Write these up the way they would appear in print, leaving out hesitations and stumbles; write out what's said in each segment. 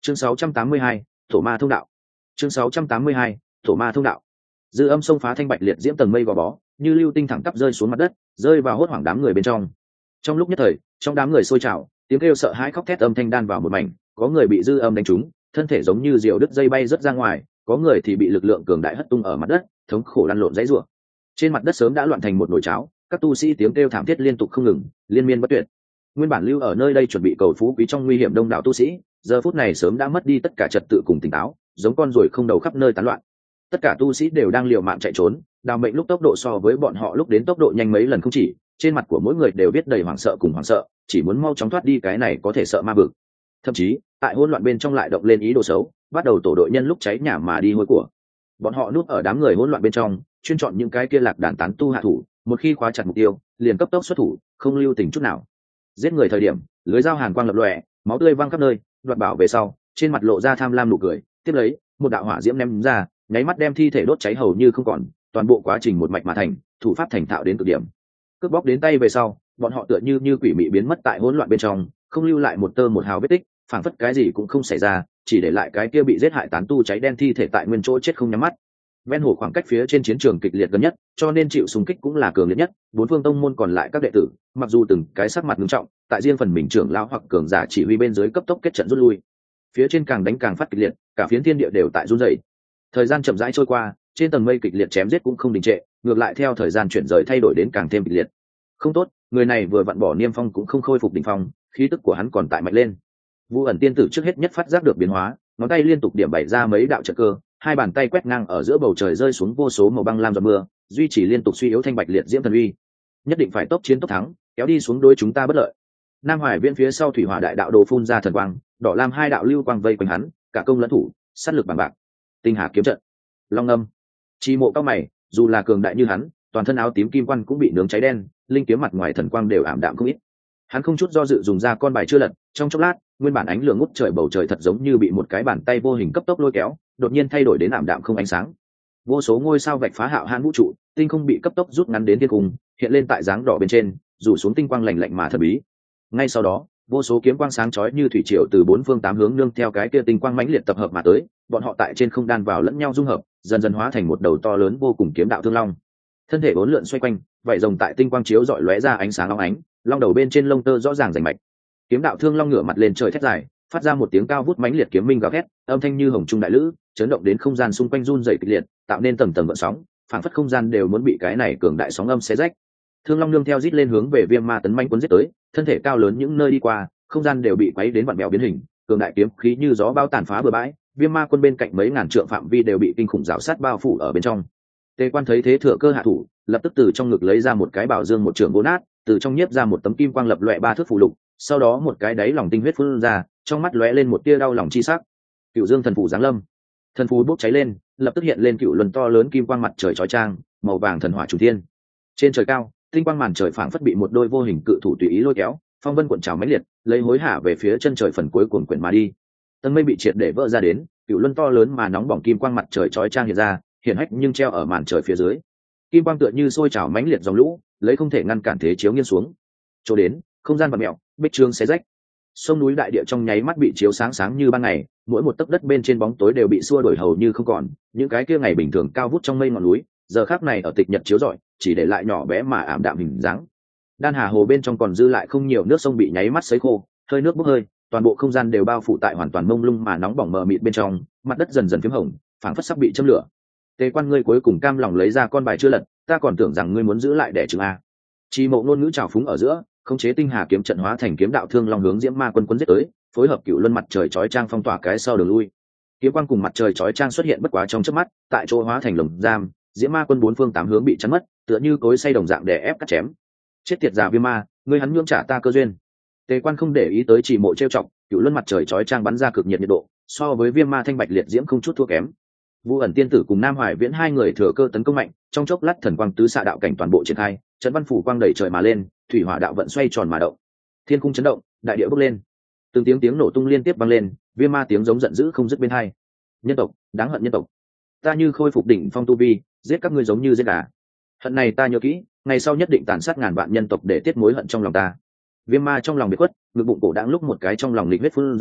chương 682, thổ ma thông đạo. chương 682, thổ ma thông đạo. Dư âm xông phá thanh bạch liệt diễm tầng mây gò bó, như lưu tinh thẳng tắp rơi xuống mặt đất, rơi vào hốt hoảng đám người bên trong. Trong lúc nhất thời, trong đám người sôi trào, tiếng kêu sợ hãi khóc thét âm thanh đan vào một mảnh, có người bị dư âm đánh trúng, thân thể giống như diều đứt dây bay rớt ra ngoài, có người thì bị lực lượng cường đại hất tung ở mặt đất, thống khổ lăn lộn dãy rủa. Trên mặt đất sớm đã loạn thành một nồi cháo, các tu sĩ tiếng kêu thảm thiết liên tục không ngừng, liên miên bất tuyệt. Nguyên bản lưu ở nơi đây chuẩn bị cầu phú quý trong nguy hiểm đông đảo tu sĩ, giờ phút này sớm đã mất đi tất cả trật tự cùng tỉnh táo, giống con ruồi không đầu khắp nơi tán loạn. Tất cả tu sĩ đều đang liều mạng chạy trốn, đào mệnh lúc tốc độ so với bọn họ lúc đến tốc độ nhanh mấy lần không chỉ, trên mặt của mỗi người đều viết đầy hoảng sợ cùng hoảng sợ, chỉ muốn mau chóng thoát đi cái này có thể sợ ma vực. Thậm chí tại hỗn loạn bên trong lại động lên ý đồ xấu, bắt đầu tổ đội nhân lúc cháy nhà mà đi hôi của. Bọn họ núp ở đám người hỗn loạn bên trong, chuyên chọn những cái kia lạc đàn tán tu hạ thủ, một khi khóa chặt mục tiêu liền cấp tốc xuất thủ, không lưu tình chút nào. Giết người thời điểm lưới dao hàn quang lập lòe, máu tươi văng khắp nơi, đoạt bảo về sau trên mặt lộ ra tham lam nụ cười, tiếp lấy một đạo hỏa diễm ném ra, nháy mắt đem thi thể đốt cháy hầu như không còn, toàn bộ quá trình một mạch mà thành, thủ pháp thành thạo đến cực điểm. Cướp bóc đến tay về sau, bọn họ tựa như quỷ mị biến mất tại hỗn loạn bên trong, không lưu lại một tơ một hào vết tích, phảng phất cái gì cũng không xảy ra, chỉ để lại cái kia bị giết hại tán tu cháy đen thi thể tại nguyên chỗ chết không nhắm mắt. Ven hồ khoảng cách phía trên chiến trường kịch liệt gần nhất, cho nên chịu xung kích cũng là cường liệt nhất. Bốn phương tông môn còn lại các đệ tử, mặc dù từng cái sắc mặt nghiêm trọng, tại riêng phần mình trưởng lão hoặc cường giả chỉ huy bên dưới cấp tốc kết trận rút lui. Phía trên càng đánh càng phát kịch liệt, cả phiến thiên địa đều tại run rẩy. Thời gian chậm rãi trôi qua, trên tầng mây kịch liệt chém giết cũng không đình trệ, ngược lại theo thời gian chuyển rời thay đổi đến càng thêm kịch liệt. Không tốt, người này vừa vặn bỏ niêm phong cũng không khôi phục đỉnh phong, khí tức của hắn còn tại mạnh lên. Vu ẩn tiên tử trước hết nhất phát giác được biến hóa, ngón tay liên tục điểm bày ra mấy đạo trận cơ, hai bàn tay quét ngang ở giữa bầu trời rơi xuống vô số màu băng lam giọt mưa, duy trì liên tục suy yếu thanh bạch liệt diễm thần uy. Nhất định phải tốc chiến tốc thắng, kéo đi xuống đối chúng ta bất lợi. Nam Hoài Viễn phía sau thủy hỏa đại đạo đồ phun ra thần quang, đỏ lam hai đạo lưu quang vây quanh hắn, cả công lẫn thủ, sát lực bằng bạc. Tinh hà kiếm trận, long âm, chi mộ cao mày, dù là cường đại như hắn, toàn thân áo tím kim quan cũng bị nướng cháy đen, linh kiếm mặt ngoài thần quang đều ảm đạm không ít. Hắn không chút do dự dùng ra con bài chưa lật, trong chốc lát nguyên bản ánh lửa ngút trời bầu trời thật giống như bị một cái bàn tay vô hình cấp tốc lôi kéo, đột nhiên thay đổi đến ảm đạm không ánh sáng. Vô số ngôi sao vạch phá hạo hãn vũ trụ, tinh không bị cấp tốc rút ngắn đến thiên cung, hiện lên tại dáng đỏ bên trên, rủ xuống tinh quang lạnh lạnh mà thần bí. Ngay sau đó, vô số kiếm quang sáng chói như thủy triều từ bốn phương tám hướng nương theo cái kia tinh quang mãnh liệt tập hợp mà tới, bọn họ tại trên không đan vào lẫn nhau dung hợp, dần dần hóa thành một đầu to lớn vô cùng kiếm đạo thương long. Thân thể uốn lượn xoay quanh, vảy rồng tại tinh quang chiếu rọi lóe ra ánh sáng óng ánh, long đầu bên trên lông tơ rõ ràng rành mạch. Kiếm đạo thương long ngửa mặt lên trời thét dài, phát ra một tiếng cao vút mãnh liệt kiếm minh gào thét, âm thanh như hồng trung đại lữ, chấn động đến không gian xung quanh run rẩy kịch liệt, tạo nên tầng tầng gợn sóng, phảng phất không gian đều muốn bị cái này cường đại sóng âm xé rách. Thương long nương theo rít lên hướng về Viêm Ma tấn mãnh cuốn giết tới, thân thể cao lớn những nơi đi qua, không gian đều bị quấy đến vặn vẹo biến hình, cường đại kiếm khí như gió bao tàn phá bừa bãi, Viêm Ma quân bên cạnh mấy ngàn trượng phạm vi đều bị kinh khủng rào sát bao phủ ở bên trong. Tề Quan thấy thế thừa cơ hạ thủ, lập tức từ trong ngực lấy ra một cái bảo dương một trường vô nát, từ trong nhiếp ra một tấm kim quang lập loè ba thước phù lục, sau đó một cái đáy lòng tinh huyết phun ra, trong mắt lóe lên một tia đau lòng chi sắc. Cựu Dương thần phù giáng lâm, thần phù bốc cháy lên, lập tức hiện lên cựu luân to lớn kim quang mặt trời chói chang, màu vàng thần hỏa chủ thiên. Trên trời cao, tinh quang màn trời phảng phất bị một đôi vô hình cự thủ tùy ý lôi kéo, phong vân cuộn trào mãnh liệt, lấy hối hả về phía chân trời phần cuối cuồn quyển mà đi. Tầng mây bị triệt để vỡ ra đến, cựu luân to lớn mà nóng bỏng kim quang mặt trời chói chang hiện ra, hiển hách nhưng treo ở màn trời phía dưới. Kim quang tựa như sôi trào mãnh liệt dòng lũ, lấy không thể ngăn cản thế chiếu nghiêng xuống. Chỗ đến, không gian vặn mèo, bích trướng xé rách. Sông núi đại địa trong nháy mắt bị chiếu sáng sáng như ban ngày, mỗi một tấc đất bên trên bóng tối đều bị xua đuổi hầu như không còn, những cái kia ngày bình thường cao vút trong mây ngọn núi, giờ khắc này ở tịch nhật chiếu rọi, chỉ để lại nhỏ bé mà ảm đạm hình dáng. Đan Hà hồ bên trong còn dư lại không nhiều nước sông bị nháy mắt sấy khô, hơi nước bốc hơi, toàn bộ không gian đều bao phủ tại hoàn toàn mông lung mà nóng bỏng mờ mịt bên trong, mặt đất dần dần phím hồng, phảng phất sắp bị châm lửa. Tề Quan ngươi cuối cùng cam lòng lấy ra con bài chưa lật, ta còn tưởng rằng ngươi muốn giữ lại để chừng a. Chi Mộ ngôn ngữ trào phúng ở giữa, khống chế tinh hà kiếm trận hóa thành kiếm đạo thương long hướng Diễm Ma quân giết tới, phối hợp cựu luân mặt trời chói chang phong tỏa cái sau đường lui. Kiếm quang cùng mặt trời chói chang xuất hiện bất quá trong chớp mắt, tại chỗ hóa thành lồng giam, Diễm Ma quân bốn phương tám hướng bị chắn mất, tựa như cối xay đồng dạng đè ép cắt chém. Chết tiệt già Viêm Ma, ngươi hắn nhượng trả ta cơ duyên. Tề Quan không để ý tới Chỉ Mộ trêu chọc, cựu luân mặt trời chói chang bắn ra cực nhiệt nhiệt độ, so với Viêm Ma thanh bạch liệt diễm không chút thua kém. Vu ẩn tiên tử cùng Nam Hoài Viễn hai người thừa cơ tấn công mạnh, trong chốc lát thần quang tứ xạ đạo cảnh toàn bộ triển khai, trận văn phủ quang đẩy trời mà lên, thủy hỏa đạo vận xoay tròn mà động. Thiên cung chấn động, đại địa bốc lên. Từng tiếng nổ tung liên tiếp vang lên, Viêm Ma tiếng giống giận dữ không dứt bên hai. Nhân tộc, đáng hận nhân tộc. Ta như khôi phục đỉnh phong tu vi, giết các ngươi giống như giết gà. Hận này ta nhớ kỹ, ngày sau nhất định tàn sát ngàn vạn nhân tộc để tiết mối hận trong lòng ta. Viêm Ma trong lòng biệt khuất, ngực bụng cổ đang lúc một cái trong lòng lịch huyết phun ra,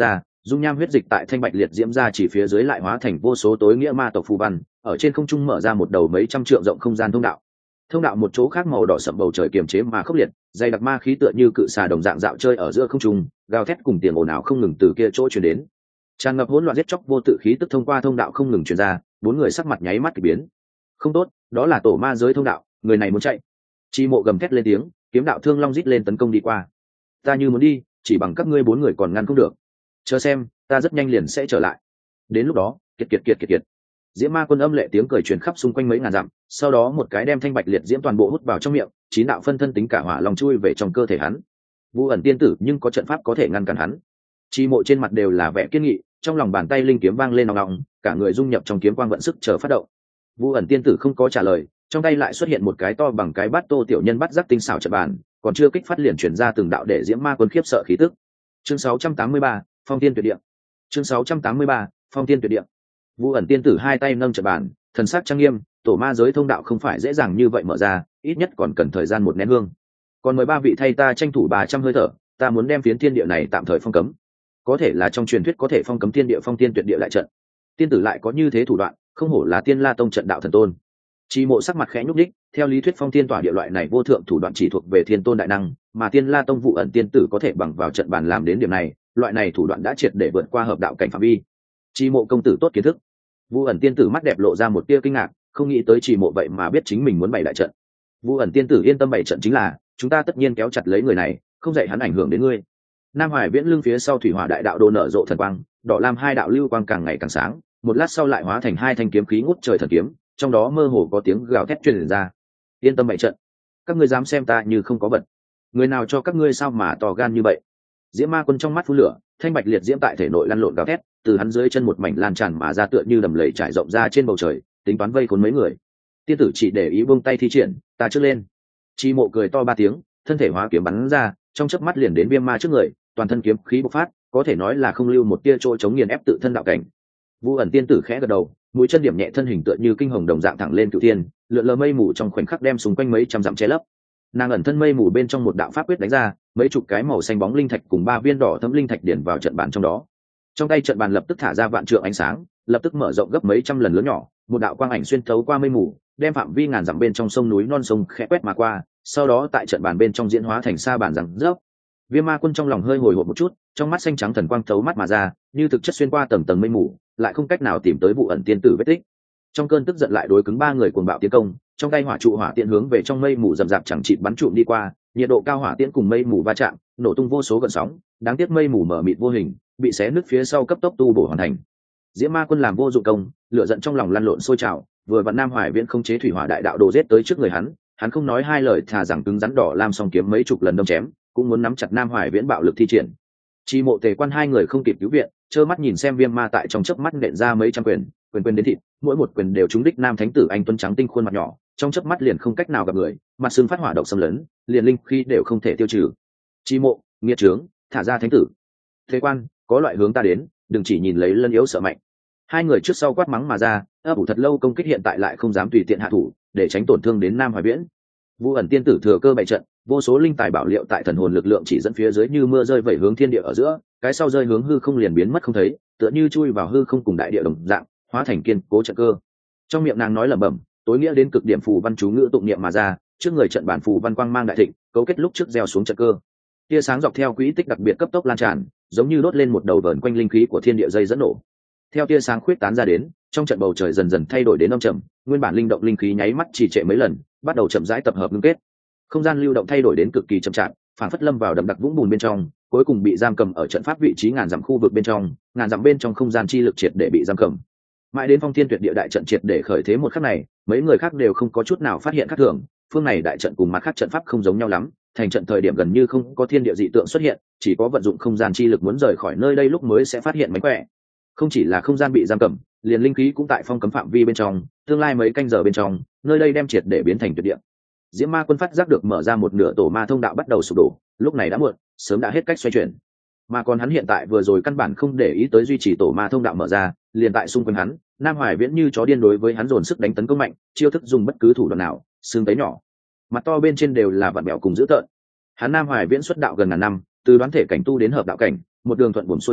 dung nham huyết dịch tại thanh bạch liệt diễm ra chỉ phía dưới lại hóa thành vô số tối nghĩa ma tộc phù văn, ở trên không trung mở ra một đầu mấy trăm trượng rộng không gian thông đạo. Thông đạo một chỗ khác màu đỏ sậm bầu trời kiềm chế mà khốc liệt, dày đặc ma khí tựa như cự xà đồng dạng dạo chơi ở giữa không trung, gào thét cùng tiếng ồn ào không ngừng từ kia chỗ truyền đến. Tràn ngập hỗn loạn giết chóc vô tự khí tức thông qua thông đạo không ngừng truyền ra, bốn người sắc mặt nháy mắt kỳ biến. Không tốt, đó là tổ ma giới thông đạo, người này muốn chạy. Chi Mộ gầm thét lên tiếng, kiếm đạo thương long rít lên tấn công đi qua. Ta như muốn đi, chỉ bằng các ngươi bốn người còn ngăn không được. Chờ xem, ta rất nhanh liền sẽ trở lại. Đến lúc đó, kiệt. Diễm ma quân âm lệ tiếng cười truyền khắp xung quanh mấy ngàn dặm, sau đó một cái đem thanh bạch liệt diễm toàn bộ hút vào trong miệng, chín đạo phân thân tính cả hỏa long chui về trong cơ thể hắn. Vu ẩn tiên tử nhưng có trận pháp có thể ngăn cản hắn. Chi Mộ trên mặt đều là vẻ kiên nghị, trong lòng bàn tay linh kiếm vang lên nòng nòng, cả người dung nhập trong kiếm quang vận sức chờ phát động. Vu ẩn tiên tử không có trả lời, trong tay lại xuất hiện một cái to bằng cái bát tô tiểu nhân bắt giác tinh xảo trận bàn, còn chưa kích phát liền chuyển ra từng đạo để Diễm ma quân khiếp sợ khí tức. Chương 683, Phong Tiên Tuyệt Địa. Chương 683, Phong Tiên Tuyệt Địa. Vu ẩn tiên tử hai tay nâng trận bàn, thần sắc trang nghiêm, tổ ma giới thông đạo không phải dễ dàng như vậy mở ra, ít nhất còn cần thời gian một nén hương. Còn 13 vị thay ta tranh thủ 300 hơi thở, ta muốn đem phiến thiên địa này tạm thời phong cấm. Có thể là trong truyền thuyết có thể phong cấm thiên địa phong tiên tuyệt địa lại trận. Tiên tử lại có như thế thủ đoạn, không hổ là Tiên La tông trận đạo thần tôn. Chi Mộ sắc mặt khẽ nhúc nhích, theo lý thuyết phong tiên tỏa địa loại này vô thượng thủ đoạn chỉ thuộc về thiên tôn đại năng, mà Tiên La tông Vụ ẩn tiên tử có thể bằng vào trận bàn làm đến điểm này, loại này thủ đoạn đã triệt để vượt qua hợp đạo cảnh phạm vi. Chi Mộ công tử tốt kiến thức. Vụ ẩn tiên tử mắt đẹp lộ ra một tia kinh ngạc, không nghĩ tới Chi Mộ vậy mà biết chính mình muốn bày đại trận. Vụ ẩn tiên tử yên tâm bày trận chính là, chúng ta tất nhiên kéo chặt lấy người này, không dạy hắn ảnh hưởng đến ngươi. Nam Hoài Viễn lưng phía sau thủy hỏa đại đạo đồ nở rộ thần quang, đỏ lam hai đạo lưu quang càng ngày càng sáng, một lát sau lại hóa thành hai thanh kiếm khí ngút trời thần kiếm, trong đó mơ hồ có tiếng gào thét truyền ra. Yên tâm bày trận, các ngươi dám xem ta như không có vật, người nào cho các ngươi sao mà to gan như vậy? Diễm ma quân trong mắt phun lửa, thanh bạch liệt diễm tại thể nội lăn lộn gào thét, từ hắn dưới chân một mảnh lan tràn mà ra tựa như đầm lầy trải rộng ra trên bầu trời, tính toán vây khốn mấy người. Tiên tử chỉ để ý buông tay thi triển, ta trước lên. Chi Mộ cười to ba tiếng, thân thể hóa kiếm bắn ra, trong chớp mắt liền đến viêm ma trước người, toàn thân kiếm khí bộc phát, có thể nói là không lưu một tia chỗ chống nghiền ép tự thân đạo cảnh. Vu ẩn tiên tử khẽ gật đầu, mũi chân điểm nhẹ thân hình tựa như kinh hồng đồng dạng thẳng lên cửu thiên, lượn lờ mây mù trong khoảnh khắc đem xung quanh mấy trăm dặm che lấp. Nàng ẩn thân mây mù bên trong một đạo pháp quyết đánh ra, mấy chục cái màu xanh bóng linh thạch cùng 3 viên đỏ thẫm linh thạch điển vào trận bàn trong đó. Trong tay trận bàn lập tức thả ra vạn trượng ánh sáng, lập tức mở rộng gấp mấy trăm lần lớn nhỏ, một đạo quang ảnh xuyên thấu qua mây mù, đem phạm vi ngàn dặm bên trong sông núi non sông khẽ quét mà qua, sau đó tại trận bàn bên trong diễn hóa thành sa bàn rằng dốc. Viêm ma quân trong lòng hơi hồi hộp một chút, trong mắt xanh trắng thần quang thấu mắt mà ra, như thực chất xuyên qua tầng tầng mây mù, lại không cách nào tìm tới Vụ ẩn tiên tử vết tích. Trong cơn tức giận lại đối cứng 3 người cuồng bạo tiến công, trong tay hỏa trụ hỏa tiễn hướng về trong mây mù rậm rạp chẳng chịt bắn trụm đi qua, nhiệt độ cao hỏa tiễn cùng mây mù va chạm, nổ tung vô số gợn sóng, đáng tiếc mây mù mở mịt vô hình, bị xé nứt phía sau cấp tốc tu bổ hoàn thành. Diễm ma quân làm vô dụng công, lửa giận trong lòng lăn lộn sôi trào, vừa vặn Nam Hoài Viễn không chế thủy hỏa đại đạo đồ giết tới trước người hắn không nói hai lời thà rằng cứng rắn đỏ lam song kiếm mấy chục lần đâm chém, cũng muốn nắm chặt Nam Hoài Viễn bạo lực thi triển. Chi Mộ Tề Quan hai người không kịp cứu viện, trơ mắt nhìn xem viêm ma tại trong chớp mắt nện ra mấy trăm quyền, quyền đến thịt, mỗi một quyền đều trúng đích nam thánh tử anh tuấn trắng tinh khuôn mặt nhỏ, trong chớp mắt liền không cách nào gặp người, mặt xương phát hỏa độc xâm lấn, liền linh khí đều không thể tiêu trừ. Chi Mộ, nghiệt trướng, thả ra thánh tử. Tề Quan, có loại hướng ta đến, đừng chỉ nhìn lấy lân yếu sợ mạnh. Hai người trước sau quát mắng mà ra, ấp ủ thật lâu công kích hiện tại lại không dám tùy tiện hạ thủ, để tránh tổn thương đến Nam Hoài Viễn. Vu ẩn tiên tử thừa cơ bày trận, vô số linh tài bảo liệu tại thần hồn lực lượng chỉ dẫn phía dưới như mưa rơi vẩy hướng thiên địa ở giữa, cái sau rơi hướng hư không liền biến mất không thấy, tựa như chui vào hư không cùng đại địa đồng dạng, hóa thành kiên cố trận cơ. Trong miệng nàng nói lẩm bẩm, tối nghĩa đến cực điểm phù văn chú ngữ tụng niệm mà ra, trước người trận bản phù văn quang mang đại thịnh, cấu kết lúc trước gieo xuống trận cơ. Tia sáng dọc theo quỹ tích đặc biệt cấp tốc lan tràn, giống như đốt lên một đầu vờn quanh linh khí của thiên địa dây dẫn nổ. Theo tia sáng khuyết tán ra đến, trong trận bầu trời dần dần thay đổi đến âm trầm, nguyên bản linh động linh khí nháy mắt trì trệ mấy lần, bắt đầu chậm rãi tập hợp ngưng kết. Không gian lưu động thay đổi đến cực kỳ chậm chạp, phản phất lâm vào đậm đặc vũng bùn bên trong, cuối cùng bị giam cầm ở trận pháp vị trí ngàn dặm khu vực bên trong, ngàn dặm bên trong không gian chi lực triệt để bị giam cầm. Mãi đến Phong Thiên Tuyệt Địa đại trận triệt để khởi thế một khắc này, mấy người khác đều không có chút nào phát hiện khác thường, phương này đại trận cùng mặt khác trận pháp không giống nhau lắm, thành trận thời điểm gần như không có thiên địa dị tượng xuất hiện, chỉ có vận dụng không gian chi lực muốn rời khỏi nơi đây lúc mới sẽ phát hiện mánh khỏe. Không chỉ là không gian bị giam cầm, liền linh khí cũng tại phong cấm phạm vi bên trong, tương lai mấy canh giờ bên trong, nơi đây đem triệt để biến thành tuyệt địa. Diễm ma quân phát giác được mở ra một nửa tổ ma thông đạo bắt đầu sụp đổ, lúc này đã muộn, sớm đã hết cách xoay chuyển. Mà còn hắn hiện tại vừa rồi căn bản không để ý tới duy trì tổ ma thông đạo mở ra, liền tại xung quanh hắn, Nam Hoài Viễn như chó điên đối với hắn dồn sức đánh tấn công mạnh, chiêu thức dùng bất cứ thủ đoạn nào, xương tấy nhỏ, mặt to bên trên đều là vặn bẹo cùng dữ tợn. Hắn Nam Hoài Viễn xuất đạo gần ngàn năm, từ đoán thể cảnh tu đến hợp đạo cảnh, một đường thuận buồm xuôi gió,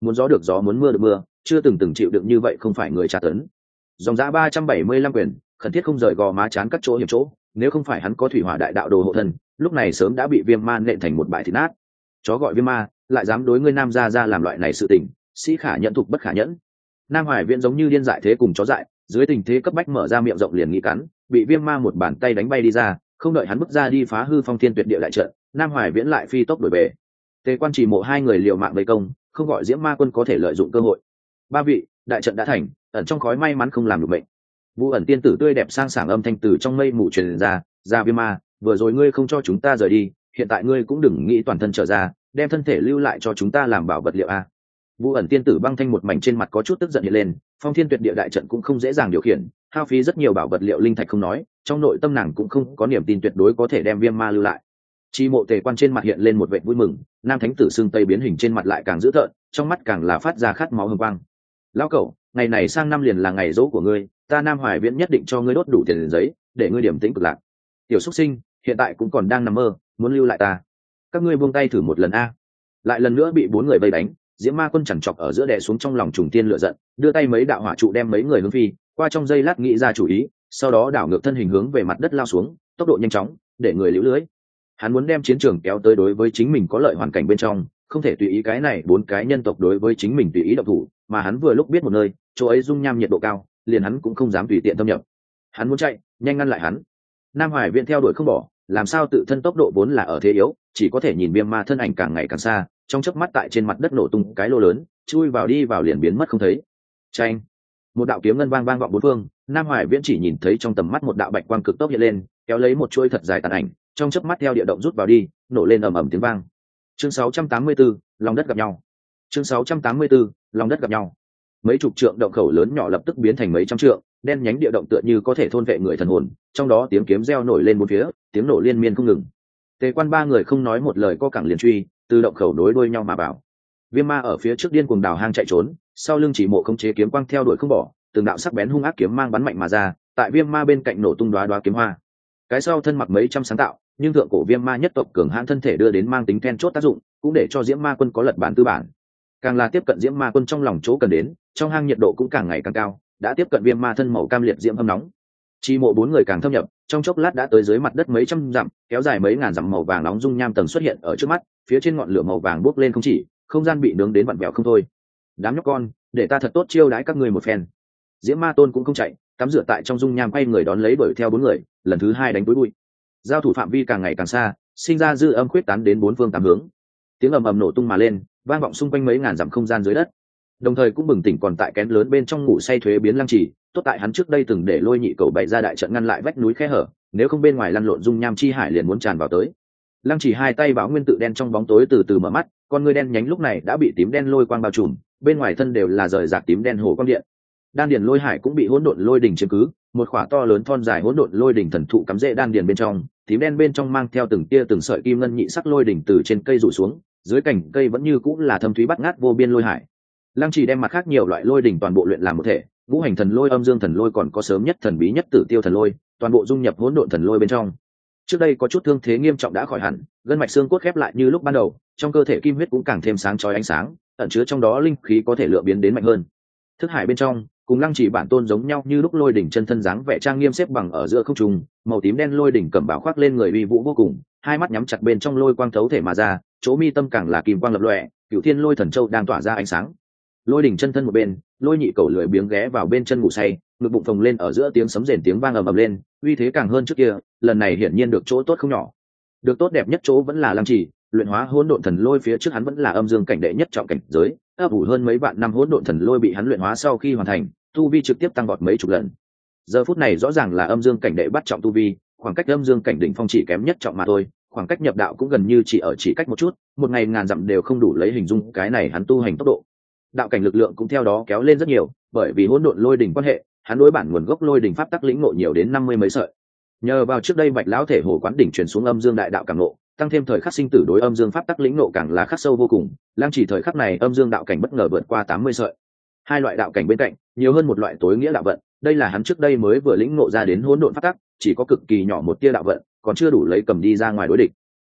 muốn gió được gió, muốn mưa được mưa, chưa từng chịu đựng như vậy không phải người tra tấn. Dòng giá 375 quyền, khẩn thiết không rời gò má chán các chỗ hiểm chỗ, nếu không phải hắn có thủy hỏa đại đạo đồ hộ thân, lúc này sớm đã bị Viêm Ma nện thành một bãi thịt nát. Chó gọi Viêm Ma, lại dám đối ngươi Nam gia ra làm loại này sự tình, sĩ khả nhẫn thục bất khả nhẫn. Nam Hoài Viễn giống như điên dại thế cùng chó dại, dưới tình thế cấp bách mở ra miệng rộng liền nghĩ cắn, bị Viêm Ma một bàn tay đánh bay đi ra, không đợi hắn bước ra đi phá hư Phong Thiên Tuyệt Địa đại trận, Nam Hoài Viễn lại phi tốc đuổi về. Tề Quan Chỉ Mộ hai người liều mạng vây công, không gọi Diễm Ma Quân có thể lợi dụng cơ hội. Ba vị, đại trận đã thành, ẩn trong khói may mắn không làm được mệnh. Vũ ẩn tiên tử tươi đẹp sang sảng âm thanh từ trong mây mù truyền ra Viêm Ma, vừa rồi ngươi không cho chúng ta rời đi, hiện tại ngươi cũng đừng nghĩ toàn thân trở ra, đem thân thể lưu lại cho chúng ta làm bảo vật liệu a. Vũ ẩn tiên tử băng thanh một mảnh trên mặt có chút tức giận hiện lên, Phong Thiên Tuyệt Địa đại trận cũng không dễ dàng điều khiển, hao phí rất nhiều bảo vật liệu linh thạch không nói, trong nội tâm nàng cũng không có niềm tin tuyệt đối có thể đem Viêm Ma lưu lại. Chi Mộ Tề Quan trên mặt hiện lên một vẻ vui mừng, nam thánh tử xương tây biến hình trên mặt lại càng dữ tợn, trong mắt càng là phát ra khát máu hừng quang. Lão cẩu, ngày này sang năm liền là ngày dỗ của ngươi, ta Nam Hoài Viễn nhất định cho ngươi đốt đủ tiền giấy, để ngươi điểm tĩnh cực lạc. Tiểu xuất sinh, hiện tại cũng còn đang nằm mơ, muốn lưu lại ta? Các ngươi buông tay thử một lần a. Lại lần nữa bị bốn người vây đánh, Diễm Ma Quân chằn chọc ở giữa đè xuống trong lòng trùng tiên lửa giận, đưa tay mấy đạo hỏa trụ đem mấy người hướng phi, qua trong giây lát nghĩ ra chủ ý, sau đó đảo ngược thân hình hướng về mặt đất lao xuống, tốc độ nhanh chóng, để người liễu lưới. Hắn muốn đem chiến trường kéo tới đối với chính mình có lợi hoàn cảnh bên trong, không thể tùy ý cái này bốn cái nhân tộc đối với chính mình tùy ý động thủ, mà hắn vừa lúc biết một nơi, chỗ ấy dung nham nhiệt độ cao, liền hắn cũng không dám tùy tiện thâm nhập. Hắn muốn chạy, nhanh ngăn lại hắn. Nam Hoài Viễn theo đuổi không bỏ, làm sao tự thân tốc độ vốn là ở thế yếu, chỉ có thể nhìn Viêm Ma thân ảnh càng ngày càng xa, trong chớp mắt tại trên mặt đất nổ tung cái lô lớn, chui vào đi vào liền biến mất không thấy. Chanh, một đạo kiếm ngân vang vang vọng bốn phương, Nam Hoài Viễn chỉ nhìn thấy trong tầm mắt một đạo bạch quang cực tốc hiện lên, kéo lấy một chuôi thật dài tàn ảnh, trong chớp mắt theo địa động rút vào đi, nổ lên ầm ầm tiếng vang. Chương 684, lòng đất gặp nhau. Chương 684, lòng đất gặp nhau. Mấy chục trượng động khẩu lớn nhỏ lập tức biến thành mấy trăm trượng, đen nhánh địa động tựa như có thể thôn vệ người thần hồn, trong đó tiếng kiếm reo nổi lên bốn phía, tiếng nổ liên miên không ngừng. Tề Quan ba người không nói một lời co cẳng liền truy, từ động khẩu đối đuôi nhau mà vào. Viêm Ma ở phía trước điên cuồng đào hang chạy trốn, sau lưng Chỉ Mộ khống chế kiếm quang theo đuổi không bỏ, từng đạo sắc bén hung ác kiếm mang bắn mạnh mà ra, tại Viêm Ma bên cạnh nổ tung đóa đóa kiếm hoa. Cái sau thân mặc mấy trăm sáng tạo, nhưng thượng cổ Viêm Ma nhất tộc cường hãn thân thể đưa đến mang tính then chốt tác dụng, cũng để cho Diễm Ma Quân có lật bản tư bản. Càng là tiếp cận Diễm Ma Quân trong lòng chỗ cần đến, trong hang nhiệt độ cũng càng ngày càng cao, đã tiếp cận Viêm Ma thân màu cam liệt diễm hâm nóng. Chi Mộ bốn người càng thâm nhập, trong chốc lát đã tới dưới mặt đất mấy trăm dặm, kéo dài mấy ngàn dặm màu vàng nóng dung nham tầng xuất hiện ở trước mắt, phía trên ngọn lửa màu vàng bốc lên không chỉ, không gian bị nướng đến vặn vẹo không thôi. Đám nhóc con, để ta thật tốt chiêu đãi các ngươi một phen. Diễm Ma Tôn cũng không chạy, tắm rửa tại trong dung nham quay người đón lấy đuổi theo bốn người, lần thứ hai đánh túi bụi. Giao thủ phạm vi càng ngày càng xa, sinh ra dư âm khuyết tán đến bốn phương tám hướng. Tiếng ầm ầm nổ tung mà lên, vang vọng xung quanh mấy ngàn dặm không gian dưới đất. Đồng thời cũng bừng tỉnh còn tại kén lớn bên trong ngủ say thuế biến Lăng Chỉ, tốt tại hắn trước đây từng để Lôi Nhị Cầu bày ra đại trận ngăn lại vách núi khe hở, nếu không bên ngoài lăn lộn dung nham chi hải liền muốn tràn vào tới. Lăng Chỉ hai tay bảo nguyên tự đen trong bóng tối từ từ mở mắt, con ngươi đen nhánh lúc này đã bị tím đen lôi quang bao trùm, bên ngoài thân đều là rời rạc tím đen hồ quang điện. Đan điền lôi hải cũng bị hỗn độn lôi đỉnh chiếm cứ, một khỏa to lớn thon dài hỗn độn lôi đỉnh thần thụ cắm rễ đan điền bên trong, tím đen bên trong mang theo từng tia từng sợi kim ngân nhị sắc lôi đỉnh từ trên cây rủ xuống, dưới cành cây vẫn như cũng là thâm thúy bắt ngát vô biên lôi hải. Lăng Chỉ đem mặt khác nhiều loại lôi đỉnh toàn bộ luyện làm một thể, ngũ hành thần lôi, âm dương thần lôi, còn có sớm nhất thần bí nhất tử tiêu thần lôi, toàn bộ dung nhập hỗn độn thần lôi bên trong. Trước đây có chút thương thế nghiêm trọng đã khỏi hẳn, gân mạch xương cốt khép lại như lúc ban đầu, trong cơ thể kim huyết cũng càng thêm sáng chói ánh sáng, ẩn chứa trong đó linh khí có thể lựa biến đến mạnh hơn. Thức hải bên trong, cùng Lăng Chỉ bản tôn giống nhau như lúc lôi đỉnh chân thân dáng vẻ trang nghiêm xếp bằng ở giữa không trung, màu tím đen lôi đỉnh cẩm bào khoác lên người uy vũ vô cùng, hai mắt nhắm chặt bên trong lôi quang thấu thể mà ra, chỗ mi tâm càng là kim quang lập lòe, Cửu Thiên Lôi Thần Châu đang tỏa ra ánh sáng. Lôi đỉnh chân thân một bên, Lôi Nhị Cầu lười biếng ghé vào bên chân ngủ say, ngực bụng phồng lên ở giữa tiếng sấm rền tiếng vang ầm ầm lên, uy thế càng hơn trước kia, lần này hiển nhiên được chỗ tốt không nhỏ. Được tốt đẹp nhất chỗ vẫn là Lăng Chỉ, luyện hóa hỗn độn thần lôi phía trước hắn vẫn là âm dương cảnh đệ nhất trọng cảnh giới, ấp ủ hơn mấy vạn năm hỗn độn thần lôi bị hắn luyện hóa sau khi hoàn thành, tu vi trực tiếp tăng vọt mấy chục lần. Giờ phút này rõ ràng là âm dương cảnh đệ bắt trọng tu vi, khoảng cách âm dương cảnh đỉnh phong chỉ kém nhất trọng mà thôi, khoảng cách nhập đạo cũng gần như chỉ cách một chút, một ngày ngàn dặm đều không đủ lấy hình dung cái này hắn tu hành tốc độ. Đạo cảnh lực lượng cũng theo đó kéo lên rất nhiều, bởi vì hỗn độn lôi đỉnh quan hệ, hắn đối bản nguồn gốc lôi đỉnh pháp tắc lĩnh ngộ nhiều đến 50 mấy sợi. Nhờ vào trước đây Bạch lão thể hồ quán đỉnh truyền xuống âm dương đại đạo cảm ngộ, tăng thêm thời khắc sinh tử đối âm dương pháp tắc lĩnh ngộ càng là khắc sâu vô cùng, Lăng Chỉ thời khắc này âm dương đạo cảnh bất ngờ vượt qua 80 sợi. Hai loại đạo cảnh bên cạnh, nhiều hơn một loại tối nghĩa đạo vận, đây là hắn trước đây mới vừa lĩnh ngộ ra đến hỗn độn pháp tắc, chỉ có cực kỳ nhỏ một tia đạo vận, còn chưa đủ lấy cầm đi ra ngoài đối địch.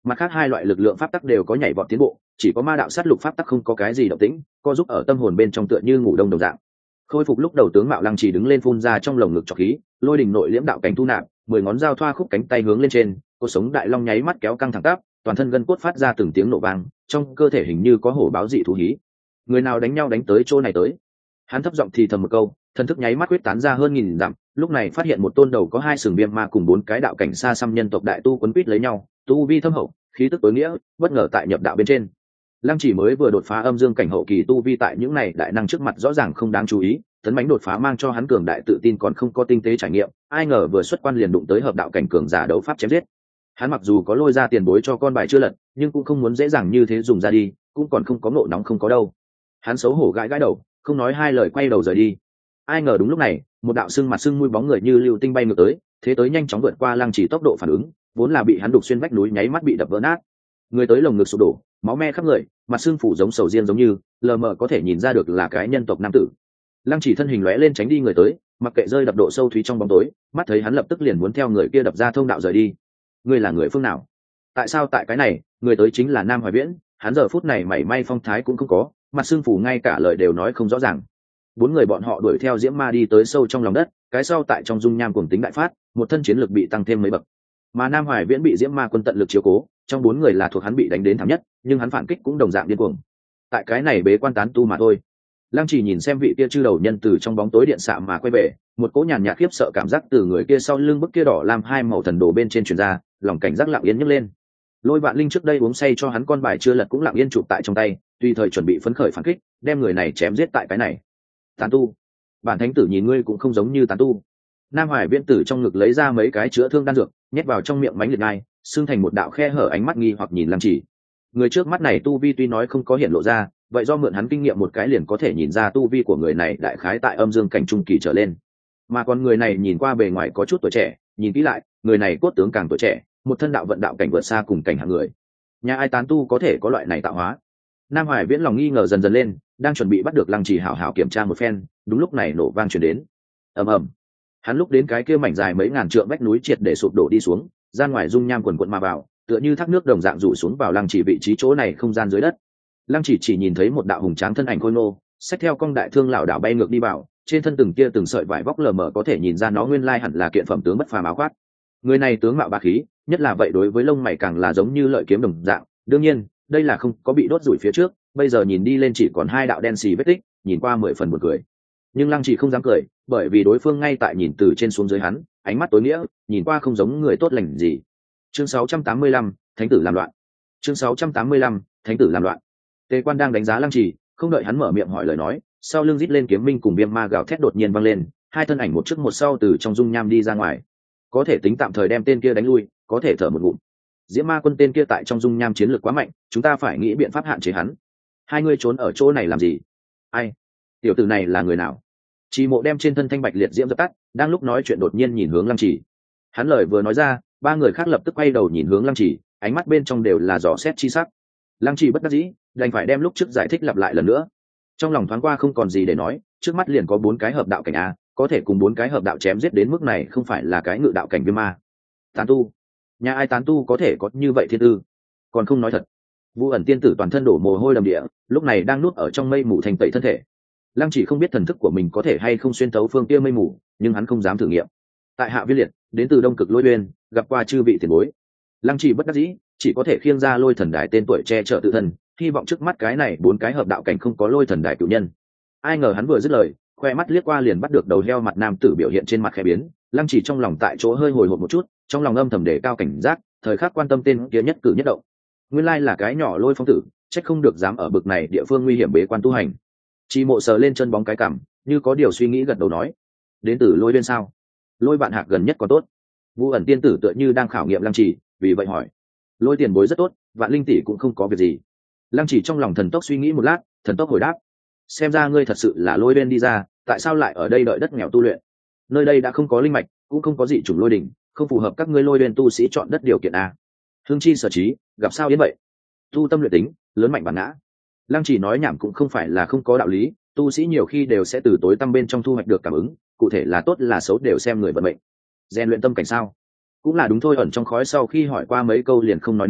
Mặt khác hai loại lực lượng pháp tắc đều có nhảy vọt tiến bộ, chỉ có ma đạo sát lục pháp tắc không có cái gì động tĩnh, co giúp ở tâm hồn bên trong tựa như ngủ đông đồng dạng. Khôi phục lúc đầu tướng mạo Lăng Chỉ đứng lên phun ra trong lồng ngực trọc khí, lôi đỉnh nội liễm đạo cảnh thu nạp, 10 ngón dao thoa khúc cánh tay hướng lên trên, cột sống đại long nháy mắt kéo căng thẳng tắp, toàn thân gân cốt phát ra từng tiếng nổ vang, trong cơ thể hình như có hổ báo dị thú hí. Người nào đánh nhau đánh tới chỗ này tới. Hắn thấp giọng thì thầm một câu, thần thức nháy mắt quyết tán ra hơn nghìn dặm, lúc này phát hiện một tôn đầu có hai sừng viêm ma cùng 4 cái đạo cảnh xa xăm nhân tộc đại tu quấn quýt lấy nhau, tu vi thâm hậu, khí tức tối nghĩa, bất ngờ tại nhập đạo bên trên. Lăng Chỉ mới vừa đột phá âm dương cảnh hậu kỳ tu vi tại những này đại năng trước mặt rõ ràng không đáng chú ý, tấn mãnh đột phá mang cho hắn cường đại tự tin còn không có tinh tế trải nghiệm, ai ngờ vừa xuất quan liền đụng tới hợp đạo cảnh cường giả đấu pháp chém giết. Hắn mặc dù có lôi ra tiền bối cho con bài chưa lật, nhưng cũng không muốn dễ dàng như thế dùng ra đi, cũng còn không có ngộ nóng không có đâu. Hắn xấu hổ gãi gãi đầu, không nói hai lời quay đầu rời đi. Ai ngờ đúng lúc này, một đạo sưng mặt sưng mũi bóng người như lưu tinh bay ngược tới, thế tới nhanh chóng vượt qua Lăng Chỉ tốc độ phản ứng, vốn là bị hắn đục xuyên vách núi nháy mắt bị đập vỡ nát. Người tới lồng ngực sụp đổ, máu me khắp người, mặt xương phủ giống sầu riêng giống như, lờ mờ có thể nhìn ra được là cái nhân tộc nam tử. Lăng Chỉ thân hình lóe lên tránh đi người tới, mặc kệ rơi đập độ sâu thúy trong bóng tối, mắt thấy hắn lập tức liền muốn theo người kia đập ra thông đạo rời đi. Ngươi là người phương nào? Tại sao tại cái này? Người tới chính là Nam Hoài Viễn, hắn giờ phút này mảy may phong thái cũng không có, mặt xương phủ ngay cả lời đều nói không rõ ràng. 4 người bọn họ đuổi theo diễm ma đi tới sâu trong lòng đất, cái sau tại trong dung nham cuồng tính đại phát, một thân chiến lực bị tăng thêm mấy bậc. Mà Nam Hoài Viễn bị diễm ma quân tận lực chiếu cố, trong 4 người là thuộc hắn bị đánh đến thảm nhất, nhưng hắn phản kích cũng đồng dạng điên cuồng. Tại cái này bế quan tán tu mà thôi. Lăng Chỉ nhìn xem vị kia chư đầu nhân từ trong bóng tối điện xạ mà quay về, một cỗ nhàn nhạt khiếp sợ cảm giác từ người kia sau lưng bức kia đỏ làm hai màu thần đồ bên trên truyền ra, lòng cảnh giác lặng yên nhấc lên. Lôi Vạn Linh trước đây uống say cho hắn con bài chưa lật cũng lặng yên chụp tại trong tay, tùy thời chuẩn bị phấn khởi phản kích, đem người này chém giết tại cái này. Tán tu, bản thánh tử nhìn ngươi cũng không giống như tán tu. Nam Hoài Viễn tử trong ngực lấy ra mấy cái chữa thương đan dược, nhét vào trong miệng mánh liệt ngai, xương thành một đạo khe hở, ánh mắt nghi hoặc nhìn Lăng Chỉ. Người trước mắt này tu vi tuy nói không có hiện lộ ra, vậy do mượn hắn kinh nghiệm một cái liền có thể nhìn ra tu vi của người này đại khái tại âm dương cảnh trung kỳ trở lên. Mà còn người này nhìn qua bề ngoài có chút tuổi trẻ, nhìn kỹ lại, người này cốt tướng càng tuổi trẻ, một thân đạo vận đạo cảnh vượt xa cùng cảnh hạng người. Nhà ai tán tu có thể có loại này tạo hóa? Nam Hoài Viễn lòng nghi ngờ dần dần lên, đang chuẩn bị bắt được Lăng Chỉ hảo hảo kiểm tra một phen, đúng lúc này nổ vang truyền đến. Ầm ầm. Hắn lúc đến cái kia mảnh dài mấy ngàn trượng vách núi triệt để sụp đổ đi xuống, gian ngoài dung nham quần quần mà vào, tựa như thác nước đồng dạng rủ xuống vào Lăng Chỉ vị trí chỗ này không gian dưới đất. Lăng Chỉ nhìn thấy một đạo hùng tráng thân ảnh khôi ngô, xách theo cong đại thương lão đảo bay ngược đi vào, trên thân từng tia từng sợi vải vóc lờ mờ có thể nhìn ra nó nguyên lai hẳn là kiện phẩm tướng bất phàm áo khoác. Người này tướng mạo bá khí, nhất là vậy đối với lông mày càng là giống như lợi kiếm đồng dạng, đương nhiên, đây là không có bị đốt rủi phía trước, bây giờ nhìn đi lên chỉ còn 2 đạo đen xì vết tích, nhìn qua 10 phần buồn cười. Nhưng Lăng Chỉ không dám cười, bởi vì đối phương ngay tại nhìn từ trên xuống dưới hắn, ánh mắt tối nghĩa, nhìn qua không giống người tốt lành gì. Chương 685, Thánh tử làm loạn. Chương 685, Thánh tử làm loạn. Tề Quan đang đánh giá Lăng Chỉ, không đợi hắn mở miệng hỏi lời nói, sau lưng rít lên kiếm minh cùng viêm ma gào thét đột nhiên vang lên, hai thân ảnh một trước một sau từ trong dung nham đi ra ngoài. Có thể tính tạm thời đem tên kia đánh lui, có thể thở một ngụm. Diễm Ma Quân tên kia tại trong dung nham chiến lược quá mạnh, chúng ta phải nghĩ biện pháp hạn chế hắn. Hai người trốn ở chỗ này làm gì? Ai? Tiểu tử này là người nào? Chỉ Mộ đem trên thân thanh bạch liệt diễm dập tắt, đang lúc nói chuyện đột nhiên nhìn hướng Lăng Chỉ. Hắn lời vừa nói ra, 3 người khác lập tức quay đầu nhìn hướng Lăng Chỉ, ánh mắt bên trong đều là dò xét chi sắc. Lăng Chỉ bất đắc dĩ, đành phải đem lúc trước giải thích lặp lại lần nữa. Trong lòng thoáng qua không còn gì để nói, trước mắt liền có 4 cái hợp đạo cảnh a, có thể cùng 4 cái hợp đạo chém giết đến mức này không phải là cái ngự đạo cảnh viêm ma. Tán tu, nhà ai tán tu có thể có như vậy thiên tư? Còn không nói thật. Vũ Ẩn tiên tử toàn thân đổ mồ hôi đầm địa, lúc này đang nuốt ở trong mây mù thành tẩy thân thể. Lăng Chỉ không biết thần thức của mình có thể hay không xuyên thấu phương kia mây mù, nhưng hắn không dám thử nghiệm. Tại Hạ Viễn Liệt, đến từ Đông Cực Lôi Uyên, gặp qua chư vị tiền bối. Lăng Chỉ bất đắc dĩ, chỉ có thể khiêng ra Lôi Thần Đài tên tuổi che chở tự thân, hy vọng trước mắt cái này 4 cái hợp đạo cảnh không có Lôi Thần Đài cửu nhân. Ai ngờ hắn vừa dứt lời, khoe mắt liếc qua liền bắt được đầu heo mặt nam tử biểu hiện trên mặt khẽ biến. Lăng Chỉ trong lòng tại chỗ hơi hồi hộp một chút, trong lòng âm thầm đề cao cảnh giác, thời khắc quan tâm tên kia nhất cử nhất động. Nguyên lai là cái nhỏ Lôi Phong tử, trách không được dám ở bực này địa phương nguy hiểm bế quan tu hành. Chỉ Mộ sờ lên chân bóng cái cằm, như có điều suy nghĩ gật đầu nói: đến từ Lôi Uyên sao? Lôi Bạn Hạc gần nhất còn tốt. Vũ Ẩn tiên tử tựa như đang khảo nghiệm Lăng Chỉ, vì vậy hỏi: Lôi tiền bối rất tốt, Vạn Linh tỷ cũng không có việc gì. Lăng Chỉ trong lòng thần tốc suy nghĩ một lát, thần tốc hồi đáp: xem ra ngươi thật sự là Lôi Uyên đi ra, tại sao lại ở đây đợi đất nghèo tu luyện? Nơi đây đã không có linh mạch, cũng không có dị chủng lôi đỉnh, không phù hợp các ngươi Lôi Uyên tu sĩ chọn đất điều kiện a. Hương chi sở trí, gặp sao đến vậy? Tu tâm luyện tính, lớn mạnh bản ngã. Lăng Chỉ nói nhảm cũng không phải là không có đạo lý, tu sĩ nhiều khi đều sẽ từ tối tăm bên trong thu hoạch được cảm ứng, cụ thể là tốt là xấu đều xem người vận mệnh. Rèn luyện tâm cảnh sao? Cũng là đúng thôi. Ẩn trong khói sau khi hỏi qua mấy câu liền không nói nữa,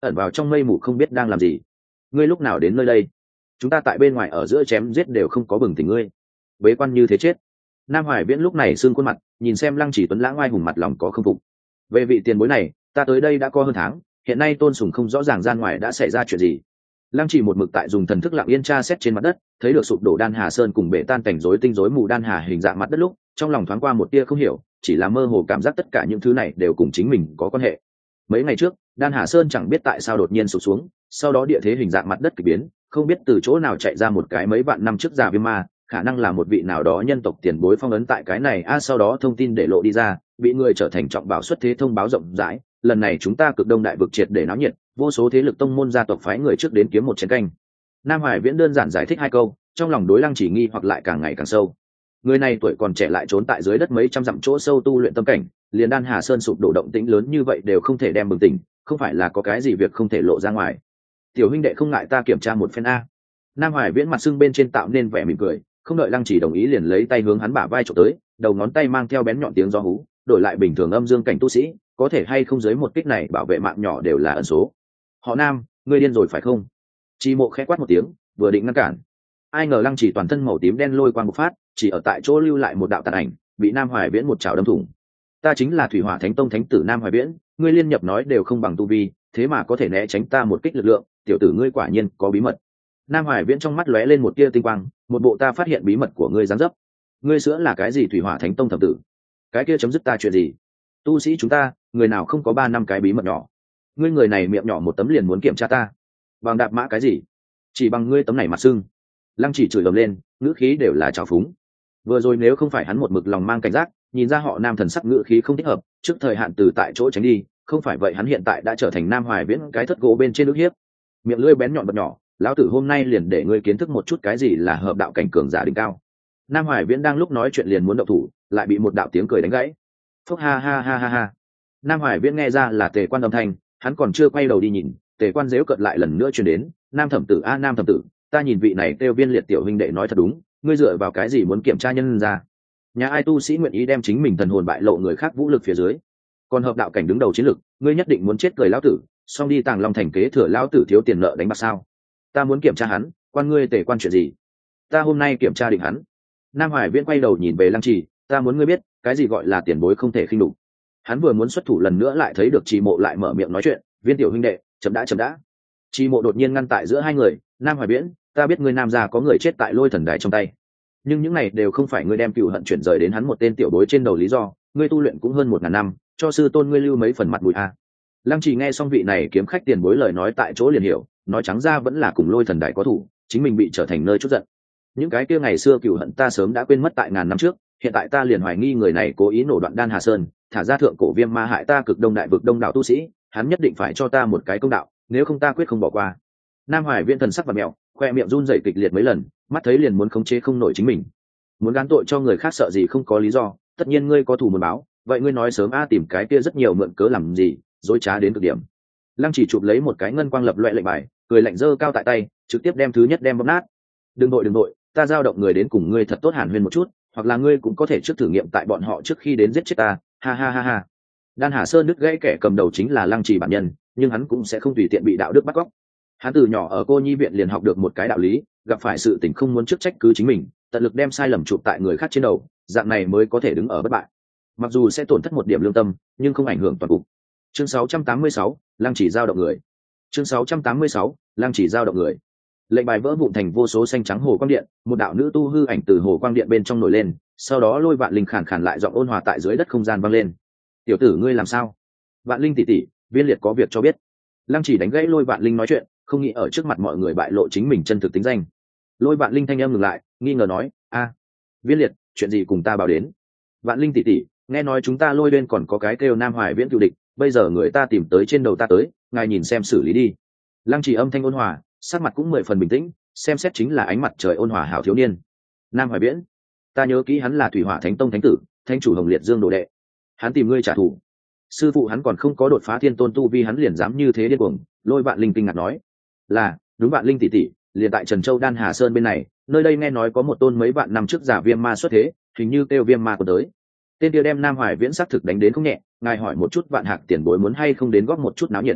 ẩn vào trong mây mù không biết đang làm gì. Ngươi lúc nào đến nơi đây? Chúng ta tại bên ngoài ở giữa chém giết đều không có bừng tỉnh ngươi, bế quan như thế chết. Nam Hoài Viễn lúc này sưng khuôn mặt, nhìn xem Lăng Chỉ Tuấn lãng oai hùng mặt lòng có không phục. Về vị tiền bối này, ta tới đây đã có hơn tháng, hiện nay Tôn Sùng không rõ ràng gian ngoài đã xảy ra chuyện gì. Lăng Chỉ một mực tại dùng thần thức lặng yên tra xét trên mặt đất, thấy được sụp đổ Đan Hà Sơn cùng bể tan cảnh rối tinh rối mù Đan Hà hình dạng mặt đất lúc, trong lòng thoáng qua một tia không hiểu, chỉ là mơ hồ cảm giác tất cả những thứ này đều cùng chính mình có quan hệ. Mấy ngày trước, Đan Hà Sơn chẳng biết tại sao đột nhiên sụp xuống, sau đó địa thế hình dạng mặt đất kỳ biến, không biết từ chỗ nào chạy ra một cái mấy vạn năm trước già viêm ma, khả năng là một vị nào đó nhân tộc tiền bối phong ấn tại cái này sau đó thông tin để lộ đi ra, bị người trở thành trọng bảo xuất thế thông báo rộng rãi. Lần này chúng ta cực đông đại vực triệt để náo nhiệt, vô số thế lực tông môn gia tộc phái người trước đến kiếm một chén canh. Nam Hoài Viễn đơn giản giải thích hai câu, trong lòng đối Lăng Chỉ nghi hoặc lại càng ngày càng sâu. Người này tuổi còn trẻ lại trốn tại dưới đất mấy trăm dặm chỗ sâu tu luyện tâm cảnh, liền Đan Hà Sơn sụp đổ động tĩnh lớn như vậy đều không thể đem bừng tỉnh, không phải là có cái gì việc không thể lộ ra ngoài. Tiểu huynh đệ không ngại ta kiểm tra một phen a. Nam Hoài Viễn mặt sưng bên trên tạo nên vẻ mỉm cười, không đợi Lăng Chỉ đồng ý liền lấy tay hướng hắn bả vai chụp tới, đầu ngón tay mang theo bén nhọn tiếng gió hú, đổi lại bình thường âm dương cảnh tu sĩ, có thể hay không dưới một kích này bảo vệ mạng nhỏ đều là ẩn số. Họ Nam, ngươi điên rồi phải không? Chi Mộ khẽ quát một tiếng, vừa định ngăn cản, ai ngờ Lăng Chỉ toàn thân màu tím đen lôi quang bộc phát, chỉ ở tại chỗ lưu lại một đạo tàn ảnh, bị Nam Hoài Viễn một chảo đâm thủng. Ta chính là Thủy Hỏa Thánh Tông thánh tử Nam Hoài Viễn, ngươi liên nhập nói đều không bằng tu vi, thế mà có thể né tránh ta một kích lực lượng, tiểu tử ngươi quả nhiên có bí mật. Nam Hoài Viễn trong mắt lóe lên một tia tinh quang, một bộ ta phát hiện bí mật của ngươi dáng dấp. Ngươi sữa là cái gì Thủy Hỏa Thánh Tông thập tử? Cái kia chấm dứt ta chuyện gì? Tu sĩ chúng ta, người nào không có 3 năm cái bí mật nhỏ? Ngươi người này miệng nhỏ một tấm liền muốn kiểm tra ta, bằng đạp mã cái gì? Chỉ bằng ngươi tấm này mặt sưng. Lăng Chỉ chửi ầm lên, ngữ khí đều là trào phúng. Vừa rồi nếu không phải hắn một mực lòng mang cảnh giác, nhìn ra họ Nam thần sắc ngữ khí không thích hợp, trước thời hạn từ tại chỗ tránh đi, không phải vậy hắn hiện tại đã trở thành Nam Hoài Viễn cái thất gỗ bên trên nước hiếp. Miệng lưỡi bén nhọn bật nhỏ, lão tử hôm nay liền để ngươi kiến thức một chút cái gì là hợp đạo cảnh cường giả đỉnh cao. Nam Hoài Viễn đang lúc nói chuyện liền muốn động thủ, lại bị một đạo tiếng cười đánh gãy. Phúc ha ha ha ha ha. Nam Hoài Viễn nghe ra là Tề Quan âm thanh, hắn còn chưa quay đầu đi nhìn, Tề Quan giễu cợt lại lần nữa truyền đến, Nam thẩm tử a Nam thẩm tử, ta nhìn vị này kêu Viên Liệt tiểu huynh đệ nói thật đúng, ngươi dựa vào cái gì muốn kiểm tra nhân ra? Nhà ai tu sĩ nguyện ý đem chính mình thần hồn bại lộ người khác vũ lực phía dưới? Còn hợp đạo cảnh đứng đầu chiến lực, ngươi nhất định muốn chết cười lão tử, xong đi Tàng Long thành kế thừa lão tử thiếu tiền nợ đánh bạc sao? Ta muốn kiểm tra hắn, quan ngươi Tề Quan chuyện gì? Ta hôm nay kiểm tra định hắn. Nam Hoài Viễn quay đầu nhìn về Lăng Trì, ta muốn ngươi biết, cái gì gọi là tiền bối không thể khinh đục. Hắn vừa muốn xuất thủ lần nữa lại thấy được Trì Mộ lại mở miệng nói chuyện, Viên tiểu huynh đệ, chậm đã. Trì Mộ đột nhiên ngăn tại giữa hai người, Nam Hoài Viễn, ta biết ngươi Nam gia có người chết tại Lôi Thần Đài trong tay, nhưng những này đều không phải ngươi đem cựu hận chuyển rời đến hắn một tên tiểu bối trên đầu lý do, ngươi tu luyện cũng hơn 1000 năm, cho sư tôn ngươi lưu mấy phần mặt mũi a. Lăng Trì nghe xong vị này kiếm khách tiền bối lời nói tại chỗ liền hiểu, nói trắng ra vẫn là cùng Lôi Thần Đài có thủ, chính mình bị trở thành nơi chút giận. Những cái kia ngày xưa cựu hận ta sớm đã quên mất tại ngàn năm trước, hiện tại ta liền hoài nghi người này cố ý nổ đoạn Đan Hà Sơn, thả ra thượng cổ viêm ma hại ta cực đông đại vực đông đạo tu sĩ, hắn nhất định phải cho ta một cái công đạo, nếu không ta quyết không bỏ qua. Nam Hoài Viễn thần sắc và mẹo, khoe miệng run rẩy kịch liệt mấy lần, mắt thấy liền muốn khống chế không nổi chính mình. Muốn gán tội cho người khác sợ gì không có lý do, tất nhiên ngươi có thù muốn báo, vậy ngươi nói sớm tìm cái kia rất nhiều mượn cớ làm gì, dối trá đến cực điểm. Lăng Chỉ chụp lấy một cái ngân quang lập loè lệnh bài, cười lạnh giơ cao tại tay, trực tiếp đem thứ nhất đem bóp nát. Đừng nội, ta giao động người đến cùng ngươi thật tốt hàn huyên một chút, hoặc là ngươi cũng có thể trước thử nghiệm tại bọn họ trước khi đến giết chết ta, ha ha ha ha. Đan Hà Sơn đứt gãy kẻ cầm đầu chính là Lăng Chỉ bản nhân, nhưng hắn cũng sẽ không tùy tiện bị đạo đức bắt cóc. Hắn từ nhỏ ở cô nhi viện liền học được một cái đạo lý, gặp phải sự tình không muốn trước trách cứ chính mình, tận lực đem sai lầm chụp tại người khác trên đầu, dạng này mới có thể đứng ở bất bại. Mặc dù sẽ tổn thất một điểm lương tâm, nhưng không ảnh hưởng toàn cục. Chương 686, Lăng Chỉ giao động người. Chương 686, Lăng Chỉ giao động người. Lệnh bài vỡ vụn thành vô số xanh trắng hồ quang điện, một đạo nữ tu hư ảnh từ hồ quang điện bên trong nổi lên, sau đó Lôi Vạn Linh khàn khàn lại giọng ôn hòa tại dưới đất không gian vang lên. Tiểu tử ngươi làm sao? Vạn Linh tỷ tỷ, Viên Liệt có việc cho biết. Lăng Chỉ đánh gãy Lôi Vạn Linh nói chuyện, không nghĩ ở trước mặt mọi người bại lộ chính mình chân thực tính danh. Lôi Vạn Linh thanh âm ngừng lại, nghi ngờ nói, Viên Liệt, chuyện gì cùng ta báo đến? Vạn Linh tỷ tỷ, nghe nói chúng ta Lôi bên còn có cái kêu Nam Hoài Viễn cựu địch, bây giờ người ta tìm tới trên đầu ta tới, ngài nhìn xem xử lý đi. Lăng Chỉ âm thanh ôn hòa, sắc mặt cũng 10 phần bình tĩnh, xem xét chính là ánh mặt trời ôn hòa hảo thiếu niên. Nam Hoài Viễn, ta nhớ kỹ hắn là Thủy Hỏa Thánh Tông thánh tử, thánh chủ Hồng Liệt Dương đồ đệ. Hắn tìm ngươi trả thù. Sư phụ hắn còn không có đột phá thiên tôn tu vi hắn liền dám như thế điên cuồng. Lôi Vạn Linh kinh ngạc nói, là đúng. Vạn Linh tỷ tỷ, liền tại Trần Châu Đan Hà Sơn bên này, nơi đây nghe nói có một tôn mấy vạn năm trước giả viêm ma xuất thế, hình như kêu viêm ma của tới. Tên kia đem Nam Hoài Viễn xác thực đánh đến không nhẹ, ngài hỏi một chút Vạn Hạc tiền bối muốn hay không đến góp một chút náo nhiệt.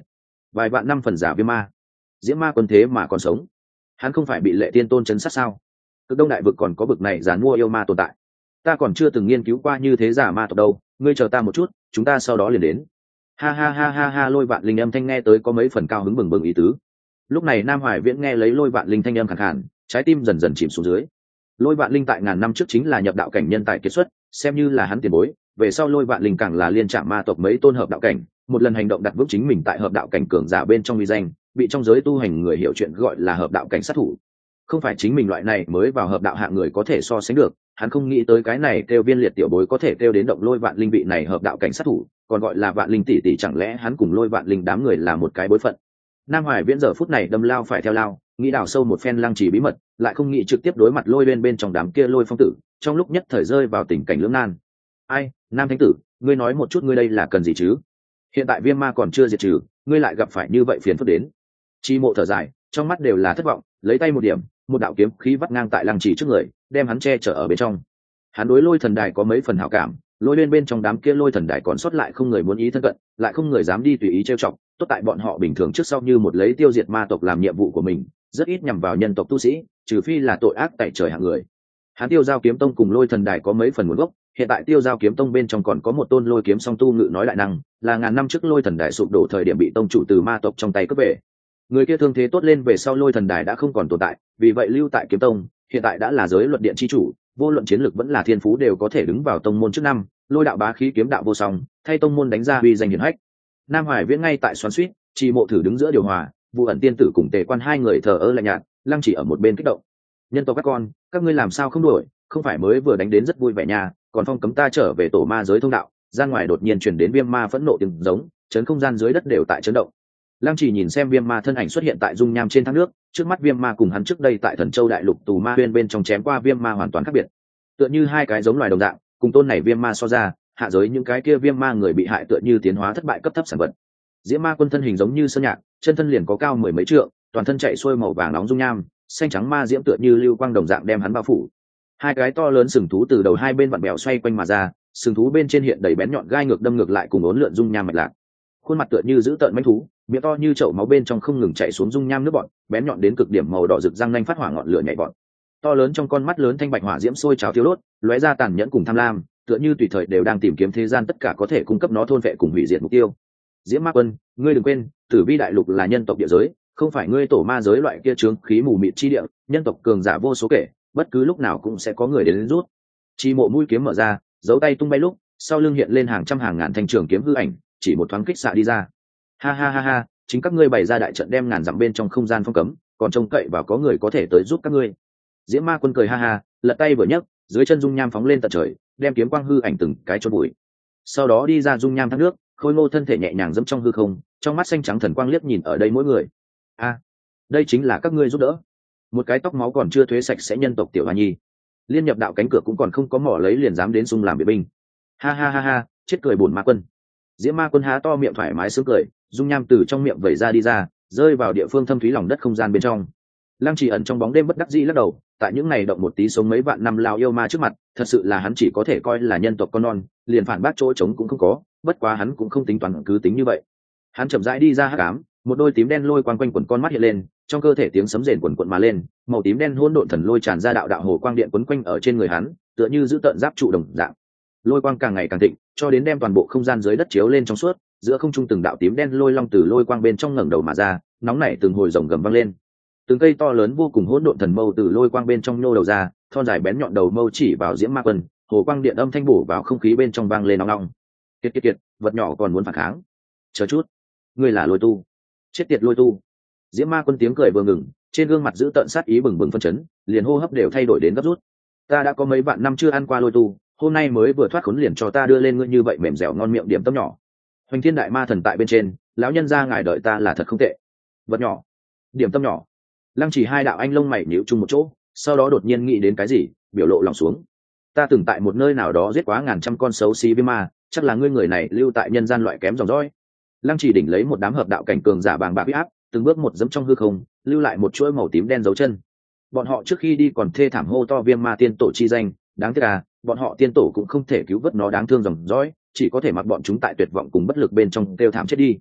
vài vạn năm phần giả viêm ma. Diễm ma quân thế mà còn sống, hắn không phải bị Lệ Tiên Tôn chấn sát sao? Cực Đông đại vực còn có bực này giàn mua yêu ma tồn tại, ta còn chưa từng nghiên cứu qua như thế giả ma tộc đâu. Ngươi chờ ta một chút, chúng ta sau đó liền đến. Ha ha ha ha ha. Lôi Vạn Linh âm thanh nghe tới có mấy phần cao hứng bừng bừng ý tứ. Lúc này Nam Hoài Viễn nghe lấy Lôi Vạn Linh thanh âm khàn khàn, trái tim dần dần chìm xuống dưới. Lôi Vạn Linh tại ngàn năm trước chính là nhập đạo cảnh nhân tài kiệt xuất, xem như là hắn tiền bối. Về sau Lôi Vạn Linh càng là liên trạm ma tộc mấy tôn hợp đạo cảnh, một lần hành động đặt vững chính mình tại hợp đạo cảnh cường giả bên trong uy danh, bị trong giới tu hành người hiểu chuyện gọi là hợp đạo cảnh sát thủ. Không phải chính mình loại này mới vào hợp đạo hạng người có thể so sánh được, hắn không nghĩ tới cái này kêu Viên Liệt tiểu bối có thể kêu đến động Lôi Vạn Linh vị này hợp đạo cảnh sát thủ, còn gọi là Vạn Linh tỷ tỷ, chẳng lẽ hắn cùng Lôi Vạn Linh đám người là một cái bối phận. Nam Hoài Viễn giờ phút này đâm lao phải theo lao, nghĩ đào sâu một phen Lăng Chỉ bí mật, lại không nghĩ trực tiếp đối mặt Lôi bên trong đám kia Lôi phong tử, trong lúc nhất thời rơi vào tình cảnh lưỡng nan. Ai, Nam thánh tử, ngươi nói một chút ngươi đây là cần gì chứ? Hiện tại viêm ma còn chưa diệt trừ, ngươi lại gặp phải như vậy phiền phức đến. Chi Mộ thở dài, trong mắt đều là thất vọng, lấy tay một điểm, một đạo kiếm khí vắt ngang tại Lăng Chỉ trước người, đem hắn che chở ở bên trong. Hắn đối Lôi thần đài có mấy phần hảo cảm, Lôi bên trong đám kia Lôi thần đài còn sót lại không người muốn ý thân cận, lại không người dám đi tùy ý trêu chọc, tốt tại bọn họ bình thường trước sau như một lấy tiêu diệt ma tộc làm nhiệm vụ của mình, rất ít nhằm vào nhân tộc tu sĩ, trừ phi là tội ác tại trời hạng người. Hắn Tiêu Giao kiếm tông cùng Lôi thần đài có mấy phần nguồn gốc, hiện tại Tiêu Giao kiếm tông bên trong còn có một tôn Lôi kiếm song tu ngự nói đại năng, là ngàn năm trước Lôi thần đài sụp đổ thời điểm bị tông chủ từ ma tộc trong tay cướp về. Người kia thương thế tốt lên về sau Lôi thần đài đã không còn tồn tại, vì vậy lưu tại kiếm tông, hiện tại đã là giới luật điện chi chủ, vô luận chiến lược vẫn là thiên phú đều có thể đứng vào tông môn trước năm, Lôi đạo bá khí kiếm đạo vô song, thay tông môn đánh ra uy danh hiển hách. Nam Hoài Viễn ngay tại xoắn xuýt, Chi Mộ thử đứng giữa điều hòa, Vu Ẩn tiên tử cùng Tề Quan hai người thờ ơ lạnh nhạt, Lăng Chỉ ở một bên kích động. Nhân tộc các con, các ngươi làm sao không đuổi, không phải mới vừa đánh đến rất vui vẻ nhà, còn phong cấm ta trở về tổ ma giới thông đạo. Gian ngoài đột nhiên truyền đến viêm ma phẫn nộ tiếng giống, chấn không gian dưới đất đều tại chấn động. Lăng Chỉ nhìn xem viêm ma thân ảnh xuất hiện tại dung nham trên thác nước, trước mắt viêm ma cùng hắn trước đây tại Thần Châu đại lục tù ma huyên bên trong chém qua viêm ma hoàn toàn khác biệt, tựa như hai cái giống loài đồng dạng, cùng tôn này viêm ma so ra, hạ giới những cái kia viêm ma người bị hại tựa như tiến hóa thất bại cấp thấp sản vật. Diễm ma quân thân hình giống như sơn nhạc, chân thân liền có cao mười mấy trượng, toàn thân chạy xuôi màu vàng nóng dung nham, xanh trắng ma diễm tựa như lưu quang đồng dạng đem hắn bao phủ. Hai cái to lớn sừng thú từ đầu hai bên vặn bèo xoay quanh mà ra, sừng thú bên trên hiện đầy bén nhọn gai ngược đâm ngược lại cùng uốn lượn dung nham mạch lạc. Khuôn mặt tựa như giữ tợn manh thú, miệng to như chậu máu bên trong không ngừng chạy xuống dung nham nước bọt, bén nhọn đến cực điểm màu đỏ rực răng nanh phát hỏa ngọn lửa nhảy bọt. To lớn trong con mắt lớn thanh bạch hỏa diễm sôi trào thiêu đốt, lóe ra tàn nhẫn cùng tham lam, tựa như tùy thời đều đang tìm kiếm thế gian tất cả có thể cung cấp nó thôn vệ cùng hủy diệt mục tiêu. Diễm ma quân, ngươi đừng quên, Tử Vi đại lục là nhân tộc địa giới, không phải ngươi tổ ma giới loại kia trướng khí mù mịt chi địa, nhân tộc cường giả vô số kể, bất cứ lúc nào cũng sẽ có người đến rút. Chi Mộ mũi kiếm mở ra, giấu tay tung bay lúc, sau lưng hiện lên hàng trăm hàng ngàn thanh trường kiếm hư ảnh, chỉ một thoáng kích xạ đi ra. Ha ha ha ha, chính các ngươi bày ra đại trận đem ngàn dặm bên trong không gian phong cấm, còn trông cậy vào có người có thể tới giúp các ngươi. Diễm ma quân cười ha ha, lật tay vừa nhấc, dưới chân dung nham phóng lên tận trời, đem kiếm quang hư ảnh từng cái chôn bụi. Sau đó đi ra dung nham thác nước, khôi ngô thân thể nhẹ nhàng dẫm trong hư không, trong mắt xanh trắng thần quang liếc nhìn ở đây mỗi người. A, đây chính là các ngươi giúp đỡ. Một cái tóc máu còn chưa thuế sạch sẽ nhân tộc tiểu hoa nhi, liên nhập đạo cánh cửa cũng còn không có mỏ lấy liền dám đến xung làm vệ binh. Ha ha ha ha, chết cười bổn ma quân. Diễm ma quân há to miệng thoải mái sướng cười, dung nham từ trong miệng vẩy ra đi ra, rơi vào địa phương thâm thúy lòng đất không gian bên trong. Lăng Chỉ ẩn trong bóng đêm bất đắc dĩ lắc đầu, tại những ngày động một tí sống mấy vạn năm lao yêu ma trước mặt, thật sự là hắn chỉ có thể coi là nhân tộc con non, liền phản bác chỗ trống cũng không có, bất quá hắn cũng không tính toán cứ tính như vậy. Hắn chậm rãi đi ra hắc ám, một đôi tím đen lôi quang quanh quẩn con mắt hiện lên, trong cơ thể tiếng sấm rền quần quận mà lên, màu tím đen hỗn độn thần lôi tràn ra đạo đạo hồ quang điện quấn quanh ở trên người hắn, tựa như giữ tợn giáp trụ đồng dạng. Lôi quang càng ngày càng thịnh, cho đến đem toàn bộ không gian dưới đất chiếu lên trong suốt, giữa không trung từng đạo tím đen lôi long từ lôi quang bên trong ngẩng đầu mà ra, nóng nảy từng hồi rồng gầm vang lên. Từng cây to lớn vô cùng hỗn độn thần mâu từ lôi quang bên trong nhô đầu ra, thon dài bén nhọn đầu mâu chỉ vào Diễm ma quân, hồ quang điện âm thanh bổ vào không khí bên trong vang lên nong nong. Kiệt kiệt kiệt, vật nhỏ còn muốn phản kháng? Chờ chút, ngươi là Lôi tu? Chết tiệt Lôi tu! Diễm ma quân tiếng cười vừa ngừng, trên gương mặt giữ tợn sát ý bừng bừng phân chấn, liền hô hấp đều thay đổi đến gấp rút. Ta đã có mấy vạn năm chưa ăn qua Lôi tu, hôm nay mới vừa thoát khốn liền cho ta đưa lên ngươi như vậy mềm dẻo ngon miệng điểm tâm nhỏ. Hoành Thiên đại ma thần tại bên trên, lão nhân gia ngài đợi ta là thật không tệ. Vật nhỏ, điểm tâm nhỏ. Lăng Chỉ hai đạo anh lông mày nhíu chung một chỗ, sau đó đột nhiên nghĩ đến cái gì, biểu lộ lòng xuống. Ta từng tại một nơi nào đó giết quá ngàn trăm con xấu xí viêm ma, chắc là ngươi người này lưu tại nhân gian loại kém dòng dõi. Lăng Chỉ đỉnh lấy một đám hợp đạo cảnh cường giả bàng bạc uy áp, từng bước một dẫm trong hư không, lưu lại một chuỗi màu tím đen dấu chân. Bọn họ trước khi đi còn thê thảm hô to viêm ma tiên tổ chi danh, đáng tiếc à, bọn họ tiên tổ cũng không thể cứu vớt nó đáng thương dòng dõi, chỉ có thể mặc bọn chúng tại tuyệt vọng cùng bất lực bên trong kêu thảm chết đi.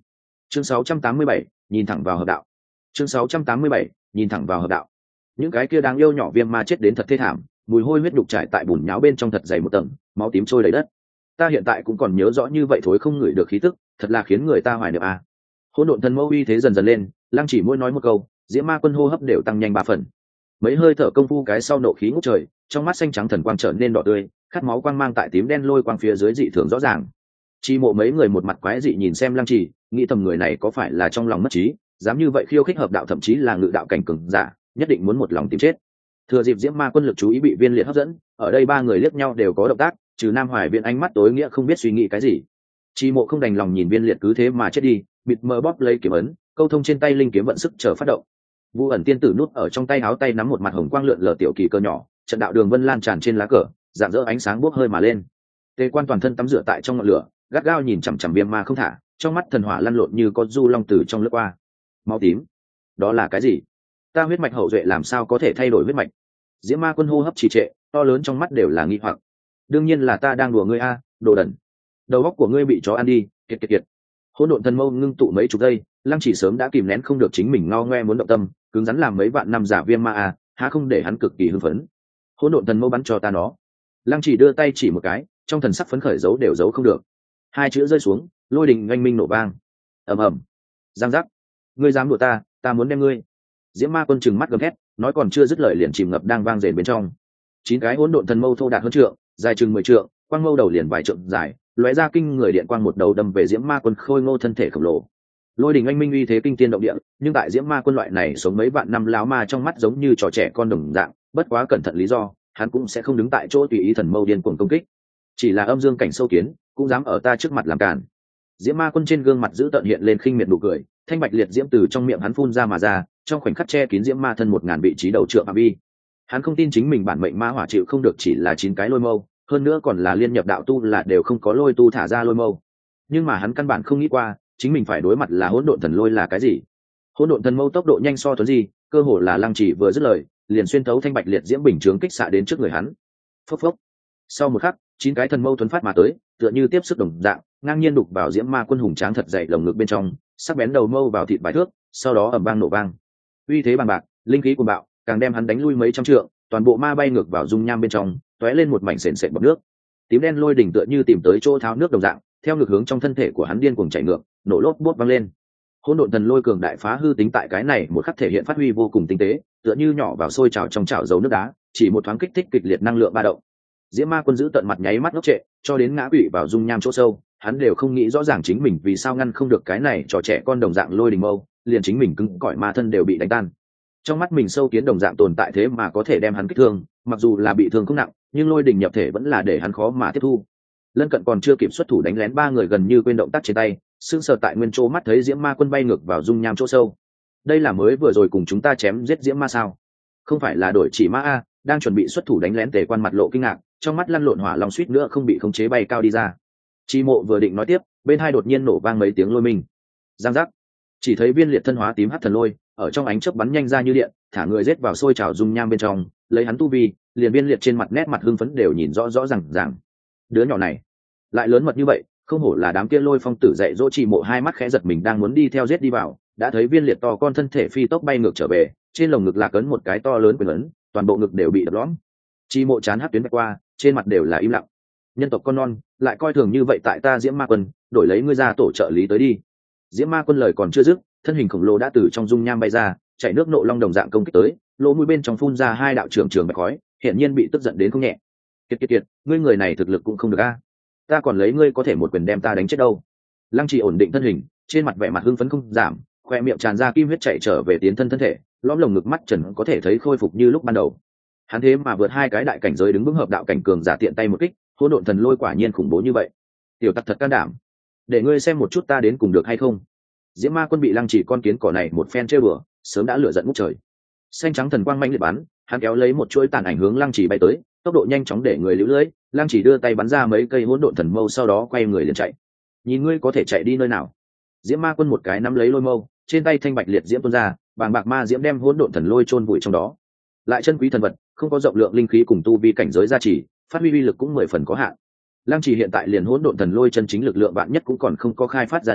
chương 687, nhìn thẳng vào hợp đạo. chương 687, nhìn thẳng vào hợp đạo. Những cái kia đáng yêu nhỏ viêm ma chết đến thật thê thảm, mùi hôi huyết đục trải tại bùn nháo bên trong thật dày một tầng, máu tím trôi đầy đất. Ta hiện tại cũng còn nhớ rõ như vậy thối không ngửi được khí tức, thật là khiến người ta hoài niệm à. Hỗn độn thần mâu uy thế dần dần lên, Lăng Chỉ mỗi nói một câu, diễm ma quân hô hấp đều tăng nhanh 3 phần. Mấy hơi thở công phu cái sau nộ khí ngút trời, trong mắt xanh trắng thần quang trở nên đỏ tươi, khát máu quang mang tại tím đen lôi quang phía dưới dị thường rõ ràng. Chi mộ mấy người một mặt quái dị nhìn xem Lăng Chỉ, nghĩ thầm người này có phải là trong lòng mất trí, dám như vậy khiêu khích hợp đạo thậm chí là ngự đạo cảnh cường giả, nhất định muốn một lòng tìm chết. Thừa dịp diễm ma quân lực chú ý bị viên liệt hấp dẫn, ở đây 3 người liếc nhau đều có động tác, trừ Nam Hoài Viễn ánh mắt tối nghĩa không biết suy nghĩ cái gì. Chi mộ không đành lòng nhìn viên liệt cứ thế mà chết đi, bịt mờ bóp lấy kiếm ấn, câu thông trên tay linh kiếm vận sức chờ phát động. Vu ẩn tiên tử nút ở trong tay áo tay nắm một mặt hồng quang lượn lờ tiểu kỳ cơ nhỏ, trận đạo đường vân lan tràn trên lá cờ, dạng dỡ ánh sáng bốc hơi mà lên. Tề Quan toàn thân tắm rửa tại trong ngọn lửa, gắt gao nhìn chằm chằm viêm ma không thả, trong mắt thần hỏa lăn lộn như có du long từ trong lướt qua. Máu tím, đó là cái gì? Ta huyết mạch hậu duệ làm sao có thể thay đổi huyết mạch? Diễm ma quân hô hấp trì trệ, to lớn trong mắt đều là nghi hoặc. Đương nhiên là ta đang đùa ngươi a, đồ đần. Đầu óc của ngươi bị chó ăn đi, kiệt kiệt kiệt. Hỗn độn thần mâu ngưng tụ mấy chục giây, Lăng Chỉ sớm đã kìm nén không được chính mình ngao ngoe muốn động tâm, cứng rắn làm mấy vạn năm giả viêm ma a, há không để hắn cực kỳ hưng phấn. Hỗn độn thần mâu bắn cho ta nó. Lăng Chỉ đưa tay chỉ một cái, trong thần sắc phấn khởi giấu đều giấu không được. Hai chữ rơi xuống, lôi đình oanh minh nổ vang. Ầm ầm. Giang giác. Ngươi dám đùa ta, ta muốn đem ngươi. Diễm ma quân trừng mắt gầm thét, nói còn chưa dứt lời liền chìm ngập đang vang rền bên trong. 9 cái hỗn độn thần mâu thô đạt hơn trượng, dài chừng 10 trượng, quang mâu đầu liền vài trượng dài, lóe ra kinh người điện quang một đầu đâm về diễm ma quân khôi ngô thân thể khổng lồ. Lôi đình anh minh uy thế kinh thiên động địa, nhưng tại diễm ma quân loại này sống mấy vạn năm láo ma trong mắt giống như trò trẻ con đồng dạng, bất quá cẩn thận lý do, hắn cũng sẽ không đứng tại chỗ tùy ý thần mâu điên cuồng công kích. Chỉ là âm dương cảnh sâu kiến, cũng dám ở ta trước mặt làm cản. Diễm ma quân trên gương mặt giữ tợn hiện lên khinh miệt nụ cười, thanh bạch liệt diễm từ trong miệng hắn phun ra mà ra, trong khoảnh khắc che kín diễm ma thân 1000 vị trí đầu trượng phạm vi. Hắn không tin chính mình bản mệnh ma hỏa chịu không được chỉ là 9 cái lôi mâu, hơn nữa còn là liên nhập đạo tu là đều không có lôi tu thả ra lôi mâu. Nhưng mà hắn căn bản không nghĩ qua, chính mình phải đối mặt là hỗn độn thần lôi là cái gì. Hỗn độn thần mâu tốc độ nhanh so tuấn gì, cơ hồ là Lăng Chỉ vừa dứt lời, liền xuyên thấu thanh bạch liệt diễm bình chướng kích xạ đến trước người hắn. Phốc phốc. Sau một khắc, 9 cái thần mâu tuấn phát mà tới, tựa như tiếp sức đồng dạng, ngang nhiên đục vào diễm ma quân hùng tráng thật dày lồng ngực bên trong, sắc bén đầu mâu vào thịt vài thước, sau đó ầm vang nổ vang. Uy thế bằng bạc, linh khí cuồng bạo, càng đem hắn đánh lui mấy trăm trượng, toàn bộ ma bay ngược vào dung nham bên trong, tóe lên một mảnh sền sệt bọt nước. Tím đen lôi đỉnh tựa như tìm tới chỗ tháo nước đồng dạng, theo ngược hướng trong thân thể của hắn điên cuồng chảy ngược, nổ lốp bốt vang lên. Hỗn độn thần lôi cường đại phá hư tính tại cái này một khắc thể hiện phát huy vô cùng tinh tế, tựa như nhỏ vào sôi trào trong chảo dầu nước đá, chỉ một thoáng kích thích kịch liệt năng lượng ba động. Diễm ma quân giữ tận mặt nháy mắt ngốc trệ, cho đến ngã quỵ vào dung nham chỗ sâu, hắn đều không nghĩ rõ ràng chính mình vì sao ngăn không được cái này trò trẻ con đồng dạng lôi đình mâu, liền chính mình cứng cỏi ma thân đều bị đánh tan. Trong mắt mình sâu kiến đồng dạng tồn tại thế mà có thể đem hắn kích thương, mặc dù là bị thương không nặng, nhưng lôi đình nhập thể vẫn là để hắn khó mà tiếp thu. Lân Cận còn chưa kịp xuất thủ đánh lén 3 người gần như quên động tác trên tay, sững sờ tại nguyên chỗ mắt thấy diễm ma quân bay ngược vào dung nham chỗ sâu. Đây là mới vừa rồi cùng chúng ta chém giết diễm ma sao? Không phải là đổi chỉ ma a? Đang chuẩn bị xuất thủ đánh lén Tề Quan mặt lộ kinh ngạc, trong mắt lăn lộn hỏa long suýt nữa không bị khống chế bay cao đi ra. Chi Mộ vừa định nói tiếp, bên hai đột nhiên nổ vang mấy tiếng lôi mình. Giang giác. Chỉ thấy viên liệt thân hóa tím hắc thần lôi, ở trong ánh chớp bắn nhanh ra như điện, thả người giết vào sôi trào dung nham bên trong, lấy hắn tu vi, liền viên liệt trên mặt nét mặt hưng phấn đều nhìn rõ rõ ràng. Đứa nhỏ này lại lớn mật như vậy, không hổ là đám kia lôi phong tử dạy dỗ. Chỉ Mộ hai mắt khẽ giật mình đang muốn đi theo giết đi vào, đã thấy viên liệt to con thân thể phi tốc bay ngược trở về, trên lồng ngực lạc ấn một cái to lớn quyền ấn, toàn bộ ngực đều bị đập lõm. Chỉ Mộ chán hất tuyến bạch qua, trên mặt đều là im lặng. Nhân tộc con non lại coi thường như vậy tại ta Diễm Ma Quân, đổi lấy ngươi ra tổ trợ lý tới đi. Diễm Ma Quân lời còn chưa dứt, thân hình khổng lồ đã từ trong dung nham bay ra, chạy nước nộ long đồng dạng công kích tới, lỗ mũi bên trong phun ra 2 đạo trường bạch khói, hiện nhiên bị tức giận đến không nhẹ. Kiệt, ngươi người này thực lực cũng không được a. Ta còn lấy ngươi có thể một quyền đem ta đánh chết đâu. Lăng Chỉ ổn định thân hình, trên mặt vẻ mặt hưng phấn không giảm, khoe miệng tràn ra kim huyết chạy trở về tiến thân thể, lõm lồng ngực mắt trần có thể thấy khôi phục như lúc ban đầu. Hắn thế mà vượt 2 cái đại cảnh giới đứng vững hợp đạo cảnh cường giả tiện tay một kích, hỗn độn thần lôi quả nhiên khủng bố như vậy. Tiểu tặc thật can đảm, để ngươi xem một chút ta đến cùng được hay không. Diễm Ma Quân bị Lăng Chỉ con kiến cỏ này một phen chơi bừa, sớm đã lửa giận ngút trời. Xanh trắng thần quang mãnh liệt bắn, hắn kéo lấy một chuỗi tàn ảnh hướng Lăng Chỉ bay tới, tốc độ nhanh chóng để người liễu lưỡi. Lăng Chỉ đưa tay bắn ra mấy cây hỗn độn thần mâu, sau đó quay người liền chạy. Nhìn ngươi có thể chạy đi nơi nào? Diễm Ma Quân một cái nắm lấy lôi mâu, trên tay thanh bạch liệt diễm tuôn ra, bàng bạc ma diễm đem hỗn độn thần lôi chôn vùi trong đó. Lại chân quý thần vật, không có rộng lượng linh khí cùng tu vi cảnh giới gia trì, phát huy uy lực cũng 10 phần có hạn. Lăng Chỉ hiện tại liền hỗn độn thần lôi chân chính lực lượng vạn nhất cũng còn không có khai phát ra đến,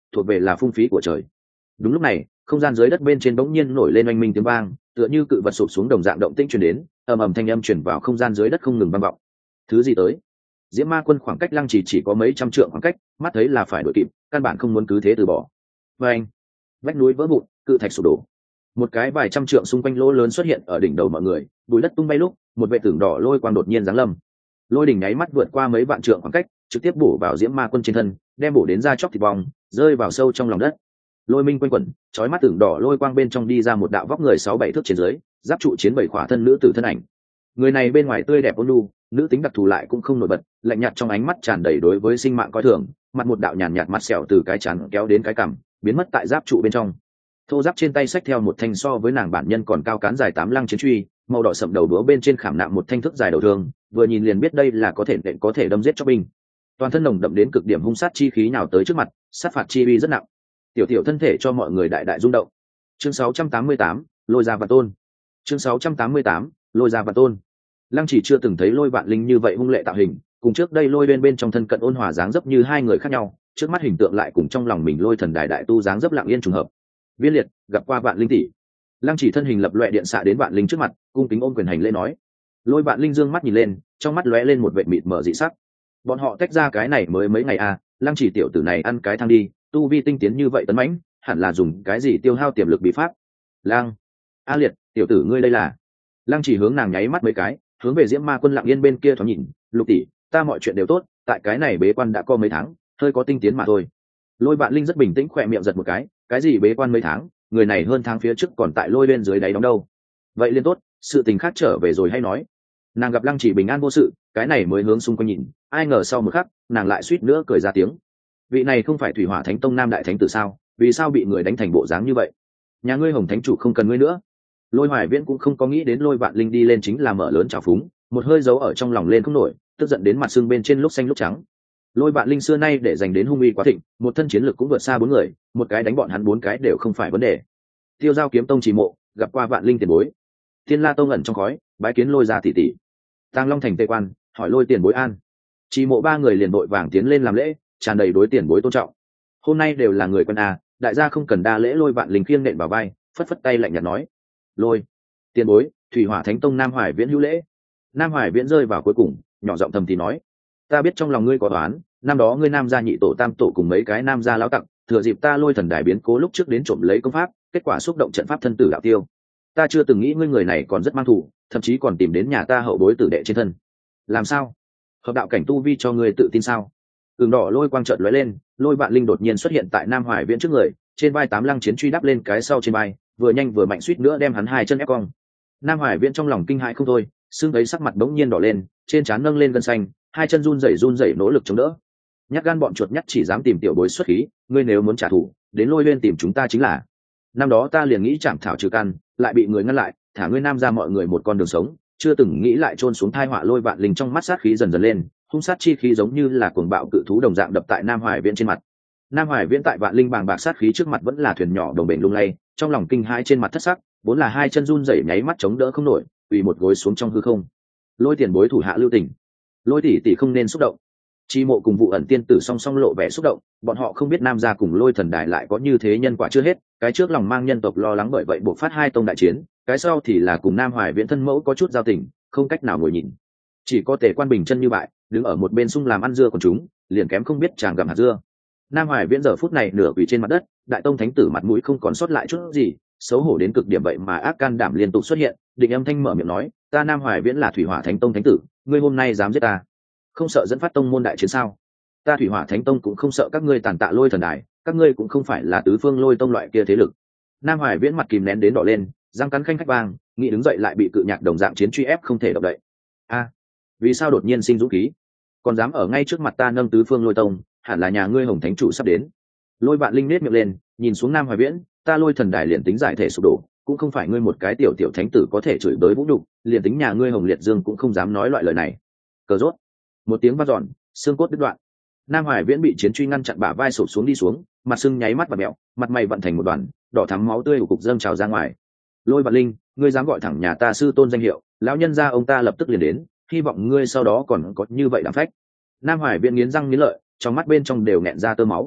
thuộc về là phung phí của trời. Đúng lúc này, không gian dưới đất bên trên bỗng nhiên nổi lên oanh minh tiếng vang, tựa như cự vật sụp xuống đồng dạng động tĩnh truyền đến, ầm ầm thanh âm truyền vào không gian dưới đất không ngừng vang vọng. Thứ gì tới? Diễm Ma Quân khoảng cách Lăng chỉ có mấy trăm trượng khoảng cách, mắt thấy là phải đuổi kịp, căn bản không muốn cứ thế từ bỏ. Và anh, vách núi vỡ vụn, cự thạch sụp đổ. Một cái vài trăm trượng xung quanh lỗ lớn xuất hiện ở đỉnh đầu mọi người, bụi đất tung bay lúc, một vệ tường đỏ lôi quang đột nhiên giáng lâm. Lôi đỉnh nháy mắt vượt qua mấy vạn trượng khoảng cách, trực tiếp bổ vào Diễm Ma Quân trên thân, đem bổ đến da chóc thịt bong, rơi vào sâu trong lòng đất. Lôi minh quanh quẩn, chói mắt tường đỏ lôi quang bên trong đi ra một đạo vóc người 6-7 thước trên dưới, giáp trụ chiến 7 khỏa thân nữ tử thân ảnh. Người này bên ngoài tươi đẹp ôn nhu, nữ tính đặc thù lại cũng không nổi bật, lạnh nhạt trong ánh mắt tràn đầy đối với sinh mạng coi thường, mặt một đạo nhàn nhạt mặt sẹo từ cái trán kéo đến cái cằm, biến mất tại giáp trụ bên trong. Thô giáp trên tay xách theo một thanh so với nàng bản nhân còn cao cán dài 8 lăng chiến truy, màu đỏ sậm đầu đũa bên trên khảm nạm một thanh thước dài đầu thương, vừa nhìn liền biết đây là có thể đâm giết cho binh. Toàn thân nồng đậm đến cực điểm hung sát chi khí nào tới trước mặt, sát phạt chi uy rất nặng. Tiểu thân thể cho mọi người đại đại rung động. Chương 688, lôi ra vạn tôn. Chương 688, lôi ra vạn tôn. Lăng chỉ chưa từng thấy Lôi Vạn Linh như vậy hung lệ tạo hình, cùng trước đây Lôi bên trong thân cận ôn hòa dáng dấp như hai người khác nhau, trước mắt hình tượng lại cùng trong lòng mình Lôi thần đại đại tu dáng dấp lặng yên trùng hợp. Viên Liệt gặp qua Vạn Linh tỷ. Lăng chỉ thân hình lập loè điện xạ đến Vạn Linh trước mặt, cung kính ôm quyền hành lễ nói. Lôi Vạn Linh dương mắt nhìn lên, trong mắt lóe lên một vẻ mịt mờ dị sắc. Bọn họ tách ra cái này mới mấy ngày à, Lăng chỉ tiểu tử này ăn cái thang đi, tu vi tinh tiến như vậy tấn mãnh, hẳn là dùng cái gì tiêu hao tiềm lực bí pháp. Lăng, A Liệt, tiểu tử ngươi đây là? Lăng chỉ hướng nàng nháy mắt mấy cái, hướng về Diễm Ma Quân lặng yên bên kia thoáng nhìn, Lục tỷ, ta mọi chuyện đều tốt, tại cái này bế quan đã có mấy tháng, hơi có tinh tiến mà thôi. Lôi Vạn Linh rất bình tĩnh khỏe miệng giật một cái gì bế quan mấy tháng, người này hơn tháng phía trước còn tại Lôi bên dưới đáy đóng đâu. Vậy liên tốt, sự tình khác trở về rồi hay nói. Nàng gặp Lăng chỉ bình an vô sự, cái này mới hướng xung quanh nhìn, ai ngờ sau một khắc, nàng lại suýt nữa cười ra tiếng. Vị này không phải Thủy Hỏa Thánh Tông Nam đại thánh tử sao, vì sao bị người đánh thành bộ dáng như vậy? Nhà ngươi Hồng thánh chủ không cần ngươi nữa. Lôi Hoài Viễn cũng không có nghĩ đến Lôi Vạn Linh đi lên chính là mở lớn trào phúng, một hơi giấu ở trong lòng lên không nổi, tức giận đến mặt xương bên trên lúc xanh lúc trắng. Lôi Vạn Linh xưa nay để dành đến hung uy quá thịnh, một thân chiến lực cũng vượt xa 4 người, một cái đánh bọn hắn 4 cái đều không phải vấn đề. Tiêu Giao Kiếm Tông Trì Mộ gặp qua Vạn Linh tiền bối. Thiên La Tông ẩn trong khói, bái kiến Lôi gia tỷ tỷ. Tàng Long thành Tây Quan, hỏi Lôi tiền bối an. Trì Mộ 3 người liền vội vàng tiến lên làm lễ, tràn đầy đối tiền bối tôn trọng. Hôm nay đều là người quen à, đại gia không cần đa lễ. Lôi Vạn Linh khiêng nện vào vai, phất phất tay lạnh nhạt nói. Lôi tiền bối, Thủy Hỏa Thánh Tông Nam Hoài Viễn hữu lễ. Nam Hoài Viễn rơi vào cuối cùng, nhỏ giọng thầm thì nói, ta biết trong lòng ngươi có toán, năm đó ngươi Nam gia nhị tổ tam tổ cùng mấy cái Nam gia lão tặc, thừa dịp ta Lôi thần đài biến cố lúc trước đến trộm lấy công pháp, kết quả xúc động trận pháp thân tử đạo tiêu. Ta chưa từng nghĩ ngươi người này còn rất mang thủ, thậm chí còn tìm đến nhà ta hậu bối tử đệ trên thân. Làm sao? Hợp đạo cảnh tu vi cho ngươi tự tin sao? Tường đỏ lôi quang chợt lóe lên, Lôi Vạn Linh đột nhiên xuất hiện tại Nam Hoài Viễn trước người, trên vai 8 lăng chiến truy đắp lên cái sau trên vai, vừa nhanh vừa mạnh suýt nữa đem hắn 2 chân ép cong. Nam Hoài Viễn trong lòng kinh hãi không thôi, xương thấy sắc mặt bỗng nhiên đỏ lên, trên trán nâng lên gân xanh, 2 chân run rẩy nỗ lực chống đỡ. Nhát gan bọn chuột nhắt chỉ dám tìm tiểu bối xuất khí, ngươi nếu muốn trả thù, đến Lôi lên tìm chúng ta chính là. Năm đó ta liền nghĩ chạm thảo trừ căn, lại bị người ngăn lại, thả ngươi Nam ra mọi người một con đường sống, chưa từng nghĩ lại chôn xuống thai họa. Lôi Vạn Linh trong mắt sát khí dần dần lên, hung sát chi khí giống như là cuồng bạo cự thú đồng dạng đập tại Nam Hoài Viễn trên mặt. Nam Hoài Viễn tại Vạn Linh bàng bạc sát khí trước mặt vẫn là thuyền nhỏ đồng bền lung lay, trong lòng kinh hãi trên mặt thất sắc, vốn là 2 chân run rẩy nháy mắt chống đỡ không nổi, quỳ một gối xuống trong hư không. Lôi tiền bối thủ hạ lưu tình, Lôi tỷ tỷ không nên xúc động. Chi Mộ cùng Vụ Ẩn tiên tử song song lộ vẻ xúc động, bọn họ không biết Nam gia cùng Lôi thần đài lại có như thế nhân quả chưa hết, cái trước lòng mang nhân tộc lo lắng bởi vậy buộc phát 2 tông đại chiến, cái sau thì là cùng Nam Hoài Viễn thân mẫu có chút giao tình, không cách nào ngồi nhìn. Chỉ có Tề Quan bình chân như bại, đứng ở một bên sung làm ăn dưa của chúng, liền kém không biết chàng gặm hạt dưa. Nam Hoài Viễn giờ phút này nửa quỳ trên mặt đất, đại tông thánh tử mặt mũi không còn sót lại chút gì, xấu hổ đến cực điểm vậy mà ác can đảm liên tục xuất hiện, định âm thanh mở miệng nói, ta Nam Hoài Viễn là Thủy Hỏa Thánh Tông thánh tử, ngươi hôm nay dám giết ta, không sợ dẫn phát tông môn đại chiến sao? Ta Thủy Hỏa Thánh Tông cũng không sợ các ngươi tàn tạ Lôi thần đài, các ngươi cũng không phải là tứ phương Lôi tông loại kia thế lực. Nam Hoài Viễn mặt kìm nén đến đỏ lên, răng cắn khanh khách vang, nghĩ đứng dậy lại bị cự nhạc đồng dạng chiến truy ép không thể động đậy. A, vì sao đột nhiên sinh dũng khí, còn dám ở ngay trước mặt ta nâng tứ phương Lôi tông, hẳn là nhà ngươi Hồng thánh chủ sắp đến. Lôi Vạn Linh nết miệng lên, nhìn xuống Nam Hoài Viễn, ta Lôi thần đài liền tính giải thể sụp đổ, cũng không phải ngươi một cái tiểu tiểu thánh tử có thể chửi bới vũ nhục, liền tính nhà ngươi Hồng Liệt Dương cũng không dám nói loại lời này. Cờ rốt, một tiếng vang dọn, xương cốt đứt đoạn. Nam Hoài Viễn bị chiến truy ngăn chặn, bả vai sụp xuống đi xuống, mặt sưng nháy mắt và mẹo, mặt mày vận thành một đoàn, đỏ thắm máu tươi của cục dâng trào ra ngoài. Lôi Vạn Linh, ngươi dám gọi thẳng nhà ta sư tôn danh hiệu, lão nhân gia ông ta lập tức liền đến, hy vọng ngươi sau đó còn có như vậy đảm phách. Nam Hoài Viễn nghiến răng nghiến lợi, trong mắt bên trong đều nghẹn ra tơ máu.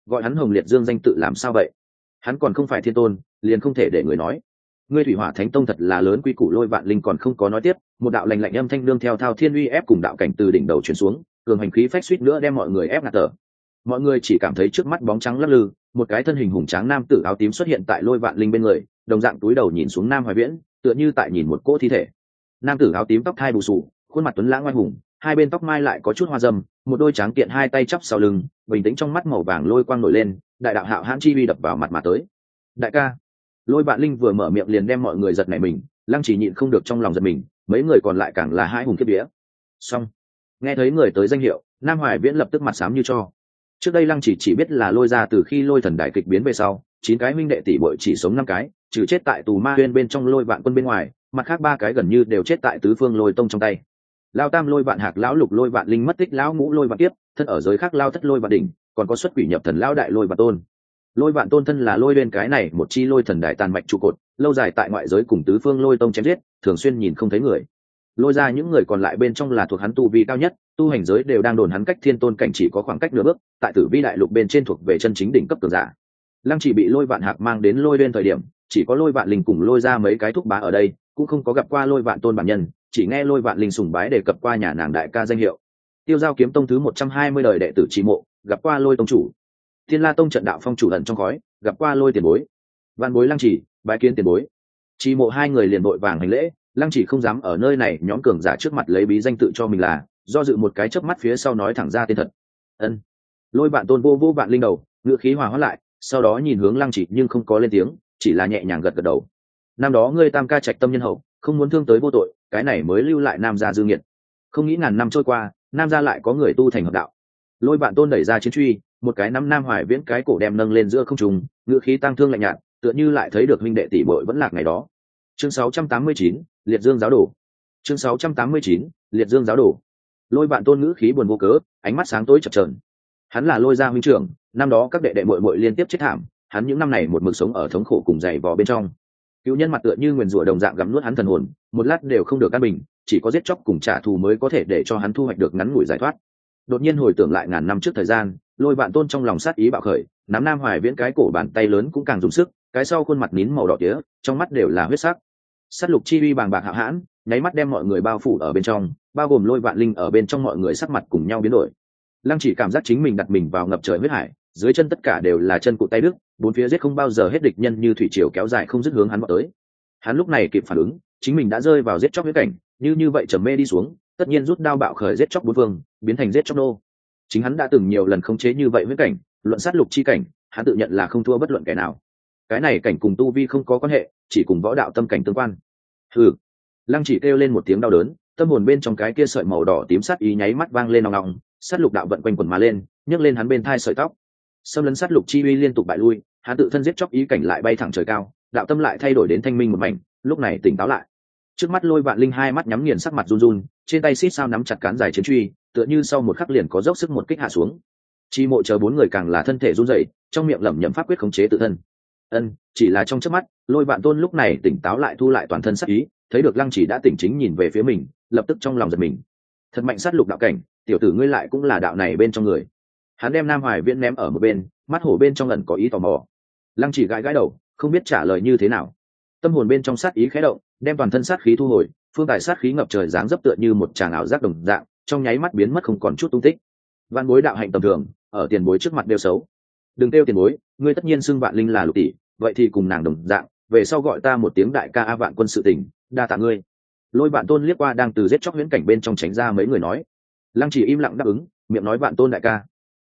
gọi hắn Hồng Liệt Dương danh tự làm sao vậy? Hắn còn không phải thiên tôn, liền không thể để người nói. Ngươi Thủy Hỏa Thánh Tông thật là lớn quy củ. Lôi Vạn Linh còn không có nói tiếp, một đạo lạnh lạnh âm thanh đương theo thao thiên uy ép cùng đạo cảnh từ đỉnh đầu truyền xuống, cường hành khí phách suýt nữa đem mọi người ép ngạt thở. Mọi người chỉ cảm thấy trước mắt bóng trắng lắc lư, một cái thân hình hùng tráng nam tử áo tím xuất hiện tại Lôi Vạn Linh bên người, đồng dạng túi đầu nhìn xuống Nam Hoài Viễn, tựa như tại nhìn một cỗ thi thể. Nam tử áo tím tóc thai bù sù, khuôn mặt tuấn lãng oai hùng, hai bên tóc mai lại có chút hoa râm, một đôi tráng kiện hai tay chắp sau lưng, bình tĩnh trong mắt màu vàng lôi quang nổi lên, đại đạo hạo hãn chi uy đập vào mặt mà tới. Đại ca. Lôi Vạn Linh vừa mở miệng liền đem mọi người giật nảy mình, Lăng Chỉ nhịn không được trong lòng giật mình, mấy người còn lại càng là hai hùng kiếp vía. Xong. Nghe thấy người tới danh hiệu, Nam Hoài Viễn lập tức mặt xám như cho. Trước đây Lăng chỉ biết là Lôi ra từ khi Lôi thần đại kịch biến về sau, 9 cái huynh đệ tỷ muội chỉ sống 5 cái, trừ chết tại tù ma huyên bên trong Lôi Vạn Quân bên ngoài, mặt khác 3 cái gần như đều chết tại tứ phương Lôi tông trong tay. Lao tam Lôi Vạn Hạc, lão lục Lôi Vạn Linh mất tích, lão ngũ Lôi Vạn Tiếp thân ở giới khác lao thất Lôi Vạn Đỉnh, còn có xuất quỷ nhập thần lão đại Lôi Vạn Tôn. Lôi Vạn Tôn thân là Lôi bên cái này một chi Lôi thần đại tàn mạch trụ cột, lâu dài tại ngoại giới cùng tứ phương Lôi tông chém giết, thường xuyên nhìn không thấy người. Lôi ra những người còn lại bên trong là thuộc hắn tu vi cao nhất, tu hành giới đều đang đồn hắn cách thiên tôn cảnh chỉ có khoảng cách nửa bước, tại Tử Vi đại lục bên trên thuộc về chân chính đỉnh cấp cường giả. Lăng chỉ bị Lôi Vạn Hạc mang đến Lôi bên thời điểm, chỉ có Lôi Vạn Linh cùng Lôi ra mấy cái thúc bá ở đây, cũng không có gặp qua Lôi Vạn Tôn bản nhân, chỉ nghe Lôi Vạn Linh sùng bái đề cập qua nhà nàng đại ca danh hiệu. Tiêu Giao kiếm tông thứ 120 đời đệ tử Trì Mộ, gặp qua Lôi tông chủ. Thiên La tông trận đạo phong chủ ẩn trong khói, gặp qua Lôi tiền bối. Vạn bối Lăng chỉ, bái kiến tiền bối. Trì Mộ hai người liền vội vàng hành lễ, Lăng chỉ không dám ở nơi này nhóm cường giả trước mặt lấy bí danh tự cho mình là, do dự một cái chớp mắt phía sau nói thẳng ra tên thật. Ân. Lôi Vạn Tôn vô Vạn Linh đầu, ngựa khí hòa hóa lại, sau đó nhìn hướng Lăng chỉ nhưng không có lên tiếng, chỉ là nhẹ nhàng gật gật đầu. Năm đó ngươi Tam ca trạch tâm nhân hậu, không muốn thương tới vô tội, cái này mới lưu lại Nam gia dư nghiệt. Không nghĩ ngàn năm trôi qua, Nam gia lại có người tu thành hợp đạo. Lôi Vạn Tôn đẩy ra chiến truy, một cái nắm Nam Hoài Viễn cái cổ đem nâng lên giữa không trung, ngựa khí tăng thương lạnh nhạt, tựa như lại thấy được huynh đệ tỷ muội vẫn lạc ngày đó. Chương 689, Liệt Dương giáo đồ. Chương 689, Liệt Dương giáo đồ. Lôi Vạn Tôn ngữ khí buồn vô cớ, ánh mắt sáng tối chập chờn. Hắn là Lôi gia huynh trưởng, năm đó các đệ đệ muội muội liên tiếp chết thảm, hắn những năm này một mực sống ở thống khổ cùng dày vò bên trong. Cựu nhân mặt tựa như nguyền rủa đồng dạng gặm nuốt hắn thần hồn, một lát đều không được an bình, chỉ có giết chóc cùng trả thù mới có thể để cho hắn thu hoạch được ngắn ngủi giải thoát. Đột nhiên hồi tưởng lại ngàn năm trước thời gian, Lôi Vạn Tôn trong lòng sát ý bạo khởi, nắm Nam Hoài Viễn cái cổ bàn tay lớn cũng càng dùng sức, cái sau khuôn mặt nín màu đỏ tía, trong mắt đều là huyết sắc. Sát lục chi uy bàng bạc hạo hãn, nháy mắt đem mọi người bao phủ ở bên trong, bao gồm Lôi Vạn Linh ở bên trong, mọi người sắc mặt cùng nhau biến đổi. Lăng chỉ cảm giác chính mình đặt mình vào ngập trời huyết hải, dưới chân tất cả đều là chân cụt tay đứt, bốn phía giết không bao giờ hết địch nhân như thủy triều kéo dài không dứt hướng hắn vọt tới. Hắn lúc này kịp phản ứng, chính mình đã rơi vào giết chóc huyết cảnh, như vậy trầm mê đi xuống, tất nhiên rút đao bạo khởi giết chóc bốn phương, biến thành giết chóc nô. Chính hắn đã từng nhiều lần khống chế như vậy huyết cảnh, luận sát lục chi cảnh, hắn tự nhận là không thua bất luận kẻ nào. Cái này cảnh cùng tu vi không có quan hệ, chỉ cùng võ đạo tâm cảnh tương quan. Hừ. Lăng chỉ kêu lên một tiếng đau đớn, tâm hồn bên trong cái kia sợi màu đỏ tím sát ý nháy mắt vang lên nòng nòng, sát lục đạo vận quanh quần mà lên, nhấc lên hắn bên thai sợi tóc. Xâm lấn sát lục chi uy liên tục bại lui, hắn tự thân giết chóc ý cảnh lại bay thẳng trời cao, đạo tâm lại thay đổi đến thanh minh một mảnh, lúc này tỉnh táo lại. Trước mắt Lôi Vạn Linh hai mắt nhắm nghiền, sắc mặt run run, trên tay xít sao nắm chặt cán dài chiến truy, tựa như sau một khắc liền có dốc sức một kích hạ xuống. Chi Mộ chờ bốn người càng là thân thể run rẩy, trong miệng lẩm nhẩm pháp quyết khống chế tự thân. Chỉ là trong chớp mắt, Lôi Vạn Tôn lúc này tỉnh táo lại, thu lại toàn thân sát ý, thấy được Lăng Chỉ đã tỉnh chính nhìn về phía mình, lập tức trong lòng giật mình. Thật mạnh sát lục đạo cảnh, tiểu tử ngươi lại cũng là đạo này bên trong người. Hắn đem Nam Hoài Viễn ném ở một bên, mắt hổ bên trong ẩn có ý tò mò. Lăng Chỉ gãi gãi đầu, không biết trả lời như thế nào. Tâm hồn bên trong sát ý khẽ động, đem toàn thân sát khí thu hồi, phương tài sát khí ngập trời dáng dấp tựa như một tràng ảo giác đồng dạng, trong nháy mắt biến mất không còn chút tung tích. Vạn bối đạo hạnh tầm thường, ở tiền bối trước mặt đều xấu. Đừng kêu tiền bối, ngươi tất nhiên xưng Vạn Linh là lục tỷ, vậy thì cùng nàng đồng dạng, về sau gọi ta một tiếng đại ca a Vạn Quân sự tình, đa tạ ngươi. Lôi Vạn Tôn liếc qua đang từ giết chóc huyễn cảnh bên trong tránh ra mấy người nói. Lăng Chỉ im lặng đáp ứng, miệng nói Vạn Tôn đại ca.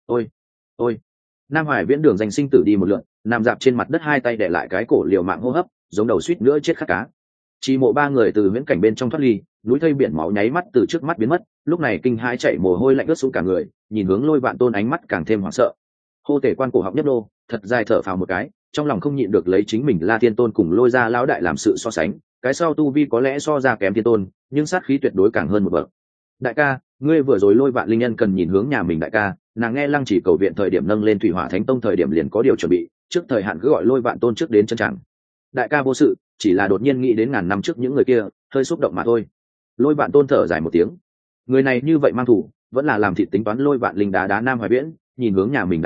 Ôi. Nam Hoài Viễn đường danh sinh tử đi một lượt, nằm dạp trên mặt đất, hai tay để lại cái cổ liều mạng hô hấp, giống đầu suýt nữa chết khát cá. Chi Mộ ba người từ huyễn cảnh bên trong thoát ly, núi thây biển máu nháy mắt từ trước mắt biến mất, lúc này kinh hãi chạy mồ hôi lạnh ướt xuống cả người, nhìn hướng Lôi Vạn Tôn ánh mắt càng thêm hoảng sợ. Hô Tể quan cổ họng nhấp nô, thật dài thở phào một cái, trong lòng không nhịn được lấy chính mình La Thiên Tôn cùng Lôi gia lão đại làm sự so sánh, cái sau tu vi có lẽ so ra kém Thiên Tôn, nhưng sát khí tuyệt đối càng hơn một bậc. Đại ca, ngươi vừa rồi Lôi Vạn Linh nhân cần nhìn hướng nhà mình đại ca, nàng nghe Lăng Chỉ cầu viện thời điểm nâng lên Thủy Hỏa Thánh Tông thời điểm liền có điều chuẩn bị, trước thời hạn cứ gọi Lôi Vạn Tôn trước đến chân chẳng. Đại ca vô sự, chỉ là đột nhiên nghĩ đến ngàn năm trước những người kia, hơi xúc động mà thôi. Lôi Vạn Tôn thở dài một tiếng, người này như vậy mang thủ, vẫn là làm thịt tính toán. Lôi Vạn Linh đá Nam Hoài Viễn, nhìn hướng nhà mình đại ca,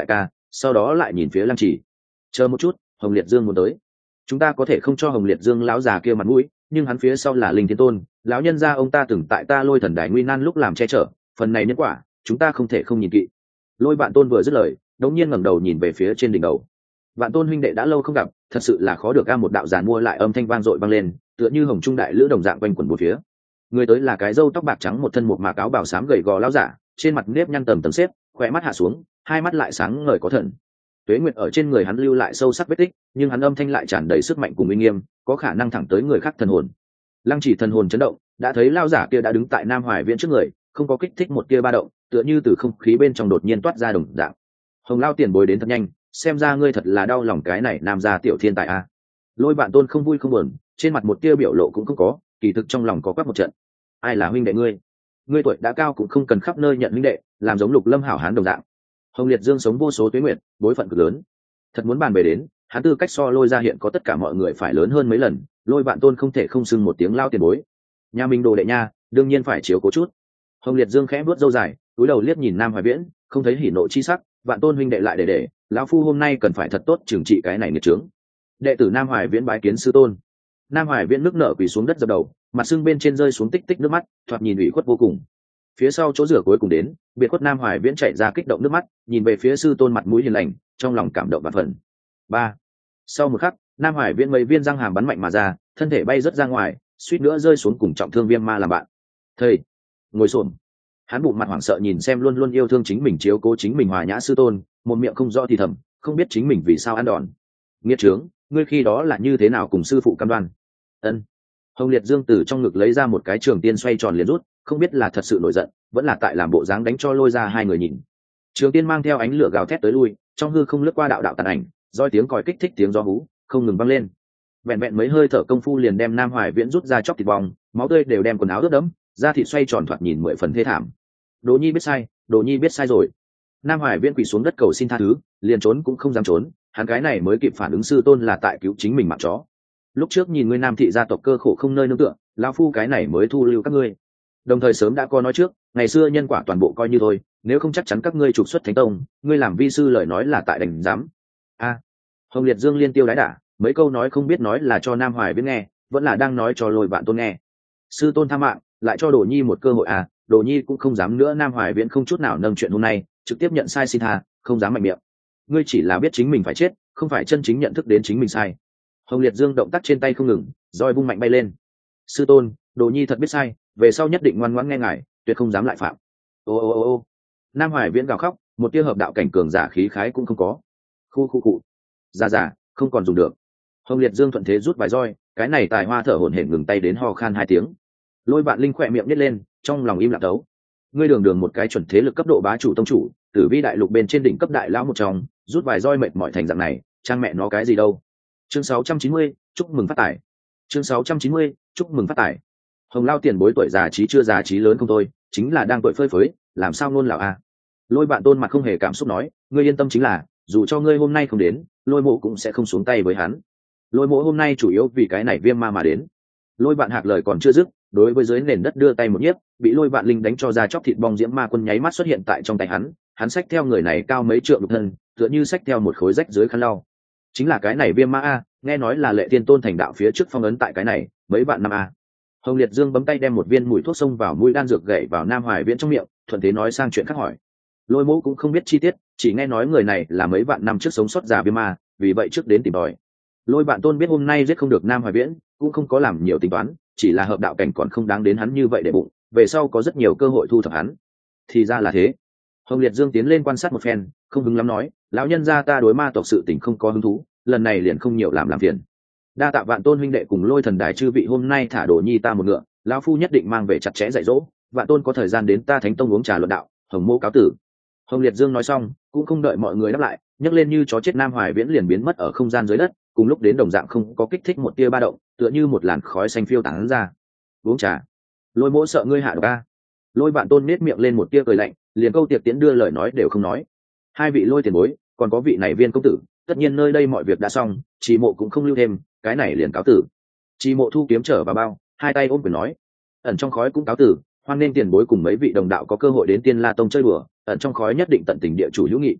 sau đó lại nhìn phía Lăng Chỉ. Chờ một chút, Hồng Liệt Dương muốn tới, chúng ta có thể không cho Hồng Liệt Dương lão già kia mặt mũi, nhưng hắn phía sau là Linh Thiên Tôn, lão nhân gia ông ta từng tại ta Lôi Thần Đài nguy nan lúc làm che chở, phần này nhân quả chúng ta không thể không nhìn kỵ. Lôi Vạn Tôn vừa dứt lời, đột nhiên ngẩng đầu nhìn về phía trên đỉnh đầu. Vạn Tôn huynh đệ đã lâu không gặp, thật sự là khó được a. Một đạo giàn mua lại âm thanh vang dội vang lên, tựa như hồng trung đại lữ đồng dạng quanh quẩn bốn phía. Người tới là cái râu tóc bạc trắng, một thân một mạc áo bào xám gầy gò lão giả, trên mặt nếp nhăn tầm tầm xếp, khỏe mắt hạ xuống, hai mắt lại sáng ngời có thần. Tuế nguyệt ở trên người hắn lưu lại sâu sắc vết tích, nhưng hắn âm thanh lại tràn đầy sức mạnh cùng uy nghiêm, có khả năng thẳng tới người khác thần hồn. Lăng Chỉ thần hồn chấn động, đã thấy lão giả kia đã đứng tại Nam Hoài Viễn trước người, không có kích thích một tia ba động, tựa như từ không khí bên trong đột nhiên toát ra đồng dạng. Hồng Lao tiền bối đến thật nhanh, xem ra ngươi thật là đau lòng cái này nam gia tiểu thiên tài a. Lôi Vạn Tôn không vui không buồn, trên mặt một tia biểu lộ cũng không có, kỳ thực trong lòng có quắc một trận. Ai là huynh đệ ngươi? Ngươi tuổi đã cao cũng không cần khắp nơi nhận huynh đệ, làm giống Lục Lâm hảo hán đồng dạng. Hồng Liệt Dương sống vô số tuế nguyệt, bối phận cực lớn, thật muốn bàn về đến, hắn tư cách so Lôi gia hiện có tất cả mọi người phải lớn hơn mấy lần. Lôi Vạn Tôn không thể không xưng một tiếng lao tiền bối. Nhà mình đồ đệ nha, đương nhiên phải chiếu cố chút. Hồng Liệt Dương khẽ vuốt râu dài, cúi đầu liếc nhìn Nam Hoài Viễn, không thấy hỉ nộ chi sắc. Vạn Tôn huynh đệ lại để lão phu hôm nay cần phải thật tốt trừng trị cái này nghiệt trướng. Đệ tử Nam Hoài Viễn bái kiến sư tôn. Nam Hoài Viễn nước nở quỳ xuống đất dập đầu, mặt sưng bên trên rơi xuống tích tích nước mắt, thoạt nhìn ủy khuất vô cùng. Phía sau chỗ rửa cuối cùng đến, biệt khuất Nam Hoài Viễn chạy ra kích động nước mắt, nhìn về phía sư tôn mặt mũi hiền lành, trong lòng cảm động vạn phần. Ba. Sau một khắc, Nam Hoài Viễn mấy viên răng hàm bắn mạnh mà ra, thân thể bay rất ra ngoài, suýt nữa rơi xuống cùng trọng thương Viêm Ma làm bạn. Thầy, ngồi xổm. Hắn bụng mặt hoảng sợ nhìn xem luôn luôn yêu thương chính mình chiếu cố chính mình hòa nhã sư tôn, một miệng không rõ thì thầm, không biết chính mình vì sao ăn đòn. Nghiệt trướng, ngươi khi đó là như thế nào cùng sư phụ cam đoan? Ân. Hồng Liệt Dương từ trong ngực lấy ra một cái trường tiên xoay tròn liền rút, không biết là thật sự nổi giận, vẫn là tại làm bộ dáng đánh cho Lôi ra hai người nhìn. Trường tiên mang theo ánh lửa gào thét tới lui, trong hư không lướt qua đạo đạo tàn ảnh, roi tiếng còi kích thích tiếng gió hú, không ngừng vang lên. Vẹn vẹn mấy hơi thở công phu liền đem Nam Hoài Viễn rút ra chóc thịt bong, máu tươi đều đem quần áo ướt đẫm, da thịt xoay tròn thoạt nhìn 10 phần thê thảm. Đồ Nhi biết sai, Đồ Nhi biết sai rồi. Nam Hoài Viễn quỳ xuống đất cầu xin tha thứ, liền trốn cũng không dám trốn, hắn cái này mới kịp phản ứng sư tôn là tại cứu chính mình mạng chó. Lúc trước nhìn ngươi Nam thị gia tộc cơ khổ không nơi nương tựa, lão phu cái này mới thu lưu các ngươi. Đồng thời sớm đã có nói trước, ngày xưa nhân quả toàn bộ coi như thôi, nếu không chắc chắn các ngươi trục xuất thánh tông, ngươi làm vi sư lời nói là tại đành dám. A. Hồng Liệt Dương liên tiêu đái đả, mấy câu nói không biết nói là cho Nam Hoài Viễn nghe, vẫn là đang nói cho Lôi Vạn Tôn nghe. Sư tôn tha mạng, lại cho Đồ Nhi một cơ hội à? Đồ Nhi cũng không dám nữa. Nam Hoài Viễn không chút nào nâng chuyện hôm nay, trực tiếp nhận sai xin tha, không dám mạnh miệng. Ngươi chỉ là biết chính mình phải chết, không phải chân chính nhận thức đến chính mình sai. Hồng Liệt Dương động tác trên tay không ngừng, roi vung mạnh bay lên. Sư tôn, Đồ Nhi thật biết sai, về sau nhất định ngoan ngoãn nghe ngài, tuyệt không dám lại phạm. Ô ô ô ô. Nam Hoài Viễn gào khóc, một tia hợp đạo cảnh cường giả khí khái cũng không có. Khu cụ. Già, không còn dùng được. Hồng Liệt Dương thuận thế rút vài roi, cái này tài hoa thở hổn hển ngừng tay đến ho khan 2 tiếng. Lôi Vạn Linh khỏe miệng nhếch lên, trong lòng im lặng đấu. Ngươi đường một cái chuẩn thế lực cấp độ bá chủ tông chủ, Tử Vi đại lục bên trên đỉnh cấp đại lão một trong, rút vài roi mệt mỏi thành dạng này, trang mẹ nó cái gì đâu. Chương 690, chúc mừng phát tài. Chương 690, chúc mừng phát tài. Hồng Lao tiền bối tuổi già trí chưa già trí lớn không thôi, chính là đang tuổi phơi phới, làm sao ngôn lão a. Lôi Vạn Tôn mặt không hề cảm xúc nói, ngươi yên tâm chính là, dù cho ngươi hôm nay không đến, Lôi Mộ cũng sẽ không xuống tay với hắn. Lôi Mộ hôm nay chủ yếu vì cái này Viêm Ma mà đến. Lôi Vạn Hạc lời còn chưa dứt, đối với dưới nền đất đưa tay một nhiếp, bị Lôi Vạn Linh đánh cho ra chóc thịt bong diễm ma quân nháy mắt xuất hiện tại trong tay hắn xách theo người này cao mấy trượng thân, tựa như xách theo một khối rách dưới khăn lau. Chính là cái này Viêm Ma a, nghe nói là Lệ Tiên Tôn thành đạo phía trước phong ấn tại cái này, mấy vạn năm a. Hồng Liệt Dương bấm tay đem một viên mùi thuốc xông vào mũi đan dược gậy vào Nam Hoài Viễn trong miệng, thuận thế nói sang chuyện khác hỏi. Lôi Mộ cũng không biết chi tiết, chỉ nghe nói người này là mấy vạn năm trước sống sót già Viêm Ma, vì vậy trước đến tìm đòi. Lôi Vạn Tôn biết hôm nay giết không được Nam Hoài Viễn, cũng không có làm nhiều tính toán, chỉ là hợp đạo cảnh còn không đáng đến hắn như vậy để bụng, về sau có rất nhiều cơ hội thu thập hắn. Thì ra là thế. Hồng Liệt Dương tiến lên quan sát một phen, không hứng lắm nói, lão nhân gia ta đối ma tộc sự tình không có hứng thú, lần này liền không nhiều làm phiền. Đa tạ Vạn Tôn huynh đệ cùng Lôi Thần Đài chư vị hôm nay thả Đồ Nhi ta một ngựa, lão phu nhất định mang về chặt chẽ dạy dỗ, Vạn Tôn có thời gian đến ta Thánh Tông uống trà luận đạo, Hồng Mô cáo tử. Hồng Liệt Dương nói xong, cũng không đợi mọi người đáp lại, nhấc lên như chó chết Nam Hoài Viễn liền biến mất ở không gian dưới đất, cùng lúc đến đồng dạng không có kích thích một tia ba động, tựa như một làn khói xanh phiêu tán ra. Uống trà. Lôi Mỗ sợ ngươi hạ độc a. Lôi Vạn Tôn nết miệng lên một tia cười lạnh, liền câu tiệc tiễn đưa lời nói đều không nói. Hai vị Lôi tiền bối, còn có vị này Viên công tử, tất nhiên nơi đây mọi việc đã xong, Chỉ Mộ cũng không lưu thêm, cái này liền cáo tử. Chỉ Mộ thu kiếm trở vào bao, hai tay ôm quyền nói, ẩn trong khói cũng cáo tử, hoan nên tiền bối cùng mấy vị đồng đạo có cơ hội đến Tiên La Tông chơi đùa, ẩn trong khói nhất định tận tình địa chủ hữu nghị.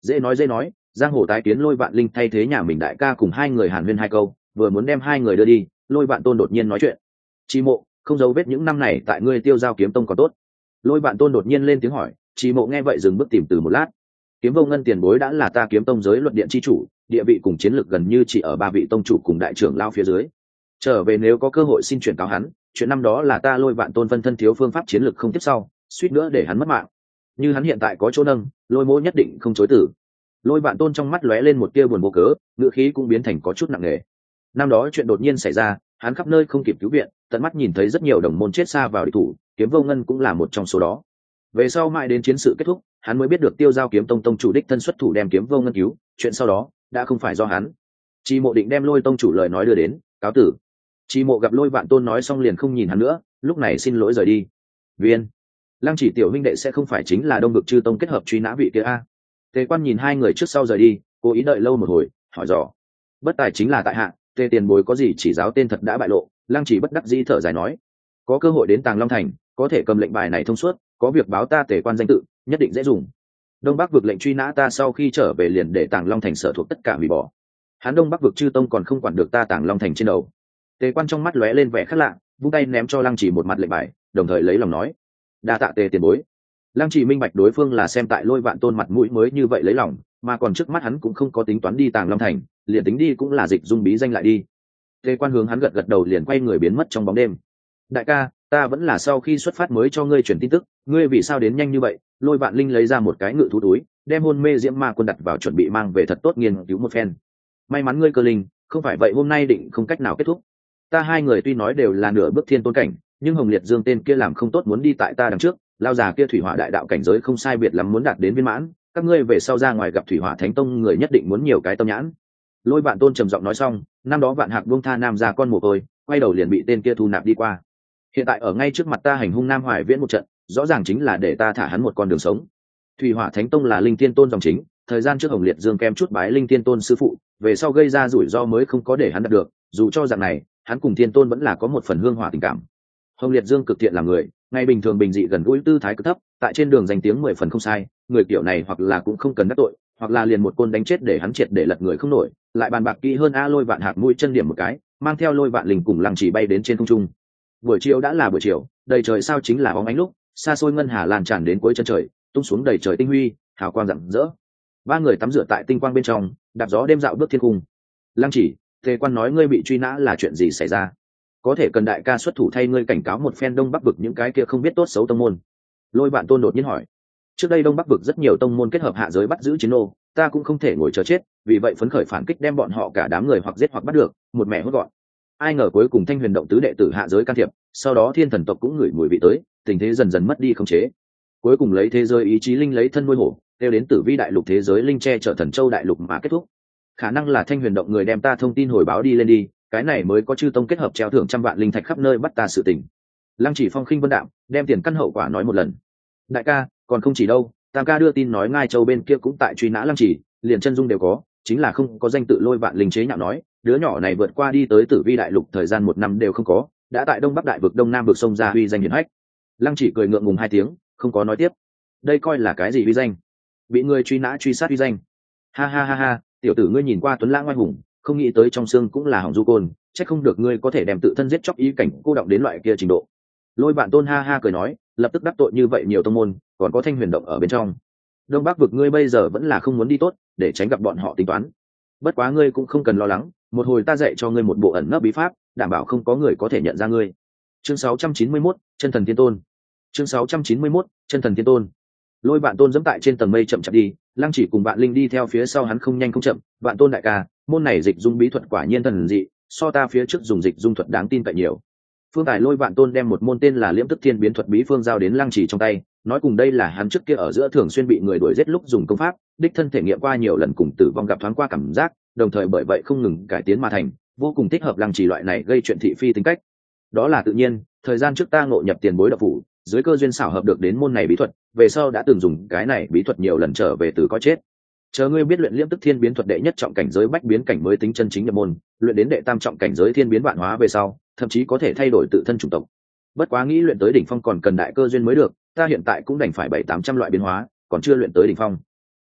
Dễ nói, giang hồ tái kiến Lôi Vạn Linh thay thế nhà mình đại ca cùng hai người hàn huyên hai câu, vừa muốn đem hai người đưa đi, Lôi Vạn Tôn đột nhiên nói chuyện. Chi Mộ, không dấu vết những năm này tại ngươi Tiêu Giao kiếm tông còn tốt. Lôi Vạn Tôn đột nhiên lên tiếng hỏi. Chi Mộ nghe vậy dừng bước tìm từ một lát. Kiếm Vô Ngân tiền bối đã là ta kiếm tông giới luật điện chi chủ, địa vị cùng chiến lược gần như chỉ ở ba vị tông chủ cùng đại trưởng lao phía dưới. Trở về nếu có cơ hội xin chuyển cáo hắn, chuyện năm đó là ta Lôi Vạn Tôn phân thân thiếu phương pháp chiến lược không tiếp sau, suýt nữa để hắn mất mạng. Như hắn hiện tại có chỗ nâng, Lôi Mỗ nhất định không chối từ. Lôi Vạn Tôn trong mắt lóe lên một tia buồn vô cớ, ngữ khí cũng biến thành có chút nặng nề. Năm đó chuyện đột nhiên xảy ra, hắn khắp nơi không kịp cứu viện, tận mắt nhìn thấy rất nhiều đồng môn chết xa vào địch thủ, Kiếm Vô Ngân cũng là một trong số đó. Về sau mãi đến chiến sự kết thúc, hắn mới biết được Tiêu Giao kiếm tông tông chủ đích thân xuất thủ đem Kiếm Vô Ngân cứu, chuyện sau đó đã không phải do hắn. Chi Mộ định đem Lôi tông chủ lời nói đưa đến, cáo tử. Chi Mộ gặp Lôi Vạn Tôn nói xong liền không nhìn hắn nữa, lúc này xin lỗi rời đi. Viên, Lăng Chỉ tiểu huynh đệ sẽ không phải chính là Đông Vực Chư tông kết hợp truy nã vị kia a? Tề Quan nhìn hai người trước sau rời đi, cố ý đợi lâu một hồi, hỏi dò. Bất tài chính là tại hạ, Tề tiền bối có gì chỉ giáo tên thật đã bại lộ. Lăng Chỉ bất đắc dĩ thở dài nói, có cơ hội đến Tàng Long thành, có thể cầm lệnh bài này thông suốt, có việc báo ta Tề Quan danh tự, nhất định dễ dùng. Đông Bắc vực lệnh truy nã ta sau khi trở về liền để Tàng Long thành sở thuộc tất cả hủy bỏ. Hắn Đông Bắc vực Chư tông còn không quản được ta Tàng Long thành trên đầu. Tề Quan trong mắt lóe lên vẻ khác lạ, vung tay ném cho Lăng Chỉ một mặt lệnh bài, đồng thời lấy lòng nói, đa tạ Tề tiền bối. Lăng Chỉ minh bạch đối phương là xem tại Lôi Vạn Tôn mặt mũi mới như vậy lấy lòng, mà còn trước mắt hắn cũng không có tính toán đi Tàng Long thành, liền tính đi cũng là dịch dung bí danh lại đi. Tề Quan hướng hắn gật gật đầu liền quay người biến mất trong bóng đêm. Đại ca, ta vẫn là sau khi xuất phát mới cho ngươi chuyển tin tức, ngươi vì sao đến nhanh như vậy? Lôi Vạn Linh lấy ra một cái ngự thú túi, đem hôn mê diễm ma quân đặt vào chuẩn bị mang về thật tốt nghiên cứu một phen. May mắn ngươi cơ linh, không phải vậy hôm nay định không cách nào kết thúc. Ta hai người tuy nói đều là nửa bước thiên tôn cảnh, nhưng Hồng Liệt Dương tên kia làm không tốt muốn đi tại ta đằng trước, lao già kia thủy hỏa đại đạo cảnh giới không sai biệt lắm muốn đạt đến viên mãn, các ngươi về sau ra ngoài gặp thủy hỏa thánh tông người nhất định muốn nhiều cái tâm nhãn. Lôi Vạn Tôn trầm giọng nói xong, năm đó Vạn Hạc buông tha nam ra con mồ côi, quay đầu liền bị tên kia thu nạp đi qua. Hiện tại ở ngay trước mặt ta hành hung Nam Hoài Viễn một trận, rõ ràng chính là để ta thả hắn một con đường sống. Thủy hỏa thánh tông là linh thiên tôn dòng chính, thời gian trước Hồng Liệt Dương kem chút bái linh thiên tôn sư phụ, về sau gây ra rủi ro mới không có để hắn đạt được, dù cho dạng này hắn cùng thiên tôn vẫn là có một phần hương hỏa tình cảm. Hồng Liệt Dương cực thiện làm người, ngày bình thường bình dị gần gũi tư thái cực thấp, tại trên đường danh tiếng 10 phần không sai, người kiểu này hoặc là cũng không cần đắc tội, hoặc là liền một côn đánh chết để hắn triệt để lật người không nổi, lại bàn bạc kỹ hơn Lôi Vạn Hạc mũi chân điểm một cái, mang theo Lôi Vạn Linh cùng Lăng Chỉ bay đến trên không trung. Buổi chiều đã là buổi chiều, đầy trời sao chính là bóng ánh lúc, xa xôi ngân hà lan tràn đến cuối chân trời, tung xuống đầy trời tinh huy, hào quang rạng rỡ. Ba người tắm rửa tại tinh quang bên trong, đạp gió đêm dạo bước thiên cung. Lăng Chỉ, Tề Quan nói ngươi bị truy nã là chuyện gì xảy ra? Có thể cần đại ca xuất thủ thay ngươi cảnh cáo một phen Đông Bắc vực những cái kia không biết tốt xấu tông môn. Lôi Vạn Tôn đột nhiên hỏi. Trước đây Đông Bắc vực rất nhiều tông môn kết hợp hạ giới bắt giữ chiến nô, ta cũng không thể ngồi chờ chết, vì vậy phấn khởi phản kích đem bọn họ cả đám người hoặc giết hoặc bắt được, một mẹ hốt gọn. Ai ngờ cuối cùng Thanh Huyền động tứ đệ tử hạ giới can thiệp, sau đó Thiên Thần tộc cũng ngửi mùi vị tới, tình thế dần dần mất đi khống chế. Cuối cùng lấy thế giới ý chí linh lấy thân nuôi hổ, theo đến Tử Vi đại lục thế giới linh che chở Thần Châu đại lục mà kết thúc. Khả năng là Thanh Huyền động người đem ta thông tin hồi báo đi lên đi, cái này mới có Chư tông kết hợp treo thưởng trăm vạn linh thạch khắp nơi bắt ta sự tình. Lăng Chỉ phong khinh vân đạm, đem tiền căn hậu quả nói một lần. Đại ca, còn không chỉ đâu, Tam ca đưa tin nói Ngai Châu bên kia cũng tại truy nã Lăng Chỉ, liền chân dung đều có, chính là không có danh tự. Lôi Vạn Linh chế nhạo nói, đứa nhỏ này vượt qua đi tới Tử Vi đại lục thời gian 1 năm đều không có, đã tại Đông Bắc đại vực Đông Nam vực sông ra uy danh hiển hách. Lăng Chỉ cười ngượng ngùng 2 tiếng, không có nói tiếp. Đây coi là cái gì uy danh? Bị người truy nã truy sát uy danh? Ha ha ha ha, tiểu tử ngươi nhìn qua tuấn lãng oai hùng, không nghĩ tới trong xương cũng là hỏng du côn, chắc không được ngươi có thể đem tự thân giết chóc ý cảnh cô động đến loại kia trình độ. Lôi Vạn Tôn ha ha cười nói, lập tức đắc tội như vậy nhiều tông môn, còn có Thanh Huyền động ở bên trong. Đông Bắc vực ngươi bây giờ vẫn là không muốn đi tốt, để tránh gặp bọn họ tính toán. Bất quá ngươi cũng không cần lo lắng, một hồi ta dạy cho ngươi một bộ ẩn nấp bí pháp, đảm bảo không có người có thể nhận ra ngươi. Chương 691, Chân thần thiên tôn. Chương 691, Chân thần thiên tôn. Lôi Vạn Tôn dẫm tại trên tầng mây chậm chạp đi, Lăng Chỉ cùng Vạn Linh đi theo phía sau hắn không nhanh không chậm. Vạn Tôn đại ca, môn này dịch dung bí thuật quả nhiên thần dị, so ta phía trước dùng dịch dung thuật đáng tin cậy nhiều. Phương Tài Lôi Vạn Tôn đem một môn tên là Liễm Tức Thiên biến thuật bí phương giao đến Lăng Chỉ trong tay, nói cùng đây là hắn trước kia ở giữa thường xuyên bị người đuổi giết lúc dùng công pháp, đích thân thể nghiệm qua nhiều lần cùng tử vong gặp thoáng qua cảm giác, đồng thời bởi vậy không ngừng cải tiến mà thành, vô cùng thích hợp Lăng Chỉ loại này gây chuyện thị phi tính cách. Đó là tự nhiên, thời gian trước ta ngộ nhập tiền bối đạo phủ, dưới cơ duyên xảo hợp được đến môn này bí thuật, về sau đã từng dùng cái này bí thuật nhiều lần trở về từ có chết. Chờ ngươi biết luyện Liễm Tức Thiên biến thuật đệ nhất trọng cảnh giới bách biến cảnh mới tính chân chính nhập môn, luyện đến đệ tam trọng cảnh giới thiên biến vạn hóa về sau, thậm chí có thể thay đổi tự thân chủng tộc. Bất quá nghĩ luyện tới đỉnh phong còn cần đại cơ duyên mới được, ta hiện tại cũng đành phải 700-800 loại biến hóa, còn chưa luyện tới đỉnh phong.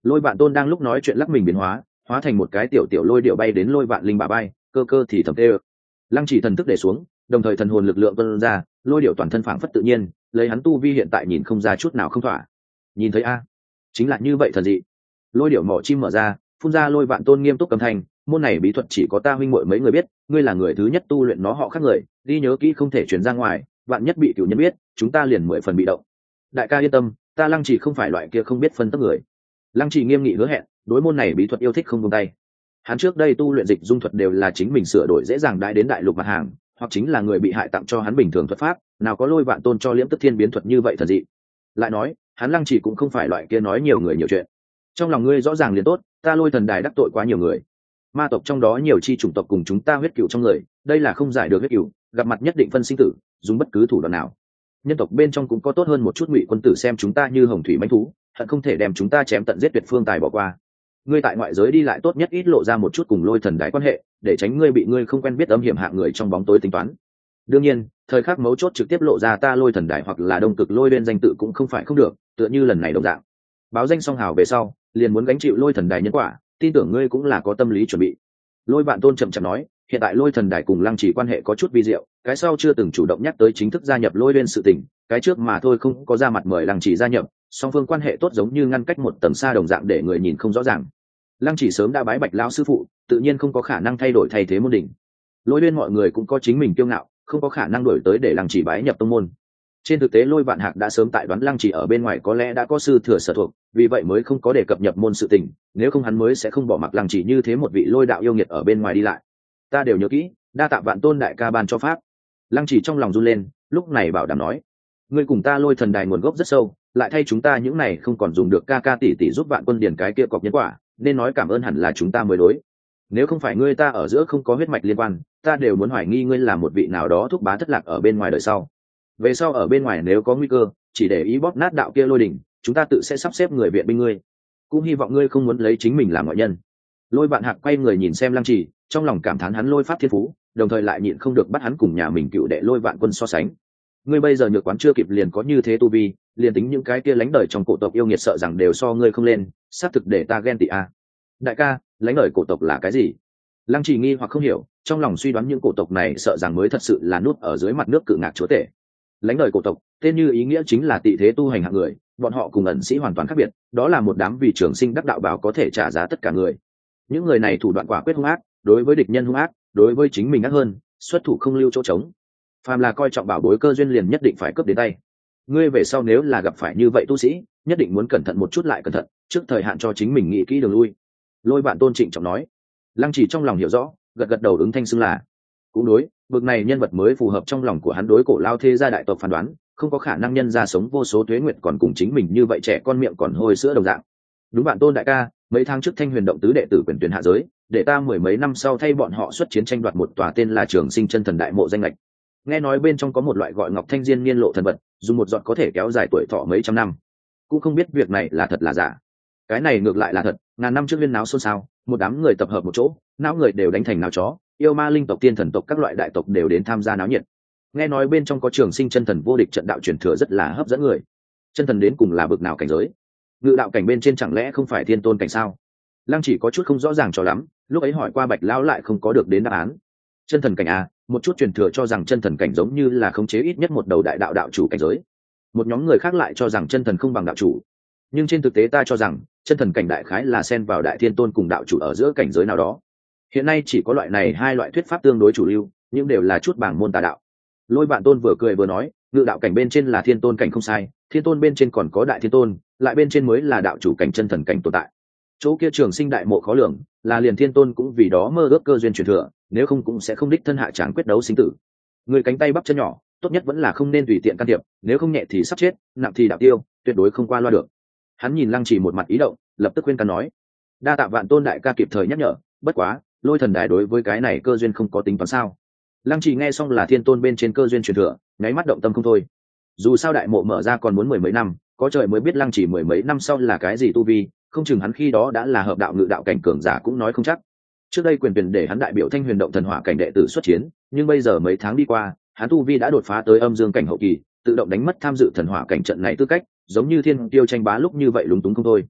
Lôi Vạn Tôn đang lúc nói chuyện lắc mình biến hóa thành một cái tiểu tiểu lôi điệu bay đến Lôi Vạn Linh bả bay, cơ cơ thì thầm tê. Lăng Chỉ thần thức để xuống, đồng thời thần hồn lực lượng tuôn ra, lôi điệu toàn thân phảng phất tự nhiên, lấy hắn tu vi hiện tại nhìn không ra chút nào không thỏa. Nhìn thấy a, chính là như vậy thần dị. Lôi điệu mỏ chim mở ra, phun ra Lôi Vạn Tôn nghiêm túc cầm thành, môn này bí thuật chỉ có ta huynh muội mấy người biết, ngươi là người thứ nhất tu luyện nó họ khác người, đi nhớ kỹ không thể truyền ra ngoài, vạn nhất bị cửu nhân biết, chúng ta liền 10 phần bị động. Đại ca yên tâm, ta Lăng Chỉ không phải loại kia không biết phân tấp người. Lăng Chỉ nghiêm nghị hứa hẹn, đối môn này bí thuật yêu thích không buông tay. Hắn trước đây tu luyện dịch dung thuật đều là chính mình sửa đổi dễ dàng đãi đến đại lục mặt hàng, hoặc chính là người bị hại tặng cho hắn bình thường thuật pháp, nào có Lôi Vạn Tôn cho liễm tức thiên biến thuật như vậy thần dị. Lại nói, hắn Lăng Chỉ cũng không phải loại kia nói nhiều người nhiều chuyện. Trong lòng ngươi rõ ràng liền tốt, ta Lôi Thần Đài đắc tội quá nhiều người. Ma tộc trong đó nhiều chi chủng tộc cùng chúng ta huyết cựu trong người, đây là không giải được huyết cựu, gặp mặt nhất định phân sinh tử, dùng bất cứ thủ đoạn nào. Nhân tộc bên trong cũng có tốt hơn một chút ngụy quân tử xem chúng ta như hồng thủy mãnh thú, hận không thể đem chúng ta chém tận giết tuyệt phương tài bỏ qua. Ngươi tại ngoại giới đi lại tốt nhất ít lộ ra một chút cùng Lôi Thần Đài quan hệ, để tránh ngươi bị ngươi không quen biết âm hiểm hạng người trong bóng tối tính toán. Đương nhiên, thời khắc mấu chốt trực tiếp lộ ra ta Lôi Thần Đài hoặc là Đông Cực Lôi Lên danh tự cũng không phải không được, tựa như lần này đồng dạng. Báo danh song hào về sau, liền muốn gánh chịu Lôi Thần Đài nhân quả, tin tưởng ngươi cũng là có tâm lý chuẩn bị. Lôi Vạn Tôn chậm chậm nói, hiện tại Lôi Thần Đài cùng Lăng Chỉ quan hệ có chút vi diệu, cái sau chưa từng chủ động nhắc tới chính thức gia nhập Lôi Lên sự tình, cái trước mà thôi không có ra mặt mời Lăng Chỉ gia nhập, song phương quan hệ tốt giống như ngăn cách một tầng xa đồng dạng để người nhìn không rõ ràng. Lăng Chỉ sớm đã bái Bạch lão sư phụ, tự nhiên không có khả năng thay đổi thay thế môn đỉnh. Lôi Lên mọi người cũng có chính mình kiêu ngạo, không có khả năng đổi tới để Lăng Chỉ bái nhập tông môn. Trên thực tế Lôi Vạn Hạc đã sớm tại đoán Lăng Chỉ ở bên ngoài có lẽ đã có sư thừa sở thuộc, vì vậy mới không có đề cập nhập môn sự tình, nếu không hắn mới sẽ không bỏ mặc Lăng Chỉ như thế một vị lôi đạo yêu nghiệt ở bên ngoài đi lại. Ta đều nhớ kỹ, đa tạ Vạn Tôn đại ca ban cho pháp. Lăng Chỉ trong lòng run lên, lúc này bảo đảm nói, ngươi cùng ta Lôi Thần Đài nguồn gốc rất sâu, lại thay chúng ta những này không còn dùng được ca ca tỷ tỷ giúp Vạn Quân điền cái kia cọc nhân quả, nên nói cảm ơn hẳn là chúng ta mới đối. Nếu không phải ngươi ta ở giữa không có huyết mạch liên quan, ta đều muốn hoài nghi ngươi là một vị nào đó thúc bá thất lạc ở bên ngoài đời sau. Về sau ở bên ngoài nếu có nguy cơ, chỉ để ý bóp nát đạo kia Lôi đỉnh, chúng ta tự sẽ sắp xếp người viện binh ngươi. Cũng hy vọng ngươi không muốn lấy chính mình làm ngoại nhân. Lôi Vạn Hạc quay người nhìn xem Lăng Chỉ, trong lòng cảm thán hắn lôi pháp thiên phú, đồng thời lại nhịn không được bắt hắn cùng nhà mình cựu đệ Lôi Vạn Quân so sánh. Ngươi bây giờ nhược quán chưa kịp liền có như thế tu vi, liền tính những cái kia lánh đời trong cổ tộc yêu nghiệt sợ rằng đều so ngươi không lên, xác thực để ta ghen tị a. Đại ca, lánh đời cổ tộc là cái gì? Lăng Chỉ nghi hoặc không hiểu, trong lòng suy đoán những cổ tộc này sợ rằng mới thật sự là nút ở dưới mặt nước cự ngạc chúa tể. Lánh đời cổ tộc, tên như ý nghĩa chính là tị thế tu hành hạng người, bọn họ cùng ẩn sĩ hoàn toàn khác biệt, đó là một đám vì trường sinh đắc đạo bảo có thể trả giá tất cả người. Những người này thủ đoạn quả quyết hung ác, đối với địch nhân hung ác, đối với chính mình ác hơn, xuất thủ không lưu chỗ trống. Phàm là coi trọng bảo bối cơ duyên liền nhất định phải cướp đến tay. Ngươi về sau nếu là gặp phải như vậy tu sĩ, nhất định muốn cẩn thận một chút lại cẩn thận, trước thời hạn cho chính mình nghĩ kỹ đường lui. Lôi Vạn Tôn trịnh trọng nói. Lăng Chỉ trong lòng hiểu rõ, gật gật đầu ứng thanh xưng là. Cũng đối, bực này nhân vật mới phù hợp trong lòng của hắn đối cổ lao thế gia đại tộc phán đoán, không có khả năng nhân ra sống vô số tuế nguyệt còn cùng chính mình như vậy trẻ con miệng còn hôi sữa đồng dạng. Đúng Vạn Tôn đại ca, mấy tháng trước Thanh Huyền động tứ đệ tử quyền tuyển hạ giới, để ta 10 mấy năm sau thay bọn họ xuất chiến tranh đoạt một tòa tên là Trường Sinh Chân Thần đại mộ danh lệch. Nghe nói bên trong có một loại gọi Ngọc Thanh Diên niên lộ thần vật, dùng một giọt có thể kéo dài tuổi thọ mấy trăm năm. Cũng không biết việc này là thật là giả. Cái này ngược lại là thật, ngàn năm trước huyên náo xôn xao, một đám người tập hợp một chỗ, não người đều đánh thành náo chó, yêu ma linh tộc tiên thần tộc các loại đại tộc đều đến tham gia náo nhiệt. Nghe nói bên trong có Trường Sinh Chân Thần vô địch trận đạo truyền thừa rất là hấp dẫn người. Chân thần đến cùng là bực nào cảnh giới? Ngự đạo cảnh bên trên chẳng lẽ không phải thiên tôn cảnh sao? Lăng Chỉ có chút không rõ ràng cho lắm, lúc ấy hỏi qua Bạch lão lại không có được đến đáp án. Chân thần cảnh à? Một chút truyền thừa cho rằng chân thần cảnh giống như là khống chế ít nhất một đầu đại đạo đạo chủ cảnh giới. Một nhóm người khác lại cho rằng chân thần không bằng đạo chủ. Nhưng trên thực tế ta cho rằng chân thần cảnh đại khái là xen vào đại thiên tôn cùng đạo chủ ở giữa cảnh giới nào đó. Hiện nay chỉ có loại này hai loại thuyết pháp tương đối chủ lưu, nhưng đều là chút bảng môn tà đạo. Lôi Vạn Tôn vừa cười vừa nói, ngự đạo cảnh bên trên là thiên tôn cảnh không sai, thiên tôn bên trên còn có đại thiên tôn, lại bên trên mới là đạo chủ cảnh chân thần cảnh tồn tại. Chỗ kia Trường Sinh đại mộ khó lường, là liền thiên tôn cũng vì đó mơ ước cơ duyên truyền thừa, nếu không cũng sẽ không đích thân hạ tràng quyết đấu sinh tử. Người cánh tay bắp chân nhỏ, tốt nhất vẫn là không nên tùy tiện can thiệp, nếu không nhẹ thì sắp chết, nặng thì đạo tiêu, tuyệt đối không qua loa được. Hắn nhìn Lăng Chỉ một mặt ý động, lập tức khuyên can nói: đa tạ Vạn Tôn đại ca kịp thời nhắc nhở, bất quá Lôi Thần Đài đối với cái này cơ duyên không có tính toán sao? Lăng Chỉ nghe xong là thiên tôn bên trên cơ duyên truyền thừa, ngáy mắt động tâm không thôi. Dù sao đại mộ mở ra còn muốn 10 mấy năm, có trời mới biết Lăng Chỉ 10 mấy năm sau là cái gì tu vi, không chừng hắn khi đó đã là hợp đạo ngự đạo cảnh cường giả cũng nói không chắc. Trước đây quyền tuyển để hắn đại biểu Thanh Huyền động thần hỏa cảnh đệ tử xuất chiến, nhưng bây giờ mấy tháng đi qua, hắn tu vi đã đột phá tới âm dương cảnh hậu kỳ, tự động đánh mất tham dự thần hỏa cảnh trận này tư cách, giống như thiên tiêu tranh bá lúc như vậy lúng túng không thôi.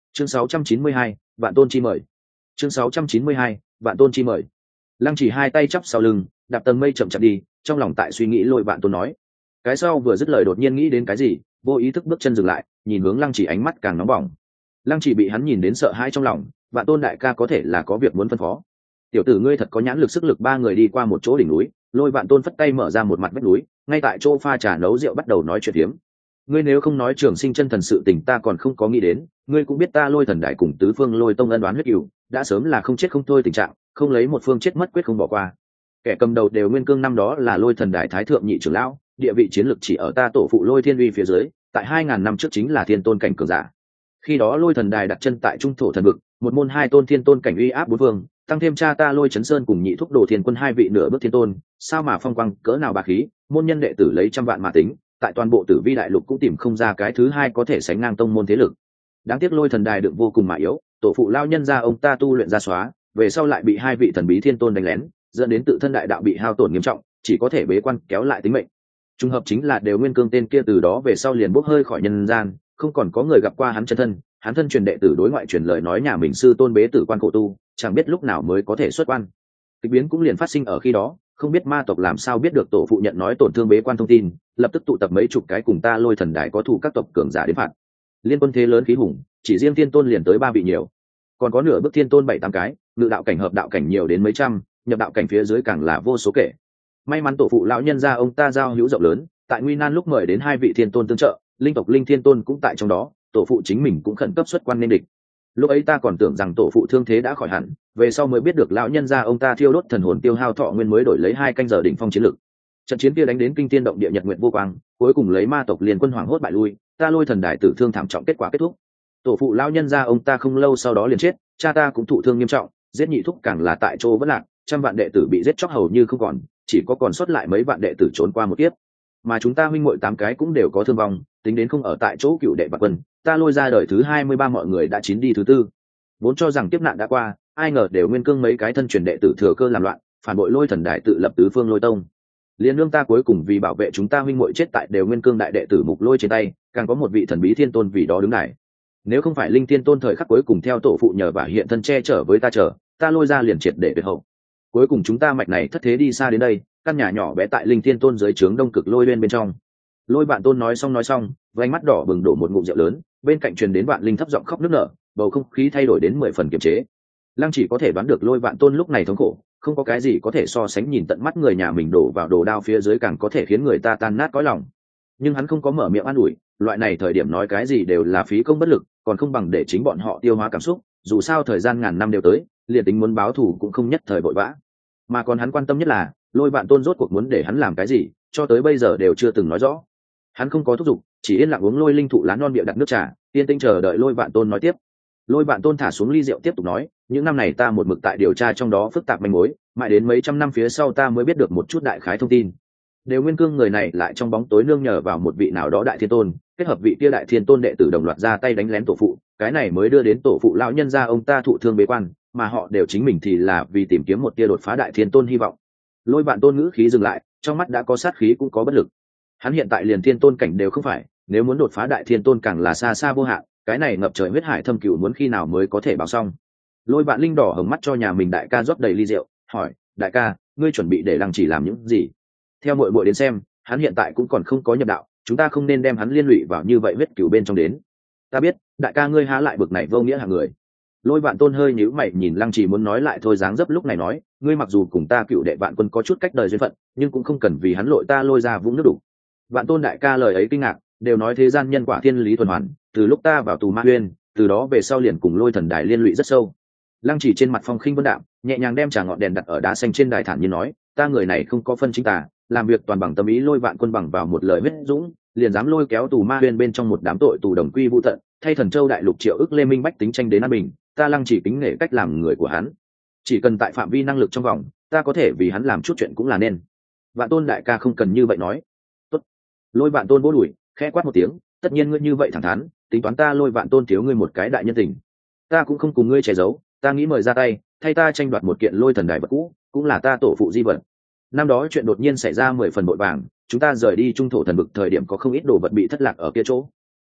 Chương 692, vạn tôn chi mời. Chương 692, vạn tôn chi mời. Lăng Chỉ hai tay chắp sau lưng, đạp tầng mây chậm chậm đi, trong lòng tại suy nghĩ Lôi Vạn Tôn nói. Cái sau vừa dứt lời đột nhiên nghĩ đến cái gì, vô ý thức bước chân dừng lại, nhìn hướng Lăng Chỉ, ánh mắt càng nóng bỏng. Lăng Chỉ bị hắn nhìn đến sợ hãi trong lòng, Vạn Tôn đại ca có thể là có việc muốn phân phó. Tiểu tử ngươi thật có nhãn lực sức lực. Ba người đi qua một chỗ đỉnh núi, Lôi Vạn Tôn phất tay mở ra một mặt vách núi, ngay tại chỗ pha trà nấu rượu bắt đầu nói chuyện hiếm. Ngươi nếu không nói Trường Sinh chân thần sự tình ta còn không có nghĩ đến, ngươi cũng biết ta Lôi Thần đại cùng tứ phương Lôi tông ân oán huyết cừu, đã sớm là không chết không thôi tình trạng, không lấy một phương chết mất quyết không bỏ qua. Kẻ cầm đầu đều nguyên cương năm đó là Lôi Thần đại thái thượng nhị trưởng lão, địa vị chiến lực chỉ ở ta tổ phụ Lôi Thiên Uy phía dưới, tại 2000 năm trước chính là thiên tôn cảnh cường giả. Khi đó Lôi Thần đài đặt chân tại trung thổ thần vực, một môn hai tôn thiên tôn cảnh uy áp bốn phương, tăng thêm cha ta Lôi Chấn Sơn cùng nhị thúc đồ thiên quân hai vị nửa bước thiên tôn, sao mà phong quang cỡ nào bá khí, môn nhân đệ tử lấy trăm vạn mà tính, tại toàn bộ Tử Vi đại lục cũng tìm không ra cái thứ hai có thể sánh ngang tông môn thế lực. Đáng tiếc Lôi Thần đài đựng vô cùng mà yếu, tổ phụ lao nhân ra ông ta tu luyện ra xóa, về sau lại bị hai vị thần bí thiên tôn đánh lén, dẫn đến tự thân đại đạo bị hao tổn nghiêm trọng, chỉ có thể bế quan kéo lại tính mệnh. Trùng hợp chính là đều nguyên cương tên kia từ đó về sau liền bốc hơi khỏi nhân gian, không còn có người gặp qua hắn chân thân. Hắn thân truyền đệ tử đối ngoại truyền lời nói nhà mình sư tôn bế tử quan khổ tu, chẳng biết lúc nào mới có thể xuất quan. Kịch biến cũng liền phát sinh ở khi đó, không biết ma tộc làm sao biết được tổ phụ nhận nói tổn thương bế quan thông tin, lập tức tụ tập mấy chục cái cùng ta Lôi Thần đài có thủ các tộc cường giả đến phạt. Liên quân thế lớn khí hùng, chỉ riêng thiên tôn liền tới 3 vị nhiều, còn có nửa bước thiên tôn 7-8 cái, ngự đạo cảnh hợp đạo cảnh nhiều đến mấy trăm, nhập đạo cảnh phía dưới càng là vô số kể. May mắn tổ phụ lão nhân gia ông ta giao hữu rộng lớn, tại nguy nan lúc mời đến 2 vị thiên tôn tương trợ, linh tộc linh thiên tôn cũng tại trong đó, tổ phụ chính mình cũng khẩn cấp xuất quan nên địch. Lúc ấy ta còn tưởng rằng tổ phụ thương thế đã khỏi hẳn, về sau mới biết được lão nhân gia ông ta thiêu đốt thần hồn tiêu hao thọ nguyên mới đổi lấy 2 canh giờ đỉnh phong chiến lực. Trận chiến kia đánh đến kinh thiên động địa nhật nguyện vô quang, cuối cùng lấy ma tộc liên quân hoảng hốt bại lui, ta Lôi Thần đài tử thương thảm trọng kết quả kết thúc. Tổ phụ lão nhân gia ông ta không lâu sau đó liền chết, cha ta cũng thụ thương nghiêm trọng, giết nhị thúc càng là tại chỗ vẫn lạc, trăm vạn đệ tử bị giết chóc hầu như không còn, chỉ có còn sót lại mấy vạn đệ tử trốn qua một kiếp. Mà chúng ta huynh muội 8 cái cũng đều có thương vong, tính đến không ở tại chỗ cựu đệ bạc quân, ta Lôi ra đời thứ 23 mọi người đã chín đi thứ tư. Vốn cho rằng kiếp nạn đã qua, ai ngờ đều nguyên cương mấy cái thân truyền đệ tử thừa cơ làm loạn, phản bội Lôi Thần đài tự lập tứ phương Lôi tông. Liên nương ta cuối cùng vì bảo vệ chúng ta huynh muội chết tại đều nguyên cương đại đệ tử Mục Lôi trên tay, càng có một vị thần bí thiên tôn vì đó đứng đài. Nếu không phải linh thiên tôn thời khắc cuối cùng theo tổ phụ nhờ và hiện thân che chở với ta chờ, ta Lôi ra liền triệt để tuyệt hậu. Cuối cùng chúng ta mạch này thất thế đi xa đến đây, căn nhà nhỏ bé tại linh thiên tôn dưới trướng đông cực Lôi bên trong. Lôi Vạn Tôn nói xong, với ánh mắt đỏ bừng đổ một ngụm rượu lớn, bên cạnh truyền đến Vạn Linh thấp giọng khóc nức nở, bầu không khí thay đổi đến 10 phần kiềm chế. Lăng Chỉ có thể đoán được Lôi Vạn Tôn lúc này thống khổ, không có cái gì có thể so sánh nhìn tận mắt người nhà mình đổ vào đồ đao phía dưới càng có thể khiến người ta tan nát cõi lòng. Nhưng hắn không có mở miệng an ủi, loại này thời điểm nói cái gì đều là phí công bất lực, còn không bằng để chính bọn họ tiêu hóa cảm xúc, dù sao thời gian ngàn năm đều tới, liền tính muốn báo thù cũng không nhất thời vội vã. Mà còn hắn quan tâm nhất là, Lôi Vạn Tôn rốt cuộc muốn để hắn làm cái gì, cho tới bây giờ đều chưa từng nói rõ. Hắn không có thúc giục, chỉ yên lặng uống Lôi linh thụ lá non bịa đặt nước trà, yên tĩnh chờ đợi Lôi Vạn Tôn nói tiếp. Lôi Vạn Tôn thả xuống ly rượu tiếp tục nói, những năm này ta một mực tại điều tra trong đó phức tạp manh mối, mãi đến mấy trăm năm phía sau ta mới biết được một chút đại khái thông tin. Đều nguyên cương người này lại trong bóng tối nương nhờ vào một vị nào đó đại thiên tôn, kết hợp vị kia đại thiên tôn đệ tử đồng loạt ra tay đánh lén tổ phụ, cái này mới đưa đến tổ phụ lão nhân gia ông ta thụ thương bế quan, mà họ đều chính mình thì là vì tìm kiếm một tia đột phá đại thiên tôn hy vọng. Lôi Vạn Tôn ngữ khí dừng lại, trong mắt đã có sát khí cũng có bất lực. Hắn hiện tại liền thiên tôn cảnh đều không phải, nếu muốn đột phá đại thiên tôn càng là xa xa vô hạn, cái này ngập trời huyết hải thâm cửu muốn khi nào mới có thể báo xong. Lôi Vạn Linh đỏ hồng mắt cho nhà mình đại ca rót đầy ly rượu, hỏi, đại ca, ngươi chuẩn bị để Lăng Chỉ làm những gì? Theo muội muội đến xem, hắn hiện tại cũng còn không có nhập đạo, chúng ta không nên đem hắn liên lụy vào như vậy huyết cửu bên trong đến. Ta biết, đại ca ngươi há lại bực này vô nghĩa hạng người. Lôi Vạn Tôn hơi nhíu mày nhìn Lăng Chỉ muốn nói lại thôi dáng dấp lúc này nói, ngươi mặc dù cùng ta cựu đệ Vạn Quân có chút cách đời duyên phận, nhưng cũng không cần vì hắn lội ta Lôi ra vũng nước đủ. Vạn Tôn đại ca lời ấy kinh ngạc, đều nói thế gian nhân quả thiên lý tuần hoàn, từ lúc ta vào tù Ma Huyên, từ đó về sau liền cùng Lôi Thần đài liên lụy rất sâu. Lăng Chỉ trên mặt phong khinh vân đạm, nhẹ nhàng đem trà ngọn đèn đặt ở đá xanh trên đài thản nhiên nói, ta người này không có phân chính tà, làm việc toàn bằng tâm ý. Lôi Vạn Quân bằng vào một lời huyết dũng, liền dám lôi kéo tù Ma Huyên bên trong một đám tội tù đồng quy vu tận, thay Thần Châu đại lục triệu ức lê minh bách tính tranh đến an bình, ta Lăng Chỉ kính nể cách làm người của hắn, chỉ cần tại phạm vi năng lực trong vòng, ta có thể vì hắn làm chút chuyện cũng là nên. Vạn Tôn đại ca không cần như vậy nói. Tốt. Lôi Vạn Tôn vỗ đùi, khẽ quát một tiếng, tất nhiên ngươi như vậy thẳng thắn, tính toán ta Lôi Vạn Tôn thiếu ngươi một cái đại nhân tình, ta cũng không cùng ngươi che giấu, ta nghĩ mời ra tay, thay ta tranh đoạt một kiện Lôi Thần đài vật cũ, cũng là ta tổ phụ di vật. Năm đó chuyện đột nhiên xảy ra 10 phần vội vàng, chúng ta rời đi trung thổ thần vực thời điểm có không ít đồ vật bị thất lạc ở kia chỗ.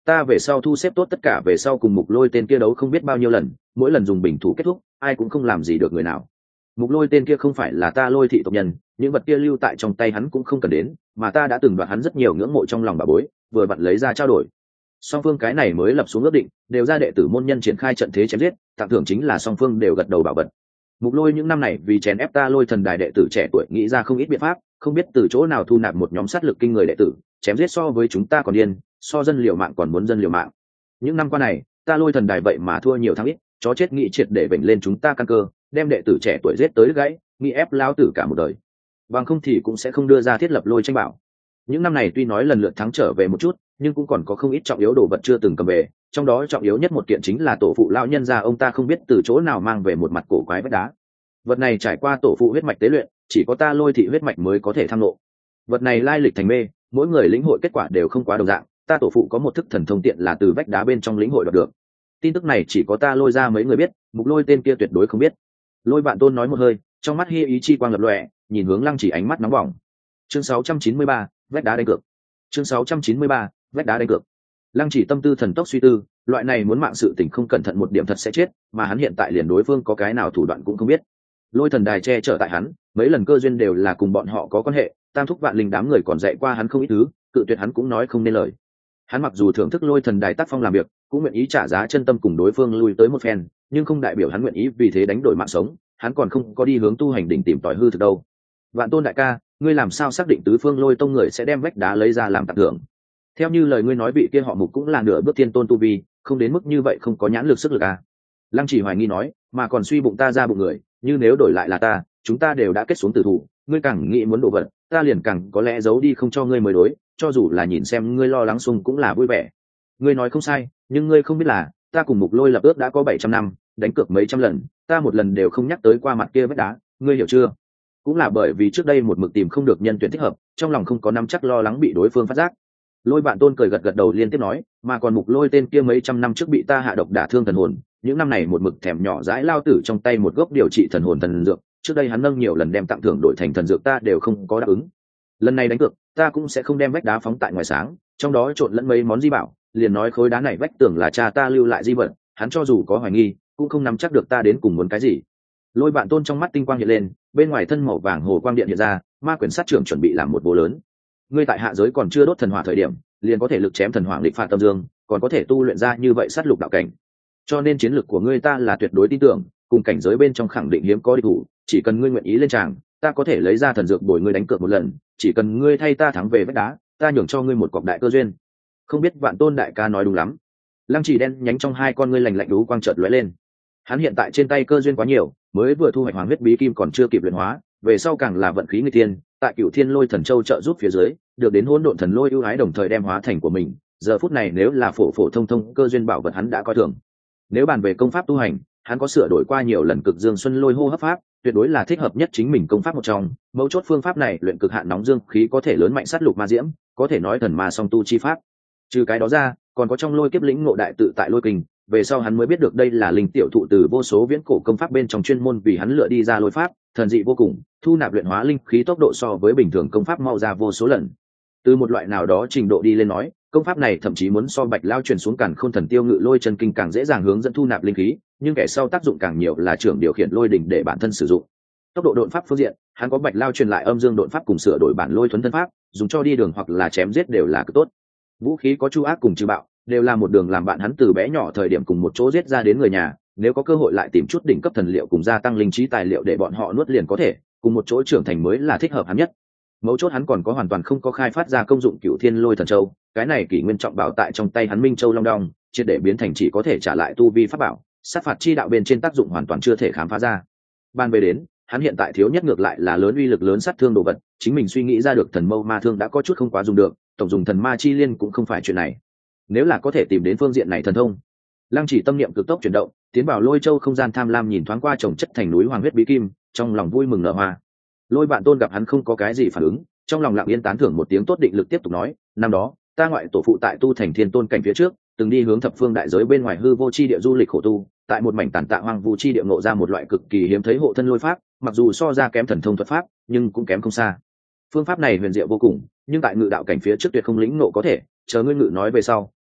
ta về sau thu xếp tốt tất cả, về sau cùng Mục Lôi tên kia đấu không biết bao nhiêu lần, mỗi lần dùng bình thủ kết thúc ai cũng không làm gì được người nào. Mục Lôi tên kia không phải là ta Lôi thị tộc nhân, những vật kia lưu tại trong tay hắn cũng không cần đến, mà ta đã từng đoạt hắn rất nhiều ngưỡng mộ trong lòng bà bối, vừa vặn lấy ra trao đổi. Song phương cái này mới lập xuống ước định, đều ra đệ tử môn nhân triển khai trận thế chém giết, tặng thưởng chính là song phương đều gật đầu bảo vật. Mục Lôi những năm này vì chèn ép ta Lôi thần đài đệ tử trẻ tuổi nghĩ ra không ít biện pháp, không biết từ chỗ nào thu nạp một nhóm sát lực kinh người đệ tử, chém giết so với chúng ta còn điên, so dân liều mạng còn muốn dân liều mạng. Những năm qua này, ta Lôi thần đài vậy mà thua nhiều thắng ít, chó chết nghị triệt để bệnh lên chúng ta căn cơ, đem đệ tử trẻ tuổi giết tới gãy, nghĩ ép lao tử cả một đời. Bằng không thì cũng sẽ không đưa ra thiết lập Lôi tranh bảo. Những năm này tuy nói lần lượt thắng trở về một chút, nhưng cũng còn có không ít trọng yếu đồ vật chưa từng cầm về, trong đó trọng yếu nhất một kiện chính là tổ phụ lão nhân gia ông ta không biết từ chỗ nào mang về một mặt cổ quái vách đá. Vật này trải qua tổ phụ huyết mạch tế luyện, chỉ có ta Lôi thị huyết mạch mới có thể tham ngộ. Vật này lai lịch thành mê, mỗi người lĩnh hội kết quả đều không quá đồng dạng, ta tổ phụ có một thức thần thông tiện là từ vách đá bên trong lĩnh hội đoạt được. Tin tức này chỉ có ta Lôi ra mấy người biết, Mục Lôi tên kia tuyệt đối không biết. Lôi Bạn Tôn nói một hơi, trong mắt hi ý chi quang lập lòe, nhìn hướng Lăng Chỉ ánh mắt nóng bỏng. Chương 693, vách đá đánh cược. Chương 693, vách đá đánh cược. Lăng Chỉ tâm tư thần tốc suy tư, loại này muốn mạng sự tình không cẩn thận một điểm thật sẽ chết, mà hắn hiện tại liền đối phương có cái nào thủ đoạn cũng không biết. Lôi thần đài che chở tại hắn, mấy lần cơ duyên đều là cùng bọn họ có quan hệ, Tam Thúc Vạn Linh đám người còn dạy qua hắn không ít thứ, cự tuyệt hắn cũng nói không nên lời. Hắn mặc dù thưởng thức Lôi thần đài tác phong làm việc, cũng nguyện ý trả giá chân tâm cùng đối phương lui tới một phen, nhưng không đại biểu hắn nguyện ý vì thế đánh đổi mạng sống, hắn còn không có đi hướng tu hành đỉnh tìm tòi hư thực đâu. Vạn Tôn đại ca, ngươi làm sao xác định tứ phương Lôi tông người sẽ đem vách đá lấy ra làm tặng thưởng? Theo như lời ngươi nói vị kia họ Mục cũng là nửa bước tiên tôn tu vi, không đến mức như vậy không có nhãn lực sức lực à? Lăng Chỉ hoài nghi nói, mà còn suy bụng ta ra bụng người, như nếu đổi lại là ta, chúng ta đều đã kết xuống tử thủ, ngươi càng nghĩ muốn đổ vật, ta liền càng có lẽ giấu đi không cho ngươi mới đối, cho dù là nhìn xem ngươi lo lắng xung cũng là vui vẻ. Ngươi nói không sai, nhưng ngươi không biết là, ta cùng Mục Lôi lập ước đã có 700 năm, đánh cược mấy trăm lần, ta một lần đều không nhắc tới qua mặt kia vách đá, ngươi hiểu chưa? Cũng là bởi vì trước đây một mực tìm không được nhân tuyển thích hợp, trong lòng không có nắm chắc lo lắng bị đối phương phát giác. Lôi Bạn Tôn cười gật gật đầu liên tiếp nói, mà còn Mục Lôi tên kia mấy trăm năm trước bị ta hạ độc đả thương thần hồn, những năm này một mực thèm nhỏ dãi lao tử trong tay một gốc điều trị thần hồn thần dược, trước đây hắn nâng nhiều lần đem tặng thưởng đổi thành thần dược ta đều không có đáp ứng. Lần này đánh cược, ta cũng sẽ không đem vách đá phóng tại ngoài sáng, trong đó trộn lẫn mấy món di bảo, liền nói khối đá này vách tường là cha ta lưu lại di vật, hắn cho dù có hoài nghi, cũng không nắm chắc được ta đến cùng muốn cái gì. Lôi Bạn Tôn trong mắt tinh quang hiện lên, bên ngoài thân màu vàng hồ quang điện hiện ra, ma quyền sát trưởng chuẩn bị làm một bố lớn. Ngươi tại hạ giới còn chưa đốt thần hỏa thời điểm, liền có thể lực chém thần hỏa lịch phạt tâm dương, còn có thể tu luyện ra như vậy sát lục đạo cảnh. Cho nên chiến lược của ngươi ta là tuyệt đối tin tưởng, cùng cảnh giới bên trong khẳng định hiếm có địch thủ, chỉ cần ngươi nguyện ý lên tràng, ta có thể lấy ra thần dược bồi ngươi đánh cược một lần, chỉ cần ngươi thay ta thắng về vách đá, ta nhường cho ngươi một cọc đại cơ duyên. Không biết Vạn Tôn đại ca nói đúng lắm. Lăng Chỉ đen nhánh trong hai con ngươi lạnh lạnh đú quang chợt lóe lên. Hắn hiện tại trên tay cơ duyên quá nhiều, mới vừa thu hoạch Hoàng huyết bí kim còn chưa kịp luyện hóa, về sau càng là vận khí nghịch tiên, tại Cửu Thiên Lôi Thần Châu trợ giúp phía dưới, được đến Hỗn Độn Thần Lôi ưu ái đồng thời đem hóa thành của mình, giờ phút này nếu là phổ phổ thông thông cơ duyên bảo vật hắn đã coi thường. Nếu bàn về công pháp tu hành, hắn có sửa đổi qua nhiều lần Cực Dương Xuân Lôi hô hấp pháp, tuyệt đối là thích hợp nhất chính mình công pháp một trong. Mấu chốt phương pháp này luyện cực hạn nóng dương khí có thể lớn mạnh sát lục ma diễm, có thể nói thần ma song tu chi pháp. Trừ cái đó ra, còn có trong Lôi Kiếp lĩnh ngộ đại tự tại lôi kinh, về sau hắn mới biết được đây là linh tiểu thụ từ vô số viễn cổ công pháp bên trong chuyên môn vì hắn lựa đi ra lôi pháp, thần dị vô cùng, thu nạp luyện hóa linh khí tốc độ so với bình thường công pháp mau ra vô số lần. Từ một loại nào đó trình độ đi lên nói, công pháp này thậm chí muốn so Bạch Lao truyền xuống Càn Khôn Thần Tiêu Ngự Lôi chân kinh càng dễ dàng hướng dẫn thu nạp linh khí, nhưng kẻ sau tác dụng càng nhiều là trưởng điều khiển lôi đỉnh để bản thân sử dụng. Tốc độ độn pháp phương diện, hắn có Bạch Lao truyền lại âm dương độn pháp cùng sửa đổi bản lôi thuần thân pháp, dùng cho đi đường hoặc là chém giết đều là cực tốt. Vũ khí có Chu Ác cùng Trừ Bạo, đều là một đường làm bạn hắn từ bé nhỏ thời điểm cùng một chỗ giết ra đến người nhà, nếu có cơ hội lại tìm chút đỉnh cấp thần liệu cùng gia tăng linh trí tài liệu để bọn họ nuốt liền có thể, cùng một chỗ trưởng thành mới là thích hợp hắn nhất. Mấu chốt hắn còn có hoàn toàn không có khai phát ra công dụng Cửu Thiên Lôi Thần Châu, cái này kỷ nguyên trọng bảo tại trong tay hắn Minh Châu Long Đong, triệt để biến thành chỉ có thể trả lại tu vi pháp bảo, sát phạt chi đạo bên trên tác dụng hoàn toàn chưa thể khám phá ra. Ban về đến, hắn hiện tại thiếu nhất ngược lại là lớn uy lực lớn sát thương đồ vật, chính mình suy nghĩ ra được thần mâu ma thương đã có chút không quá dùng được, tổng dùng thần ma chi liên cũng không phải chuyện này. Nếu là có thể tìm đến phương diện này thần thông. Lăng Chỉ tâm niệm cực tốc chuyển động, tiến vào Lôi Châu không gian tham lam nhìn thoáng qua chồng chất thành núi Hoàng huyết bí kim, trong lòng vui mừng nở hoa. Lôi Bạn Tôn gặp hắn không có cái gì phản ứng, trong lòng lặng yên tán thưởng một tiếng tốt, định lực tiếp tục nói, năm đó ta ngoại tổ phụ tại tu thành thiên tôn cảnh phía trước, từng đi hướng thập phương đại giới bên ngoài hư vô chi địa du lịch khổ tu, tại một mảnh tàn tạ hoang vu chi địa ngộ ra một loại cực kỳ hiếm thấy hộ thân lôi pháp, mặc dù so ra kém thần thông thuật pháp, nhưng cũng kém không xa. Phương pháp này huyền diệu vô cùng, nhưng tại ngự đạo cảnh phía trước tuyệt không lĩnh ngộ có thể, chờ ngươi ngự nói về sau,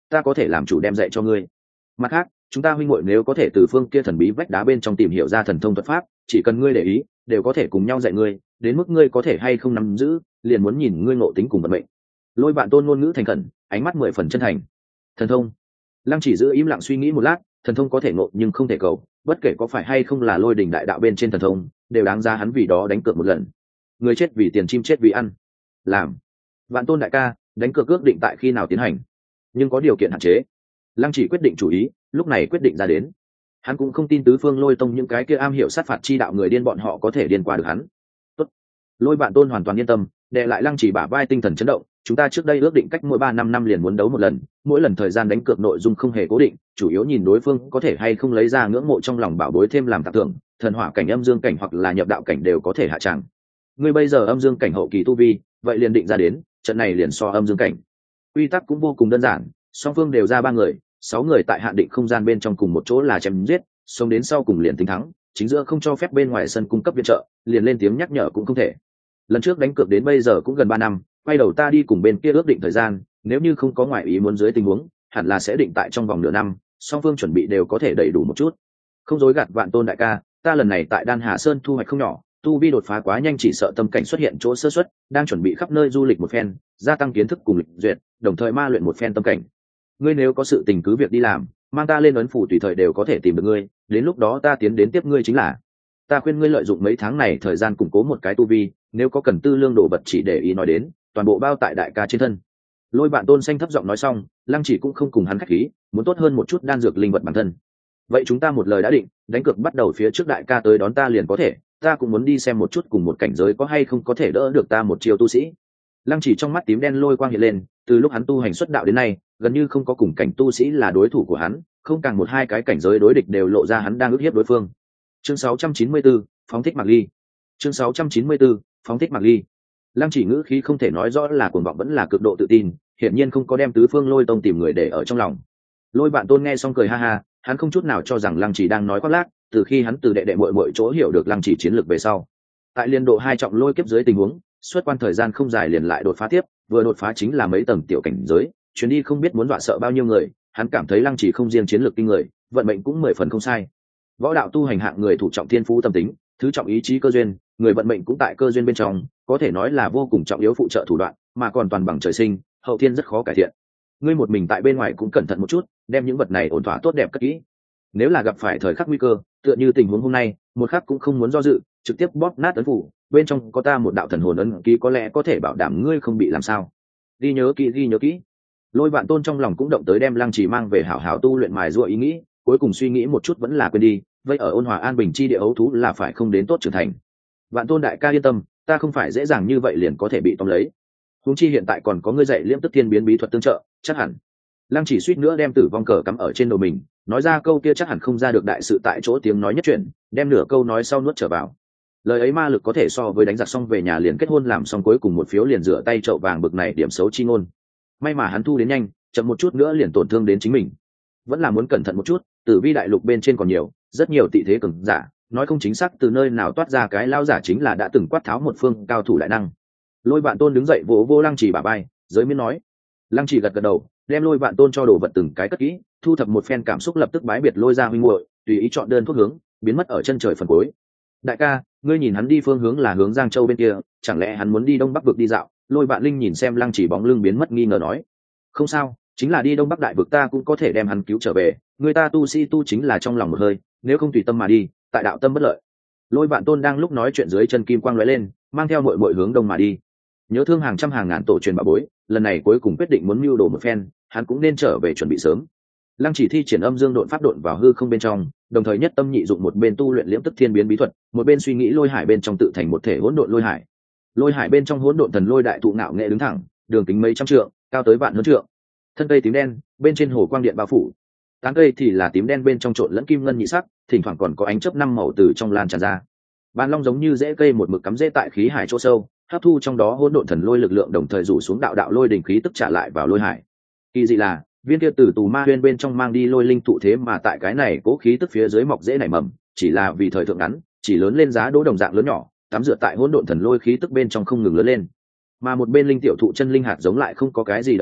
ta có thể làm chủ đem dạy cho ngươi. Mặt khác, chúng ta huynh muội nếu có thể từ phương kia thần bí vách đá bên trong tìm hiểu ra thần thông thuật pháp, chỉ cần ngươi để ý, đều có thể cùng nhau dạy ngươi, đến mức ngươi có thể hay không nắm giữ, liền muốn nhìn ngươi ngộ tính cùng vận mệnh. Lôi Vạn Tôn ngôn ngữ thành khẩn, ánh mắt 10 phần chân thành. Thần thông. Lăng Chỉ giữ im lặng suy nghĩ một lát, thần thông có thể ngộ nhưng không thể cầu, bất kể có phải hay không là Lôi Đỉnh đại đạo bên trên thần thông, đều đáng giá hắn vì đó đánh cược một lần. Người chết vì tiền, chim chết vì ăn. Làm. Vạn Tôn đại ca, đánh cược ước định tại khi nào tiến hành? Nhưng có điều kiện hạn chế. Lăng Chỉ quyết định chủ ý, lúc này quyết định ra đến. Hắn cũng không tin tứ phương Lôi Tông những cái kia am hiểu sát phạt chi đạo người điên bọn họ có thể điên qua được hắn. Tốt. Lôi Vạn Tôn hoàn toàn yên tâm, đè lại Lăng Chỉ bả vai tinh thần chấn động. Chúng ta trước đây ước định cách mỗi 3-5 năm liền muốn đấu một lần, mỗi lần thời gian đánh cược nội dung không hề cố định, chủ yếu nhìn đối phương có thể hay không lấy ra ngưỡng mộ trong lòng bảo bối thêm làm tặng thưởng, thần hỏa cảnh, âm dương cảnh hoặc là nhập đạo cảnh đều có thể hạ tràng. Ngươi bây giờ âm dương cảnh hậu kỳ tu vi, vậy liền định ra đến, trận này liền so âm dương cảnh. Quy tắc cũng vô cùng đơn giản, song phương đều ra 3 người, 6 người tại hạn định không gian bên trong cùng một chỗ là chém giết, sống đến sau cùng liền tính thắng, chính giữa không cho phép bên ngoài sân cung cấp viện trợ, liền lên tiếng nhắc nhở cũng không thể. Lần trước đánh cược đến bây giờ cũng gần 3 năm, quay đầu ta đi cùng bên kia ước định thời gian, nếu như không có ngoại ý muốn dưới tình huống, hẳn là sẽ định tại trong vòng nửa năm, song phương chuẩn bị đều có thể đầy đủ một chút. Không dối gạt Vạn Tôn đại ca, ta lần này tại Đan Hà Sơn thu hoạch không nhỏ, tu vi đột phá quá nhanh chỉ sợ tâm cảnh xuất hiện chỗ sơ suất, đang chuẩn bị khắp nơi du lịch một phen, gia tăng kiến thức cùng lịch duyệt, đồng thời ma luyện một phen tâm cảnh. Ngươi nếu có sự tình cứ việc đi làm, mang ta lên ấn phủ tùy thời đều có thể tìm được ngươi, đến lúc đó ta tiến đến tiếp ngươi chính là. Ta khuyên ngươi lợi dụng mấy tháng này thời gian củng cố một cái tu vi, nếu có cần tư lương đồ vật chỉ để ý nói đến, toàn bộ bao tại đại ca trên thân. Lôi Vạn Tôn xanh thấp giọng nói xong, Lăng Chỉ cũng không cùng hắn khách khí, muốn tốt hơn một chút đan dược linh vật bản thân. Vậy chúng ta một lời đã định, đánh cược bắt đầu phía trước đại ca tới đón ta liền có thể, ta cũng muốn đi xem một chút cùng một cảnh giới có hay không có thể đỡ được ta một chiều tu sĩ. Lăng Chỉ trong mắt tím đen lôi quang hiện lên, từ lúc hắn tu hành xuất đạo đến nay, gần như không có cùng cảnh tu sĩ là đối thủ của hắn, không càng một hai cái cảnh giới đối địch đều lộ ra hắn đang ức hiếp đối phương. Chương 694, phóng thích Mạc Ly. Chương 694, phóng thích Mạc Ly. Lăng Chỉ ngữ khí không thể nói rõ là cuồng vọng vẫn là cực độ tự tin, hiển nhiên không có đem tứ phương Lôi Tông tìm người để ở trong lòng. Lôi Vạn Tôn nghe xong cười ha ha, hắn không chút nào cho rằng Lăng Chỉ đang nói khoác lác, từ khi hắn từ đệ đệ muội muội chỗ hiểu được Lăng Chỉ chiến lược về sau. Tại liên độ 2 trọng lôi kiếp dưới tình huống, suốt quan thời gian không dài liền lại đột phá tiếp, vừa đột phá chính là mấy tầng tiểu cảnh giới, chuyến đi không biết muốn dọa sợ bao nhiêu người, hắn cảm thấy Lăng Chỉ không riêng chiến lược kinh người, vận mệnh cũng 10 phần không sai. Võ đạo tu hành hạng người thủ trọng thiên phú tâm tính, thứ trọng ý chí cơ duyên, người vận mệnh cũng tại cơ duyên bên trong, có thể nói là vô cùng trọng yếu phụ trợ thủ đoạn, mà còn toàn bằng trời sinh, hậu thiên rất khó cải thiện. Ngươi một mình tại bên ngoài cũng cẩn thận một chút, đem những vật này ổn thỏa tốt đẹp cất kỹ. Nếu là gặp phải thời khắc nguy cơ, tựa như tình huống hôm nay, một khắc cũng không muốn do dự, trực tiếp bóp nát ấn phủ, bên trong có ta một đạo thần hồn ấn ký có lẽ có thể bảo đảm ngươi không bị làm sao. Ghi nhớ kỹ. Lôi Vạn Tôn trong lòng cũng động tới đem Lăng Chỉ mang về hảo hảo tu luyện mài giũa ý nghĩ, cuối cùng suy nghĩ một chút vẫn là quên đi, vậy ở ôn hòa an bình chi địa ấu thú là phải không đến tốt trưởng thành. Vạn Tôn đại ca yên tâm, ta không phải dễ dàng như vậy liền có thể bị tóm lấy. Huống chi hiện tại còn có ngươi dạy Liễm Tức Thiên biến bí thuật tương trợ, chắc hẳn. Lăng Chỉ suýt nữa đem tử vong cờ cắm ở trên đầu mình, nói ra câu kia chắc hẳn không ra được đại sự tại chỗ tiếng nói nhất chuyển, đem nửa câu nói sau nuốt trở vào. Lời ấy ma lực có thể so với đánh giặc xong về nhà liền kết hôn làm xong cuối cùng một phiếu liền rửa tay chậu vàng bực này điểm xấu chi ngôn. May mà hắn thu đến nhanh, chậm một chút nữa liền tổn thương đến chính mình. Vẫn là muốn cẩn thận một chút, Tử Vi đại lục bên trên còn nhiều, rất nhiều tị thế cường giả, nói không chính xác từ nơi nào toát ra cái lao giả chính là đã từng quát tháo một phương cao thủ đại năng. Lôi Vạn Tôn đứng dậy vỗ Lăng Chỉ bả vai, giới miễn nói. Lăng Chỉ gật gật đầu, đem Lôi Vạn Tôn cho đồ vật từng cái cất kỹ, thu thập một phen cảm xúc lập tức bái biệt Lôi ra huynh muội, tùy ý chọn đơn thuốc hướng, biến mất ở chân trời phần cuối. Đại ca, ngươi nhìn hắn đi phương hướng là hướng Giang Châu bên kia, chẳng lẽ hắn muốn đi đông bắc vực đi dạo? Lôi Vạn Linh nhìn xem Lăng Chỉ bóng lưng biến mất nghi ngờ nói. Không sao, chính là đi đông bắc đại vực ta cũng có thể đem hắn cứu trở về, người ta tu sĩ tu chính là trong lòng một hơi, nếu không tùy tâm mà đi, tại đạo tâm bất lợi. Lôi Vạn Tôn đang lúc nói chuyện dưới chân kim quang lóe lên, mang theo muội muội hướng đông mà đi. Nhớ thương hàng trăm hàng ngàn tổ truyền bảo bối, lần này cuối cùng quyết định muốn mưu đồ một phen, hắn cũng nên trở về chuẩn bị sớm. Lăng Chỉ thi triển âm dương độn pháp độn vào hư không bên trong, đồng thời nhất tâm nhị dụng một bên tu luyện Liễm Tức Thiên biến bí thuật, một bên suy nghĩ lôi hải bên trong tự thành một thể hỗn độn lôi hải. Lôi hải bên trong hỗn độn thần lôi đại thụ ngạo nghệ đứng thẳng, đường kính mấy trăm trượng, cao tới vạn hơn trượng. Thân cây tím đen, bên trên hồ quang điện bao phủ. Tán cây thì là tím đen bên trong trộn lẫn kim ngân nhị sắc, thỉnh thoảng còn có ánh chớp năm màu từ trong lan tràn ra. Bàn long giống như rễ cây một mực cắm rễ tại khí hải chỗ sâu, hấp thu trong đó hỗn độn thần lôi lực lượng, đồng thời rủ xuống đạo đạo lôi đỉnh khí tức trả lại vào lôi hải. Kỳ dị là, viên kia từ tù ma huyên bên trong mang đi lôi linh thụ thế mà tại cái này cố khí tức phía dưới mọc rễ nảy mầm, chỉ là vì thời thượng ngắn, chỉ lớn lên giá đỗ đồng dạng lớn nhỏ, tắm rửa tại hỗn độn thần lôi khí tức bên trong không ngừng lớn lên. Mà một bên linh tiểu thụ chân linh hạt giống lại không có cái gì động tĩnh,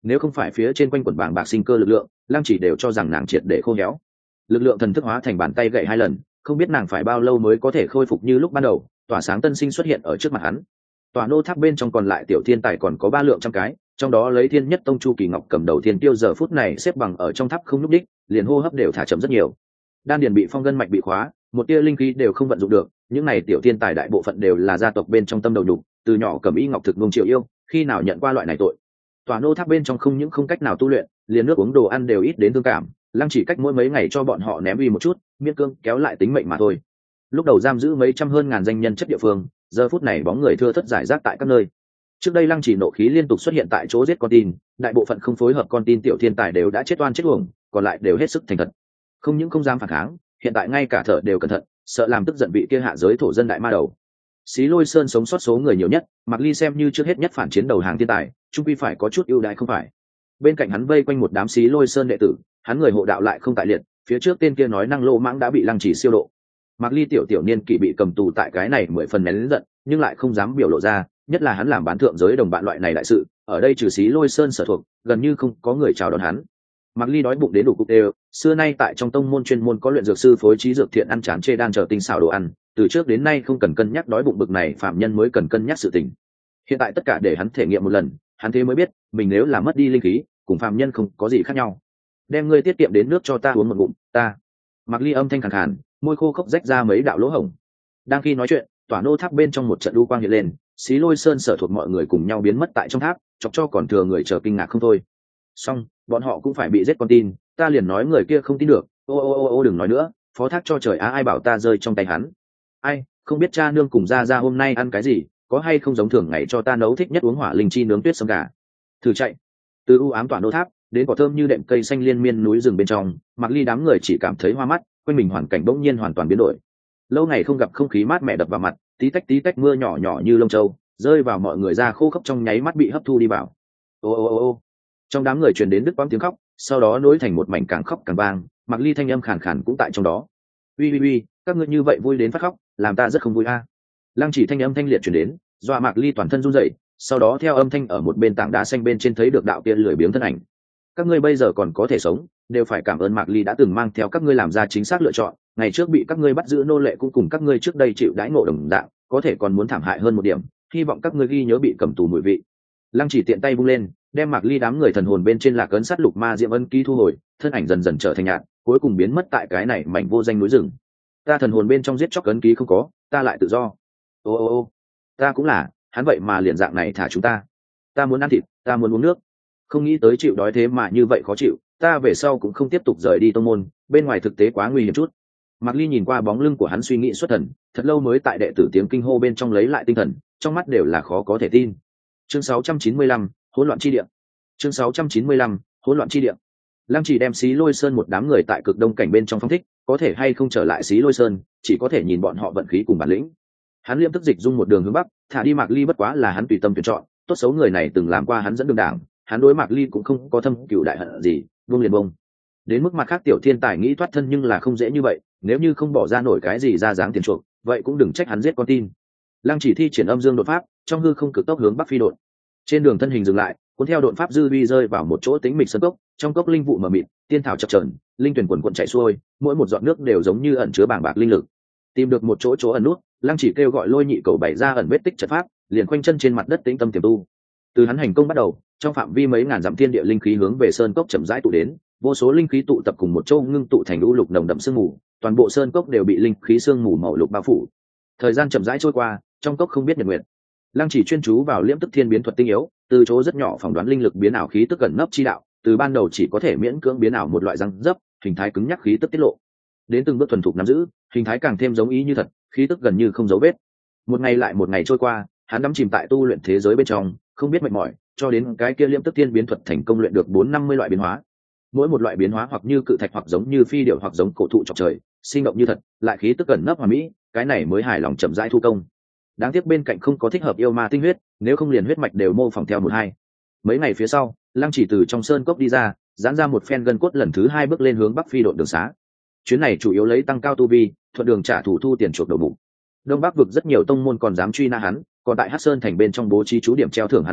nếu không phải phía trên quanh quần bảng bạc sinh cơ lực lượng, lăng chỉ đều cho rằng nàng triệt để khô héo. Lực lượng thần thức hóa thành bàn tay gậy 2 lần, không biết nàng phải bao lâu mới có thể khôi phục như lúc ban đầu. Tỏa sáng tân sinh xuất hiện ở trước mặt hắn. Tòa nô tháp bên trong còn lại tiểu thiên tài còn có 3 lượng trăm cái, trong đó lấy Thiên Nhất Tông Chu Kỳ Ngọc cầm đầu thiên tiêu giờ phút này xếp bằng ở trong tháp không nhúc đích, liền hô hấp đều thả chậm rất nhiều. Đan điền bị phong ngân mạch bị khóa, một tia linh khí đều không vận dụng được, những này tiểu thiên tài đại bộ phận đều là gia tộc bên trong tâm đầu nhục, từ nhỏ cầm y ngọc thực nung triệu yêu, khi nào nhận qua loại này tội. Tòa nô tháp bên trong không những không cách nào tu luyện, liền nước uống đồ ăn đều ít đến thương cảm, lăng chỉ cách mỗi mấy ngày cho bọn họ ném uy một chút, miễn cương kéo lại tính mệnh mà thôi. Lúc đầu giam giữ mấy trăm hơn ngàn danh nhân chất địa phương, giờ phút này bóng người thưa thớt giải rác tại các nơi. Trước đây lăng chỉ nộ khí liên tục xuất hiện tại chỗ giết con tin, đại bộ phận không phối hợp con tin tiểu thiên tài đều đã chết oan chết uổng, còn lại đều hết sức thành thật, không những không dám phản kháng, hiện tại ngay cả thở đều cẩn thận, sợ làm tức giận vị kia hạ giới thổ dân đại ma đầu. Xí Lôi Sơn sống sót số người nhiều nhất, Mạc Ly xem như trước hết nhất phản chiến đầu hàng thiên tài, trung quy phải có chút ưu đãi không phải. Bên cạnh hắn vây quanh một đám Xí Lôi Sơn đệ tử, hắn người hộ đạo lại không tại liệt, phía trước tên kia nói năng lô mãng đã bị lăng chỉ siêu độ. Mạc Ly tiểu niên kỷ bị cầm tù tại cái này 10 phần nén giận, nhưng lại không dám biểu lộ ra, nhất là hắn làm bán thượng giới đồng bạn loại này đại sự, ở đây trừ Xí Lôi Sơn sở thuộc, gần như không có người chào đón hắn. Mạc Ly đói bụng đến đủ cục đều, xưa nay tại trong tông môn chuyên môn có luyện dược sư phối trí dược thiện ăn chán chê đan chờ tinh xảo đồ ăn, từ trước đến nay không cần cân nhắc đói bụng bực này phạm nhân mới cần cân nhắc sự tình. Hiện tại tất cả để hắn thể nghiệm một lần, hắn thế mới biết, mình nếu là mất đi linh khí, cùng phạm nhân không có gì khác nhau. Đem ngươi tiết kiệm đến nước cho ta uống một ngụm, ta. Mạc Ly âm thanh khàn khàn, môi khô khốc rách ra mấy đạo lỗ hổng. Đang khi nói chuyện, tỏa nô tháp bên trong một trận lưu quang hiện lên, Xí Lôi Sơn sở thuộc mọi người cùng nhau biến mất tại trong tháp, chọc cho còn thừa người chờ kinh ngạc không thôi. Xong, bọn họ cũng phải bị giết con tin, ta liền nói người kia không tin được, ô đừng nói nữa, phó thác cho trời ai bảo ta rơi trong tay hắn. Ai, không biết cha nương cùng ra hôm nay ăn cái gì, có hay không giống thường ngày cho ta nấu thích nhất uống hỏa linh chi nướng tuyết sâm gà. Thử chạy. Từ u ám tỏa nô tháp đến cỏ thơm như đệm cây xanh liên miên núi rừng bên trong, Mạc Ly đám người chỉ cảm thấy hoa mắt, quanh mình hoàn cảnh bỗng nhiên hoàn toàn biến đổi. Lâu ngày không gặp không khí mát mẻ đập vào mặt, tí tách mưa nhỏ nhỏ như lông châu rơi vào mọi người ra khô khốc trong nháy mắt bị hấp thu đi vào. Ô. Trong đám người truyền đến đứt quãng tiếng khóc, sau đó nối thành một mảnh càng khóc càng vang. Mạc Ly thanh âm khàn khàn cũng tại trong đó. Uy, các ngươi như vậy vui đến phát khóc, làm ta rất không vui a. Lăng Chỉ thanh âm thanh liệt truyền đến, dọa Mạc Ly toàn thân run rẩy, sau đó theo âm thanh ở một bên tảng đá xanh bên trên thấy được đạo tiên lười biếng thân ảnh. Các ngươi bây giờ còn có thể sống, đều phải cảm ơn Mạc Ly đã từng mang theo các ngươi làm ra chính xác lựa chọn, ngày trước bị các ngươi bắt giữ nô lệ cũng cùng các ngươi trước đây chịu đãi ngộ đồng dạng, có thể còn muốn thảm hại hơn một điểm, hy vọng các ngươi ghi nhớ bị cầm tù mùi vị. Lăng Chỉ tiện tay vung lên, đem Mạc Ly đám người thần hồn bên trên lạc ấn sát lục ma diệm ân ký thu hồi, thân ảnh dần dần trở thành nhạt, cuối cùng biến mất tại cái này mảnh vô danh núi rừng. Ta thần hồn bên trong giết chóc ấn ký không có, ta lại tự do. Ô, ta cũng là, hắn vậy mà liền dạng này thả chúng ta. Ta muốn ăn thịt, ta muốn uống nước. Không nghĩ tới chịu đói thế mà như vậy khó chịu, ta về sau cũng không tiếp tục rời đi tông môn, bên ngoài thực tế quá nguy hiểm chút. Mạc Ly nhìn qua bóng lưng của hắn suy nghĩ xuất thần, thật lâu mới tại đệ tử tiếng kinh hô bên trong lấy lại tinh thần, trong mắt đều là khó có thể tin. Chương 695, hỗn loạn chi địa. Chương 695, hỗn loạn chi địa. Lăng Chỉ đem Xí Lôi Sơn một đám người tại cực đông cảnh bên trong phong thích, có thể hay không trở lại Xí Lôi Sơn, chỉ có thể nhìn bọn họ vận khí cùng bản lĩnh. Hắn liêm tức dịch dung một đường hướng bắc, thả đi Mạc Ly bất quá là hắn tùy tâm tuyển chọn, tốt xấu người này từng làm qua hắn dẫn đường đảng, hắn đối Mạc Ly cũng không có thâm cừu đại hận gì, buông liền bông. Đến mức mặt khác tiểu thiên tài nghĩ thoát thân nhưng là không dễ như vậy, nếu như không bỏ ra nổi cái gì ra dáng tiền chuộc, vậy cũng đừng trách hắn giết con tin. Lăng Chỉ thi triển âm dương đột pháp, trong hư không cực tốc hướng bắc phi đột. Trên đường thân hình dừng lại, cuốn theo đột pháp dư vi rơi vào một chỗ tĩnh mịch sơn cốc, trong cốc linh vụ mờ mịt, tiên thảo chập chờn, linh tuyển quần quần chảy xuôi, mỗi một giọt nước đều giống như ẩn chứa bàng bạc linh lực. Tìm được một chỗ ẩn nút, Lăng Chỉ kêu gọi Lôi Nhị cầu bày ra ẩn vết tích trận pháp, liền khoanh chân trên mặt đất tĩnh tâm tiềm tu. Từ hắn hành công bắt đầu, trong phạm vi mấy ngàn dặm thiên địa linh khí hướng về sơn cốc chậm rãi tụ đến, vô số linh khí tụ tập cùng một chỗ ngưng tụ thành u lục nồng đậm sương mù, toàn bộ sơn cốc đều bị linh khí sương mù màu lục bao phủ. Thời gian chậm rãi trôi qua, trong cốc không biết nhật nguyệt. Lăng Chỉ chuyên chú vào liễm tức thiên biến thuật tinh yếu, từ chỗ rất nhỏ phỏng đoán linh lực biến ảo khí tức gần nấp chi đạo, từ ban đầu chỉ có thể miễn cưỡng biến ảo một loại răng dấp, hình thái cứng nhắc khí tức tiết lộ. Đến từng bước thuần thục nắm giữ, hình thái càng thêm giống ý như thật, khí tức gần như không dấu vết. Một ngày lại một ngày trôi qua, hắn đắm chìm tại tu luyện thế giới bên trong, không biết mệt mỏi, cho đến cái kia liễm tức thiên biến thuật thành công luyện được 450 loại biến hóa. Mỗi một loại biến hóa hoặc như cự thạch hoặc giống như phi điểu hoặc giống cổ thụ chọc trời, sinh động như thật, lại khí tức gần nấp hoàn mỹ, cái này mới hài lòng chậm rãi thu công. Đáng tiếc bên cạnh không có thích hợp yêu ma tinh huyết, nếu không liền huyết mạch đều mô phỏng theo một hai. Mấy ngày phía sau, Lăng Chỉ từ trong sơn cốc đi ra, giãn ra một phen gân cốt lần thứ 2 bước lên hướng bắc phi độn đường xá. Chuyến này chủ yếu lấy tăng cao tu vi, thuận đường trả thù thu tiền chuộc đầu bụng. Đông Bắc vực rất nhiều tông môn còn dám truy na hắn, còn tại Hắc Sơn thành bên trong bố trí chú điểm treo thưởng hắn tin tức,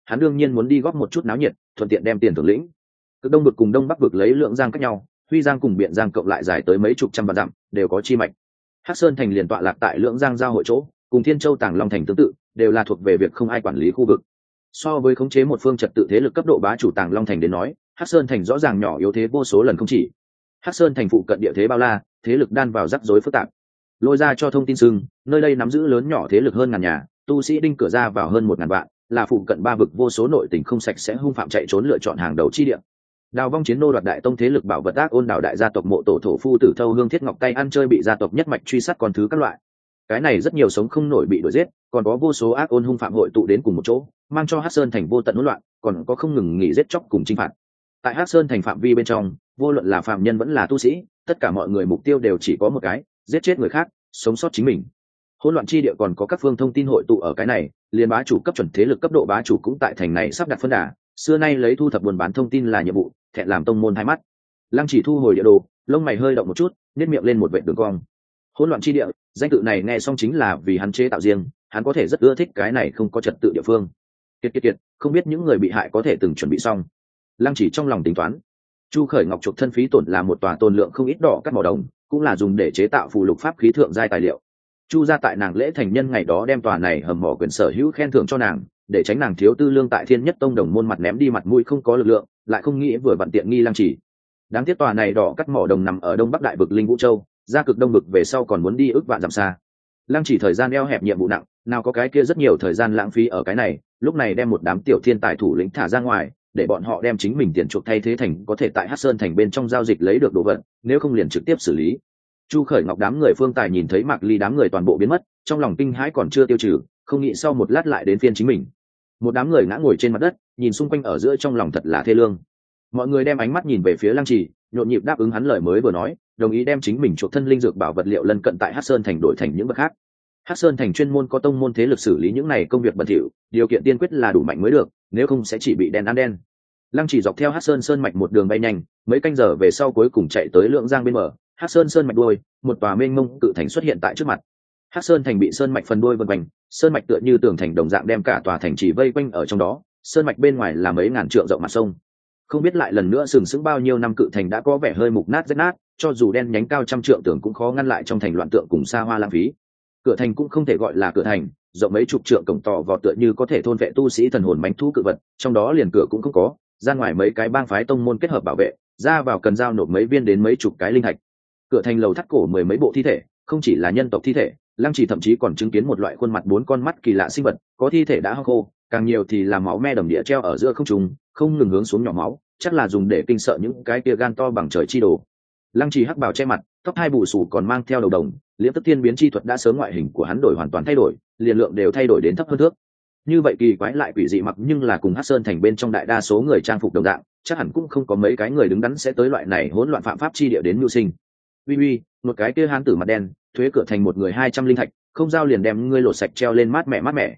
hắn đương nhiên muốn đi góp một chút náo nhiệt, thuận tiện đem tiền thưởng lĩnh. Cực đông vực cùng đông bắc vực lấy lượng giang cách nhau, huy giang cùng biện giang cộng lại dài tới mấy chục trăm vạn dặm, đều có chi mạch. Hắc Sơn thành liền tọa lạc tại lượng giang giao hội chỗ, cùng Thiên Châu Tàng Long thành tương tự, đều là thuộc về việc không ai quản lý khu vực. So với khống chế một phương trật tự thế lực cấp độ bá chủ Tàng Long thành đến nói, Hắc Sơn thành rõ ràng nhỏ yếu thế vô số lần không chỉ. Hắc Sơn thành phụ cận địa thế bao la, thế lực đan vào rắc rối phức tạp. Lôi ra cho thông tin sưng, nơi đây nắm giữ lớn nhỏ thế lực hơn ngàn nhà, tu sĩ đinh cửa ra vào hơn 1000 vạn, là phụ cận ba vực vô số nội tình không sạch sẽ hung phạm chạy trốn lựa chọn hàng đầu chi địa. Đào vong chiến nô đoạt đại tông thế lực bảo vật ác ôn đảo đại gia tộc mộ tổ thổ phu tử thâu hương thiết ngọc tay ăn chơi bị gia tộc nhất mạch truy sát con thứ các loại. Cái này rất nhiều sống không nổi bị đuổi giết, còn có vô số ác ôn hung phạm hội tụ đến cùng một chỗ, mang cho Hắc Sơn thành vô tận hỗn loạn, còn có không ngừng nghỉ giết chóc cùng chinh phạt. Tại Hắc Sơn thành phạm vi bên trong, vô luận là phạm nhân vẫn là tu sĩ, tất cả mọi người mục tiêu đều chỉ có một cái, giết chết người khác, sống sót chính mình. Hỗn loạn chi địa còn có các phương thông tin hội tụ ở cái này, liên bá chủ cấp chuẩn thế lực cấp độ bá chủ cũng tại thành này sắp đặt phân đà, xưa nay lấy thu thập buôn bán thông tin là nhiệm vụ, thẹn làm tông môn hai mắt. Lăng Chỉ thu hồi địa đồ, lông mày hơi động một chút, nhếch miệng lên một vệt đường cong. Hỗn loạn chi địa, danh tự này nghe xong chính là vì hắn chế tạo riêng, hắn có thể rất ưa thích cái này không có trật tự địa phương. Kiệt, không biết những người bị hại có thể từng chuẩn bị xong. Lăng Chỉ trong lòng tính toán. Chu Khởi Ngọc chuộc thân phí tổn là một tòa tôn lượng không ít đỏ cắt mỏ đồng, cũng là dùng để chế tạo phù lục pháp khí thượng giai tài liệu. Chu gia tại nàng lễ thành nhân ngày đó đem tòa này hầm mỏ quyền sở hữu khen thưởng cho nàng, để tránh nàng thiếu tư lương tại Thiên Nhất Tông đồng môn mặt ném đi mặt mũi không có lực lượng, lại không nghĩ vừa vặn tiện nghi Lăng Chỉ. Đáng tiếc tòa này đỏ cắt mỏ đồng nằm ở đông bắc đại vực Linh Vũ Châu, ra cực đông vực về sau còn muốn đi ước vạn dặm xa. Lăng Chỉ thời gian eo hẹp nhiệm vụ nặng, nào có cái kia rất nhiều thời gian lãng phí ở cái này, lúc này đem một đám tiểu thiên tài thủ lĩnh thả ra ngoài, để bọn họ đem chính mình tiền chuộc thay thế thành có thể tại Hắc Sơn thành bên trong giao dịch lấy được đồ vật, nếu không liền trực tiếp xử lý. Chu Khởi Ngọc đám người phương tài nhìn thấy Mạc Ly đám người toàn bộ biến mất, trong lòng kinh hãi còn chưa tiêu trừ, không nghĩ sau một lát lại đến phiên chính mình. Một đám người ngã ngồi trên mặt đất, nhìn xung quanh ở giữa trong lòng thật là thê lương. Mọi người đem ánh mắt nhìn về phía Lăng Chỉ, nhộn nhịp đáp ứng hắn lời mới vừa nói, đồng ý đem chính mình chuộc thân linh dược bảo vật liệu lân cận tại Hắc Sơn thành đổi thành những vật khác. Hắc Sơn thành chuyên môn có tông môn thế lực xử lý những này công việc bẩn thỉu, điều kiện tiên quyết là đủ mạnh mới được, nếu không sẽ chỉ bị đen ăn đen. Lăng Chỉ dọc theo Hắc Sơn sơn mạch một đường bay nhanh, mấy canh giờ về sau cuối cùng chạy tới Lượng Giang bên bờ. Hắc Sơn sơn mạch đuôi, một tòa mênh mông cự thành xuất hiện tại trước mặt. Hắc Sơn thành bị sơn mạch phần đuôi vây quanh, sơn mạch tựa như tường thành đồng dạng đem cả tòa thành trì vây quanh ở trong đó, sơn mạch bên ngoài là mấy ngàn trượng rộng mặt sông. Không biết lại lần nữa sừng sững bao nhiêu năm cự thành đã có vẻ hơi mục nát rách nát, cho dù đen nhánh cao trăm trượng tường cũng khó ngăn lại trong thành loạn tượng cùng xa hoa lãng phí. Cửa thành cũng không thể gọi là cửa thành, rộng mấy chục trượng cổng tỏ vọt tựa như có thể thôn vệ tu sĩ thần hồn mãnh thú cự vật, trong đó liền cửa cũng không có, ra ngoài mấy cái bang phái tông môn kết hợp bảo vệ, ra vào cần giao nộp mấy viên đến mấy chục cái linh thạch. Cửa thành lầu thắt cổ mười mấy bộ thi thể, không chỉ là nhân tộc thi thể, Lăng Chỉ thậm chí còn chứng kiến một loại khuôn mặt bốn con mắt kỳ lạ sinh vật, có thi thể đã hao khô, càng nhiều thì là máu me đầm địa treo ở giữa không trung, không ngừng hướng xuống nhỏ máu, chắc là dùng để kinh sợ những cái kia gan to bằng trời chi đồ. Lăng Chỉ hắc bào che mặt, tóc hai bù xù còn mang theo đầu đồng, liễm tức thiên biến chi thuật đã sớm ngoại hình của hắn đổi hoàn toàn thay đổi, liền lượng đều thay đổi đến thấp hơn thước. Như vậy kỳ quái lại quỷ dị mặc nhưng là cùng Hắc Sơn thành bên trong đại đa số người trang phục đồng dạng, chắc hẳn cũng không có mấy cái người đứng đắn sẽ tới loại này hỗn loạn phạm pháp chi địa đến mưu sinh. Uy, một cái kia hán tử mặt đen, thuế cửa thành một người 200 linh thạch, không giao liền đem ngươi lột sạch treo lên mát mẻ.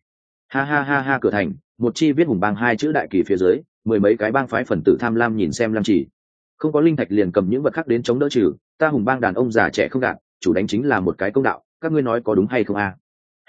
Ha, cửa thành, một chi viết hùng bang hai chữ đại kỳ phía dưới, mười mấy cái bang phái phần tử tham lam nhìn xem Lăng Chỉ. Không có linh thạch liền cầm những vật khác đến chống đỡ trừ, ta hùng bang đàn ông già trẻ không gạt, chủ đánh chính là một cái công đạo, các ngươi nói có đúng hay không a?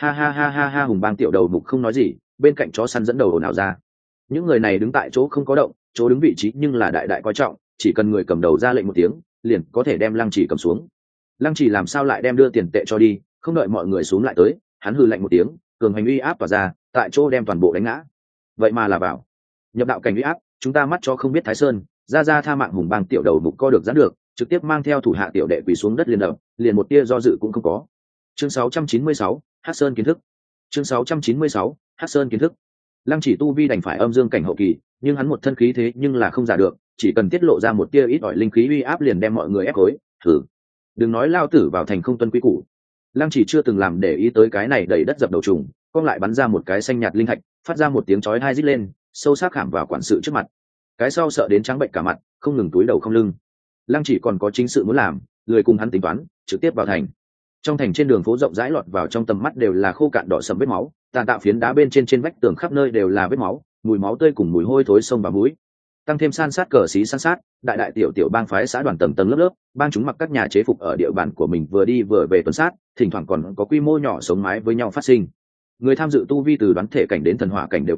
Ha, hùng bang tiểu đầu mục không nói gì, bên cạnh chó săn dẫn đầu ồn ào ra. Những người này đứng tại chỗ không có động, chỗ đứng vị trí nhưng là đại đại coi trọng, chỉ cần người cầm đầu ra lệnh một tiếng, liền có thể đem Lăng Chỉ cầm xuống. Lăng Chỉ làm sao lại đem đưa tiền tệ cho đi, không đợi mọi người xuống lại tới, hắn hừ lạnh một tiếng, cường hành uy áp tỏa ra, tại chỗ đem toàn bộ đánh ngã. Vậy mà là bảo nhập đạo cảnh uy áp, chúng ta mắt cho không biết Thái Sơn, ra tha mạng hùng bang tiểu đầu mục co được giãn được, trực tiếp mang theo thủ hạ tiểu đệ quỳ xuống đất liền đập, liền một tia do dự cũng không có. Chương 696, Hắc Sơn kiến thức. Chương 696, Hắc Sơn kiến thức. Lăng Chỉ tu vi đành phải âm dương cảnh hậu kỳ, nhưng hắn một thân khí thế nhưng là không giả được, chỉ cần tiết lộ ra một tia ít ỏi linh khí uy áp liền đem mọi người ép khối. Thử, đừng nói lao tử vào thành không tuân quy củ. Lăng Chỉ chưa từng làm để ý tới cái này đầy đất dập đầu trùng, con lại bắn ra một cái xanh nhạt linh thạch, phát ra một tiếng chói tai rít lên, sâu sắc khảm vào quản sự trước mặt. Cái sau sợ đến trắng bệnh cả mặt, không ngừng túi đầu không lưng. Lăng Chỉ còn có chính sự muốn làm, lười cùng hắn tính toán, trực tiếp vào thành. Trong thành trên đường phố rộng rãi lọt vào trong tầm mắt đều là khô cạn đỏ sầm vết máu, tàn tạo phiến đá bên trên vách tường khắp nơi đều là vết máu, mùi máu tươi cùng mùi hôi thối sông vào mũi. Tăng thêm san sát cờ xí san sát, đại tiểu bang phái xã đoàn tầng lớp, bang chúng mặc các nhà chế phục ở địa bàn của mình vừa đi vừa về tuần sát, thỉnh thoảng còn có quy mô nhỏ sống mái với nhau phát sinh. Người tham dự tu vi từ đoán thể cảnh đến thần hỏa cảnh đều có,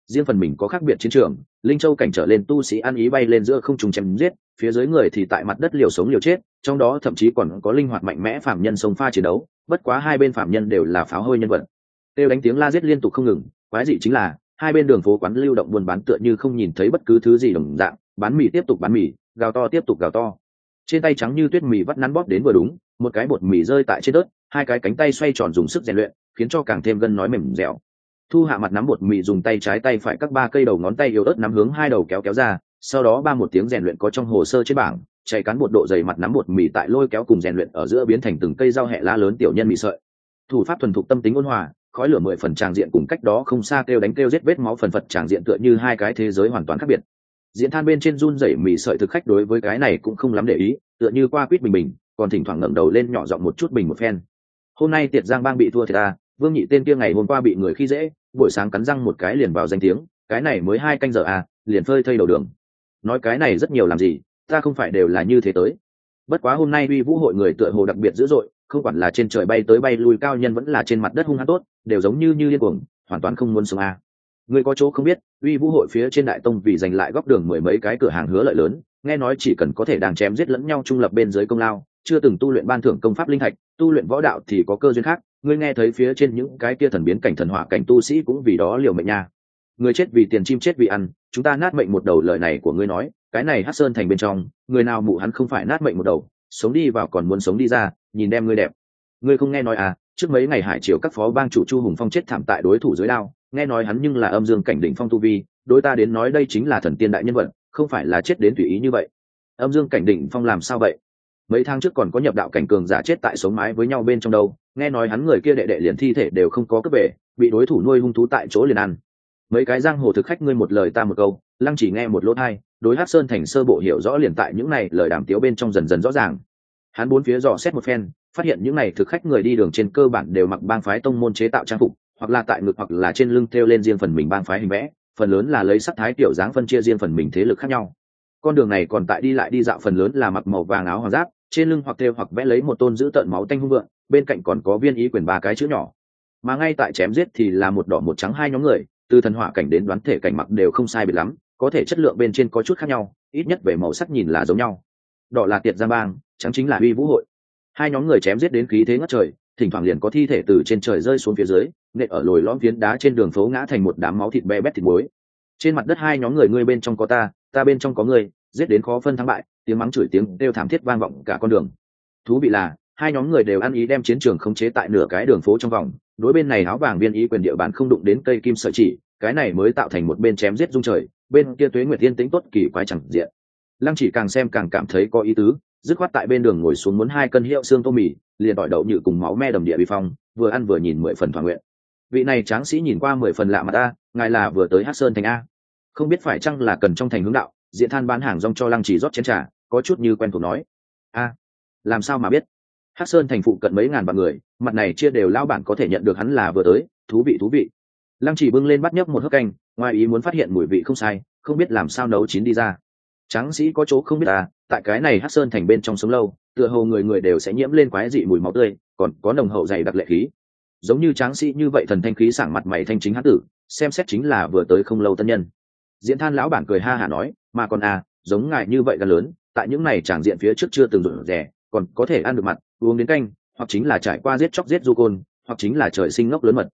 riêng phần mình có khác biệt chiến trường, linh châu cảnh trở lên tu sĩ ăn ý bay lên giữa không trung chém giết, phía dưới người thì tại mặt đất liều sống liều chết, trong đó thậm chí còn có linh hoạt mạnh mẽ phàm nhân xông pha chiến đấu, bất quá hai bên phàm nhân đều là pháo hôi nhân vật. Tiêu đánh tiếng la giết liên tục không ngừng, quái dị chính là hai bên đường phố quán lưu động buôn bán tựa như không nhìn thấy bất cứ thứ gì đồng dạng, bán mì tiếp tục bán mì, gào to tiếp tục gào to. Trên tay trắng như tuyết mì vắt nắn bóp đến vừa đúng, một cái bột mì rơi tại trên đất, hai cái cánh tay xoay tròn dùng sức rèn luyện, khiến cho càng thêm gân nói mềm dẻo. Thu hạ mặt nắm bột mì dùng tay trái tay phải các ba cây đầu ngón tay yếu ớt nắm hướng hai đầu kéo kéo ra, sau đó ba một tiếng rèn luyện có trong hồ sơ trên bảng, chạy cán bột độ dày mặt nắm bột mì tại lôi kéo cùng rèn luyện ở giữa biến thành từng cây rau hẹ lá lớn tiểu nhân mì sợi. Thủ pháp thuần thục tâm tính ôn hòa, khói lửa 10 phần tràng diện cùng cách đó không xa kêu đánh kêu giết vết máu phần phật tràng diện tựa như hai cái thế giới hoàn toàn khác biệt. Diễn than bên trên run rẩy mì sợi thực khách đối với cái này cũng không lắm để ý, tựa như qua quýt bình bình, còn thỉnh thoảng ngẩng đầu lên nhỏ giọng một chút bình một phen. Hôm nay Tiệt Giang bang bị thua thiệt ta, Vương Nhị tên kia ngày hôm qua bị người khi dễ, buổi sáng cắn răng một cái liền vào danh tiếng, cái này mới 2 canh giờ à, liền phơi thây đầu đường. Nói cái này rất nhiều làm gì, ta không phải đều là như thế tới. Bất quá hôm nay uy vũ hội người tựa hồ đặc biệt dữ dội, không quản là trên trời bay tới bay lui cao nhân vẫn là trên mặt đất hung hăng tốt, đều giống như điên cuồng, hoàn toàn không muốn sống à. Người có chỗ không biết, uy vũ hội phía trên đại tông vì giành lại góc đường 10 mấy cái cửa hàng hứa lợi lớn, nghe nói chỉ cần có thể đang chém giết lẫn nhau trung lập bên dưới công lao, chưa từng tu luyện ban thưởng công pháp linh thạch, tu luyện võ đạo thì có cơ duyên khác. Ngươi nghe thấy phía trên những cái kia thần biến cảnh thần hỏa cảnh tu sĩ cũng vì đó liều mệnh nha. Người chết vì tiền, chim chết vì ăn, chúng ta nát mệnh một đầu, lời này của ngươi nói, cái này Hắc Sơn thành bên trong, người nào mụ hắn không phải nát mệnh một đầu, sống đi vào còn muốn sống đi ra, nhìn đem ngươi đẹp. Ngươi không nghe nói à, trước mấy ngày hải triều các phó bang chủ Chu Hùng Phong chết thảm tại đối thủ dưới đao, nghe nói hắn nhưng là âm dương cảnh đỉnh phong tu vi, đối ta đến nói đây chính là thần tiên đại nhân vật, không phải là chết đến tùy ý như vậy. Âm dương cảnh đỉnh phong làm sao vậy? Mấy tháng trước còn có nhập đạo cảnh cường giả chết tại sống mái với nhau bên trong đâu, nghe nói hắn người kia đệ đệ liền thi thể đều không có cướp về, bị đối thủ nuôi hung thú tại chỗ liền ăn. Mấy cái giang hồ thực khách ngươi một lời ta một câu, Lăng chỉ nghe một lỗ tai, đối Hắc Sơn thành sơ bộ hiểu rõ liền tại những này lời đàm tiếu bên trong dần dần rõ ràng. Hắn bốn phía dò xét một phen, phát hiện những này thực khách người đi đường trên cơ bản đều mặc bang phái tông môn chế tạo trang phục, hoặc là tại ngực hoặc là trên lưng treo lên riêng phần mình bang phái hình vẽ, phần lớn là lấy sắc thái tiểu dáng phân chia riêng phần mình thế lực khác nhau. Con đường này còn tại đi lại đi dạo phần lớn là mặc màu vàng áo hoàng giáp, trên lưng hoặc treo hoặc vẽ lấy một tôn giữ tợn máu tanh hung vượng, bên cạnh còn có viên ý quyền 3 cái chữ nhỏ. Mà ngay tại chém giết thì là một đỏ một trắng hai nhóm người, từ thần hỏa cảnh đến đoán thể cảnh mặc đều không sai biệt lắm, có thể chất lượng bên trên có chút khác nhau, ít nhất về màu sắc nhìn là giống nhau. Đỏ là Tiệt Giang bang, trắng chính là uy vũ hội. Hai nhóm người chém giết đến khí thế ngất trời, thỉnh thoảng liền có thi thể từ trên trời rơi xuống phía dưới, nện ở lồi lõm phiến đá trên đường phố ngã thành một đám máu thịt be bét thịt muối. Trên mặt đất hai nhóm người, ngươi bên trong có ta, ta bên trong có ngươi, giết đến khó phân thắng bại, tiếng mắng chửi tiếng kêu thảm thiết vang vọng cả con đường. Thú vị là hai nhóm người đều ăn ý đem chiến trường khống chế tại nửa cái đường phố trong vòng, đối bên này áo vàng viên ý quyền địa bàn không đụng đến cây kim sợi chỉ, cái này mới tạo thành một bên chém giết rung trời, bên kia Tuế Nguyệt yên tĩnh tốt kỳ quái chẳng diện. Lăng chỉ càng xem càng cảm thấy có ý tứ, dứt khoát tại bên đường ngồi xuống muốn 2 cân hiệu xương tô mì, liền tỏi đậu nhự cùng máu me đầm địa bị phong, vừa ăn vừa nhìn 10 phần thỏa nguyện. Vị này tráng sĩ nhìn qua 10 phần lạ mặt ta, ngài là vừa tới Hắc Sơn thành a? Không biết phải chăng là cần trong thành hướng đạo, diện than bán hàng rong cho Lăng chỉ rót chén trà, có chút như quen thuộc nói. A, làm sao mà biết? Hắc Sơn thành phụ cận mấy ngàn vạn người, mặt này chia đều lao bản có thể nhận được hắn là vừa tới, thú vị. Lăng chỉ bưng lên bắt nhấp một hớp canh, ngoài ý muốn phát hiện mùi vị không sai, không biết làm sao nấu chín đi ra. Tráng sĩ có chỗ không biết à, tại cái này Hắc Sơn thành bên trong sống lâu, tựa hồ người người đều sẽ nhiễm lên quái dị mùi máu tươi, còn có nồng hậu dày đặc lệ khí. Giống như tráng sĩ như vậy thần thanh khí sảng mặt mày thanh chính hán tử, xem xét chính là vừa tới không lâu tân nhân. Diễn than lão bản cười ha hả nói, mà còn à, giống ngài như vậy gan lớn, tại những này tràng diện phía trước chưa từng rủi rẻ, còn có thể ăn được mặt, uống đến canh, hoặc chính là trải qua giết chóc giết du côn, hoặc chính là trời sinh ngốc lớn mật.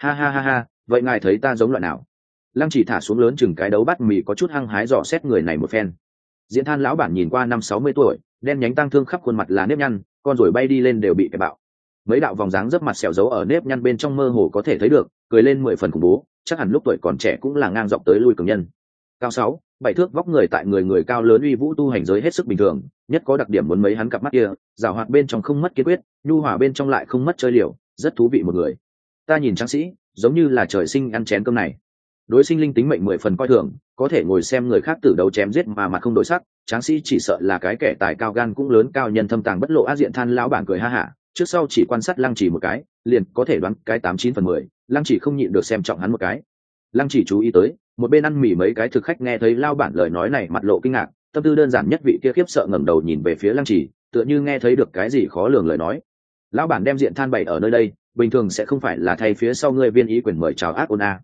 Ha, vậy ngài thấy ta giống loại nào? Lăng chỉ thả xuống lớn chừng cái đấu bát mì có chút hăng hái dò xét người này một phen. Diễn than lão bản nhìn qua 50-60 tuổi, đen nhánh tang thương khắp khuôn mặt là nếp nhăn, con rồi bay đi lên đều bị cái bạo. Mấy đạo vòng dáng dấp mặt sẹo dấu ở nếp nhăn bên trong mơ hồ có thể thấy được, cười lên 10 phần khủng bố, chắc hẳn lúc tuổi còn trẻ cũng là ngang dọc tới lui cường nhân. Cao 6-7 thước vóc người tại người cao lớn uy vũ tu hành giới hết sức bình thường, nhất có đặc điểm muốn mấy hắn cặp mắt kia, giàu hoạt bên trong không mất kiên quyết, nhu hòa bên trong lại không mất chơi liều, rất thú vị một người. Ta nhìn tráng sĩ, giống như là trời sinh ăn chén cơm này. Đối sinh linh tính mệnh 10 phần coi thường, có thể ngồi xem người khác tử đấu chém giết mà mặt không đổi sắc, tráng sĩ chỉ sợ là cái kẻ tài cao gan cũng lớn cao nhân thâm tàng bất lộ á. Diện than lão bản cười ha hả, trước sau chỉ quan sát Lăng chỉ một cái, liền có thể đoán cái 89 phần 10, Lăng chỉ không nhịn được xem trọng hắn một cái. Lăng chỉ chú ý tới, một bên ăn mì mấy cái thực khách nghe thấy lão bản lời nói này mặt lộ kinh ngạc, tâm tư đơn giản nhất vị kia khiếp sợ ngẩng đầu nhìn về phía Lăng chỉ, tựa như nghe thấy được cái gì khó lường lời nói. Lão bản đem diện than bày ở nơi đây, bình thường sẽ không phải là thay phía sau ngươi viên ý quyền mời chào ác ôn a.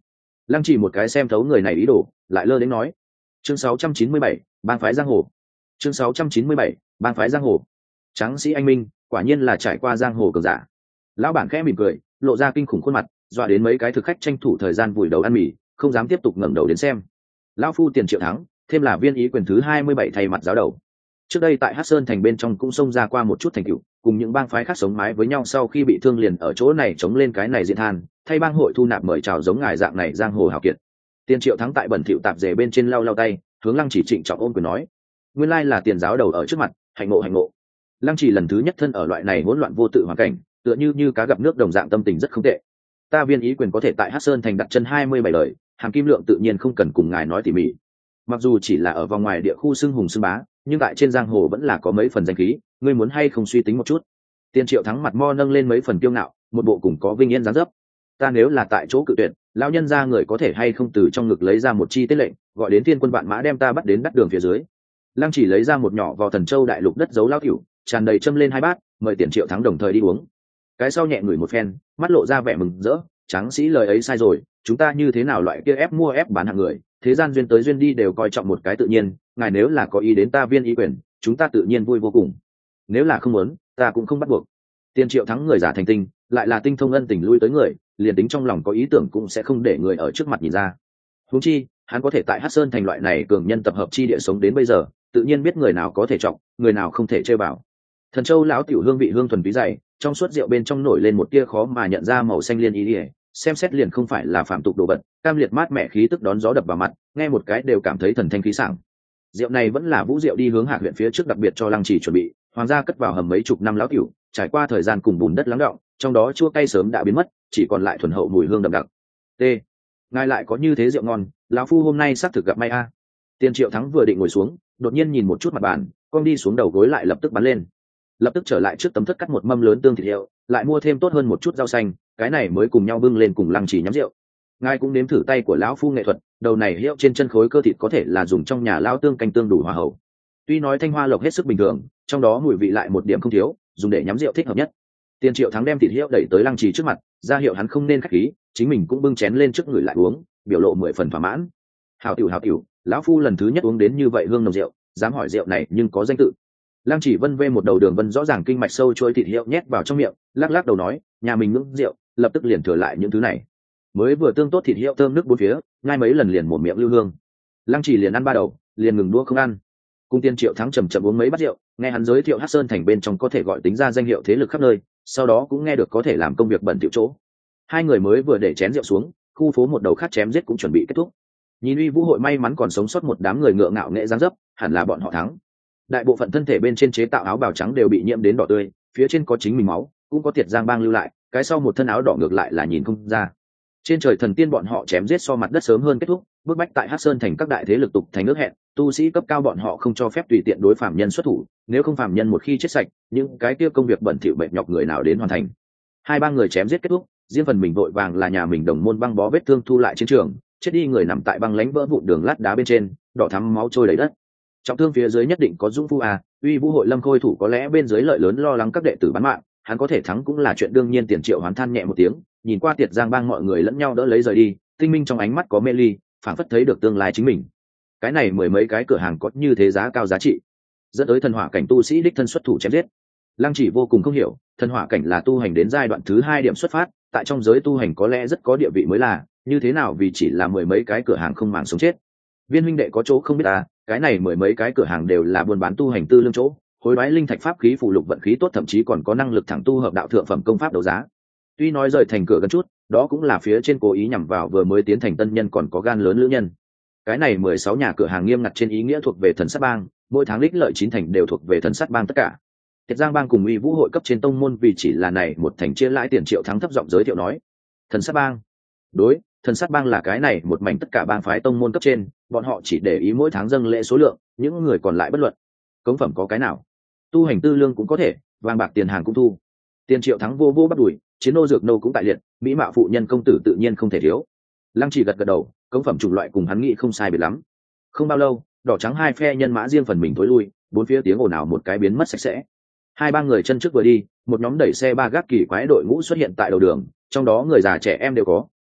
Lăng Chỉ một cái xem thấu người này ý đồ, lại lơ đến nói. Chương 697, bang phái giang hồ. Chương 697, bang phái giang hồ. Tráng sĩ anh minh, quả nhiên là trải qua giang hồ cường giả. Lão bản khẽ mỉm cười, lộ ra kinh khủng khuôn mặt, dọa đến mấy cái thực khách tranh thủ thời gian vùi đầu ăn mì, không dám tiếp tục ngẩng đầu đến xem. Lão phu tiền triệu thắng, thêm là viên ý quyền thứ 27 thay mặt giáo đầu. Trước đây tại Hắc Sơn thành bên trong cũng xông ra qua một chút thành tựu, cùng những bang phái khác sống mái với nhau sau khi bị thương liền ở chỗ này chống lên cái này diễn than, thay bang hội thu nạp mời chào giống ngài dạng này giang hồ hào kiệt. Tiền triệu thắng tại bẩn thỉu tạp dề bên trên lau lau tay, hướng Lăng Chỉ trịnh trọng ôm quyền nói: nguyên lai là tiền giáo đầu ở trước mặt, hạnh ngộ hạnh ngộ. Lăng Chỉ lần thứ nhất thân ở loại này hỗn loạn vô tự hoàn cảnh, tựa như cá gặp nước đồng dạng, tâm tình rất không tệ. Ta viên ý quyền có thể tại Hắc Sơn thành đặt chân 27 đời, Hàm Kim Lượng tự nhiên không cần cùng ngài nói tỉ mỉ. Mặc dù chỉ là ở vòng ngoài địa khu xưng hùng xưng bá, nhưng tại trên giang hồ vẫn là có mấy phần danh khí, ngươi muốn hay không suy tính một chút. Tiền triệu thắng mặt mo nâng lên mấy phần kiêu ngạo, một bộ cùng có vinh yên dáng dấp. Ta nếu là tại chỗ cự tuyệt, lão nhân gia người có thể hay không từ trong ngực lấy ra một chi tiết lệnh, gọi đến thiên quân vạn mã đem ta bắt đến đắt đường phía dưới. Lăng Chỉ lấy ra một nhỏ vào Thần Châu đại lục đất giấu lao tiểu, tràn đầy châm lên 2 bát, mời tiền triệu thắng đồng thời đi uống. Cái sau nhẹ ngửi một phen, mắt lộ ra vẻ mừng rỡ. Tráng sĩ lời ấy sai rồi, chúng ta như thế nào loại kia ép mua ép bán hạng người, thế gian duyên tới duyên đi đều coi trọng một cái tự nhiên, ngài nếu là có ý đến ta viên ý quyền, chúng ta tự nhiên vui vô cùng. Nếu là không muốn, ta cũng không bắt buộc. Tiền triệu thắng người giả thành tinh, lại là tinh thông ân tình lui tới người, liền tính trong lòng có ý tưởng cũng sẽ không để người ở trước mặt nhìn ra. Huống chi, hắn có thể tại Hắc Sơn thành loại này cường nhân tập hợp chi địa sống đến bây giờ, tự nhiên biết người nào có thể trọng, người nào không thể chơi vào. Thần Châu lão tiểu hương vị hương thuần túy dày, trong suốt rượu bên trong nổi lên một tia khó mà nhận ra màu xanh liên ý ỉa, xem xét liền không phải là phạm tục đồ vật, cam liệt mát mẻ khí tức đón gió đập vào mặt, nghe một cái đều cảm thấy thần thanh khí sảng. Rượu này vẫn là Vũ Diệu đi hướng Hạc huyện phía trước đặc biệt cho Lăng Chỉ chuẩn bị, hoàng gia cất vào hầm mấy chục năm lão tiểu, trải qua thời gian cùng bùn đất lắng đọng, trong đó chua cay sớm đã biến mất, chỉ còn lại thuần hậu mùi hương đậm đặc. T. Ngài lại có như thế rượu ngon, lão phu hôm nay xác thực gặp may a. Tiền triệu thắng vừa định ngồi xuống, đột nhiên nhìn một chút mặt bàn, con đi xuống đầu gối lại lập tức bắn lên. Lập tức trở lại trước tấm thất cắt một mâm lớn tương thịt hiệu, lại mua thêm tốt hơn một chút rau xanh, cái này mới cùng nhau bưng lên cùng Lăng Chỉ nhắm rượu. Ngài cũng nếm thử tay của lão phu nghệ thuật, đầu này hiệu trên chân khối cơ thịt có thể là dùng trong nhà lao tương canh tương đủ hòa hậu. Tuy nói thanh hoa lộc hết sức bình thường, trong đó mùi vị lại một điểm không thiếu, dùng để nhắm rượu thích hợp nhất. Tiền triệu thắng đem thịt hiệu đẩy tới Lăng Chỉ trước mặt, ra hiệu hắn không nên khách khí, chính mình cũng bưng chén lên trước người lại uống, biểu lộ 10 phần thỏa mãn. Hảo tiểu, lão phu lần thứ nhất uống đến như vậy hương nồng rượu, dám hỏi rượu này nhưng có danh tự. Lăng Chỉ vân vê một đầu đường vân rõ ràng kinh mạch sâu trôi thịt hiệu nhét vào trong miệng, lắc lắc đầu nói, nhà mình ngưỡng rượu, lập tức liền thừa lại những thứ này. Mới vừa tương tốt thịt hiệu thơm nước bốn phía, ngay mấy lần liền mồm miệng lưu hương. Lăng Chỉ liền ăn 3 đầu, liền ngừng đũa không ăn. Cung Tiên Triệu Thắng chậm chậm uống mấy bát rượu, nghe hắn giới thiệu Hắc Sơn thành bên trong có thể gọi tính ra danh hiệu thế lực khắp nơi, sau đó cũng nghe được có thể làm công việc bẩn thỉu chỗ. Hai người mới vừa để chén rượu xuống, khu phố một đầu khác chém giết cũng chuẩn bị kết thúc. Nhìn Uy Vũ hội may mắn còn sống sót một đám người ngựa ngạo nghệ dáng dấp, hẳn là bọn họ thắng. Đại bộ phận thân thể bên trên chế tạo áo bào trắng đều bị nhiễm đến đỏ tươi, phía trên có chính mình máu, cũng có Tiệt Giang bang lưu lại, cái sau một thân áo đỏ ngược lại là nhìn không ra. Trên trời thần tiên bọn họ chém giết so mặt đất sớm hơn kết thúc, bước bách tại Hắc Sơn thành các đại thế lực tục thành ước hẹn, tu sĩ cấp cao bọn họ không cho phép tùy tiện đối phạm nhân xuất thủ, nếu không phạm nhân một khi chết sạch, những cái kia công việc bẩn thỉu bệnh nhọc người nào đến hoàn thành. 2-3 người chém giết kết thúc, riêng phần mình vội vàng là nhà mình đồng môn băng bó vết thương thu lại chiến trường, chết đi người nằm tại băng lánh vỡ vụn đường lát đá bên trên, đỏ thắm máu trôi đầy đất. Trọng thương phía dưới nhất định có dũng phu Uy Vũ hội Lâm Khôi thủ có lẽ bên dưới lợi lớn lo lắng các đệ tử bán mạng, hắn có thể thắng cũng là chuyện đương nhiên. Tiền Triệu Hoán than nhẹ một tiếng, nhìn qua Tiệt Giang bang mọi người lẫn nhau đỡ lấy rời đi, tinh minh trong ánh mắt có mê ly, phảng phất thấy được tương lai chính mình. Cái này mười mấy cái cửa hàng có như thế giá cao giá trị, dẫn tới thần hỏa cảnh tu sĩ đích thân xuất thủ chém giết. Lăng Chỉ vô cùng không hiểu, thần hỏa cảnh là tu hành đến giai đoạn thứ 2 điểm xuất phát, tại trong giới tu hành có lẽ rất có địa vị mới là, như thế nào vì chỉ là mười mấy cái cửa hàng không màng sống chết. Viên huynh đệ có chỗ không biết cái này mười mấy cái cửa hàng đều là buôn bán tu hành tư lương chỗ, hối đoái linh thạch pháp khí phụ lục vận khí tốt, thậm chí còn có năng lực thẳng tu hợp đạo thượng phẩm công pháp đấu giá. Tuy nói rời thành cửa gần chút, đó cũng là phía trên cố ý nhằm vào vừa mới tiến thành tân nhân còn có gan lớn lữ nhân. Cái này 16 nhà cửa hàng nghiêm ngặt trên ý nghĩa thuộc về thần sát bang, mỗi tháng lích lợi 9 thành đều thuộc về thần sát bang tất cả. Tiệt Giang bang cùng Uy Vũ hội cấp trên tông môn vì chỉ là này một thành chia lãi Tiền Triệu Thắng thấp giọng giới thiệu nói, thần sát bang. Đối, thần sát bang là cái này một mảnh tất cả bang phái tông môn cấp trên, bọn họ chỉ để ý mỗi tháng dâng lễ số lượng, những người còn lại bất luận. Cống phẩm có cái nào, tu hành tư lương cũng có thể, vàng bạc tiền hàng cũng thu. Tiền Triệu Thắng vô vô bắt đuổi, chiến nô dược nô cũng tại liệt, mỹ mạo phụ nhân công tử tự nhiên không thể thiếu. Lăng Chỉ gật gật đầu, cống phẩm chủng loại cùng hắn nghĩ không sai biệt lắm. Không bao lâu, đỏ trắng hai phe nhân mã riêng phần mình tối lui, bốn phía tiếng ồn ào một cái biến mất sạch sẽ. 2-3 người chân trước vừa đi, một nhóm đẩy xe ba gác kỳ quái đội ngũ xuất hiện tại đầu đường, trong đó người già trẻ em đều có,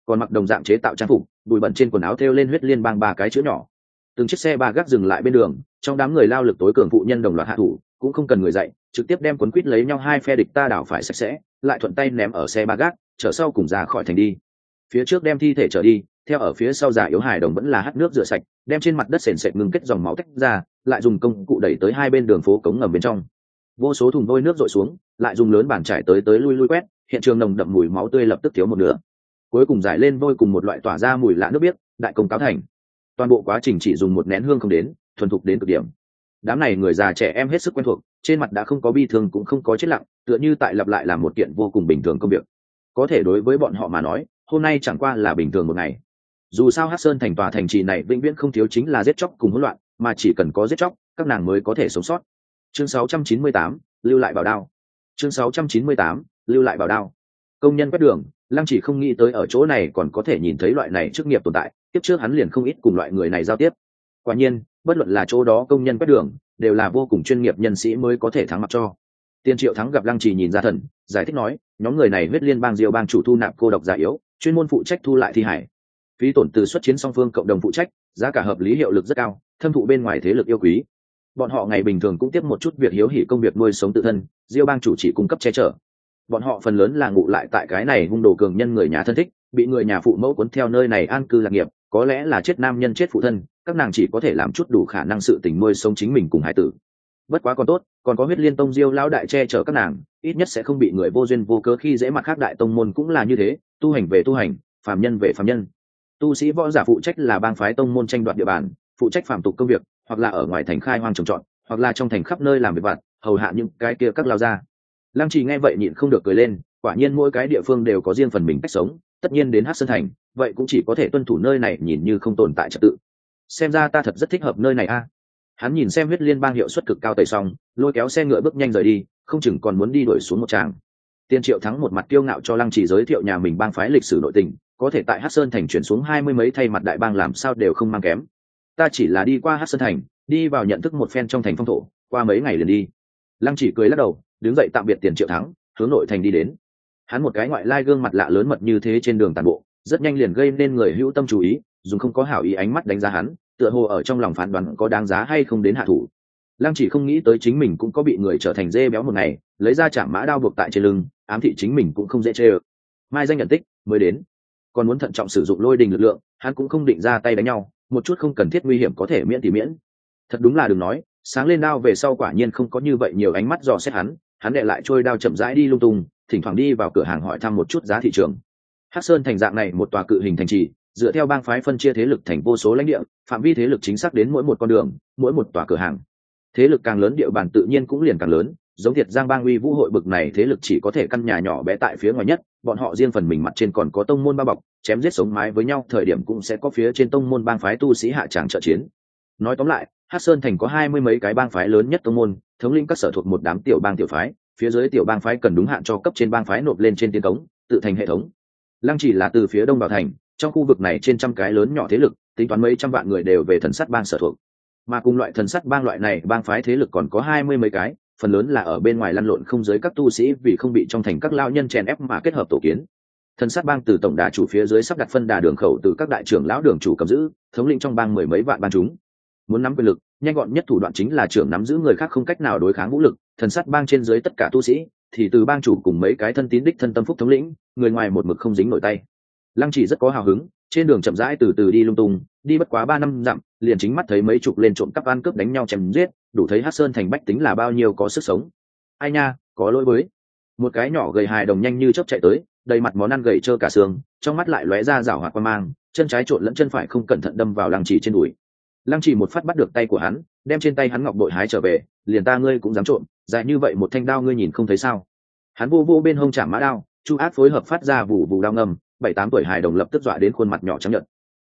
còn mặc đồng dạng chế tạo trang phục, bụi bẩn trên quần áo thêu lên huyết liên bang ba cái chữ nhỏ. Từng chiếc xe ba gác dừng lại bên đường, trong đám người lao lực tối cường phụ nhân đồng loạt hạ thủ, cũng không cần người dạy, trực tiếp đem quấn quýt lấy nhau hai phe địch ta đảo phải sạch sẽ, lại thuận tay ném ở xe ba gác, chở sau cùng ra khỏi thành đi. Phía trước đem thi thể chở đi, theo ở phía sau già yếu hài đồng vẫn là hắt nước rửa sạch, đem trên mặt đất sền sệt ngưng kết dòng máu tách ra, lại dùng công cụ đẩy tới hai bên đường phố cống ngầm bên trong. Vô số thùng vôi nước dội xuống, lại dùng lớn bàn trải tới lui lui quét, hiện trường nồng đậm mùi máu tươi lập tức thiếu một nửa. Cuối cùng giải lên vôi cùng một loại tỏa ra mùi lạ nước biếc, đại công cáo thành. Toàn bộ quá trình chỉ dùng một nén hương không đến, thuần thục đến cực điểm. Đám này người già trẻ em hết sức quen thuộc, trên mặt đã không có bi thương cũng không có chết lặng, tựa như tại lặp lại làm một kiện vô cùng bình thường công việc. Có thể đối với bọn họ mà nói, hôm nay chẳng qua là bình thường một ngày. Dù sao Hắc Sơn thành tòa thành trì này vĩnh viễn không thiếu chính là giết chóc cùng hỗn loạn, mà chỉ cần có giết chóc, các nàng mới có thể sống sót. Chương 698, lưu lại bảo đao. Chương 698, lưu lại bảo đao. Công nhân quét đường, Lăng Chỉ không nghĩ tới ở chỗ này còn có thể nhìn thấy loại này chức nghiệp tồn tại, tiếp trước hắn liền không ít cùng loại người này giao tiếp. Quả nhiên, bất luận là chỗ đó công nhân quét đường, đều là vô cùng chuyên nghiệp nhân sĩ mới có thể thắng mặt cho. Tiên Triệu Thắng gặp Lăng Chỉ nhìn ra thần, giải thích nói, nhóm người này huyết liên bang Diêu bang chủ thu nạp cô độc già yếu, chuyên môn phụ trách thu lại thi hải. Phí tổn từ xuất chiến song phương cộng đồng phụ trách, giá cả hợp lý hiệu lực rất cao, thâm thụ bên ngoài thế lực yêu quý. Bọn họ ngày bình thường cũng tiếp một chút việc hiếu hỉ công việc nuôi sống tự thân, Diêu bang chủ chỉ cung cấp che chở. Bọn họ phần lớn là ngụ lại tại cái này hung đồ cường nhân người nhà thân thích, bị người nhà phụ mẫu cuốn theo nơi này an cư lạc nghiệp, có lẽ là chết nam nhân chết phụ thân, các nàng chỉ có thể làm chút đủ khả năng sự tình nuôi sống chính mình cùng hải tử. Bất quá còn tốt, còn có huyết liên tông Diêu lão đại che chở các nàng, ít nhất sẽ không bị người vô duyên vô cớ khi dễ mặt khác đại tông môn cũng là như thế, tu hành về tu hành, phàm nhân về phàm nhân. Tu sĩ võ giả phụ trách là bang phái tông môn tranh đoạt địa bàn, phụ trách phàm tục công việc, hoặc là ở ngoài thành khai hoang trồng trọt, hoặc là trong thành khắp nơi làm việc vặt, hầu hạ những cái kia các lao gia. Lăng Trì nghe vậy nhịn không được cười lên, quả nhiên mỗi cái địa phương đều có riêng phần mình cách sống, tất nhiên đến Hắc Sơn thành, vậy cũng chỉ có thể tuân thủ nơi này nhìn như không tồn tại trật tự. Xem ra ta thật rất thích hợp nơi này a. Hắn nhìn xem huyết liên bang hiệu suất cực cao tẩy xong, lôi kéo xe ngựa bước nhanh rời đi, không chừng còn muốn đi đuổi xuống một tràng. Tiên Triệu Thắng một mặt kiêu ngạo cho Lăng Trì giới thiệu nhà mình bang phái lịch sử nội tình, có thể tại Hắc Sơn thành chuyển xuống 20 mấy thay mặt đại bang làm sao đều không mang kém. Ta chỉ là đi qua Hắc Sơn thành, đi vào nhận thức một phen trong thành phong thổ, qua mấy ngày liền đi. Lăng Chỉ cười lắc đầu, đứng dậy tạm biệt Tiền Triệu Thắng, hướng nội thành đi đến. Hắn một cái ngoại lai gương mặt lạ lớn mật như thế trên đường tàn bộ, rất nhanh liền gây nên người hữu tâm chú ý, dùng không có hảo ý ánh mắt đánh giá hắn, tựa hồ ở trong lòng phán đoán có đáng giá hay không đến hạ thủ. Lăng Chỉ không nghĩ tới chính mình cũng có bị người trở thành dê béo một ngày, lấy ra chạm mã đao buộc tại trên lưng, ám thị chính mình cũng không dễ chê ơ. Mai danh nhận tích mới đến, còn muốn thận trọng sử dụng lôi đình lực lượng, hắn cũng không định ra tay đánh nhau, một chút không cần thiết nguy hiểm có thể miễn thì miễn. Thật đúng là đừng nói, sáng lên đao về sau quả nhiên không có như vậy nhiều ánh mắt dò xét hắn đệ lại trôi đao chậm rãi đi lung tung, thỉnh thoảng đi vào cửa hàng hỏi thăm một chút giá thị trường. Hắc Sơn thành dạng này một tòa cự hình thành trì, dựa theo bang phái phân chia thế lực thành vô số lãnh địa, phạm vi thế lực chính xác đến mỗi một con đường, mỗi một tòa cửa hàng. Thế lực càng lớn địa bàn tự nhiên cũng liền càng lớn, giống Thiệt Giang bang uy vũ hội bực này thế lực chỉ có thể căn nhà nhỏ bé tại phía ngoài nhất, bọn họ riêng phần mình mặt trên còn có tông môn bao bọc, chém giết sống mái với nhau thời điểm cũng sẽ có phía trên tông môn bang phái tu sĩ hạ tràng trợ chiến. Nói tóm lại, Hắc Sơn thành có 20 mấy cái bang phái lớn nhất tông môn, thống lĩnh các sở thuộc một đám tiểu bang tiểu phái, phía dưới tiểu bang phái cần đúng hạn cho cấp trên bang phái nộp lên trên tiến cống, tự thành hệ thống. Lăng Chỉ là từ phía đông vào thành, trong khu vực này trên trăm cái lớn nhỏ thế lực, tính toán mấy trăm vạn người đều về thần sắt bang sở thuộc. Mà cùng loại thần sắt bang loại này, bang phái thế lực còn có 20 mấy cái, phần lớn là ở bên ngoài lăn lộn không giới các tu sĩ vì không bị trong thành các lao nhân chèn ép mà kết hợp tổ kiến. Thần sát bang từ tổng đà chủ phía dưới sắp đặt phân đà đường khẩu từ các đại trưởng lão đường chủ cầm giữ, thống lĩnh trong bang mười mấy vạn bang chúng. Muốn nắm quyền lực, nhanh gọn nhất thủ đoạn chính là trưởng nắm giữ người khác không cách nào đối kháng vũ lực. Thần sát bang trên dưới tất cả tu sĩ, thì từ bang chủ cùng mấy cái thân tín đích thân tâm phúc thống lĩnh, người ngoài một mực không dính nổi tay. Lăng Chỉ rất có hào hứng, trên đường chậm rãi từ từ đi lung tung, đi bất quá 3 năm dặm, liền chính mắt thấy mấy chục lên trộm cắp ăn cướp đánh nhau chém giết, đủ thấy Hắc Sơn thành bách tính là bao nhiêu có sức sống. Ai nha, có lỗi với. Một cái nhỏ gầy hài đồng nhanh như chớp chạy tới, đầy mặt món ăn gầy trơ cả xương, trong mắt lại lóe ra rảo hoạt quan mang, chân trái trộn lẫn chân phải không cẩn thận đâm vào Lăng Chỉ trên đùi. Lăng Chỉ một phát bắt được tay của hắn, đem trên tay hắn ngọc bội hái trở về, liền ta ngươi cũng dám trộm, dài như vậy một thanh đao ngươi nhìn không thấy sao? Hắn vô vô bên hông chạm mã đao, Chu Ác phối hợp phát ra vụ vụ đao ngầm, 7-8 tuổi hài đồng lập tức dọa đến khuôn mặt nhỏ trắng nhợt.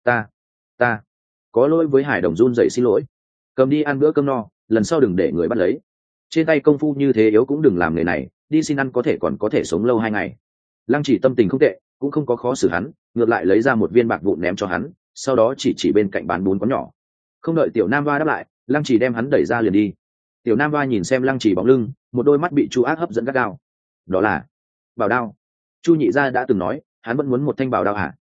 Ta có lỗi với hài đồng run rẩy xin lỗi, cầm đi ăn bữa cơm no, lần sau đừng để người bắt lấy. Trên tay công phu như thế yếu cũng đừng làm nghề này, đi xin ăn có thể còn có thể sống lâu 2 ngày. Lăng Chỉ tâm tình không tệ, cũng không có khó xử hắn, ngược lại lấy ra một viên bạc vụn ném cho hắn, sau đó chỉ bên cạnh bán bún quán nhỏ. Không đợi tiểu nam hoa đáp lại, Lăng Chỉ đem hắn đẩy ra liền đi. Tiểu nam hoa nhìn xem Lăng Chỉ bóng lưng, một đôi mắt bị Chu Ác hấp dẫn gắt gao. Đó là bảo đao. Chu nhị gia đã từng nói hắn vẫn muốn một thanh bảo đao hả?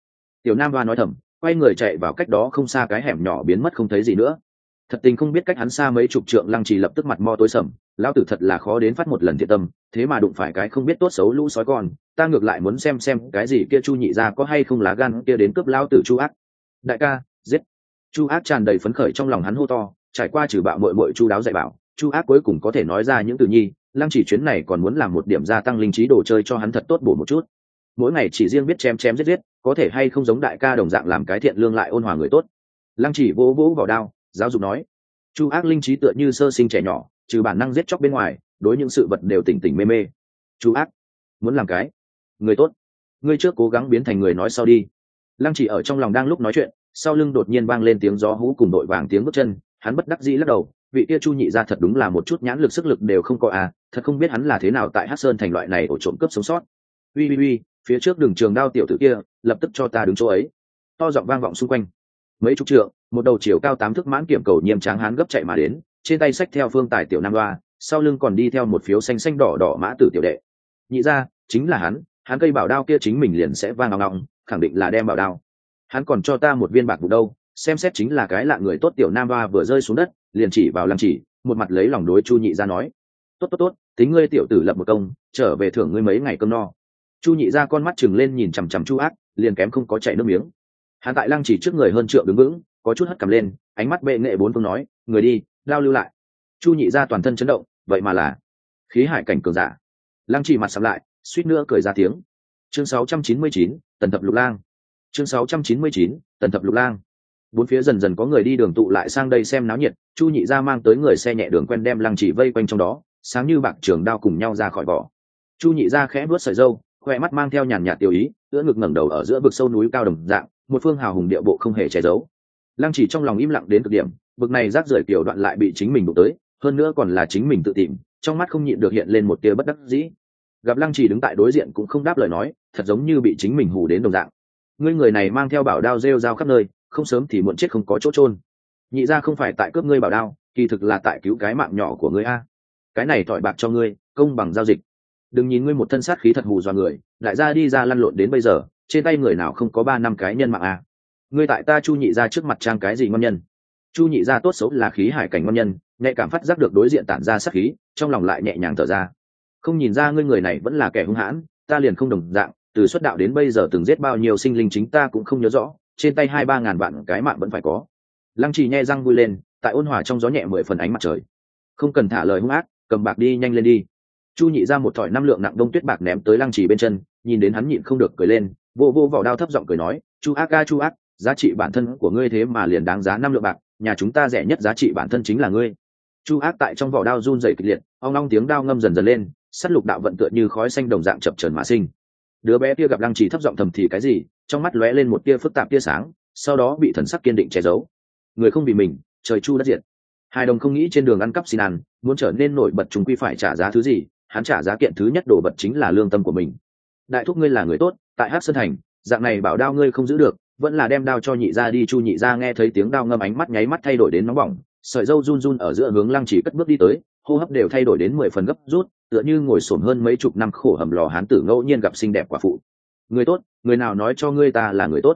Tiểu nam hoa nói thầm, quay người chạy vào cách đó không xa cái hẻm nhỏ biến mất không thấy gì nữa. Thật tình không biết cách hắn xa mấy chục trượng, Lăng Trì lập tức mặt mo tối sầm, lão tử thật là khó đến phát một lần thiện tâm, thế mà đụng phải cái không biết tốt xấu lũ sói con, ta ngược lại muốn xem cái gì kia Chu nhị gia có hay không lá gan kia đến cướp lão tử Chu Ác. Đại ca, giết. Chu Ác tràn đầy phấn khởi trong lòng hắn hô to, trải qua trừ bạo muội chu đáo dạy bảo, Chu Ác cuối cùng có thể nói ra những từ nhi. Lăng Chỉ chuyến này còn muốn làm một điểm gia tăng linh trí đồ chơi cho hắn thật tốt bổ một chút. Mỗi ngày chỉ riêng biết chém giết, có thể hay không giống đại ca đồng dạng làm cái thiện lương lại ôn hòa người tốt. Lăng Chỉ vỗ vỗ vào đao, giáo dục nói. Chu Ác linh trí tựa như sơ sinh trẻ nhỏ, trừ bản năng giết chóc bên ngoài, đối những sự vật đều tỉnh tỉnh mê mê. Chu Ác, muốn làm cái người tốt, ngươi trước cố gắng biến thành người nói sau đi. Lăng Chỉ ở trong lòng đang lúc nói chuyện, sau lưng đột nhiên vang lên tiếng gió hú cùng đội vàng tiếng bước chân, hắn bất đắc dĩ lắc đầu, vị kia Chu nhị gia thật đúng là một chút nhãn lực sức lực đều không có à, thật không biết hắn là thế nào tại Hắc Sơn thành loại này ổ trộm cướp sống sót. Uy, phía trước đường trường đao tiểu tử kia, lập tức cho ta đứng chỗ ấy. To giọng vang vọng xung quanh. Mấy chục trượng, một đầu chiều cao 8 thước mãn kiểm cầu nhiêm tráng hán gấp chạy mà đến, trên tay xách theo phương tài tiểu nam loa, sau lưng còn đi theo một phiếu xanh xanh đỏ đỏ mã tử tiểu đệ. Nhị gia, chính là hắn cây bảo đao kia chính mình liền sẽ vang ngọng, khẳng định là đem bảo đao. Hắn còn cho ta một viên bạc vụ đâu, xem xét chính là cái lạ người tốt. Tiểu nam loa vừa rơi xuống đất, liền chỉ vào Lăng Chỉ, một mặt lấy lòng đối Chu nhị gia nói: Tốt, tính ngươi tiểu tử lập một công, trở về thưởng ngươi mấy ngày cơm no. Chu nhị gia con mắt trừng lên nhìn chằm chằm Chu Ác, liền kém không có chảy nước miếng. Hắn tại Lăng Chỉ trước người hơn trượng đứng vững, có chút hất cằm lên, ánh mắt bệ nghệ bốn phương nói: người đi, lao lưu lại. Chu nhị gia toàn thân chấn động, vậy mà là khí hải cảnh cường giả. Lăng Chỉ mặt sầm lại, suýt nữa cười ra tiếng. Chương 699, Tần Thập Lục Lang. Chương 699, Tần Thập Lục Lang. Bốn phía dần dần có người đi đường tụ lại sang đây xem náo nhiệt. Chu nhị gia mang tới người xe nhẹ đường quen đem Lăng Chỉ vây quanh trong đó, sáng như bạc trường đao cùng nhau ra khỏi vỏ. Chu nhị gia khẽ vuốt sợi râu, khoe mắt mang theo nhàn nhạt tiêu ý, ưỡn ngực ngẩng đầu ở giữa vực sâu núi cao đồng dạng, một phương hào hùng địa bộ không hề che giấu. Lăng Chỉ trong lòng im lặng đến cực điểm, bực này rác rưởi kiểu đoạn lại bị chính mình đụng tới, hơn nữa còn là chính mình tự tìm, trong mắt không nhịn được hiện lên một tia bất đắc dĩ. Gặp Lăng Chỉ đứng tại đối diện cũng không đáp lời nói, thật giống như bị chính mình hù đến đồng dạng. Ngươi người này mang theo bảo đao rêu rao khắp nơi, không sớm thì muộn chết không có chỗ chôn. Nhị gia không phải tại cướp ngươi bảo đao, kỳ thực là tại cứu cái mạng nhỏ của ngươi a. Cái này thỏi bạc cho ngươi, công bằng giao dịch. Đừng nhìn ngươi một thân sát khí thật hù dọa người, đại gia đi ra lăn lộn đến bây giờ, trên tay người nào không có 3 năm cái nhân mạng a. Ngươi tại ta Chu nhị gia trước mặt trang cái gì ngon nhân? Chu nhị gia tốt xấu là khí hải cảnh ngon nhân, nhạy cảm phát giác được đối diện tản ra sát khí, trong lòng lại nhẹ nhàng thở ra. Không nhìn ra ngươi người này vẫn là kẻ hung hãn, ta liền không đồng dạng, từ xuất đạo đến bây giờ từng giết bao nhiêu sinh linh chính ta cũng không nhớ rõ, trên tay 2-3 ngàn vạn cái mạng vẫn phải có. Lăng Chỉ nhe răng vui lên, tại ôn hòa trong gió nhẹ 10 phần ánh mặt trời. Không cần thả lời hung ác, cầm bạc đi nhanh lên đi. Chu nhị ra một thỏi 5 lượng nặng đông tuyết bạc ném tới Lăng Chỉ bên chân, nhìn đến hắn nhịn không được cười lên, vô vào đao thấp giọng cười nói: Chu Ác ca, Chu Ác, giá trị bản thân của ngươi thế mà liền đáng giá 5 lượng bạc, nhà chúng ta rẻ nhất giá trị bản thân chính là ngươi. Chu Ác tại trong vỏ đao run rẩy kịch liệt, ong ong tiếng đao ngâm dần dần lên, sát lục đạo vận tựa như khói xanh đồng dạng chập chờn mà sinh. Đứa bé kia gặp Lăng Chỉ thấp giọng thầm thì cái gì, trong mắt lóe lên một tia phức tạp tia sáng, sau đó bị thần sắc kiên định che giấu. Người không vì mình, trời chu đất diệt. Hai đồng không nghĩ trên đường ăn cắp xin ăn, muốn trở nên nổi bật chúng quy phải trả giá thứ gì, hắn trả giá kiện thứ nhất đồ vật chính là lương tâm của mình. Đại thúc ngươi là người tốt, tại Hắc Sơn thành, dạng này bảo đao ngươi không giữ được, vẫn là đem đao cho nhị gia đi. Chu nhị gia nghe thấy tiếng đao ngâm, ánh mắt nháy mắt thay đổi đến nóng bỏng, sợi râu run run ở giữa hướng Lăng Chỉ cất bước đi tới, hô hấp đều thay đổi đến 10 phần gấp rút, tựa như ngồi xổm hơn mấy chục năm khổ hầm lò hán tử ngẫu nhiên gặp xinh đẹp quả phụ. Người tốt, người nào nói cho ngươi ta là người tốt?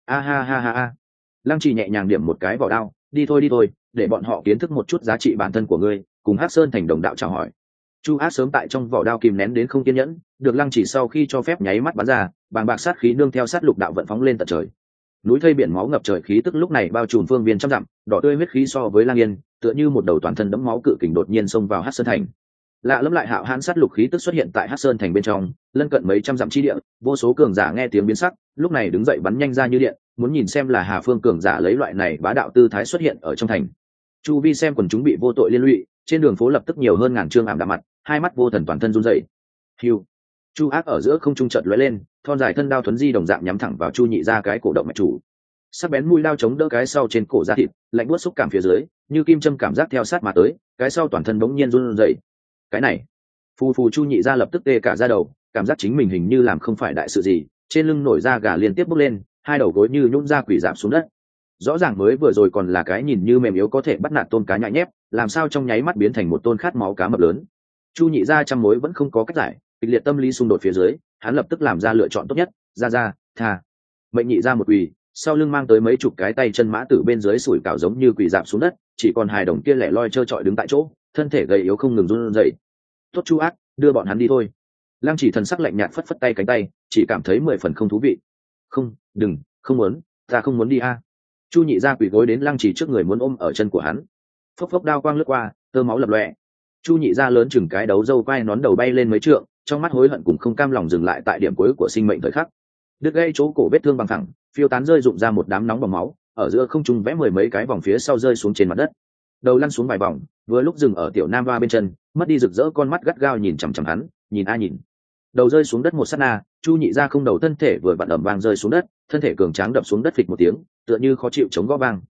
Ha. Lăng Chỉ nhẹ nhàng điểm một cái vào đao, đi thôi, để bọn họ kiến thức một chút giá trị bản thân của ngươi, cùng Hắc Sơn thành đồng đạo chào hỏi. Chu Ác sớm tại trong vỏ đao kìm nén đến không kiên nhẫn, được Lăng Chỉ sau khi cho phép nháy mắt bắn ra, bàng bạc sát khí nương theo sát lục đạo vận phóng lên tận trời. Núi thây biển máu ngập trời, khí tức lúc này bao trùm phương viên trăm dặm, đỏ tươi huyết khí so với Lang Yên, tựa như một đầu toàn thân đẫm máu cự kình đột nhiên xông vào Hắc Sơn thành. Lạ lẫm lại hạo hãn sát lục khí tức xuất hiện tại Hắc Sơn thành bên trong, lân cận mấy trăm dặm chi địa, vô số cường giả nghe tiếng biến sắc, lúc này đứng dậy bắn nhanh ra như điện, muốn nhìn xem là Hà Phương cường giả lấy loại này bá đạo tư thái xuất hiện ở trong thành. Chu vi xem quần chúng bị vô tội liên lụy, trên đường phố lập tức nhiều hơn ngàn trương ảm đạm mặt, hai mắt vô thần toàn thân run rẩy. Hiu. Chu Ác ở giữa không trung chợt lóe lên, thon dài thân đao thuấn di đồng dạng nhắm thẳng vào Chu nhị ra cái cổ động mạch chủ. Sắc bén mũi đao chống đỡ cái sau trên cổ da thịt, lạnh buốt xúc cảm phía dưới, như kim châm cảm giác theo sát mà tới, cái sau toàn thân bỗng nhiên run rẩy. Cái này, phù Chu nhị ra lập tức tê cả da đầu, cảm giác chính mình hình như làm không phải đại sự gì, trên lưng nổi da gà liên tiếp bốc lên, hai đầu gối như nhũn ra quỷ giảm xuống đất. Rõ ràng mới vừa rồi còn là cái nhìn như mềm yếu có thể bắt nạt tôn cá nhại nhép, làm sao trong nháy mắt biến thành một tôn khát máu cá mập lớn. Chu nhị ra trăm mối vẫn không có cách giải, kịch liệt tâm lý xung đột phía dưới, hắn lập tức làm ra lựa chọn tốt nhất, ra tha. mệnh nhị ra một quỳ, sau lưng mang tới mấy chục cái tay chân mã tử bên dưới sủi cảo giống như quỳ dạp xuống đất, chỉ còn hài đồng kia lẻ loi trơ trọi đứng tại chỗ, thân thể gầy yếu không ngừng run rẩy. Tốt Chu Ác, đưa bọn hắn đi thôi. Lăng Chỉ thần sắc lạnh nhạt phất phất tay cánh tay, chỉ cảm thấy 10 phần không thú vị. Không, đừng, không muốn, ta không muốn đi a. Chu nhị ra quỳ gối đến Lăng Chỉ trước người muốn ôm ở chân của hắn. Phốc phốc đao quang lướt qua, tơ máu lập lòe. Chu nhị ra lớn chừng cái đấu dâu quai nón đầu bay lên mấy trượng, trong mắt hối hận cùng không cam lòng dừng lại tại điểm cuối của sinh mệnh thời khắc. Đứt gãy chỗ cổ vết thương bằng thẳng, phiêu tán rơi rụng ra một đám nóng bỏng máu, ở giữa không trung vẽ 10 mấy cái vòng phía sau rơi xuống trên mặt đất. Đầu lăn xuống vài vòng, vừa lúc dừng ở tiểu nam va bên chân, mất đi rực rỡ con mắt gắt gao nhìn chằm chằm hắn, nhìn a nhìn. Đầu rơi xuống đất một sát na, Chu nhị ra không đầu thân thể vừa vặn ầm vang rơi xuống đất, thân thể cường tráng đập xuống đất phịch một tiếng, tựa như khó chịu chống gõ vang.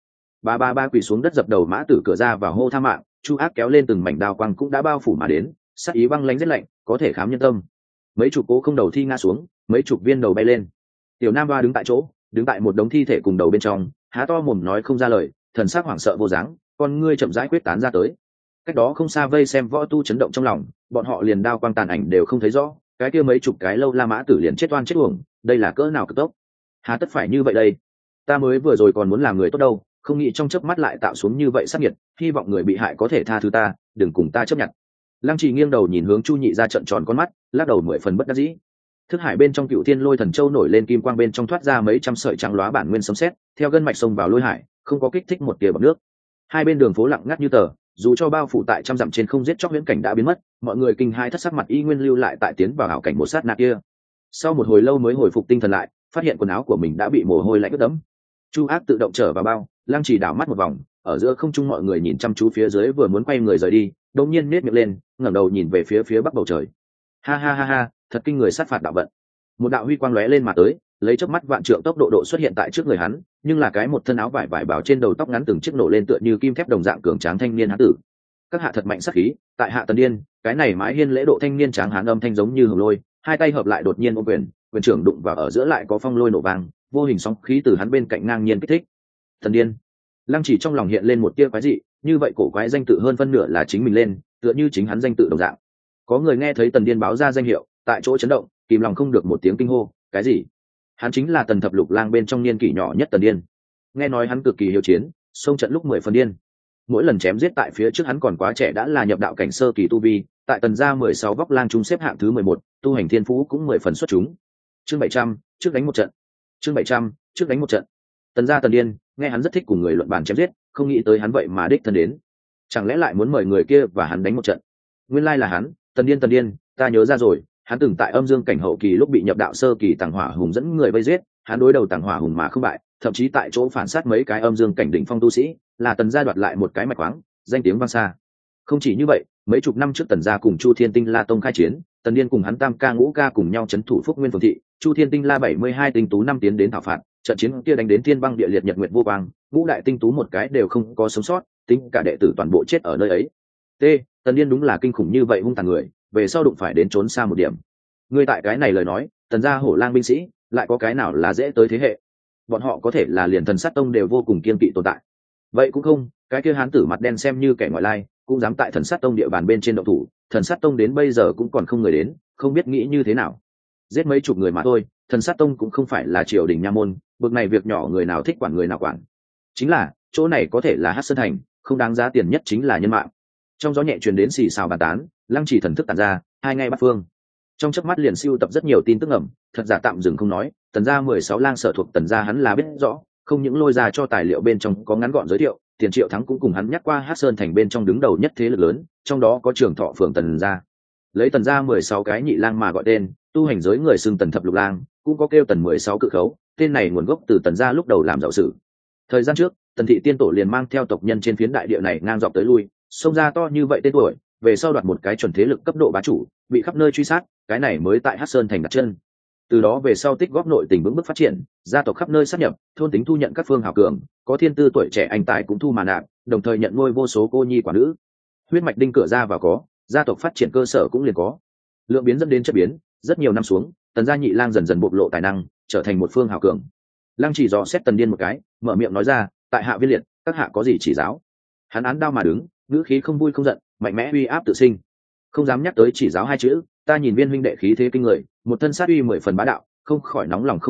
Ba quỳ xuống đất dập đầu mã tử cửa ra và hô tha mạng. Chu Ác kéo lên từng mảnh đao quang cũng đã bao phủ mà đến, sát ý băng lãnh rất lạnh, có thể khám nhân tâm. Mấy chục cố không đầu thi ngã xuống, mấy chục viên đầu bay lên. Tiểu nam va đứng tại chỗ, đứng tại một đống thi thể cùng đầu bên trong, há to mồm nói không ra lời, thần sắc hoảng sợ vô dáng, con ngươi chậm rãi quyết tán ra tới. Cách đó không xa vây xem võ tu chấn động trong lòng, bọn họ liền đao quang tàn ảnh đều không thấy rõ, cái kia mấy chục cái lâu la mã tử liền chết oan chết uổng, đây là cỡ nào cực tốc. Há tất phải như vậy đây? Ta mới vừa rồi còn muốn làm người tốt đâu, không nghĩ trong chớp mắt lại tạo xuống như vậy sát nhiệt, hy vọng người bị hại có thể tha thứ ta, đừng cùng ta chấp nhận. Lăng Trì nghiêng đầu nhìn hướng Chu nhị ra trận tròn con mắt, lắc đầu 10 phần bất đắc dĩ. Thức hải bên trong Cựu Thiên Lôi Thần Châu nổi lên kim quang bên trong thoát ra mấy trăm sợi trắng lóa bản nguyên sấm sét, theo gân mạch sông vào lôi hải, không có kích thích một tia bọt nước. Hai bên đường phố lặng ngắt như tờ, dù cho bao phủ tại trăm dặm trên không giết chóc viễn cảnh đã biến mất, mọi người kinh hãi thất sắc mặt y nguyên lưu lại tại tiến vào ảo cảnh một sát na kia. Sau một hồi lâu mới hồi phục tinh thần lại, phát hiện quần áo của mình đã bị mồ hôi lạnh ướt đẫm. Chu Ác tự động trở vào bao, Lăng Trì đảo mắt một vòng, ở giữa không trung mọi người nhìn chăm chú phía dưới vừa muốn quay người rời đi, đột nhiên nết miệng lên, ngẩng đầu nhìn về phía bắc bầu trời. Ha ha ha ha, thật kinh người sát phạt đạo vận. Một đạo huy quang lóe lên mà tới, lấy chớp mắt vạn trượng tốc độ xuất hiện tại trước người hắn, nhưng là cái một thân áo vải bảo trên đầu tóc ngắn từng chiếc nổ lên tựa như kim thép đồng dạng cường tráng thanh niên hán tử. Các hạ thật mạnh sát khí, tại hạ Tần Điên, cái này mãi hiên lễ độ thanh niên tráng hán âm thanh giống như hồng lôi, hai tay hợp lại đột nhiên ôm quyền, quyền trưởng đụng vào ở giữa lại có phong lôi nổ vang, vô hình sóng khí từ hắn bên cạnh ngang nhiên kích thích. Tần Điên. Lăng Chỉ trong lòng hiện lên một tia quái dị, như vậy cổ quái danh tự hơn phân nửa là chính mình lên, tựa như chính hắn danh tự đồng dạng. Có người nghe thấy Tần Điên báo ra danh hiệu, tại chỗ chấn động, kìm lòng không được một tiếng kinh hô, cái gì? Hắn chính là Tần Thập Lục Lang bên trong niên kỷ nhỏ nhất Tần Điên. Nghe nói hắn cực kỳ hiếu chiến, xông trận lúc 10 phần điên. Mỗi lần chém giết tại phía trước hắn còn quá trẻ đã là nhập đạo cảnh sơ kỳ tu vi, tại Tần gia 16 vóc lang trung xếp hạng thứ 11, tu hành thiên phú cũng 10 phần xuất chúng. Chương 700, trước đánh một trận. Chương 700, trước đánh một trận. Tần gia Tần Điên, nghe hắn rất thích cùng người luận bàn chém giết, không nghĩ tới hắn vậy mà đích thân đến. Chẳng lẽ lại muốn mời người kia và hắn đánh một trận? Nguyên lai là hắn, Tần Điên, ta nhớ ra rồi, hắn từng tại âm dương cảnh hậu kỳ lúc bị nhập đạo sơ kỳ Tàng Hỏa Hùng dẫn người vây giết, hắn đối đầu Tàng Hỏa Hùng mà không bại, thậm chí tại chỗ phản sát mấy cái âm dương cảnh đỉnh phong tu sĩ, là Tần gia đoạt lại một cái mạch khoáng, danh tiếng vang xa. Không chỉ như vậy, mấy chục năm trước Tần gia cùng Chu Thiên Tinh La Tông khai chiến, Tần Điên cùng hắn tam ca ngũ ca cùng nhau trấn thủ Phúc Nguyên Phường thị, Chu Thiên Tinh La 72 tinh tú năm tiến đến thảo phạt, trận chiến kia đánh đến thiên băng địa liệt nhật nguyệt vô quang, ngũ đại tinh tú một cái đều không có sống sót, tính cả đệ tử toàn bộ chết ở nơi ấy. Tần Điên đúng là kinh khủng như vậy hung tàn người, về sau đụng phải đến trốn xa một điểm. Ngươi tại cái này lời nói, Tần gia hổ lang binh sĩ, lại có cái nào là dễ tới thế hệ? Bọn họ có thể là liền Thần Sát Tông đều vô cùng kiên kỵ tồn tại. Vậy cũng không, cái kia hán tử mặt đen xem như kẻ ngoại lai, cũng dám tại Thần Sát Tông địa bàn bên trên động thủ, Thần Sát Tông đến bây giờ cũng còn không người đến, không biết nghĩ như thế nào. Giết mấy chục người mà thôi, Thần Sát Tông cũng không phải là triều đình nha môn, bực này việc nhỏ người nào thích quản người nào quản. Chính là, chỗ này có thể là Hắc Sơn thành, không đáng giá tiền nhất chính là nhân mạng. Trong gió nhẹ truyền đến xì xào bàn tán, Lăng Chỉ thần thức tản ra, hai ngay bắt phương. Trong chớp mắt liền siêu tập rất nhiều tin tức ẩm, thật giả tạm dừng không nói, Tần gia 16 lang sở thuộc Tần gia hắn là biết rõ, không những lôi ra cho tài liệu bên trong có ngắn gọn giới thiệu, Tiền Triệu Thắng cũng cùng hắn nhắc qua Hắc Sơn thành bên trong đứng đầu nhất thế lực lớn, trong đó có Trường Thọ phường Tần gia. Lấy Tần gia 16 cái nhị lang mà gọi tên, tu hành giới người xưng Tần Thập Lục Lang, cũng có kêu Tần 16 cự khấu, tên này nguồn gốc từ Tần gia lúc đầu làm giàu sử. Thời gian trước, Tần thị tiên tổ liền mang theo tộc nhân trên phiến đại địa này ngang dọc tới lui, xông ra to như vậy tên tuổi, về sau đoạt một cái chuẩn thế lực cấp độ bá chủ, bị khắp nơi truy sát, cái này mới tại Hắc Sơn thành đặt chân. Từ đó về sau tích góp nội tình vững bước phát triển, gia tộc khắp nơi sát nhập, thôn tính thu nhận các phương hào cường, có thiên tư tuổi trẻ anh tài cũng thu mà nạp, đồng thời nhận nuôi vô số cô nhi quả nữ. Huyết mạch đinh cửa ra vào có, gia tộc phát triển cơ sở cũng liền có. Lượng biến dẫn đến chất biến, rất nhiều năm xuống, Tần gia nhị lang dần dần bộc lộ tài năng, trở thành một phương hào cường. Lăng Chỉ dò xét Tần Điên một cái, mở miệng nói ra, tại hạ viên liệt, các hạ có gì chỉ giáo. Hắn án đao mà đứng, ngữ khí không vui không giận, mạnh mẽ uy áp tự sinh. Không dám nhắc tới chỉ giáo hai chữ, ta nhìn viên huynh đệ khí thế kinh người, một thân sát uy 10 phần bá đạo, không khỏi nóng lòng không đợi được,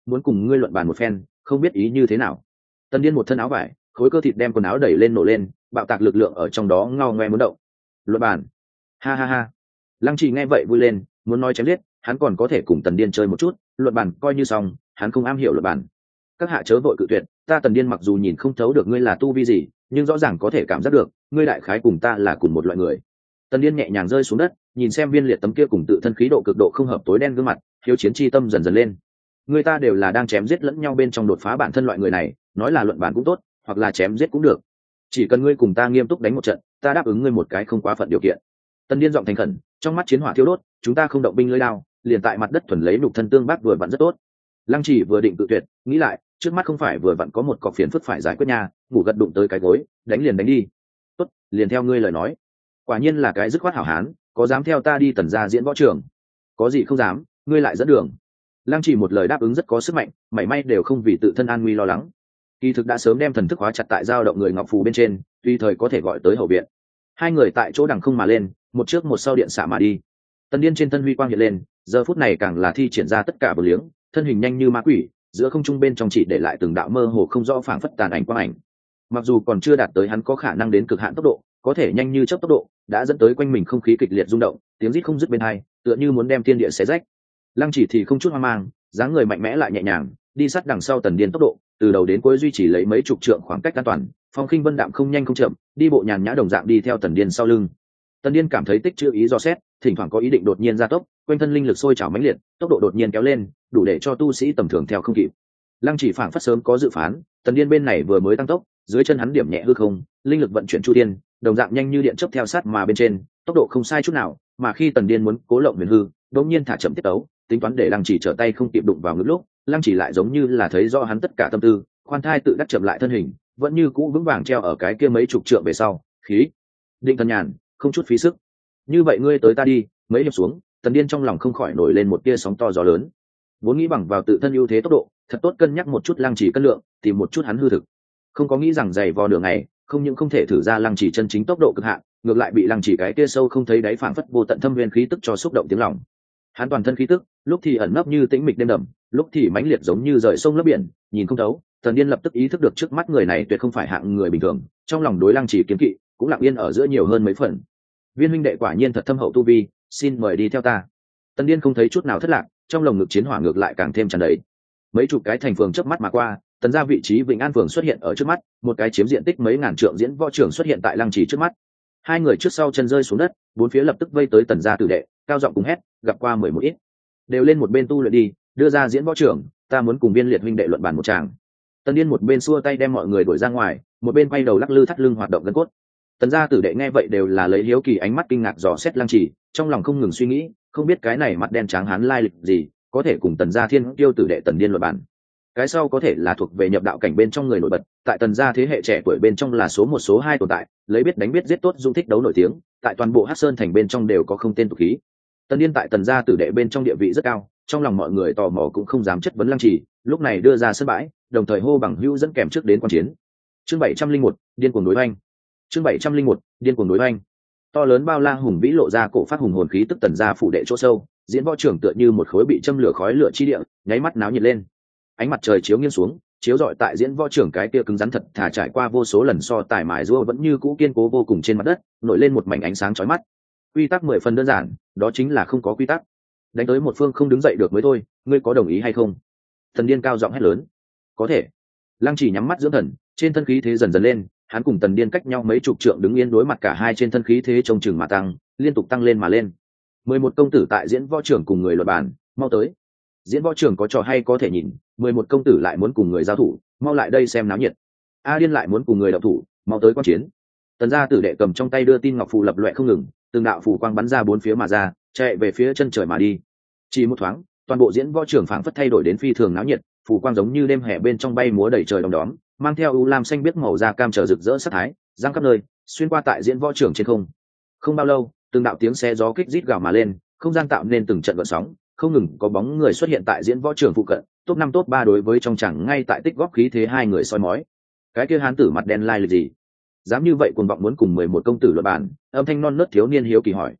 muốn cùng ngươi luận bàn một phen, không biết ý như thế nào. Tần Điên một thân áo vải, khối cơ thịt đem quần áo đẩy lên nổ lên, bạo tạc lực lượng ở trong đó ngao ngoe muốn động. Luận bàn? Ha ha ha. Lăng Trì nghe vậy vui lên, muốn nói chém giết, hắn còn có thể cùng Tần Điên chơi một chút, luận bàn coi như xong, hắn không am hiểu luận bàn. Các hạ chớ vội cự tuyệt, ta Tần Điên mặc dù nhìn không thấu được ngươi là tu vi gì, nhưng rõ ràng có thể cảm giác được, ngươi đại khái cùng ta là cùng một loại người. Tần Điên nhẹ nhàng rơi xuống đất, nhìn xem Viên Liệt tấm kia cùng tự thân khí độ cực độ không hợp tối đen gương mặt, hiếu chiến chi tâm dần dần lên. Người ta đều là đang chém giết lẫn nhau bên trong đột phá bản thân loại người này, nói là luận bàn cũng tốt, hoặc là chém giết cũng được. Chỉ cần ngươi cùng ta nghiêm túc đánh một trận, ta đáp ứng ngươi một cái không quá phận điều kiện. Tần Điên giọng thành khẩn, trong mắt chiến hỏa thiêu đốt, chúng ta không động binh lưỡi đao, liền tại mặt đất thuần lấy nục thân tương bác vừa vặn rất tốt. Lăng Chỉ vừa định tự tuyệt, nghĩ lại, trước mắt không phải vừa vặn có một cọc phiền phức phải giải quyết nha, ngủ gật đụng tới cái gối, đánh liền đánh đi. Tốt, liền theo ngươi lời nói. Quả nhiên là cái dứt khoát hảo hán, có dám theo ta đi Tần gia diễn võ trường? Có gì không dám, ngươi lại dẫn đường. Lăng Chỉ một lời đáp ứng rất có sức mạnh, mảy may đều không vì tự thân an nguy lo lắng. Kỳ thực đã sớm đem thần thức hóa chặt tại dao động người ngọc phù bên trên, tùy thời có thể gọi tới hậu viện. Hai người tại chỗ đằng không mà lên, một trước một sau điện xạ mà đi. Tần Điên trên thân huy quang hiện lên, giờ phút này càng là thi triển ra tất cả bờ liếng, thân hình nhanh như ma quỷ, giữa không trung bên trong chỉ để lại từng đạo mơ hồ không rõ phảng phất tàn ảnh quang ảnh. Mặc dù còn chưa đạt tới hắn có khả năng đến cực hạn tốc độ, có thể nhanh như chớp tốc độ, đã dẫn tới quanh mình không khí kịch liệt rung động, tiếng rít không dứt bên tai, tựa như muốn đem thiên địa xé rách. Lăng Chỉ thì không chút hoang mang, dáng người mạnh mẽ lại nhẹ nhàng, đi sát đằng sau Tần Điên tốc độ, từ đầu đến cuối duy trì lấy mấy chục trượng khoảng cách an toàn, phong khinh vân đạm không nhanh không chậm, đi bộ nhàn nhã đồng dạng đi theo Tần Điên sau lưng. Tần Điên cảm thấy tích chữ ý do xét, thỉnh thoảng có ý định đột nhiên gia tốc, quanh thân linh lực sôi trào mãnh liệt, tốc độ đột nhiên kéo lên, đủ để cho tu sĩ tầm thường theo không kịp. Lăng Chỉ phảng phất sớm có dự phán, Tần Điên bên này vừa mới tăng tốc, dưới chân hắn điểm nhẹ hư không, linh lực vận chuyển chu thiên, đồng dạng nhanh như điện chớp theo sát mà bên trên, tốc độ không sai chút nào, mà khi Tần Điên muốn cố lộng huyền hư, đột nhiên thả chậm tiết tấu, tính toán để Lăng Chỉ trở tay không kịp đụng vào ngực lúc, Lăng Chỉ lại giống như là thấy rõ hắn tất cả tâm tư, khoan thai tự đắc chậm lại thân hình, vẫn như cũ vững vàng treo ở cái kia mấy chục trượng về sau, khí định thần nhàn, không chút phí sức. Như vậy ngươi tới ta đi, mấy hiệp xuống, Tần Điên trong lòng không khỏi nổi lên một tia sóng to gió lớn. Vốn nghĩ bằng vào tự thân ưu thế tốc độ, thật tốt cân nhắc một chút Lăng Chỉ cân lượng, tìm một chút hắn hư thực. Không có nghĩ rằng dày vò đường này, không những không thể thử ra Lăng Chỉ chân chính tốc độ cực hạn, ngược lại bị Lăng Chỉ cái kia sâu không thấy đáy phảng phất vô tận thâm viên khí tức cho xúc động tiếng lòng. Hắn toàn thân khí tức, lúc thì ẩn nấp như tĩnh mịch đêm đậm, lúc thì mãnh liệt giống như rời sông lấp biển, nhìn không thấu. Tần Điên lập tức ý thức được trước mắt người này tuyệt không phải hạng người bình thường, trong lòng đối Lăng Chỉ kiếm kỵ cũng lặng yên ở giữa nhiều hơn mấy phần. Viên huynh đệ quả nhiên thật thâm hậu tu vi, xin mời đi theo ta. Tần Điên không thấy chút nào thất lạc, trong lồng ngực chiến hỏa ngược lại càng thêm tràn đầy. Mấy chục cái thành phường chớp mắt mà qua, Tần gia vị trí Vĩnh An phường xuất hiện ở trước mắt, một cái chiếm diện tích mấy ngàn trượng diễn võ trường xuất hiện tại Lăng Chỉ trước mắt. Hai người trước sau chân rơi xuống đất, bốn phía lập tức vây tới Tần gia tử đệ, cao giọng cùng hét, gặp qua 11 ít, đều lên một bên tu luyện đi, đưa ra diễn võ trường, ta muốn cùng Viên Liệt huynh đệ luận bàn một tràng. Tần Điên một bên xua tay đem mọi người đuổi ra ngoài, một bên quay đầu lắc lư thắt lưng hoạt động gân cốt. Tần gia tử đệ nghe vậy đều là lấy hiếu kỳ ánh mắt kinh ngạc dò xét Lăng Chỉ, trong lòng không ngừng suy nghĩ, không biết cái này mặt đen trắng hán lai lịch gì, có thể cùng Tần gia thiên tiêu tử đệ Tần Điên luận bàn. Cái sau có thể là thuộc về nhập đạo cảnh bên trong người nổi bật, tại Tần gia thế hệ trẻ tuổi bên trong là số một số hai tồn tại, lấy biết đánh biết giết tốt dung thích đấu nổi tiếng, tại toàn bộ Hắc Sơn thành bên trong đều có không tên tục khí. Tần Điên tại Tần gia tử đệ bên trong địa vị rất cao, trong lòng mọi người tò mò cũng không dám chất vấn Lăng Chỉ, lúc này đưa ra sân bãi, đồng thời hô bằng hữu dẫn kèm trước đến quan chiến. Chương 701, điên cuồng đối oanh. Chương 701, điên cuồng đối oanh. To lớn bao la hùng vĩ lộ ra cổ phát hùng hồn khí tức Tần gia phủ đệ chỗ sâu, diễn võ trường tựa như một khối bị châm lửa khói lửa chi địa, nháy mắt náo nhiệt lên. Ánh mặt trời chiếu nghiêng xuống, chiếu rọi tại diễn võ trường cái kia cứng rắn thật thà trải qua vô số lần so tài mài giũa vẫn như cũ kiên cố vô cùng trên mặt đất, nổi lên một mảnh ánh sáng chói mắt. Quy tắc 10 phần đơn giản, đó chính là không có quy tắc. Đánh tới một phương không đứng dậy được mới thôi, ngươi có đồng ý hay không? Tần Điên cao giọng hét lớn. Có thể. Lăng Chỉ nhắm mắt dưỡng thần, trên thân khí thế dần dần lên, hắn cùng Tần Điên cách nhau mấy chục trượng đứng yên đối mặt, cả hai trên thân khí thế trông chừng mà tăng, liên tục tăng lên mà lên. 11 công tử tại diễn võ trường cùng người luận bàn, mau tới. Diễn võ trường có trò hay có thể nhìn, 11 công tử lại muốn cùng người giao thủ, mau lại đây xem náo nhiệt. A Điên lại muốn cùng người đạo thủ, mau tới quan chiến. Tần gia tử đệ cầm trong tay đưa tin ngọc phù lập loè không ngừng, từng đạo phù quang bắn ra bốn phía mà ra, chạy về phía chân trời mà đi. Chỉ một thoáng, toàn bộ diễn võ trường phảng phất thay đổi đến phi thường náo nhiệt, phù quang giống như đêm hè bên trong bay múa đầy trời đom đóm, mang theo u lam xanh biếc màu da cam trở rực rỡ sắc thái, giăng khắp nơi, xuyên qua tại diễn võ trường trên không. Không bao lâu, từng đạo tiếng xé gió kích rít gào mà lên, không gian tạo nên từng trận gợn sóng, không ngừng có bóng người xuất hiện tại diễn võ trường phụ cận, top 5 top 3 đối với trong chẳng ngay tại tích góp khí thế hai người soi mói. Cái kia hán tử mặt đen lai lịch gì? Dám như vậy cuồng vọng muốn cùng 11 công tử luận bàn, âm thanh non nớt thiếu niên hiếu kỳ hỏi.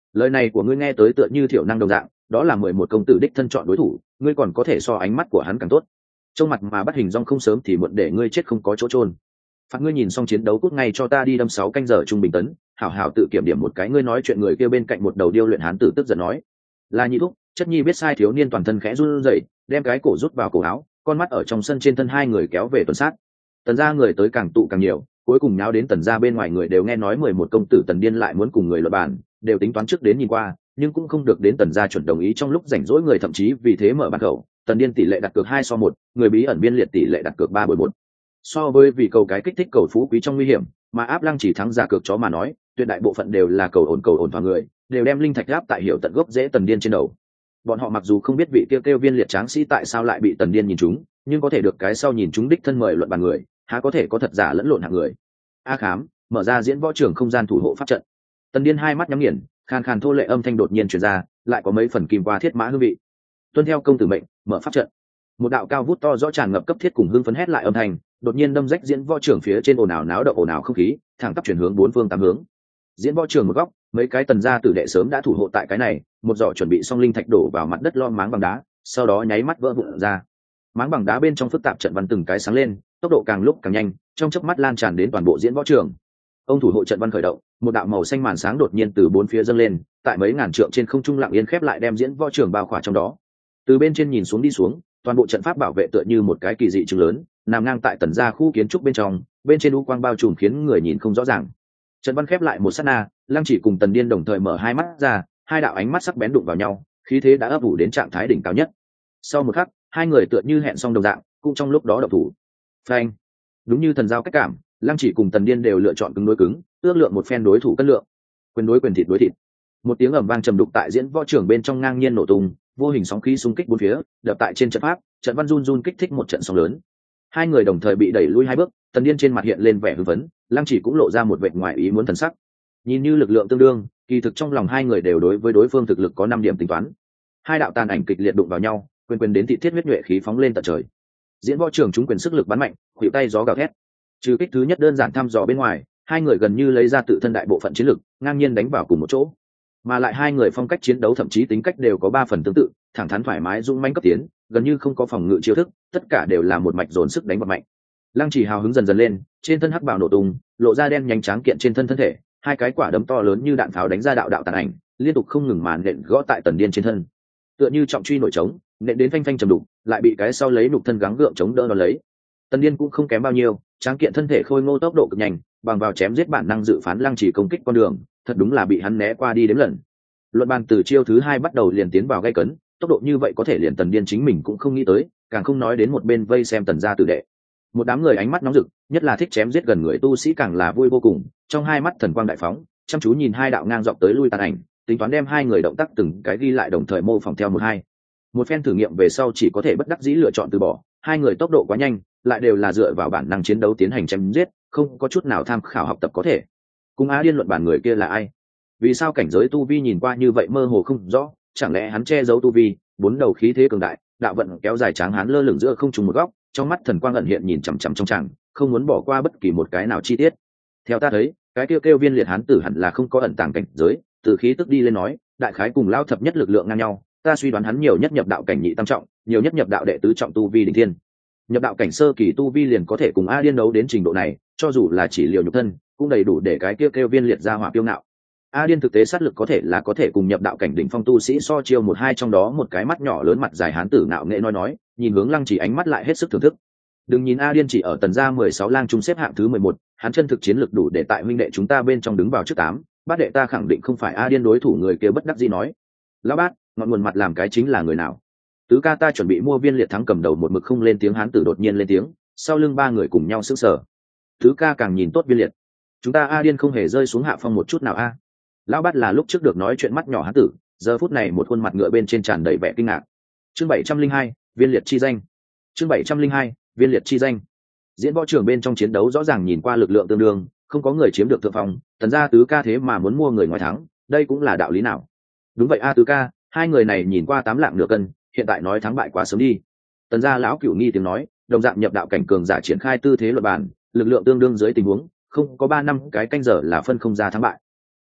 Lời này của ngươi nghe tới tựa như thiểu năng đồng dạng, đó là 11 công tử đích thân chọn đối thủ, ngươi còn có thể so ánh mắt của hắn càng tốt. Trong mặt mà bắt hình dong không sớm thì muộn để ngươi chết không có chỗ chôn. Phạt ngươi nhìn xong chiến đấu cút ngay cho ta đi đâm 6 canh giờ trung bình tấn, hảo hảo tự kiểm điểm một cái. Ngươi nói chuyện người kia bên cạnh một đầu điêu luyện hán tử tức giận nói, là Nhị thúc. Chất Nhi biết sai, thiếu niên toàn thân khẽ run rẩy, đem cái cổ rút vào cổ áo, con mắt ở trong sân trên thân hai người kéo về tuần sát. Tần gia người tới càng tụ càng nhiều, cuối cùng nháo đến Tần gia bên ngoài người đều nghe nói 11 công tử Tần Điên lại muốn cùng người luận bàn, đều tính toán trước đến nhìn qua, nhưng cũng không được đến Tần gia chuẩn đồng ý. Trong lúc rảnh rỗi người thậm chí vì thế mở bàn khẩu, Tần Điên tỷ lệ đặt cược 2-1, người bí ẩn Viên Liệt tỷ lệ đặt cược 3-1. So với vì cầu cái kích thích cầu phú quý trong nguy hiểm, mà áp Lăng Chỉ thắng giả cược chó mà nói, tuyệt đại bộ phận đều là cầu ổn vào người, đều đem linh thạch áp tại hiệu tận gốc rễ Tần Điên trên đầu. Bọn họ mặc dù không biết vị kêu Viên Liệt tráng sĩ tại sao lại bị Tần Điên nhìn trúng, nhưng có thể được cái sau nhìn trúng đích thân mời luận bàn người, há có thể có thật giả lẫn lộn hạng người. A Khám, mở ra diễn võ trường không gian thủ hộ pháp trận. Tần Điên hai mắt nhắm nghiền, khàn khàn thô lệ âm thanh đột nhiên truyền ra, lại có mấy phần kim qua thiết mã hương vị. Tuân theo công tử mệnh, mở pháp trận. Một đạo cao vút to rõ tràn ngập cấp thiết cùng hưng phấn hét lại âm thanh, đột nhiên đâm rách diễn võ trường phía trên ồn ào náo động ồn ào không khí, thẳng tắp chuyển hướng bốn phương tám hướng. Diễn võ trường một góc, mấy cái Tần gia tử đệ sớm đã thủ hộ tại cái này, một giỏ chuẩn bị xong linh thạch đổ vào mặt đất lom máng bằng đá, sau đó nháy mắt vỡ vụn ra. Máng bằng đá bên trong phức tạp trận văn từng cái sáng lên, tốc độ càng lúc càng nhanh, trong chớp mắt lan tràn đến toàn bộ diễn võ trường. Ông thủ hộ trận văn khởi động, một đạo màu xanh màn sáng đột nhiên từ bốn phía dâng lên, tại mấy ngàn trượng trên không trung lặng yên khép lại, đem diễn võ trường bao khỏa trong đó. Từ bên trên nhìn xuống đi xuống, toàn bộ trận pháp bảo vệ tựa như một cái kỳ dị trứng lớn, nằm ngang tại Tần gia khu kiến trúc bên trong, bên trên u quang bao trùm khiến người nhìn không rõ ràng. Trận văn khép lại một sát na, Lăng Chỉ cùng Tần Điên đồng thời mở hai mắt ra, hai đạo ánh mắt sắc bén đụng vào nhau, khí thế đã ấp ủ đến trạng thái đỉnh cao nhất. Sau một khắc, hai người tựa như hẹn xong đồng dạng, cũng trong lúc đó động thủ. Phanh! Đúng như thần giao cách cảm, Lăng Chỉ cùng Tần Điên đều lựa chọn cứng đối cứng, ước lượng một phen đối thủ cân lượng. Quyền đối quyền, thịt đối thịt. Một tiếng ầm vang trầm đục tại diễn võ trường bên trong ngang nhiên nổ tung, vô hình sóng khí xung kích bốn phía, đập tại trên trận pháp, trận văn run run kích thích một trận sóng lớn. Hai người đồng thời bị đẩy lui hai bước, Tần Điên trên mặt hiện lên vẻ hưng phấn, Lăng Chỉ cũng lộ ra một vệt ngoài ý muốn thần sắc. Nhìn như lực lượng tương đương, kỳ thực trong lòng hai người đều đối với đối phương thực lực có 5 điểm tính toán. Hai đạo tàn ảnh kịch liệt đụng vào nhau, quyền đến thị thiết huyết nhuệ khí phóng lên tận trời. Diễn võ trường chúng quyền sức lực bắn mạnh, khuỷu tay gió gào thét. Trừ kích thứ nhất đơn giản thăm dò bên ngoài, hai người gần như lấy ra tự thân đại bộ phận chiến lực, ngang nhiên đánh vào cùng một chỗ. Mà lại hai người phong cách chiến đấu thậm chí tính cách đều có 3 phần tương tự, thẳng thắn thoải mái dũng mãnh cấp tiến, gần như không có phòng ngự chiêu thức, tất cả đều là một mạch dồn sức đánh bật mạnh. Lăng Chỉ hào hứng dần dần lên, trên thân hắc bào nổ tung, lộ ra đen nhánh tráng kiện trên thân thể, hai cái quả đấm to lớn như đạn pháo đánh ra đạo đạo tàn ảnh, liên tục không ngừng màn nện gõ tại Tần Điên trên thân. Tựa như trọng truy nổi trống, nện đến phanh phanh trầm đục, lại bị cái sau lấy nục thân gắng gượng chống đỡ đón lấy. Tần Điên cũng không kém bao nhiêu, tráng kiện thân thể khôi ngô tốc độ cực nhanh, bằng vào chém giết bản năng dự phán Lăng Chỉ công kích con đường, thật đúng là bị hắn né qua đi đến lần. Luận bàn từ chiêu thứ 2 bắt đầu liền tiến vào gay cấn, tốc độ như vậy có thể liền Tần Điên chính mình cũng không nghĩ tới, càng không nói đến một bên vây xem Tần gia tử đệ. Một đám người ánh mắt nóng rực, nhất là thích chém giết gần người tu sĩ càng là vui vô cùng, trong hai mắt thần quang đại phóng, chăm chú nhìn hai đạo ngang dọc tới lui tàn ảnh, tính toán đem hai người động tác từng cái ghi lại đồng thời mô phỏng theo một hai. Một phen thử nghiệm về sau chỉ có thể bất đắc dĩ lựa chọn từ bỏ, hai người tốc độ quá nhanh, lại đều là dựa vào bản năng chiến đấu tiến hành chém giết, không có chút nào tham khảo học tập có thể. Cùng Á Điên luận bản người kia là ai? Vì sao cảnh giới tu vi nhìn qua như vậy mơ hồ không rõ, chẳng lẽ hắn che giấu tu vi, bốn đầu khí thế cường đại, đạo vận kéo dài tráng hán lơ lửng giữa không trung một góc, trong mắt thần quang ẩn hiện nhìn chằm chằm trong tràng, không muốn bỏ qua bất kỳ một cái nào chi tiết. Theo ta thấy, cái kêu Viên Liệt hán tử hẳn là không có ẩn tàng cảnh giới, từ khí tức đi lên nói, đại khái cùng lao thập nhất lực lượng ngang nhau, ta suy đoán hắn nhiều nhất nhập đạo cảnh nhị tam trọng, nhiều nhất nhập đạo đệ tứ trọng tu vi đỉnh thiên. Nhập đạo cảnh sơ kỳ tu vi liền có thể cùng A Điên đấu đến trình độ này, cho dù là chỉ liều nhục thân, cũng đầy đủ để cái kêu Viên Liệt ra hỏa kiêu ngạo. A Điên thực tế sát lực có thể cùng nhập đạo cảnh đỉnh phong tu sĩ so chiêu một hai, trong đó một cái mắt nhỏ lớn mặt dài hán tử ngạo nghệ nói, nhìn hướng Lăng Chỉ ánh mắt lại hết sức thưởng thức. Đừng nhìn A Điên chỉ ở Tần gia 16 lang trung xếp hạng thứ 11, hắn chân thực chiến lực đủ để tại huynh đệ chúng ta bên trong đứng vào trước 8, bát đệ ta khẳng định không phải A Điên đối thủ. Người kia bất đắc dĩ nói, lão bát, ngọn nguồn mặt làm cái chính là người nào? Tứ ca ta chuẩn bị mua Viên Liệt thắng cầm đầu một mực không lên tiếng hán tử đột nhiên lên tiếng, sau lưng ba người cùng nhau sững sờ. Tứ ca càng nhìn tốt Viên Liệt, chúng ta A Điên không hề rơi xuống hạ phong một chút nào a. Lão bát là lúc trước được nói chuyện mắt nhỏ hán tử, giờ phút này một khuôn mặt ngựa bên trên tràn đầy vẻ kinh ngạc. Chương 702, Viên Liệt chi danh. Chương 702, Viên Liệt chi danh. Diễn võ trường bên trong chiến đấu rõ ràng nhìn qua lực lượng tương đương, không có người chiếm được thượng phong, Tần gia tứ ca thế mà muốn mua người ngoài thắng, đây cũng là đạo lý nào? Đúng vậy a tứ ca, hai người này nhìn qua 8 lạng nửa cân, hiện tại nói thắng bại quá sớm đi. Tần gia lão cửu nghi tiếng nói, đồng dạng nhập đạo cảnh cường giả triển khai tư thế luận bàn, lực lượng tương đương dưới tình huống, không có 3 năm cái canh giờ là phân không ra thắng bại.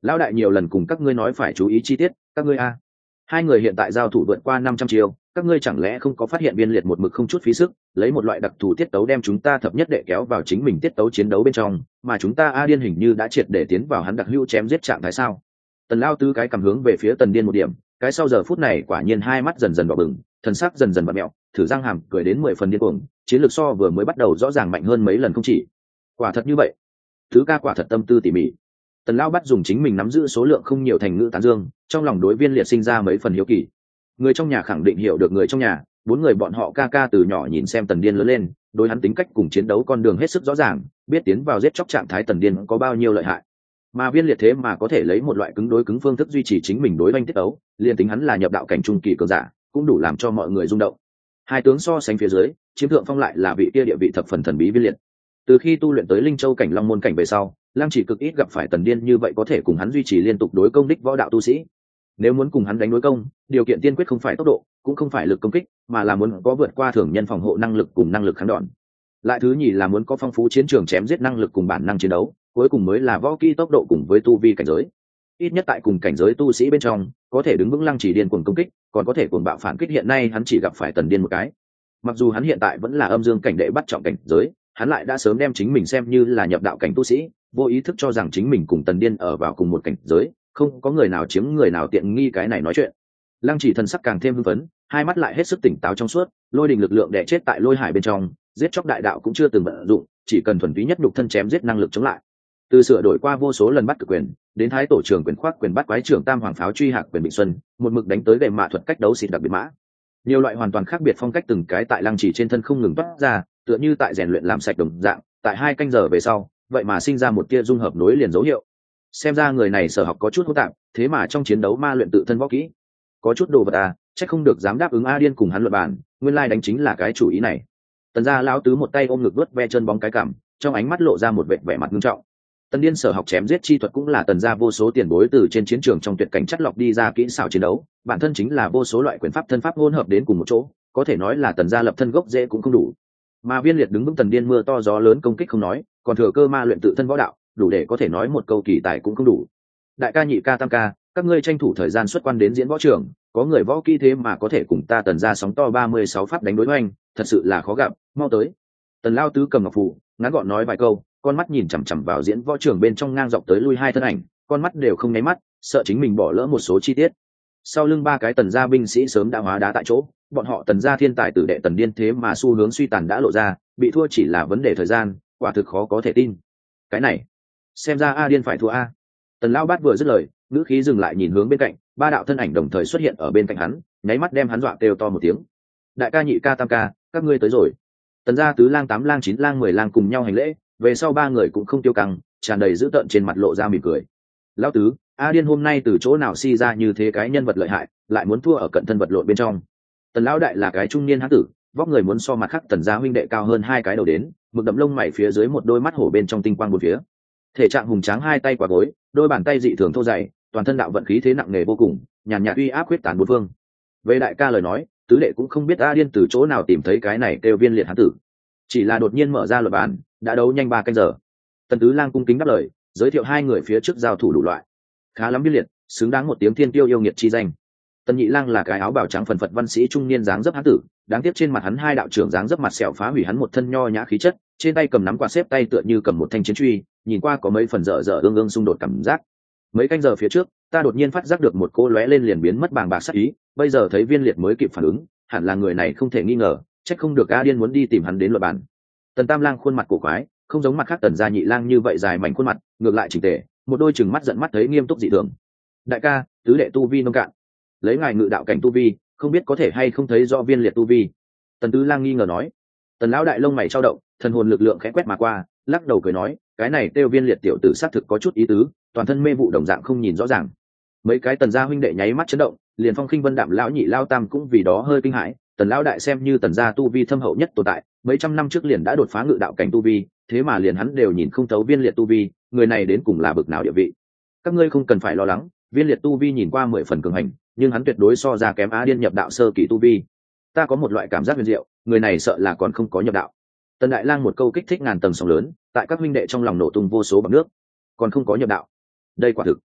Lão đại nhiều lần cùng các ngươi nói phải chú ý chi tiết, các ngươi a. Hai người hiện tại giao thủ vượt qua 500 chiêu, các ngươi chẳng lẽ không có phát hiện Viên Liệt một mực không chút phí sức, lấy một loại đặc thù tiết tấu đem chúng ta thập nhất đệ kéo vào chính mình tiết tấu chiến đấu bên trong, mà chúng ta A Điên hình như đã triệt để tiến vào hắn đặc hữu chém giết trạng thái sao? Tần Lao Tứ cái cầm hướng về phía Tần Điên một điểm, cái sau giờ phút này quả nhiên hai mắt dần dần đỏ bừng, thần sắc dần dần bặm mẹo, thử răng hàm cười đến 10 phần điên cuồng, chiến lược so vừa mới bắt đầu rõ ràng mạnh hơn mấy lần không chỉ. Quả thật như vậy. Thứ ca quả thật tâm tư tỉ mỉ. Tần Lao bắt dùng chính mình nắm giữ số lượng không nhiều thành ngữ tán dương, trong lòng đối Viên Liệt sinh ra mấy phần hiếu kỳ. Người trong nhà khẳng định hiểu được người trong nhà, bốn người bọn họ ca ca từ nhỏ nhìn xem Tần Điên lớn lên, đối hắn tính cách cùng chiến đấu con đường hết sức rõ ràng, biết tiến vào giết chóc trạng thái Tần Điên có bao nhiêu lợi hại. Mà Viên Liệt thế mà có thể lấy một loại cứng đối cứng phương thức duy trì chính mình đối oanh tiết ấu, liền tính hắn là nhập đạo cảnh trung kỳ cường giả, cũng đủ làm cho mọi người rung động. Hai tướng so sánh phía dưới, chiếm thượng phong lại là vị kia địa vị thập phần thần bí Viên Liệt. Từ khi tu luyện tới Linh Châu cảnh Long môn cảnh về sau, Lăng Chỉ cực ít gặp phải Tần Điên như vậy có thể cùng hắn duy trì liên tục đối công đích võ đạo tu sĩ. Nếu muốn cùng hắn đánh đối công, điều kiện tiên quyết không phải tốc độ, cũng không phải lực công kích, mà là muốn có vượt qua thường nhân phòng hộ năng lực cùng năng lực kháng đòn. Lại thứ nhì là muốn có phong phú chiến trường chém giết năng lực cùng bản năng chiến đấu, cuối cùng mới là võ kỹ tốc độ cùng với tu vi cảnh giới. Ít nhất tại cùng cảnh giới tu sĩ bên trong, có thể đứng vững Lăng Chỉ điên cuồng công kích, còn có thể cuồng bạo phản kích, hiện nay hắn chỉ gặp phải Tần Điên một cái. Mặc dù hắn hiện tại vẫn là âm dương cảnh đệ bắt trọng cảnh giới, hắn lại đã sớm đem chính mình xem như là nhập đạo cảnh tu sĩ, vô ý thức cho rằng chính mình cùng Tần Điên ở vào cùng một cảnh giới, không có người nào chiếm người nào tiện nghi cái này nói chuyện. Lăng Chỉ thần sắc càng thêm hưng phấn, hai mắt lại hết sức tỉnh táo trong suốt, lôi đình lực lượng đè chết tại lôi hải bên trong, giết chóc đại đạo cũng chưa từng vận dụng, chỉ cần thuần túy nhất nhục thân chém giết năng lực chống lại. Từ sửa đổi qua vô số lần bắt cực quyền, đến thái tổ trưởng quyền khoác quyền bắt quái trưởng tam hoàng pháo truy hạc quyền Bình Xuân, một mực đánh tới gậy mạ thuật cách đấu xịt đặc biệt mã. Nhiều loại hoàn toàn khác biệt phong cách từng cái tại Lăng Chỉ trên thân không ngừng toát ra, tựa như tại rèn luyện làm sạch đồng dạng, tại 2 canh giờ về sau, vậy mà sinh ra một tia dung hợp nối liền dấu hiệu. Xem ra người này sở học có chút hỗn tạp, thế mà trong chiến đấu ma luyện tự thân võ kỹ, có chút đồ vật à, chắc không được dám đáp ứng A Điên cùng hắn luận bàn, nguyên lai đánh chính là cái chủ ý này. Tần gia lão tứ một tay ôm ngực vuốt ve chân bóng cái cằm, trong ánh mắt lộ ra một vẻ mặt nghiêm trọng. Tần Điên sở học chém giết chi thuật cũng là Tần gia vô số tiền bối từ trên chiến trường trong tuyệt cảnh chất lọc đi ra kỹ xảo chiến đấu, bản thân chính là vô số loại quyền pháp thân pháp hỗn hợp đến cùng một chỗ, có thể nói là Tần gia lập thân gốc rễ cũng không đủ. Mà Viên Liệt đứng vững Tần Điên mưa to gió lớn công kích không nói, còn thừa cơ ma luyện tự thân võ đạo, đủ để có thể nói một câu kỳ tài cũng không đủ. Đại ca nhị ca tam ca, các ngươi tranh thủ thời gian xuất quan đến diễn võ trường, có người võ kỹ thế mà có thể cùng ta Tần gia sóng to 36 pháp đánh đối hoành, thật sự là khó gặp, mau tới. Tần lao tứ cầm ngọc phù, ngắn gọn nói vài câu, con mắt nhìn chằm chằm vào diễn võ trường bên trong ngang dọc tới lui hai thân ảnh, con mắt đều không nháy mắt, sợ chính mình bỏ lỡ một số chi tiết. Sau lưng ba cái Tần gia binh sĩ sớm đã hóa đá tại chỗ, bọn họ Tần gia thiên tài tử đệ Tần Điên thế mà xu hướng suy tàn đã lộ ra, bị thua chỉ là vấn đề thời gian, quả thực khó có thể tin. Cái này, xem ra A Điên phải thua a. Tần lão bát vừa dứt lời, ngữ khí dừng lại nhìn hướng bên cạnh, ba đạo thân ảnh đồng thời xuất hiện ở bên cạnh hắn, nháy mắt đem hắn dọa kêu to một tiếng. Đại ca nhị ca tam ca, các ngươi tới rồi. Tần gia tứ lang tám lang chín lang 10 lang cùng nhau hành lễ, về sau ba người cũng không tiêu căng, tràn đầy dữ tợn trên mặt lộ ra mỉm cười. Lão tứ, A Điên hôm nay từ chỗ nào si ra như thế cái nhân vật lợi hại, lại muốn thua ở cận thân vật lộn bên trong. Tần lão đại là cái trung niên hán tử, vóc người muốn so mặt khác Tần gia huynh đệ cao hơn 2 cái đầu đến, mực đậm lông mày phía dưới một đôi mắt hổ bên trong tinh quang bốn phía. Thể trạng hùng tráng, hai tay quả gối, đôi bàn tay dị thường thô dày, toàn thân đạo vận khí thế nặng nề vô cùng, nhàn nhạt uy áp quyết tán bốn phương. Về đại ca lời nói, tứ đệ cũng không biết A Điên từ chỗ nào tìm thấy cái này kêu Viên Liệt hán tử, chỉ là đột nhiên mở ra luật bản, đã đấu nhanh 3 canh giờ. Tần tứ lang cung kính đáp lời, giới thiệu hai người phía trước giao thủ đủ loại. Khá lắm Viên Liệt, xứng đáng một tiếng thiên tiêu yêu nghiệt chi danh. Tần nhị lang là cái áo bào trắng phần phật văn sĩ trung niên dáng dấp hán tử, đáng tiếc trên mặt hắn hai đạo trưởng dáng dấp mặt sẹo phá hủy hắn một thân nho nhã khí chất, trên tay cầm nắm quạt xếp tay tựa như cầm một thanh chiến truy, nhìn qua có mấy phần dở dở ương ương xung đột cảm giác. Mấy canh giờ phía trước, ta đột nhiên phát giác được một cô lóe lên liền biến mất bàng bạc sát ý, bây giờ thấy Viên Liệt mới kịp phản ứng, hẳn là người này không thể nghi ngờ, trách không được A Điên muốn đi tìm hắn đến luận bàn. Tần tam lang khuôn mặt cổ quái, không giống mặt khác Tần gia nhị lang như vậy dài mảnh khuôn mặt, ngược lại chỉnh tề, một đôi trừng mắt giận mắt thấy nghiêm túc dị thường. Đại ca, tứ đệ tu vi nông cạn, lấy ngài ngự đạo cảnh tu vi, không biết có thể hay không thấy do Viên Liệt tu vi. Tần tứ lang nghi ngờ nói. Tần lão đại lông mày trao động, thần hồn lực lượng khẽ quét mà qua, lắc đầu cười nói, cái này tiêu Viên Liệt tiểu tử xác thực có chút ý tứ, toàn thân mê vụ đồng dạng không nhìn rõ ràng. Mấy cái Tần gia huynh đệ nháy mắt chấn động, liền Phong Khinh Vân Đạm lão nhị lão tam cũng vì đó hơi kinh hãi. Tần lão đại xem như Tần gia tu vi thâm hậu nhất tồn tại, mấy trăm năm trước liền đã đột phá ngự đạo cảnh tu vi, thế mà liền hắn đều nhìn không thấu Viên Liệt tu vi, người này đến cùng là bực nào địa vị. Các ngươi không cần phải lo lắng, Viên Liệt tu vi nhìn qua 10 phần cường hành, nhưng hắn tuyệt đối so ra kém A Điên nhập đạo sơ kỳ tu vi. Ta có một loại cảm giác huyền diệu, người này sợ là còn không có nhập đạo. Tần đại lang một câu kích thích ngàn tầng sóng lớn, tại các huynh đệ trong lòng nổ tung vô số bọt nước. Còn không có nhập đạo, đây quả thực.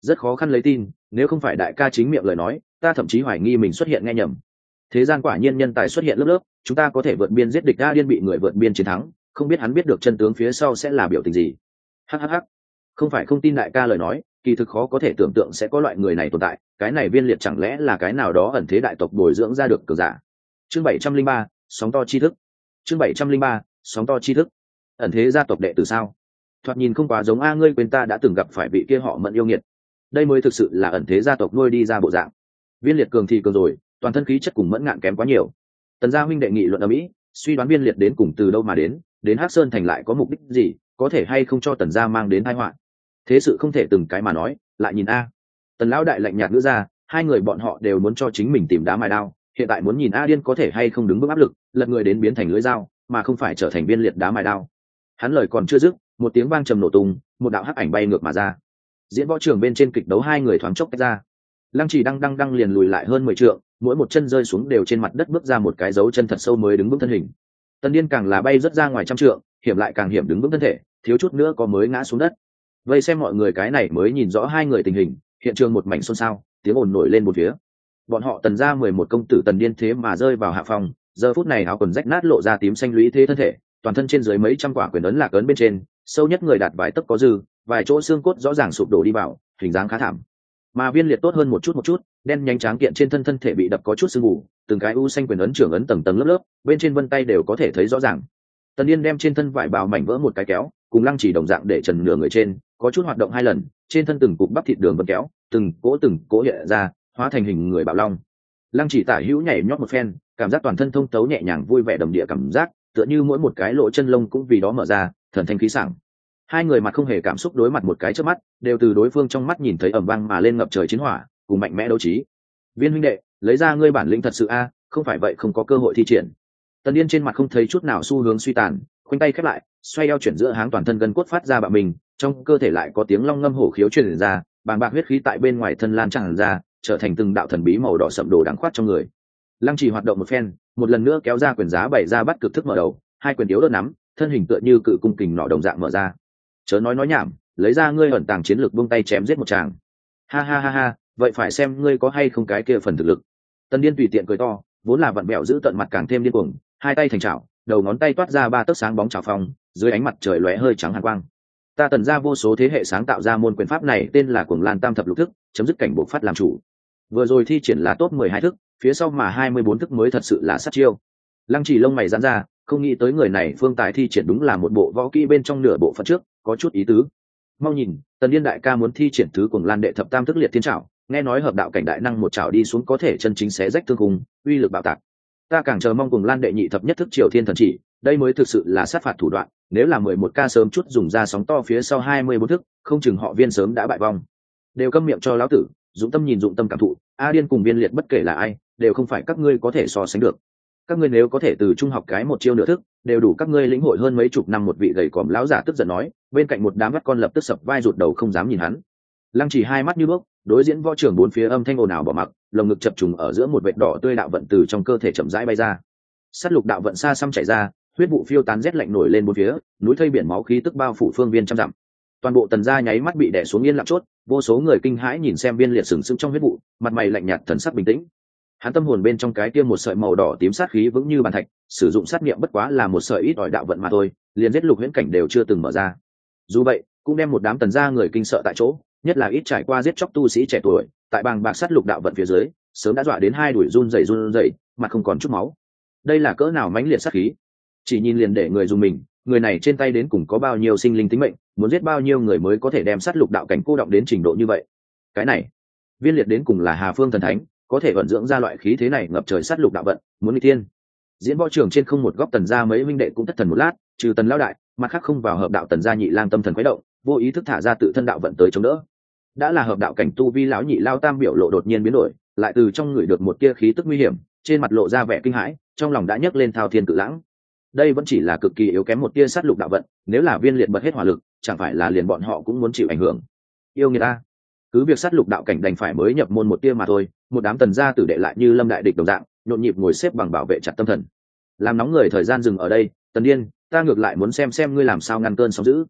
rất khó khăn lấy tin, nếu không phải đại ca chính miệng lời nói, ta thậm chí hoài nghi mình xuất hiện nghe nhầm. Thế gian quả nhiên nhân tài xuất hiện lớp lớp, chúng ta có thể vượt biên giết địch, A Điên bị người vượt biên chiến thắng, không biết hắn biết được chân tướng phía sau sẽ là biểu tình gì. Hhh, không phải không tin đại ca lời nói, kỳ thực khó có thể tưởng tượng sẽ có loại người này tồn tại, cái này Viên Liệt chẳng lẽ là cái nào đó ẩn thế đại tộc bồi dưỡng ra được cường giả. Chương 703, sóng to chi thức. Chương 703, sóng to chi thức. Ẩn thế gia tộc đệ tử sao? Thoạt nhìn không quá giống A, ngươi quên ta đã từng gặp phải vị kia họ Mẫn yêu nghiệt. Đây mới thực sự là ẩn thế gia tộc nuôi đi ra bộ dạng. Viên Liệt cường thì cường rồi, toàn thân khí chất cùng Mẫn Ngạn kém quá nhiều. Tần gia huynh đệ nghị luận ở mỹ, suy đoán Viên Liệt đến cùng từ đâu mà đến Hắc Sơn thành lại có mục đích gì, có thể hay không cho Tần gia mang đến tai họa. Thế sự không thể từng cái mà nói, lại nhìn A. Tần lão đại lạnh nhạt ngữ ra, hai người bọn họ đều muốn cho chính mình tìm đá mài đao, hiện tại muốn nhìn A Điên có thể hay không đứng bước áp lực, lật người đến biến thành lưỡi dao, mà không phải trở thành Viên Liệt đá mài đao. Hắn lời còn chưa dứt, một tiếng vang trầm nổ tung, một đạo hắc ảnh bay ngược mà ra. Diễn võ trường bên trên kịch đấu hai người thoáng chốc tách ra. Lăng Chỉ đang liền lùi lại hơn 10 trượng, mỗi một chân rơi xuống đều trên mặt đất bước ra một cái dấu chân thật sâu mới đứng vững thân hình. Tần Điên càng là bay rất ra ngoài trăm trượng, hiểm lại càng hiểm đứng vững thân thể, thiếu chút nữa có mới ngã xuống đất. Vây xem mọi người cái này mới nhìn rõ hai người tình hình, hiện trường một mảnh xôn xao, tiếng ồn nổi lên một phía. Bọn họ Tần gia 11 công tử Tần Điên thế mà rơi vào hạ phòng, giờ phút này áo quần rách nát lộ ra tím xanh lũy thế thân thể, toàn thân trên dưới mấy trăm quả quyền ấn lạc ấn bên trên, sâu nhất người đạt vài tấc có dư, vài chỗ xương cốt rõ ràng sụp đổ đi vào, hình dáng khá thảm. Mà Viên Liệt tốt hơn một chút, đen nhánh tráng kiện trên thân thể bị đập có chút sưng mù, từng cái u xanh quyền ấn trưởng ấn tầng tầng lớp lớp, bên trên vân tay đều có thể thấy rõ ràng. Tần Điên đem trên thân vải bào mảnh vỡ một cái kéo, cùng Lăng Chỉ đồng dạng để trần nửa người trên, có chút hoạt động hai lần, trên thân từng cục bắp thịt đường vân kéo, từng cỗ hiện ra, hóa thành hình người bạo long. Lăng Chỉ tả hữu nhảy nhót một phen, cảm giác toàn thân thông tấu nhẹ nhàng vui vẻ đầm địa cảm giác, tựa như mỗi một cái lỗ chân lông cũng vì đó mở ra, thần thanh khí sảng. Hai người mặt không hề cảm xúc đối mặt một cái trước mắt, đều từ đối phương trong mắt nhìn thấy ầm vang mà lên ngập trời chiến hỏa, cùng mạnh mẽ đấu trí. Viên huynh đệ, lấy ra ngươi bản lĩnh thật sự a, không phải vậy không có cơ hội thi triển. Tần Điên trên mặt không thấy chút nào xu hướng suy tàn, khoanh tay khép lại, xoay eo chuyển giữa háng, toàn thân gân cốt phát ra bạo mình, trong cơ thể lại có tiếng long ngâm hổ khiếu truyền ra, bàng bạc huyết khí tại bên ngoài thân lan tràn ra, trở thành từng đạo thần bí màu đỏ sậm đồ đáng khoát trong người. Lăng Chỉ hoạt động một phen, một lần nữa kéo ra quyền giá bày ra bắt cực thức mở đầu, hai quyền yếu đỡ nắm, thân hình tựa như cự cung kình nỏ đồng dạng mở ra. Chớ nói nhảm, lấy ra ngươi ẩn tàng chiến lược, buông tay chém giết một tràng. Ha, vậy phải xem ngươi có hay không cái kia phần thực lực. Tần Điên tùy tiện cười to, vốn là vặn bẹo giữ tận mặt càng thêm điên cuồng, hai tay thành chảo, đầu ngón tay toát ra ba tấc sáng bóng chảo phong, dưới ánh mặt trời lóe hơi trắng hàn quang. Ta Tần gia vô số thế hệ sáng tạo ra môn quyền pháp này tên là Cuồng Lan Tam thập lục thức, chấm dứt cảnh bộ phát làm chủ. Vừa rồi thi triển là top 12 thức, phía sau mà 24 thức mới thật sự là sát chiêu. Lăng Chỉ lông mày giãn ra, không nghĩ tới người này phương tài thi triển đúng là một bộ võ kỹ bên trong nửa bộ phận trước, có chút ý tứ. Mau nhìn, Tần Điên đại ca muốn thi triển thứ Cuồng Lan đệ thập tam thức liệt thiên trảo, nghe nói hợp đạo cảnh đại năng một trảo đi xuống có thể chân chính xé rách thương khung, uy lực bạo tạc. Ta càng chờ mong Cuồng Lan đệ nhị thập nhất thức Triều Thiên thần chỉ, đây mới thực sự là sát phạt thủ đoạn, nếu là 11 ca sớm chút dùng ra sóng to phía sau 24 thức, không chừng họ Viên sớm đã bại vong. Đều câm miệng cho lão tử, dụng tâm nhìn dụng tâm cảm thụ, A Điên cùng Viên Liệt bất kể là ai, đều không phải các ngươi có thể so sánh được. Các ngươi nếu có thể từ trung học cái một chiêu nửa thức, đều đủ các ngươi lĩnh hội hơn mấy chục năm. Một vị gầy còm lão giả tức giận nói, bên cạnh một đám mắt con lập tức sập vai rụt đầu không dám nhìn hắn. Lăng Chỉ hai mắt như đuốc, đối diễn võ trường bốn phía âm thanh ồn ào bỏ mặc, lồng ngực chập trùng ở giữa một vệt đỏ tươi đạo vận từ trong cơ thể chậm rãi bay ra. Sát lục đạo vận xa xăm chạy ra, huyết vụ phiêu tán, rét lạnh nổi lên bốn phía, núi thây biển máu khí tức bao phủ phương viên trăm dặm. Toàn bộ Tần gia nháy mắt bị đè xuống yên lặng chốt, vô số người kinh hãi nhìn xem Viên Liệt sừng sững trong huyết vụ, mặt mày lạnh nhạt, thần sắc bình tĩnh. Hắn tâm hồn bên trong cái kia một sợi màu đỏ tím sát khí vững như bàn thạch, sử dụng sát niệm bất quá là một sợi ít ỏi đạo vận mà thôi, liền giết lục huyễn cảnh đều chưa từng mở ra. Dù vậy, cũng đem một đám Tần gia người kinh sợ tại chỗ, nhất là ít trải qua giết chóc tu sĩ trẻ tuổi, tại bàng bạc sát lục đạo vận phía dưới, sớm đã dọa đến hai đuổi run rẩy, mặt không còn chút máu. Đây là cỡ nào mãnh liệt sát khí, chỉ nhìn liền để người dùng mình. Người này trên tay đến cùng có bao nhiêu sinh linh tính mệnh, muốn giết bao nhiêu người mới có thể đem sát lục đạo cảnh cô động đến trình độ như vậy. Cái này, Viên Liệt đến cùng là Hà Phương thần thánh, có thể vận dưỡng ra loại khí thế này ngập trời sát lục đạo vận, muốn đi thiên. Diễn võ trường trên không một góc Tần gia mấy huynh đệ cũng thất thần một lát, trừ Tần lão đại, mặt khác không vào hợp đạo Tần gia nhị lang tâm thần khuấy động, vô ý thức thả ra tự thân đạo vận tới chống đỡ. Đã là hợp đạo cảnh tu vi lão nhị lao tam biểu lộ đột nhiên biến đổi, lại từ trong người được một tia khí tức nguy hiểm, trên mặt lộ ra vẻ kinh hãi, trong lòng đã nhấc lên thao thiên cự lãng. Đây vẫn chỉ là cực kỳ yếu kém một tia sát lục đạo vận, nếu là Viên Liệt bật hết hỏa lực, chẳng phải là liền bọn họ cũng muốn chịu ảnh hưởng. Yêu người ta, cứ việc sát lục đạo cảnh đành phải mới nhập môn một tia mà thôi, một đám Tần gia tử đệ lại như lâm đại địch đồng dạng, nhộn nhịp ngồi xếp bằng bảo vệ chặt tâm thần. Làm nóng người thời gian dừng ở đây, Tần Điên, ta ngược lại muốn xem ngươi làm sao ngăn cơn sóng dữ.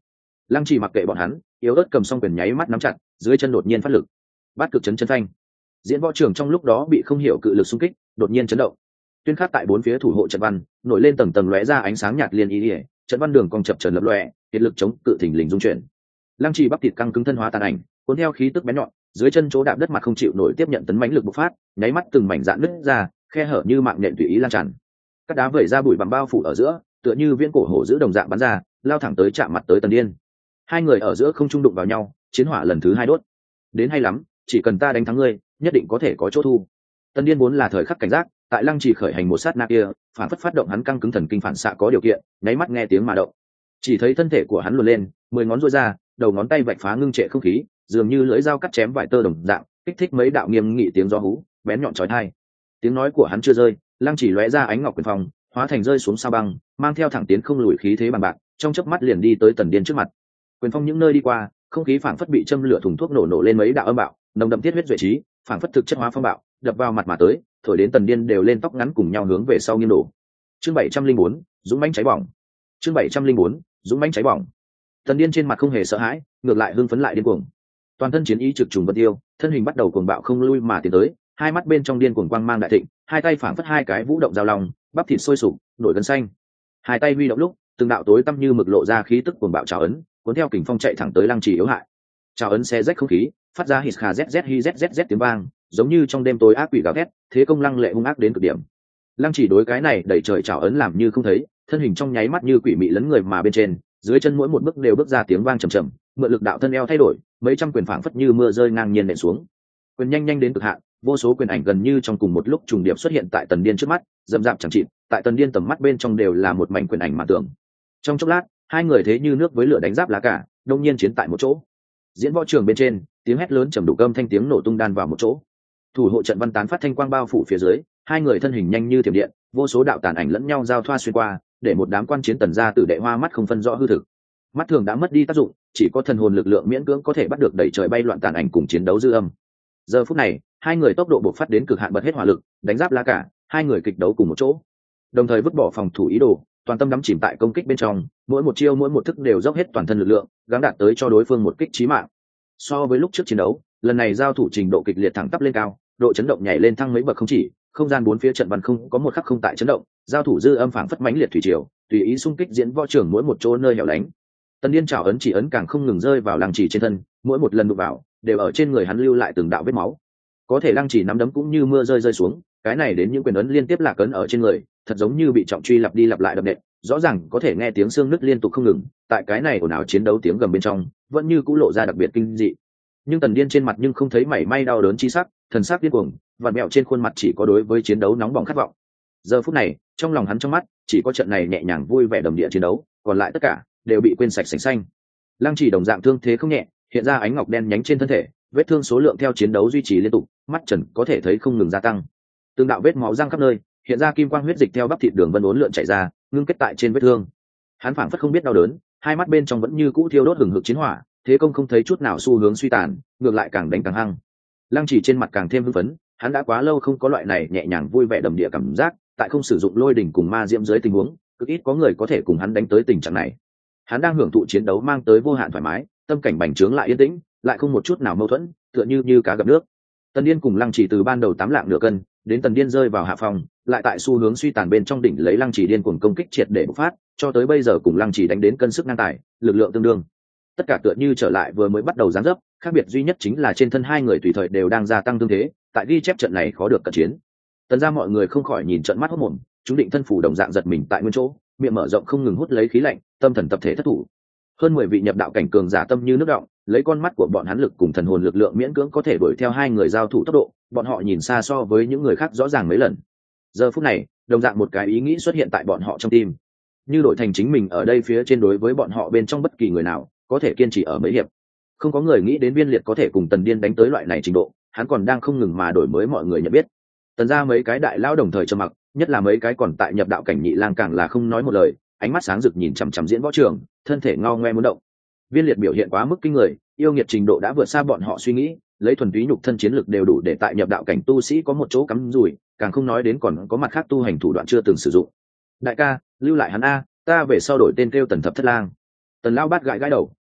Lăng Trì mặc kệ bọn hắn, yếu ớt cầm xong quyền nháy mắt nắm chặt, dưới chân đột nhiên phát lực, bắt cực chấn chân phanh. Diễn võ trường trong lúc đó bị không hiểu cự lực xung kích, đột nhiên chấn động. Tuyên khắc tại bốn phía thủ hộ trận văn, nổi lên tầng tầng lóe ra ánh sáng nhạt liên ý, trận văn đường cong chập chờn lập lòe, kiệt lực chống cự thình lình dung chuyển. Lăng Trì bắp thịt căng cứng thân hóa tàn ảnh, cuốn theo khí tức bén nhọn, dưới chân chỗ đạp đất mặt không chịu nổi tiếp nhận tấn mãnh lực bộc phát, nháy mắt từng mảnh dạn nứt ra, khe hở như mạng nhện tùy ý lan tràn. Các đá vẩy ra bụi bặm bao phủ ở giữa, tựa như viễn cổ hổ giữ đồng dạng bắn ra, lao thẳng tới chạm mặt tới Tần Điên. Hai người ở giữa không trung đụng vào nhau, chiến hỏa lần thứ hai đốt. Đến hay lắm, chỉ cần ta đánh thắng ngươi, nhất định có thể có chỗ thu. Tần Điên vốn là thời khắc cảnh giác, tại Lăng Trì khởi hành một sát na kia, phản phất phát động hắn căng cứng thần kinh phản xạ có điều kiện, nháy mắt nghe tiếng mà động. Chỉ thấy thân thể của hắn luồn lên, 10 ngón duỗi ra, đầu ngón tay vạch phá ngưng trệ không khí, dường như lưỡi dao cắt chém vải tơ đồng dạng, kích thích mấy đạo nghiêm nghị tiếng gió hú, bén nhọn chói tai. Tiếng nói của hắn chưa rơi, Lăng Trì lóe ra ánh ngọc quyền phong, hóa thành rơi xuống sao băng, mang theo thẳng tiến không lùi khí thế bằng bạc, trong chớp mắt liền đi tới Tần Điên trước mặt. Quyền phong những nơi đi qua, không khí phảng phất bị châm lửa thùng thuốc nổ lên mấy đạo âm bạo, nồng đậm tiết huyết duệ trí, phảng phất thực chất hóa phong bạo, đập vào mặt mà tới, thổi đến Tần Điên đều lên tóc ngắn cùng nhau hướng về sau nghiêng đổ. Chương 704, dũng mãnh cháy bỏng. Chương 704, dũng mãnh cháy bỏng. Tần Điên trên mặt không hề sợ hãi, ngược lại hưng phấn lại điên cuồng. Toàn thân chiến ý trực trùng vân tiêu, thân hình bắt đầu cuồng bạo không lui mà tiến tới, hai mắt bên trong điên cuồng quang mang đại thịnh, hai tay phảng phất hai cái vũ động giao long, bắp thịt sôi sục, nổi gân xanh. Hai tay huy động lúc, từng đạo tối tăm như mực lộ ra khí tức cuồng bạo trào ấn, cuốn theo kình phong chạy thẳng tới Lăng Trì yếu hại. Trào ấn xé rách không khí, phát ra hít khà zz hi zz tiếng vang, giống như trong đêm tối ác quỷ gào thét, thế công lăng lệ hung ác đến cực điểm. Lăng Trì đối cái này đẩy trời trào ấn làm như không thấy, thân hình trong nháy mắt như quỷ mị lấn người mà bên trên, dưới chân mỗi một bước đều bước ra tiếng vang trầm trầm, mượn lực đạo thân eo thay đổi, mấy trăm quyền phảng phất như mưa rơi ngang nhiên nện xuống. Quyền nhanh nhanh đến cực hạn, vô số quyền ảnh gần như trong cùng một lúc trùng điệp xuất hiện tại Tần Điên trước mắt, rậm rạp chẳng chịt, tại Tần Điên tầm mắt bên trong đều là một mảnh quyền ảnh mà tưởng. Trong chốc lát, hai người thế như nước với lửa đánh giáp lá cả, đông nhiên chiến tại một chỗ. Diễn võ trường bên trên, tiếng hét lớn trầm đủ âm thanh tiếng nổ tung đan vào một chỗ. Thủ hộ trận văn tán phát thanh quang bao phủ phía dưới, hai người thân hình nhanh như thiểm điện, vô số đạo tàn ảnh lẫn nhau giao thoa xuyên qua, để một đám quan chiến Tần gia tử đệ hoa mắt không phân rõ hư thực. Mắt thường đã mất đi tác dụng, chỉ có thần hồn lực lượng miễn cưỡng có thể bắt được đẩy trời bay loạn tàn ảnh cùng chiến đấu dư âm. Giờ phút này, hai người tốc độ bộc phát đến cực hạn bật hết hỏa lực, đánh giáp lá cả, hai người kịch đấu cùng một chỗ, đồng thời vứt bỏ phòng thủ ý đồ, toàn tâm đắm chìm tại công kích bên trong, mỗi một chiêu mỗi một thức đều dốc hết toàn thân lực lượng, gắng đạt tới cho đối phương một kích chí mạng. So với lúc trước chiến đấu, lần này giao thủ trình độ kịch liệt thẳng tắp lên cao, độ chấn động nhảy lên thăng mấy bậc không chỉ, không gian bốn phía trận văn không có một khắc không tại chấn động, giao thủ dư âm phảng phất mãnh liệt thủy triều, tùy ý xung kích diễn võ trường mỗi một chỗ nơi hẻo lánh. Tần Điên trảo ấn chỉ ấn càng không ngừng rơi vào Lăng Trì trên thân, mỗi một lần đụng vào, đều ở trên người hắn lưu lại từng đạo vết máu. Có thể Lăng Trì nắm đấm cũng như mưa rơi xuống, cái này đến những quyền ấn liên tiếp lạc ấn ở trên người, thật giống như bị trọng truy lặp đi lặp lại đập nện, rõ ràng có thể nghe tiếng xương nứt liên tục không ngừng. Tại cái này ồn ào chiến đấu tiếng gầm bên trong, vẫn như cũ lộ ra đặc biệt kinh dị. Nhưng Tần Điên trên mặt nhưng không thấy mảy may đau đớn chi sắc, thần sắc điên cuồng, vặn mẹo trên khuôn mặt chỉ có đối với chiến đấu nóng bỏng khát vọng. Giờ phút này, trong lòng hắn trong mắt chỉ có trận này nhẹ nhàng vui vẻ đầm địa chiến đấu, còn lại tất cả đều bị quên sạch sành xanh. Lăng Trì đồng dạng thương thế không nhẹ, hiện ra ánh ngọc đen nhánh trên thân thể, vết thương số lượng theo chiến đấu duy trì liên tục, mắt trần có thể thấy không ngừng gia tăng. Từng đạo vết máu răng khắp nơi, hiện ra kim quang huyết dịch theo bắp thịt đường vân uốn lượn chảy ra, ngưng kết tại trên vết thương. Hắn phảng phất không biết đau đớn, hai mắt bên trong vẫn như cũ thiêu đốt hừng hực chiến hỏa, thế công không thấy chút nào xu hướng suy tàn, ngược lại càng đánh càng hăng. Lăng Trì trên mặt càng thêm hưng phấn, hắn đã quá lâu không có loại này nhẹ nhàng vui vẻ đầm địa cảm giác, tại không sử dụng lôi đỉnh cùng ma diễm dưới tình huống, cực ít có người có thể cùng hắn đánh tới tình trạng này. Hắn đang hưởng thụ chiến đấu mang tới vô hạn thoải mái, tâm cảnh bành trướng lại yên tĩnh, lại không một chút nào mâu thuẫn, tựa như cá gặp nước. Tần Điên cùng Lăng Trì từ ban đầu 8 lạng nửa cân, đến Tần Điên rơi vào hạ phòng, lại tại xu hướng suy tàn bên trong đỉnh lấy Lăng Trì điên cuồng công kích triệt để bộc phát, cho tới bây giờ cùng Lăng Trì đánh đến cân sức ngang tài, lực lượng tương đương. Tất cả tựa như trở lại vừa mới bắt đầu giáng dấp, khác biệt duy nhất chính là trên thân hai người tùy thời đều đang gia tăng thương thế, tại ghi chép trận này khó được cận chiến. Tần ra mọi người không khỏi nhìn trận mắt hốt mồm, chúng định thân phủ đồng dạng giật mình tại nguyên chỗ, miệng mở rộng không ngừng hút lấy khí lạnh, tâm thần tập thể thất thủ. Hơn 10 vị nhập đạo cảnh cường giả tâm như nước động, lấy con mắt của bọn hắn lực cùng thần hồn lực lượng miễn cưỡng có thể đuổi theo hai người giao thủ tốc độ, bọn họ nhìn xa so với những người khác rõ ràng mấy lần. Giờ phút này, đồng dạng một cái ý nghĩ xuất hiện tại bọn họ trong tim. Như đổi thành chính mình ở đây phía trên đối với bọn họ bên trong bất kỳ người nào, có thể kiên trì ở mấy hiệp. Không có người nghĩ đến Viên Liệt có thể cùng Tần Điên đánh tới loại này trình độ, hắn còn đang không ngừng mà đổi mới mọi người nhận biết. Tần ra mấy cái đại lão đồng thời trầm mặc, nhất là mấy cái còn tại nhập đạo cảnh nhị lang càng là không nói một lời, ánh mắt sáng rực nhìn chằm chằm diễn võ trường, thân thể ngao ngoe muốn động. Viên Liệt biểu hiện quá mức kinh người, yêu nghiệt trình độ đã vượt xa bọn họ suy nghĩ, lấy thuần túy nhục thân chiến lực đều đủ để tại nhập đạo cảnh tu sĩ có một chỗ cắm rủi, càng không nói đến còn có mặt khác tu hành thủ đoạn chưa từng sử dụng. Đại ca, lưu lại hắn a, ta về sau đổi tên kêu Tần Thập Thất Lang. Tần lão bát gãi gãi đầu,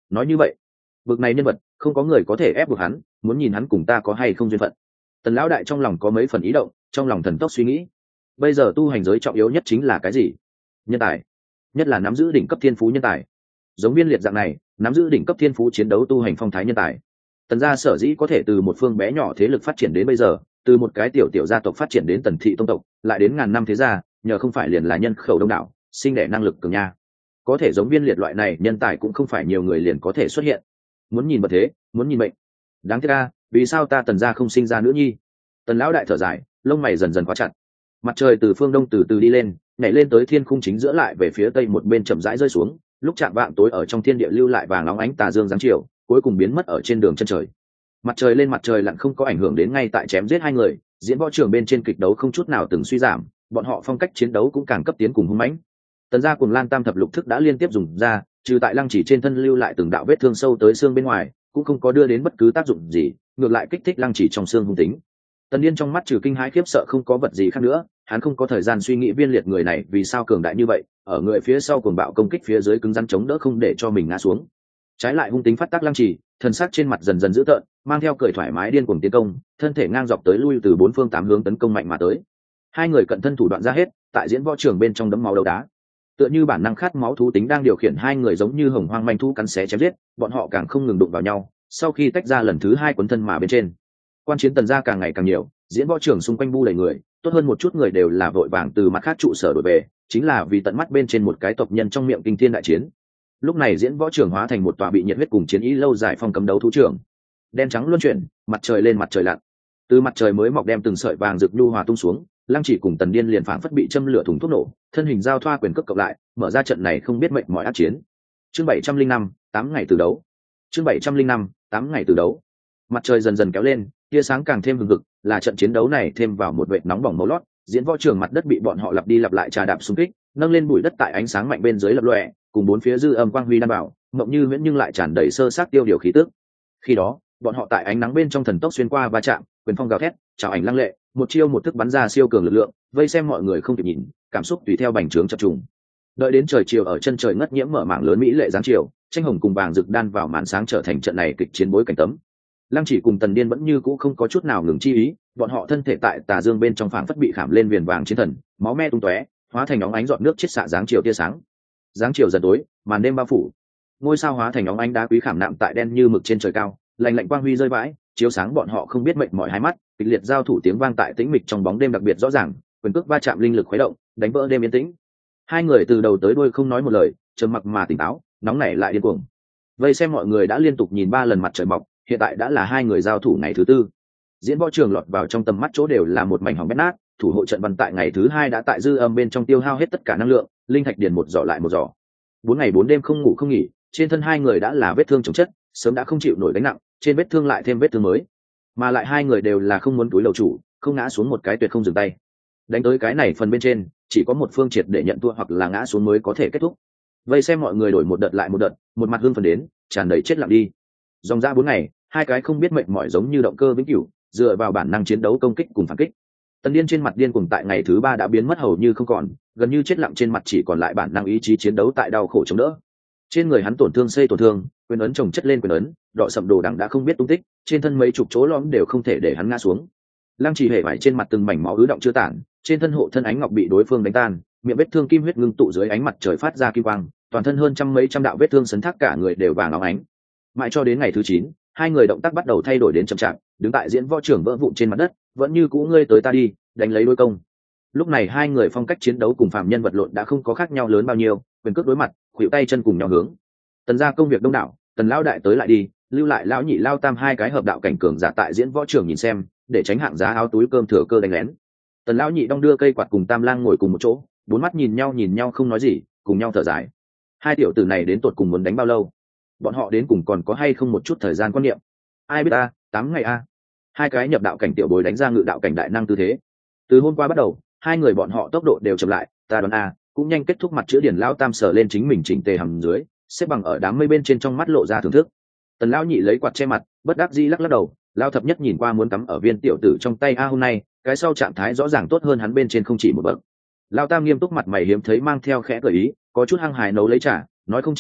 nói như vậy bực này nhân vật không có người có thể ép buộc hắn, muốn nhìn hắn cùng ta có hay không duyên phận. Tần lão đại trong lòng có mấy phần ý động, trong lòng thần tốc suy nghĩ, bây giờ tu hành giới trọng yếu nhất chính là cái gì? Nhân tài, nhất là nắm giữ đỉnh cấp thiên phú nhân tài. Giống Viên Liệt dạng này nắm giữ đỉnh cấp thiên phú chiến đấu tu hành phong thái nhân tài, Tần gia sở dĩ có thể từ một phương bé nhỏ thế lực phát triển đến bây giờ, từ một cái tiểu tiểu gia tộc phát triển đến Tần thị tông tộc, lại đến ngàn năm thế gia, nhờ không phải liền là nhân khẩu đông đảo, sinh đẻ năng lực cường nha. Có thể giống Viên Liệt loại này nhân tài cũng không phải nhiều người liền có thể xuất hiện. Muốn nhìn bậc thế, muốn nhìn mệnh. Đáng tiếc a, vì sao ta Tần gia không sinh ra nữ nhi? Tần lão đại thở dài, lông mày dần dần khóa chặt. Mặt trời từ phương đông từ từ đi lên, nhảy lên tới thiên khung chính giữa lại về phía tây một bên chậm rãi rơi xuống, lúc chạm vạng tối ở trong thiên địa lưu lại vàng óng ánh tà dương giáng chiều, cuối cùng biến mất ở trên đường chân trời. Mặt trời lên mặt trời lặn không có ảnh hưởng đến ngay tại chém giết hai người, diễn võ trường bên trên kịch đấu không chút nào từng suy giảm, bọn họ phong cách chiến đấu cũng càng cấp tiến cùng hung mãnh. Tần gia cùng Lan Tam thập lục thức đã liên tiếp dùng ra, trừ tại Lăng Chỉ trên thân lưu lại từng đạo vết thương sâu tới xương bên ngoài, cũng không có đưa đến bất cứ tác dụng gì, ngược lại kích thích Lăng Chỉ trong xương hung tính. Tần Điên trong mắt trừ kinh hãi khiếp sợ không có vật gì khác nữa, hắn không có thời gian suy nghĩ Viên Liệt người này vì sao cường đại như vậy, ở người phía sau cuồng bạo công kích phía dưới cứng rắn chống đỡ không để cho mình ngã xuống. Trái lại hung tính phát tác Lăng Trì, thần sắc trên mặt dần dần dữ tợn, mang theo cười thoải mái điên cuồng tiến công, thân thể ngang dọc tới lui từ bốn phương tám hướng tấn công mạnh mà tới. Hai người cận thân thủ đoạn ra hết, tại diễn võ trường bên trong đấm máu đầu đá. Tựa như bản năng khát máu thú tính đang điều khiển hai người giống như hồng hoang manh thú cắn xé chém giết, bọn họ càng không ngừng đụng vào nhau, sau khi tách ra lần thứ hai quấn thân mà bên trên. Quan chiến Tần gia càng ngày càng nhiều, diễn võ trường xung quanh bu đầy người, tốt hơn một chút người đều là vội vàng từ mặt khác trụ sở đổi về, chính là vì tận mắt bên trên một cái tộc nhân trong miệng kinh thiên đại chiến. Lúc này diễn võ trường hóa thành một tòa bị nhiệt huyết cùng chiến ý lâu dài phong cấm đấu thú trường. Đen trắng luân chuyển, mặt trời lên mặt trời lặn. Từ mặt trời mới mọc đem từng sợi vàng rực nhu hòa tung xuống, Lăng Chỉ cùng Tần Điên liền phảng phất bị châm lửa thùng thuốc nổ, thân hình giao thoa quyền cước cộng lại, mở ra trận này không biết mệnh mỏi ác chiến. Chương 705, 8 ngày từ đấu. Chương 705, 8 ngày từ đấu. Mặt trời dần dần kéo lên, tia sáng càng thêm hừng hực, là trận chiến đấu này thêm vào một vệt nóng bỏng màu lót, diễn võ trường mặt đất bị bọn họ lặp đi lặp lại trà đạp xung kích, nâng lên bụi đất tại ánh sáng mạnh bên dưới lập lòe, cùng bốn phía dư âm quang huy đảm bảo, mộng như huyễn nhưng lại tràn đầy sơ sát tiêu điều khí tức. Khi đó, bọn họ tại ánh nắng bên trong thần tốc xuyên qua va chạm, quyền phong gào thét, chào ảnh lăng lệ, một chiêu một thức bắn ra siêu cường lực lượng, vây xem mọi người không kịp nhìn, cảm xúc tùy theo bành trướng chập trùng. Đợi đến trời chiều ở chân trời ngất nhiễm mở mảng lớn mỹ lệ dáng chiều, tranh hồng cùng vàng rực đan vào màn sáng trở thành trận này kịch chiến bối cảnh tấm. Lăng Chỉ cùng Tần Điên vẫn như cũ không có chút nào ngừng chi ý, bọn họ thân thể tại tà dương bên trong phảng phất bị khảm lên viền vàng chiến thần, máu me tung tóe, hóa thành óng ánh giọt nước chiết xạ dáng chiều tia sáng. Dáng chiều dần tối, màn đêm bao phủ, ngôi sao hóa thành óng ánh đá quý khảm nạm tại đen như mực trên trời cao, lạnh lạnh quang huy rơi vãi, chiếu sáng bọn họ không biết mệt mỏi hai mắt, kịch liệt giao thủ tiếng vang tại tĩnh mịch trong bóng đêm đặc biệt rõ ràng, quyền cước va chạm linh lực khuấy động, đánh vỡ đêm yên tĩnh. Hai người từ đầu tới đuôi không nói một lời, trầm mặc mà tỉnh táo, nóng nảy lại điên cuồng. Vây xem mọi người đã liên tục nhìn 3 lần mặt trời mọc, hiện tại đã là hai người giao thủ ngày thứ tư. Diễn võ trường lọt vào trong tầm mắt chỗ đều là một mảnh hỏng bét nát, thủ hộ trận văn tại ngày thứ hai đã tại dư âm bên trong tiêu hao hết tất cả năng lượng, linh thạch điền một giỏ lại một giỏ. 4 ngày 4 đêm không ngủ không nghỉ, trên thân hai người đã là vết thương chồng chất, sớm đã không chịu nổi gánh nặng, trên vết thương lại thêm vết thương mới. Mà lại hai người đều là không muốn túi lầu chủ, không ngã xuống một cái tuyệt không dừng tay. Đánh tới cái này phần bên trên, chỉ có một phương triệt để nhận thua hoặc là ngã xuống mới có thể kết thúc. Vây xem mọi người đổi một đợt lại một đợt, một mặt hưng phấn đến, tràn đầy chết lặng đi. Dòng ra 4 ngày, hai cái không biết mệt mỏi giống như động cơ vĩnh cửu, dựa vào bản năng chiến đấu công kích cùng phản kích. Tần Điên trên mặt điên cuồng tại ngày thứ 3 đã biến mất hầu như không còn, gần như chết lặng trên mặt chỉ còn lại bản năng ý chí chiến đấu tại đau khổ chống đỡ. Trên người hắn tổn thương xây tổn thương, quyền ấn chồng chất lên quyền ấn, đọ sậm đồ đằng đã không biết tung tích, trên thân mấy chục chỗ lõm đều không thể để hắn ngã xuống. Lăng Trì hề vải trên mặt từng mảnh máu ứ động chưa tản, trên thân hộ thân ánh ngọc bị đối phương đánh tan, miệng vết thương kim huyết ngưng tụ dưới ánh mặt trời phát ra kim quang, toàn thân hơn trăm mấy trăm đạo vết thương sấn thác cả người đều vàng óng ánh. Mãi cho đến ngày thứ 9, hai người động tác bắt đầu thay đổi đến chậm chạp, đứng tại diễn võ trường vỡ vụn trên mặt đất, vẫn như cũ ngươi tới ta đi, đánh lấy đối công. Lúc này hai người phong cách chiến đấu cùng phạm nhân vật lộn đã không có khác nhau lớn bao nhiêu, quyền cước đối mặt, khuỷu tay chân cùng nhau hướng. Tần gia công việc đông đảo, Tần lão đại tới lại đi, lưu lại lão nhị lao tam hai cái hợp đạo cảnh cường giả tại diễn võ trường nhìn xem, để tránh hạng giá áo túi cơm thừa cơ đánh lén. Tần lão nhị đong đưa cây quạt cùng Tam Lang ngồi cùng một chỗ, bốn mắt nhìn nhau không nói gì, cùng nhau thở dài. Hai tiểu tử này đến tột cùng muốn đánh bao lâu? Bọn họ đến cùng còn có hay không một chút thời gian quan niệm? Ai biết a, 8 ngày a. Hai cái nhập đạo cảnh tiểu bối đánh ra ngự đạo cảnh đại năng tư thế. Từ hôm qua bắt đầu, hai người bọn họ tốc độ đều chậm lại, ta đoán a, cũng nhanh kết thúc. Mặt chữ điển lão tam sờ lên chính mình chỉnh tề hầm dưới, xếp bằng ở đám mây bên trên, trong mắt lộ ra thưởng thức. Tần lão nhị lấy quạt che mặt, bất đắc dĩ lắc lắc đầu. Lão thập nhất nhìn qua muốn cắm ở viên tiểu tử trong tay a, hôm nay cái sau trạng thái rõ ràng tốt hơn hắn bên trên không chỉ một bậc. Lão tam nghiêm túc, mặt mày hiếm thấy mang theo khẽ gợi ý, có chút hăng hài nấu lấy trà, nói không chính xác,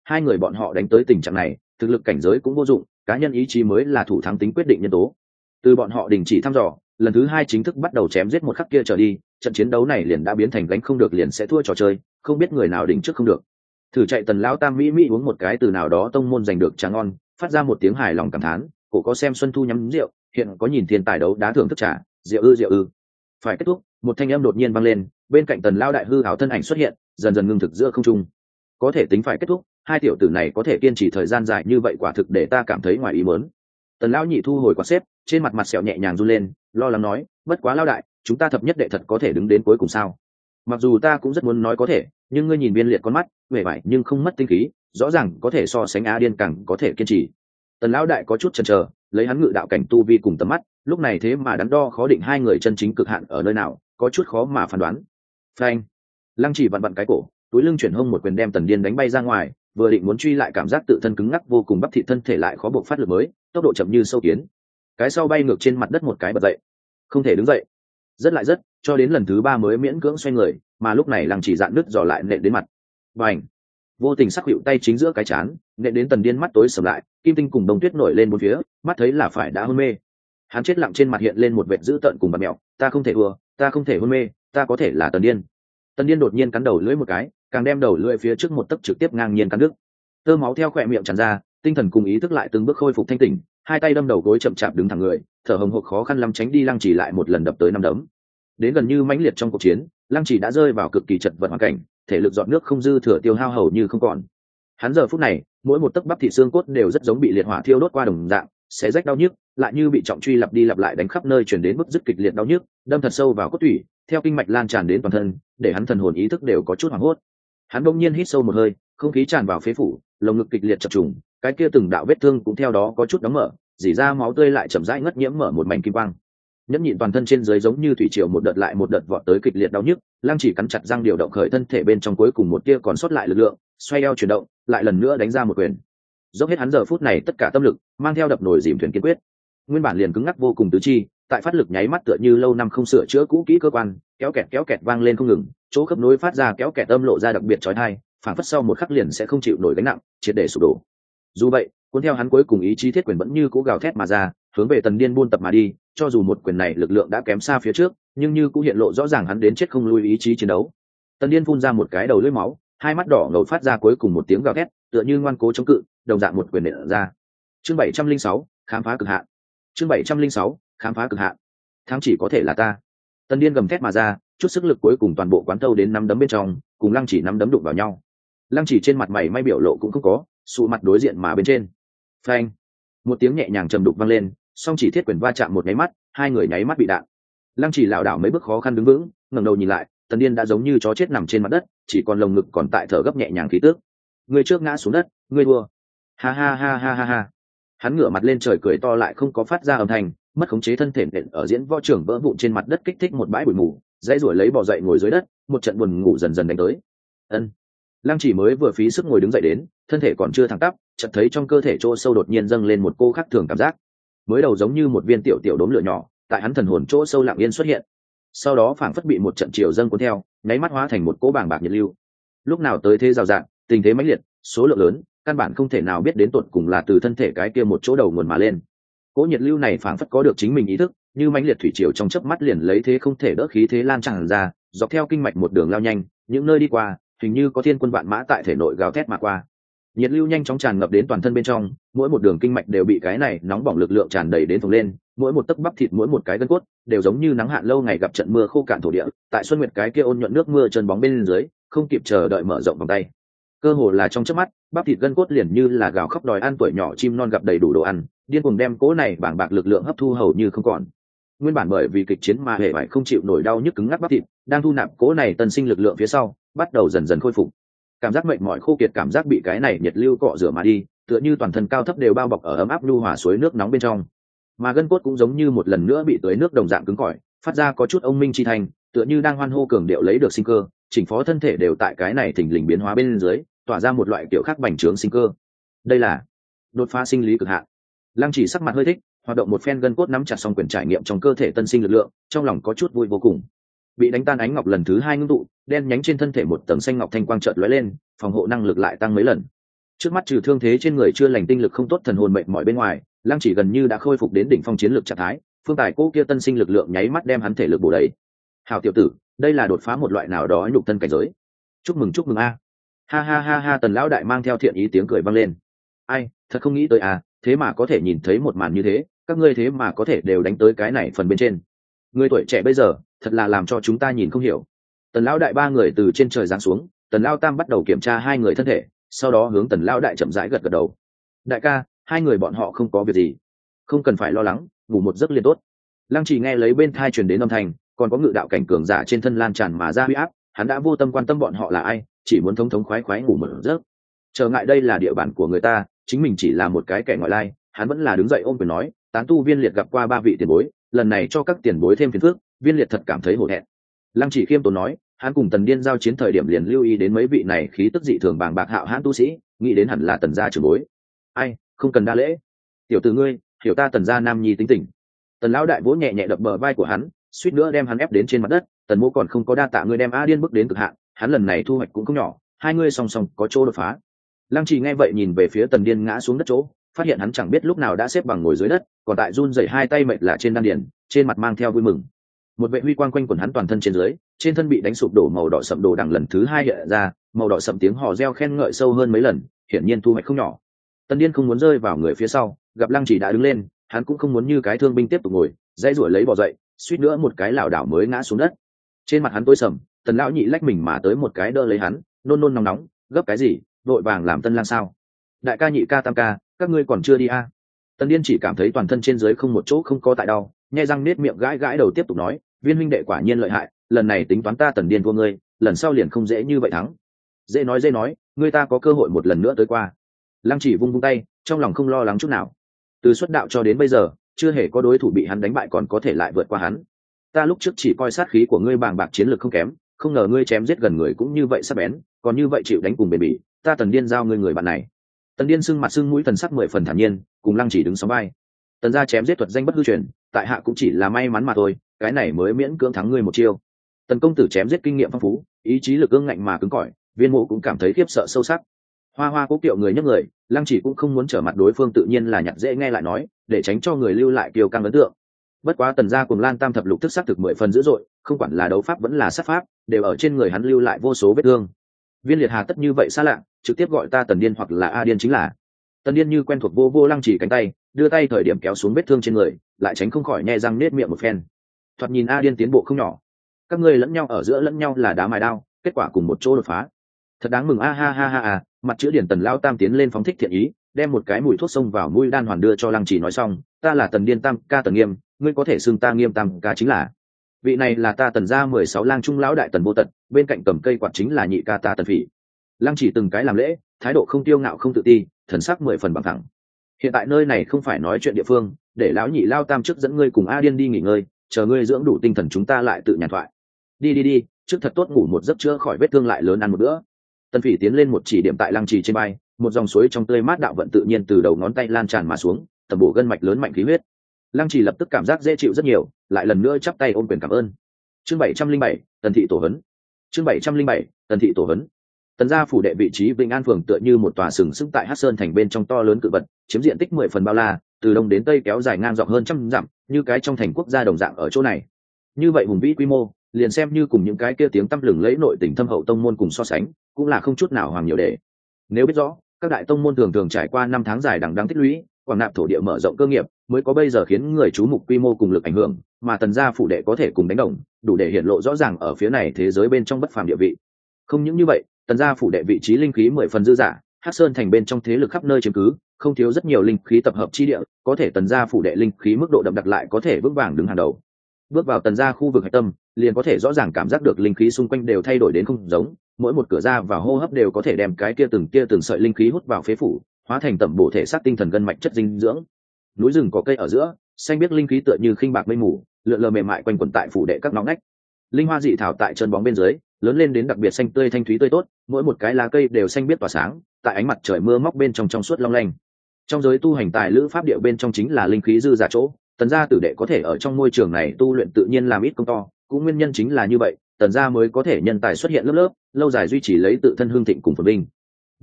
hai người bọn họ đánh tới tình trạng này, thực lực cảnh giới cũng vô dụng, cá nhân ý chí mới là thủ thắng tính quyết định nhân tố. Từ bọn họ đình chỉ thăm dò, lần thứ hai chính thức bắt đầu chém giết một khắc kia trở đi, trận chiến đấu này liền đã biến thành gánh không được liền sẽ thua trò chơi, không biết người nào đỉnh trước không được. Thử chạy Tần lão tam mỹ uống một cái từ nào đó tông môn giành được trà ngon, phát ra một tiếng hài lòng cảm thán, cổ có xem Xuân Thu nhắm rượu, hiện có nhìn thiên tài đấu đá thưởng thức trà, rượu ư. Phải kết thúc, một thanh âm đột nhiên vang lên, bên cạnh Tần lão đại hư ảo thân ảnh xuất hiện, dần dần ngưng thực giữa không trung. Có thể tính phải kết thúc, hai tiểu tử này có thể kiên trì thời gian dài như vậy quả thực để ta cảm thấy ngoài ý muốn. Tần lão nhị thu hồi quạt xếp, trên mặt sẹo nhẹ nhàng run lên, lo lắng nói, bất quá lão đại, chúng ta thập nhất đệ thật có thể đứng đến cuối cùng sao? Mặc dù ta cũng rất muốn nói có thể, nhưng ngươi nhìn biên liệt con mắt, vẻ vải nhưng không mất tinh khí, rõ ràng có thể so sánh Á Điên càng có thể kiên trì. Tần lão đại có chút chần chờ, lấy hắn ngự đạo cảnh tu vi cùng tầm mắt, lúc này thế mà đắn đo khó định hai người chân chính cực hạn ở nơi nào, có chút khó mà phán đoán. Phanh! Lăng Chỉ vặn cái cổ, túi lưng chuyển hông một quyền đem Tần Điên đánh bay ra ngoài, vừa định muốn truy lại cảm giác tự thân cứng ngắc vô cùng, bắp thịt thân thể lại khó buộc phát lực mới, tốc độ chậm như sâu kiến. Cái sau bay ngược trên mặt đất một cái bật dậy, không thể đứng dậy, rất cho đến lần thứ ba mới miễn cưỡng xoay người, mà lúc này Lăng Chỉ dạn nứt dò lại nện đến mặt. Bành! Vô tình sắc hữu tay chính giữa cái chán, nện đến Tần Điên mắt tối sầm lại, kim tinh cùng đông tuyết nổi lên bốn phía, mắt thấy là phải đã hôn mê. Hắn chết lặng trên mặt hiện lên một vệt dữ tợn cùng bạt mẹo, ta không thể thua, ta không thể hôn mê, ta có thể là Tần Điên. Tần Điên đột nhiên cắn đầu lưỡi một cái, càng đem đầu lưỡi phía trước một tấc trực tiếp ngang nhiên cắn đứt. Tơ máu theo khỏe miệng tràn ra, tinh thần cùng ý thức lại từng bước khôi phục thanh tỉnh, hai tay đâm đầu gối chậm chạp đứng thẳng người, thở hồng hộc khó khăn lắm tránh đi Lăng Chỉ lại một lần đập tới năm đấm. Đến gần như mãnh liệt trong cuộc chiến, Lăng Chỉ đã rơi vào cực kỳ chật vật hoàn cảnh, thể lực dọn nước không dư thừa tiêu hao hầu như không còn. Hắn giờ phút này, mỗi một tấc bắp thịt xương cốt đều rất giống bị liệt hỏa thiêu đốt qua đồng dạng, xé rách đau nhức, lại như bị trọng truy lặp đi lặp lại đánh khắp nơi truyền đến bức dứt kịch liệt đau nhức, đâm thật sâu vào cốt tủy, theo kinh mạch lan tràn đến toàn thân, để hắn thần hồn ý thức đều có chút hoảng hốt. Hắn bỗng nhiên hít sâu một hơi, không khí tràn vào phế phủ, lồng ngực kịch liệt chập trùng, cái kia từng đạo vết thương cũng theo đó có chút đóng mở, dỉ ra máu tươi lại chậm rãi ngất nhiễm mở một mảnh kim quang. Nhẫn nhịn toàn thân trên dưới giống như thủy triều một đợt lại một đợt vọt tới kịch liệt đau nhức, Lăng Chỉ cắn chặt răng điều động khởi thân thể bên trong cuối cùng một tia còn sót lại lực lượng, xoay eo chuyển động, lại lần nữa đánh ra một quyền. Dốc hết hắn giờ phút này tất cả tâm lực, mang theo đập nồi dìm thuyền kiên quyết. Nguyên bản liền cứng ngắc vô cùng tứ chi, tại phát lực nháy mắt tựa như lâu năm không sửa chữa cũ kỹ cơ quan, kéo kẹt vang lên không ngừng, chỗ khớp nối phát ra kéo kẹt âm lộ ra đặc biệt chói tai, phản phất sau một khắc liền sẽ không chịu nổi gánh nặng, triệt để sụp đổ. Dù vậy, cuốn theo hắn cuối cùng ý chí thiết quyền vẫn như cũ gào thét mà ra, hướng về Tần Điên buôn tập mà đi, cho dù một quyền này lực lượng đã kém xa phía trước, nhưng như cũng hiện lộ rõ ràng hắn đến chết không lui ý chí chiến đấu. Tần Điên phun ra một cái đầu lưỡi máu, hai mắt đỏ ngầu phát ra cuối cùng một tiếng gào thét, tựa như ngoan cố chống cự, đồng dạng một quyền nện ra. Chương 706, khám phá cực hạn. Chương 706, khám phá cực hạn. Thắng chỉ có thể là ta. Tần Điên gầm thét mà ra, chút sức lực cuối cùng toàn bộ quán thâu đến nắm đấm bên trong, cùng Lăng Chỉ nắm đấm đụng vào nhau. Lăng Chỉ trên mặt mày may biểu lộ cũng không có, sụ mặt đối diện mà bên trên. Phanh! Một tiếng nhẹ nhàng trầm đục vang lên, song chỉ thiết quyền va chạm một nháy mắt, hai người nháy mắt bị đạn. Lăng Chỉ lảo đảo mấy bước khó khăn đứng vững, ngẩng đầu nhìn lại, Tần Điên đã giống như chó chết nằm trên mặt đất, chỉ còn lồng ngực còn tại thở gấp nhẹ nhàng khí tước. Người trước ngã xuống đất, ngươi thua. Ha ha ha ha ha ha. Hắn ngửa mặt lên trời cười to lại không có phát ra âm thanh, mất khống chế thân thể nện ở diễn võ trưởng vỡ vụn trên mặt đất kích thích một bãi bụi mù, dãy ruổi lấy bò dậy ngồi dưới đất, một trận buồn ngủ dần dần đánh tới. Ân. Lăng Chỉ mới vừa phí sức ngồi đứng dậy đến, thân thể còn chưa thẳng tắp, chợt thấy trong cơ thể chỗ sâu đột nhiên dâng lên một cô khác thường cảm giác. Mới đầu giống như một viên tiểu đốm lửa nhỏ, tại hắn thần hồn chỗ sâu lặng yên xuất hiện. Sau đó phảng phất bị một trận chiều dâng cuốn theo, nháy mắt hóa thành một cỗ bàng bạc nhiệt lưu. Lúc nào tới thế rào rạng, tình thế mãnh liệt, số lượng lớn, căn bản không thể nào biết đến tột cùng là từ thân thể cái kia một chỗ đầu nguồn mà lên. Cỗ nhiệt lưu này phảng phất có được chính mình ý thức, như mãnh liệt thủy triều trong chớp mắt liền lấy thế không thể đỡ khí thế lan tràn ra, dọc theo kinh mạch một đường lao nhanh, những nơi đi qua, hình như có thiên quân vạn mã tại thể nội gào thét mà qua. Nhiệt lưu nhanh chóng tràn ngập đến toàn thân bên trong, mỗi một đường kinh mạch đều bị cái này nóng bỏng lực lượng tràn đầy đến phồng lên, mỗi một tấc bắp thịt mỗi một cái gân cốt đều giống như nắng hạn lâu ngày gặp trận mưa khô cạn thổ địa, tại xuân nguyệt cái kia ôn nhuận nước mưa trơn bóng bên dưới, không kịp chờ đợi mở rộng vòng tay. Cơ hồ là trong chớp mắt, bắp thịt gân cốt liền như là gào khóc đòi ăn tuổi nhỏ chim non gặp đầy đủ đồ ăn, điên cuồng đem cỗ này bàng bạc lực lượng hấp thu hầu như không còn. Nguyên bản bởi vì kịch chiến mà hề bại không chịu nổi đau nhức cứng ngắc bắp thịt, đang thu nạp cỗ này tân sinh lực lượng phía sau, bắt đầu dần dần khôi phục. Cảm giác mệt mỏi khô kiệt cảm giác bị cái này nhiệt lưu cọ rửa mà đi, tựa như toàn thân cao thấp đều bao bọc ở ấm áp nhu hòa suối nước nóng bên trong. Mà gân cốt cũng giống như một lần nữa bị tưới nước đồng dạng cứng cỏi, phát ra có chút ông minh chi thành, tựa như đang hoan hô cường điệu lấy được sinh cơ, chỉnh phó thân thể đều tại cái này thình lình biến hóa bên dưới, tỏa ra một loại kiểu khác bành trướng sinh cơ. Đây là đột phá sinh lý cực hạn. Lăng Chỉ sắc mặt hơi thích, hoạt động một phen gân cốt nắm chặt xong quyền trải nghiệm trong cơ thể tân sinh lực lượng, trong lòng có chút vui vô cùng. Bị đánh tan ánh ngọc lần thứ hai ngưng tụ, đen nhánh trên thân thể một tầng xanh ngọc thanh quang chợt lóe lên, phòng hộ năng lực lại tăng mấy lần. Trước mắt trừ thương thế trên người chưa lành, tinh lực không tốt, thần hồn mệt mỏi bên ngoài, Lăng Chỉ gần như đã khôi phục đến đỉnh phong chiến lược trạng thái. Phương tài cô kia tân sinh lực lượng nháy mắt đem hắn thể lực bổ đầy. Hảo tiểu tử, đây là đột phá một loại nào đó nhục thân cảnh giới. Chúc mừng a. Ha ha ha ha, Tần lão đại mang theo thiện ý tiếng cười vang lên. Ai, thật không nghĩ tới à, thế mà có thể nhìn thấy một màn như thế, các ngươi thế mà có thể đều đánh tới cái này phần bên trên. Người tuổi trẻ bây giờ, thật là làm cho chúng ta nhìn không hiểu. Tần lão đại ba người từ trên trời giáng xuống, Tần lão tam bắt đầu kiểm tra hai người thân thể, sau đó hướng Tần lão đại chậm rãi gật gật đầu. Đại ca, hai người bọn họ không có việc gì, không cần phải lo lắng, ngủ một giấc liền tốt. Lăng Chỉ nghe lấy bên thai truyền đến âm thanh, còn có ngự đạo cảnh cường giả trên thân lan tràn mà ra huy áp, hắn đã vô tâm quan tâm bọn họ là ai, chỉ muốn thống thống khoái khoái ngủ một giấc. Trở ngại đây là địa bàn của người ta, chính mình chỉ là một cái kẻ ngoại lai, hắn vẫn là đứng dậy ôm quyền nói, tán tu Viên Liệt gặp qua ba vị tiền bối, lần này cho các tiền bối thêm phiền phức, Viên Liệt thật cảm thấy hổ thẹn. Lăng Chỉ khiêm tốn nói, hắn cùng Tần Điên giao chiến thời điểm liền lưu ý đến mấy vị này khí tức dị thường bàng bạc hạo hãn tu sĩ, nghĩ đến hẳn là Tần gia trưởng bối. Ai, không cần đa lễ, tiểu tử ngươi, hiểu ta Tần gia nam nhi tính tình. Tần lão đại vỗ nhẹ nhẹ đập bờ vai của hắn, suýt nữa đem hắn ép đến trên mặt đất. Tần Mỗ còn không có đa tạ ngươi đem A Điên bước đến cực hạn, hắn lần này thu hoạch cũng không nhỏ, hai ngươi song song có chỗ đột phá. Lăng Chỉ nghe vậy nhìn về phía Tần Điên ngã xuống đất chỗ, phát hiện hắn chẳng biết lúc nào đã xếp bằng ngồi dưới đất, còn tại run rẩy hai tay mệt lạ trên đan điền, trên mặt mang theo vui mừng. Một vệ huy quang quanh quẩn hắn toàn thân trên dưới, trên thân bị đánh sụp đổ màu đỏ sậm đồ đằng lần thứ hai hiện ra, màu đỏ sậm tiếng hò reo khen ngợi sâu hơn mấy lần, hiển nhiên thu hoạch không nhỏ. Tần Điên không muốn rơi vào người phía sau, gặp Lăng Chỉ đã đứng lên, hắn cũng không muốn như cái thương binh tiếp tục ngồi, dãy rủa lấy bò dậy, suýt nữa một cái lảo đảo mới ngã xuống đất. Trên mặt hắn tối sầm, Tần lão nhị lách mình mà tới một cái đỡ lấy hắn, nôn nôn nóng nóng, gấp cái gì, vội vàng làm Tân Lang sao? Đại ca, nhị ca, tam ca, các ngươi còn chưa đi à? Tần Điên chỉ cảm thấy toàn thân trên dưới không một chỗ không có tại đau, nhẹ răng nết miệng gãi gãi đầu tiếp tục nói, Viên huynh đệ quả nhiên lợi hại, lần này tính toán ta Tần Điên thua ngươi, lần sau liền không dễ như vậy thắng. Dễ nói, ngươi ta có cơ hội một lần nữa tới qua. Lăng Chỉ vung vung tay, trong lòng không lo lắng chút nào. Từ xuất đạo cho đến bây giờ, chưa hề có đối thủ bị hắn đánh bại còn có thể lại vượt qua hắn. Ta lúc trước chỉ coi sát khí của ngươi bàng bạc chiến lược không kém, không ngờ ngươi chém giết gần người cũng như vậy sắc bén, còn như vậy chịu đánh cùng bền bỉ, ta Tần Điên giao ngươi người bạn này. Tần Điên sưng mặt sưng mũi, thần sắc 10 phần thản nhiên, cùng Lăng Chỉ đứng sóng vai. Tần gia chém giết thuật danh bất hư truyền, tại hạ cũng chỉ là may mắn mà thôi, cái này mới miễn cưỡng thắng ngươi một chiêu. Tần công tử chém giết kinh nghiệm phong phú, ý chí lực ương ngạnh mà cứng cỏi, Viên Mộ cũng cảm thấy khiếp sợ sâu sắc. Hoa hoa cố kiệu người nhấc người, Lăng Chỉ cũng không muốn trở mặt đối phương, tự nhiên là nhặt dễ nghe lại nói, để tránh cho người lưu lại kiêu căng ấn tượng. Bất quá Tần gia cùng Lan Tam thập lục thức sát thực 10 phần dữ dội, không quản là đấu pháp vẫn là sát pháp, đều ở trên người hắn lưu lại vô số vết thương. Viên Liệt hà tất như vậy xa lạ, trực tiếp gọi ta Tần Điên hoặc là A Điên chính là. Tần Điên như quen thuộc vô vô Lăng Chỉ cánh tay, đưa tay thời điểm kéo xuống vết thương trên người, lại tránh không khỏi nhẹ răng nết miệng một phen. Thoạt nhìn A Điên tiến bộ không nhỏ, các ngươi lẫn nhau ở giữa lẫn nhau là đá mài đao, kết quả cùng một chỗ đột phá, thật đáng mừng a ha ha ha à. Mặt chữ điển Tần lao tam tiến lên phóng thích thiện ý, đem một cái mùi thuốc xông vào mũi đan hoàn đưa cho Lăng Chỉ nói xong, ta là Tần Điên tam ca Tần Nghiêm, ngươi có thể xưng ta Nghiêm tam ca chính là. Vị này là ta Tần gia 16 lang trung lão đại Tần Vô Tận, bên cạnh cầm cây quạt chính là nhị ca ta Tần Phỉ. Lăng Chỉ từng cái làm lễ, thái độ không tiêu ngạo không tự ti, thần sắc 10 phần bằng thẳng. Hiện tại nơi này không phải nói chuyện địa phương, để lão nhị lao tam trước dẫn ngươi cùng A Điên đi nghỉ ngơi, chờ ngươi dưỡng đủ tinh thần chúng ta lại tự nhàn thoại. Đi, trước thật tốt ngủ một giấc chữa khỏi vết thương lại lớn ăn một bữa. Tần Phỉ tiến lên một chỉ điểm tại Lăng Chỉ trên vai, một dòng suối trong tươi mát đạo vận tự nhiên từ đầu ngón tay lan tràn mà xuống, tầm bổ gân mạch lớn mạnh khí huyết. Lăng Chỉ lập tức cảm giác dễ chịu rất nhiều, lại lần nữa chắp tay ôm quyền cảm ơn. Chương 707, Tần thị tổ huấn. Chương 707, Tần thị tổ huấn. Tần gia phủ đệ vị trí Vĩnh An phường tựa như một tòa sừng sững tại Hắc Sơn thành bên trong to lớn cự vật, chiếm diện tích 10 phần bao la, từ đông đến tây kéo dài ngang dọc hơn trăm dặm, như cái trong thành quốc gia đồng dạng ở chỗ này. Như vậy hùng vĩ quy mô, liền xem như cùng những cái kia tiếng tăm lừng lẫy nội tình thâm hậu tông môn cùng so sánh, cũng là không chút nào hoàng nhiều để. Nếu biết rõ, các đại tông môn thường thường trải qua 5 tháng dài đằng đẵng tích lũy, quảng nạp thổ địa mở rộng cơ nghiệp, mới có bây giờ khiến người chú mục quy mô cùng lực ảnh hưởng, mà Tần gia phủ đệ có thể cùng đánh đồng, đủ để hiện lộ rõ ràng ở phía này thế giới bên trong bất phàm địa vị. Không những như vậy, Tần gia phủ đệ vị trí linh khí 10 phần dư dả, Hắc Sơn thành bên trong thế lực khắp nơi chiếm cứ, không thiếu rất nhiều linh khí tập hợp chi địa, có thể Tần gia phủ đệ linh khí mức độ đậm đặc lại có thể vững vàng đứng hàng đầu. Bước vào Tần gia khu vực hạch tâm, liền có thể rõ ràng cảm giác được linh khí xung quanh đều thay đổi đến không giống, mỗi một cửa ra và hô hấp đều có thể đem cái kia từng sợi linh khí hút vào phế phủ, hóa thành tẩm bổ thể xác tinh thần gân mạch chất dinh dưỡng. Núi rừng có cây ở giữa, xanh biếc linh khí tựa như khinh bạc mây mù, lượn lờ mềm mại quanh quẩn tại phủ đệ các ngõ ngách. Linh hoa dị thảo tại chân bóng bên dưới, lớn lên đến đặc biệt xanh tươi thanh thúy tươi tốt, mỗi một cái lá cây đều xanh biếc tỏa sáng, tại ánh mặt trời mưa móc bên trong suốt long lanh. Trong giới tu hành tài lữ pháp điệu bên trong chính là linh khí dư dả chỗ, Tần gia tử đệ có thể ở trong môi trường này tu luyện tự nhiên làm ít công to, cũng nguyên nhân chính là như vậy, Tần gia mới có thể nhân tài xuất hiện lớp lớp, lâu dài duy trì lấy tự thân hương thịnh cùng phồn vinh.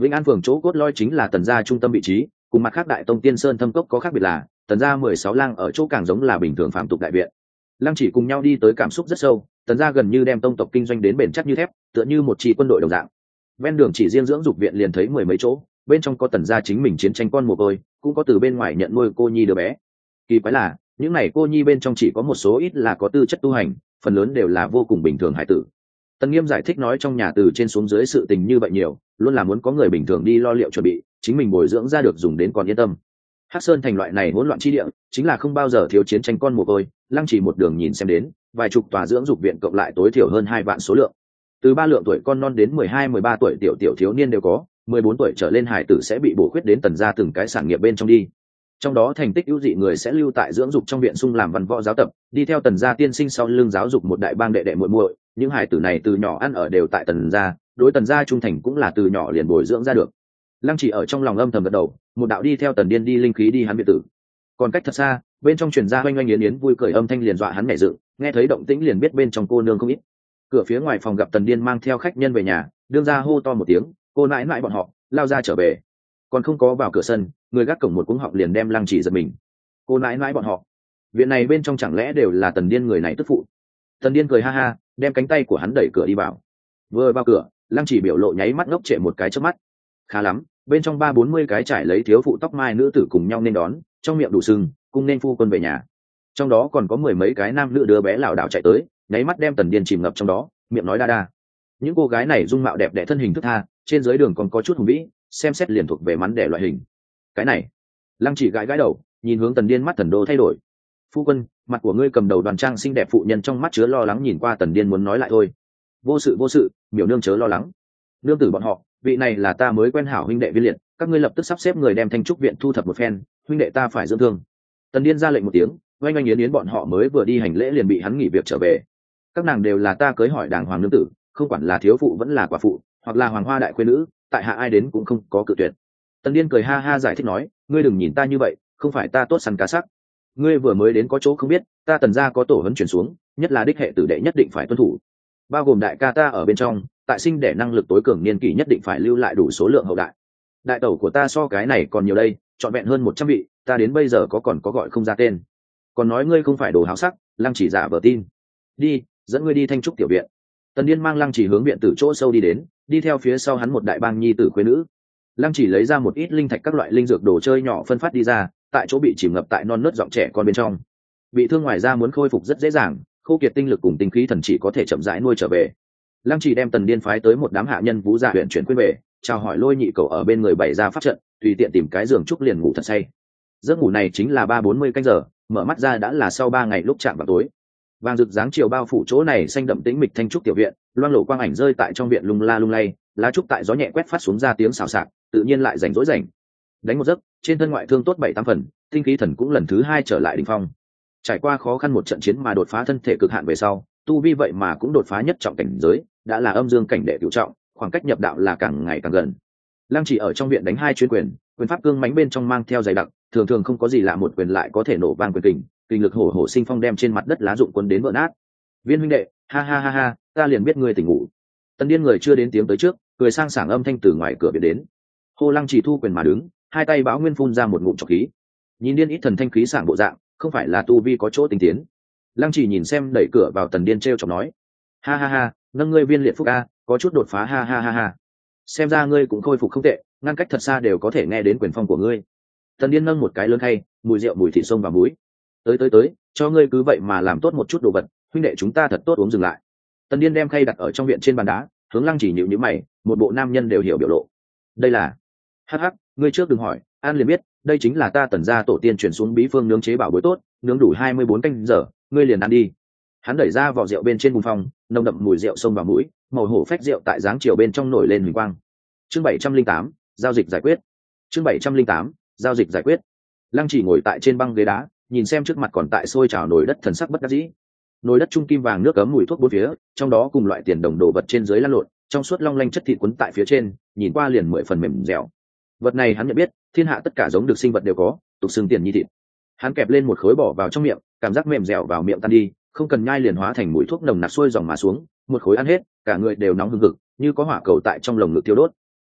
Vĩnh An phường chỗ cốt lõi chính là Tần gia trung tâm vị trí, cùng mặt khác đại tông Tiên Sơn Thâm Cốc có khác biệt là Tần gia 16 lang ở chỗ càng giống là bình thường phạm tục đại viện. Lăng Chỉ cùng nhau đi tới cảm xúc rất sâu, Tần gia gần như đem tông tộc kinh doanh đến bền chắc như thép, tựa như một chi quân đội đồng dạng. Ven đường chỉ riêng dưỡng dục viện liền thấy mười mấy chỗ, bên trong có Tần gia chính mình chiến tranh con mồ côi, cũng có từ bên ngoài nhận nuôi cô nhi đứa bé. Kỳ quái là, những này cô nhi bên trong chỉ có một số ít là có tư chất tu hành, phần lớn đều là vô cùng bình thường hải tử. Tần Nghiêm giải thích nói trong nhà từ trên xuống dưới sự tình như vậy nhiều, luôn là muốn có người bình thường đi lo liệu chuẩn bị, chính mình bồi dưỡng ra được dùng đến còn yên tâm. Hắc Sơn thành loại này hỗn loạn chi địa, chính là không bao giờ thiếu chiến tranh con mồ côi, Lăng Chỉ một đường nhìn xem đến, vài chục tòa dưỡng dục viện cộng lại tối thiểu hơn 2 vạn số lượng. Từ 3 lượng tuổi con non đến 12-13 tuổi tiểu thiếu niên đều có, 14 tuổi trở lên hải tử sẽ bị bổ khuyết đến Tần gia từng cái sản nghiệp bên trong đi. Trong đó thành tích ưu dị người sẽ lưu tại dưỡng dục trong viện sung làm văn võ giáo tập, đi theo Tần gia tiên sinh sau lưng giáo dục một đại bang đệ đệ muội muội, những hải tử này từ nhỏ ăn ở đều tại Tần gia, đối Tần gia trung thành cũng là từ nhỏ liền bồi dưỡng ra được. Lăng Chỉ ở trong lòng âm thầm gật đầu, một đạo đi theo Tần Điên đi linh khí đi hắn biệt tử. Còn cách thật xa, bên trong truyền ra oanh oanh yến yến vui cười âm thanh liền dọa hắn nhảy dựng, nghe thấy động tĩnh liền biết bên trong cô nương không ít. Cửa phía ngoài phòng gặp Tần Điên mang theo khách nhân về nhà, đương ra hô to một tiếng, cô nãi nãi bọn họ lao ra trở về. Còn không có vào cửa sân, người gác cổng một cuống họng liền đem Lăng Chỉ giật mình. Cô nãi nãi bọn họ, viện này bên trong chẳng lẽ đều là Tần Điên người này tức phụ? Tần Điên cười ha ha, đem cánh tay của hắn đẩy cửa đi vào. Vừa vào cửa, Lăng Chỉ biểu lộ nháy mắt ngốc trệ một cái trước mắt. Khá lắm, bên trong 30-40 cái trải lấy thiếu phụ tóc mai nữ tử cùng nhau nên đón, trong miệng đủ sưng, cung nên phu quân về nhà. Trong đó còn có 10 mấy cái nam nữ đứa bé lảo đảo chạy tới, nháy mắt đem Tần Điên chìm ngập trong đó, miệng nói đa đa. Những cô gái này dung mạo đẹp đẽ thân hình thức tha, trên dưới đường còn có chút hùng vĩ, xem xét liền thuộc về mắn đẻ loại hình. Cái này, Lăng Chỉ gãi đầu, nhìn hướng Tần Điên, mắt thần đô thay đổi. Phu quân, mặt của ngươi cầm đầu đoàn trang xinh đẹp phụ nhân trong mắt chứa lo lắng nhìn qua Tần Điên muốn nói lại thôi. Vô sự, biểu nương chớ lo lắng. Nương tử bọn họ, vị này là ta mới quen hảo huynh đệ Viên Liệt, các ngươi lập tức sắp xếp người đem Thanh Trúc viện thu thập một phen, huynh đệ ta phải dưỡng thương. Tần Điên ra lệnh một tiếng, oanh oanh yến yến bọn họ mới vừa đi hành lễ liền bị hắn nghỉ việc trở về. Các nàng đều là ta cưới hỏi đàng hoàng nương tử, không quản là thiếu phụ vẫn là quả phụ, hoặc là hoàng hoa đại quê nữ, tại hạ ai đến cũng không có cự tuyệt. Tần Điên cười ha ha giải thích nói, ngươi đừng nhìn ta như vậy, không phải ta tốt săn cá sắc. Ngươi vừa mới đến có chỗ không biết, ta Tần gia có tổ huấn chuyển xuống, nhất là đích hệ tử đệ nhất định phải tuân thủ, bao gồm đại ca ta ở bên trong, tại sinh đẻ năng lực tối cường niên kỷ nhất định phải lưu lại đủ số lượng hậu đại. Đại tẩu của ta so cái này còn nhiều đây, trọn vẹn hơn 100 vị, ta đến bây giờ còn có gọi không ra tên. Còn nói ngươi không phải đồ háo sắc, Lăng Chỉ giả vờ tin. Đi, dẫn ngươi đi Thanh Trúc tiểu viện. Tần Điên mang Lăng Chỉ hướng viện tử chỗ sâu đi đến, đi theo phía sau hắn một đại bang nhi tử khuê nữ. Lăng Chỉ lấy ra một ít linh thạch các loại linh dược đồ chơi nhỏ phân phát đi ra, tại chỗ bị chìm ngập tại non nớt giọng trẻ con bên trong. Bị thương ngoài ra muốn khôi phục rất dễ dàng, khô kiệt tinh lực cùng tinh khí thần chỉ có thể chậm rãi nuôi trở về. Lăng Chỉ đem Tần Điên phái tới một đám hạ nhân vũ gia huyện chuyển quên về, chào hỏi Lôi Nhị Cầu ở bên người bày ra pháp trận, tùy tiện tìm cái giường trúc liền ngủ thật say. Giấc ngủ này chính là 30-40 canh giờ, mở mắt ra đã là sau 3 ngày lúc chạm vào tối. Vàng rực dáng chiều bao phủ chỗ này xanh đậm tĩnh mịch Thanh Trúc tiểu viện, loang lổ quang ảnh rơi tại trong viện lung la lung lay, lá trúc tại gió nhẹ quét phát xuống ra tiếng xào xạc, tự nhiên lại rảnh rỗi rảnh. Đánh một giấc, trên thân ngoại thương tốt 7-8 phần, tinh khí thần cũng lần thứ 2 trở lại đỉnh phong. Trải qua khó khăn một trận chiến mà đột phá thân thể cực hạn về sau, tu vi vậy mà cũng đột phá nhất trọng cảnh giới, đã là âm dương cảnh đệ cửu trọng, khoảng cách nhập đạo là càng ngày càng gần. Lăng Chỉ ở trong viện đánh 2 chuyến quyền pháp cương mãnh bên trong mang theo dày đặc, thường thường không có gì lạ một quyền lại có thể nổ vang quyền kình, kinh lực hổ hổ sinh phong đem trên mặt đất lá rụng quân đến vỡ nát. Viên huynh đệ, ha ha ha ha, ta liền biết ngươi tỉnh ngủ. Tần Điên người chưa đến tiếng tới trước, cười sang sảng âm thanh từ ngoài cửa viện đến. Hồ Lăng Chỉ thu quyền mà đứng, hai tay bão nguyên phun ra một ngụm trọc khí. Nhìn Điên ít thần thanh khí sảng bộ dạng, không phải là tu vi có chỗ tinh tiến. Lăng Chỉ nhìn xem đẩy cửa vào Tần Điên trêu chọc nói, ha ha ha, nâng ngươi Viên liệt phúc a, có chút đột phá ha ha ha ha. Xem ra ngươi cũng khôi phục không tệ, ngăn cách thật xa đều có thể nghe đến quyền phong của ngươi. Tần Điên nâng một cái lớn khay, mùi rượu mùi thịt sông và muối. Tới, cho ngươi cứ vậy mà làm tốt một chút đồ vật, huynh đệ chúng ta thật tốt uống dừng lại. Tần Điên đem khay đặt ở trong viện trên bàn đá, hướng Lăng Chỉ nhíu nhíu mày, một bộ nam nhân đều hiểu biểu lộ. Đây là, hắc, ngươi trước đừng hỏi, an liền biết, đây chính là ta Tần gia tổ tiên truyền xuống bí phương nướng chế bảo bối tốt, nướng đủ 24 canh giờ, ngươi liền ăn đi. Hắn đẩy ra vỏ rượu bên trên bùn phòng, nồng đậm mùi rượu xông vào mũi, màu hổ phách rượu tại dáng chiều bên trong nổi lên huỳnh quang. Chương 708, giao dịch giải quyết. Chương 708, giao dịch giải quyết. Lăng Chỉ ngồi tại trên băng ghế đá, nhìn xem trước mặt còn tại sôi trào nồi đất thần sắc bất đắc dĩ. Nồi đất trung kim vàng nước cấm mùi thuốc bốn phía, trong đó cùng loại tiền đồng đồ vật trên dưới lăn lộn, trong suốt long lanh chất thịt cuốn tại phía trên, nhìn qua liền 10 phần mềm dẻo. Vật này hắn nhận biết, thiên hạ tất cả giống được sinh vật đều có, tục xưng tiền nhi thịt. Hắn kẹp lên một khối bỏ vào trong miệng, cảm giác mềm dẻo vào miệng tan đi, không cần nhai liền hóa thành mùi thuốc nồng nặc xuôi dòng mà xuống, một khối ăn hết, cả người đều nóng hừng hực, như có hỏa cầu tại trong lồng ngực thiêu đốt.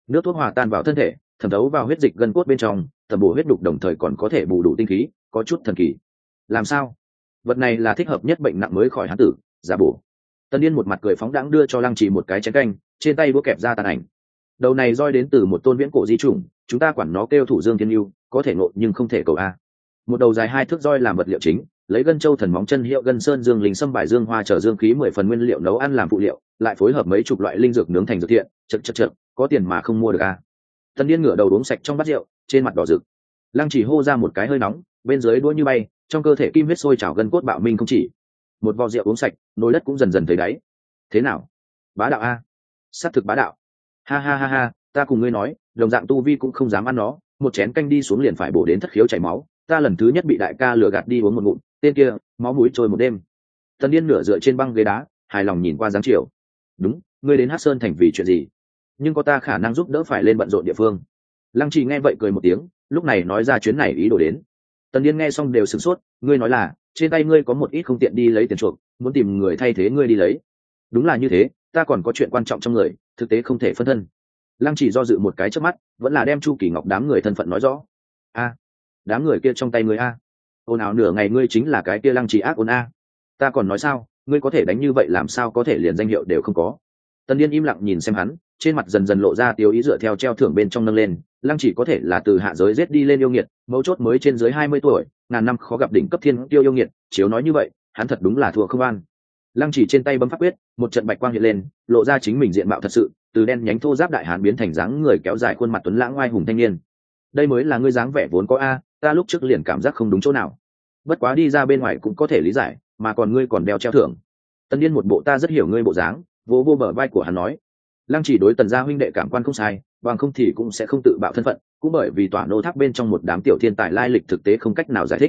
nước thuốc hòa tan vào thân thể, thẩm thấu vào huyết dịch gân cốt bên trong, tầm bổ huyết đục đồng thời còn có thể bù đủ tinh khí, có chút thần kỳ. Làm sao? Vật này là thích hợp nhất bệnh nặng mới khỏi hán tử, giả bổ. Tân Điên một mặt cười phóng đãng đưa cho Lăng Trì một cái chén canh, trên tay đũa kẹp ra tàn ảnh. Đầu này roi đến từ một tôn viễn cổ di chủng, chúng ta quản nó kêu thủ dương thiên lưu, có thể ngộ nhưng không thể cầu a. Một đầu dài 2 thước roi làm vật liệu chính, lấy gân châu thần móng chân hiệu gân sơn dương linh sâm bài dương hoa trở dương khí 10 phần nguyên liệu nấu ăn làm phụ liệu, lại phối hợp mấy chục loại linh dược nướng thành dược thiện, chậc, có tiền mà không mua được a. Tân Điên ngửa đầu uống sạch trong bát rượu, trên mặt đỏ rực. Lăng Chỉ hô ra một cái hơi nóng, bên dưới đũa như bay, trong cơ thể kim huyết sôi trào gân cốt bạo minh không chỉ. Một vò rượu uống sạch, nồi đất cũng dần dần thấy đáy. Thế nào? Bá đạo a. Sát thực bá đạo. Ha ha ha ha, ta cùng ngươi nói, đồng dạng tu vi cũng không dám ăn nó, một chén canh đi xuống liền phải bổ đến thất khiếu chảy máu, ta lần thứ nhất bị đại ca lừa gạt đi uống một ngụm, tên kia, máu mũi trôi một đêm. Tân Điên nửa dựa trên băng ghế đá, hài lòng nhìn qua dáng chiều. Đúng, ngươi đến Hắc Sơn thành vì chuyện gì? Nhưng có ta khả năng giúp đỡ phải lên bận rộn địa phương. Lăng Trì nghe vậy cười một tiếng, lúc này nói ra chuyến này ý đồ đến. Tân Điên nghe xong đều sửng sốt, ngươi nói là trên tay ngươi có một ít không tiện đi lấy tiền chuộc, muốn tìm người thay thế ngươi đi lấy. Đúng là như thế, ta còn có chuyện quan trọng trong người, thực tế không thể phân thân. Lăng Chỉ do dự một cái trước mắt, vẫn là đem Chu Kỳ Ngọc đám người thân phận nói rõ. A, đám người kia trong tay ngươi a? Ôn ào nửa ngày ngươi chính là cái kia Lăng Chỉ ác ôn a? Ta còn nói sao, ngươi có thể đánh như vậy làm sao có thể liền danh hiệu đều không có? Tân Điên im lặng nhìn xem hắn, trên mặt dần dần lộ ra tiêu ý dựa theo treo thưởng bên trong nâng lên. Lăng Chỉ có thể là từ hạ giới giết đi lên yêu nghiệt, mấu chốt mới trên dưới 20 tuổi, ngàn năm khó gặp đỉnh cấp thiên tiêu yêu nghiệt, chiếu nói như vậy, hắn thật đúng là thua không an. Lăng Chỉ trên tay bấm pháp quyết, một trận bạch quang hiện lên, lộ ra chính mình diện mạo thật sự, từ đen nhánh thô giáp đại hán biến thành dáng người kéo dài khuôn mặt tuấn lãng oai hùng thanh niên. Đây mới là ngươi dáng vẻ vốn có a, ta lúc trước liền cảm giác không đúng chỗ nào. Bất quá đi ra bên ngoài cũng có thể lý giải, mà còn ngươi còn đeo treo thưởng. Tân Điên một bộ ta rất hiểu ngươi bộ dáng, vỗ vô bờ vai của hắn nói. Lăng Chỉ đối Tần gia huynh đệ cảm quan không sai, bằng không thì cũng sẽ không tự bạo thân phận, cũng bởi vì tỏa nô tháp bên trong một đám tiểu thiên tài lai lịch thực tế không cách nào giải thích.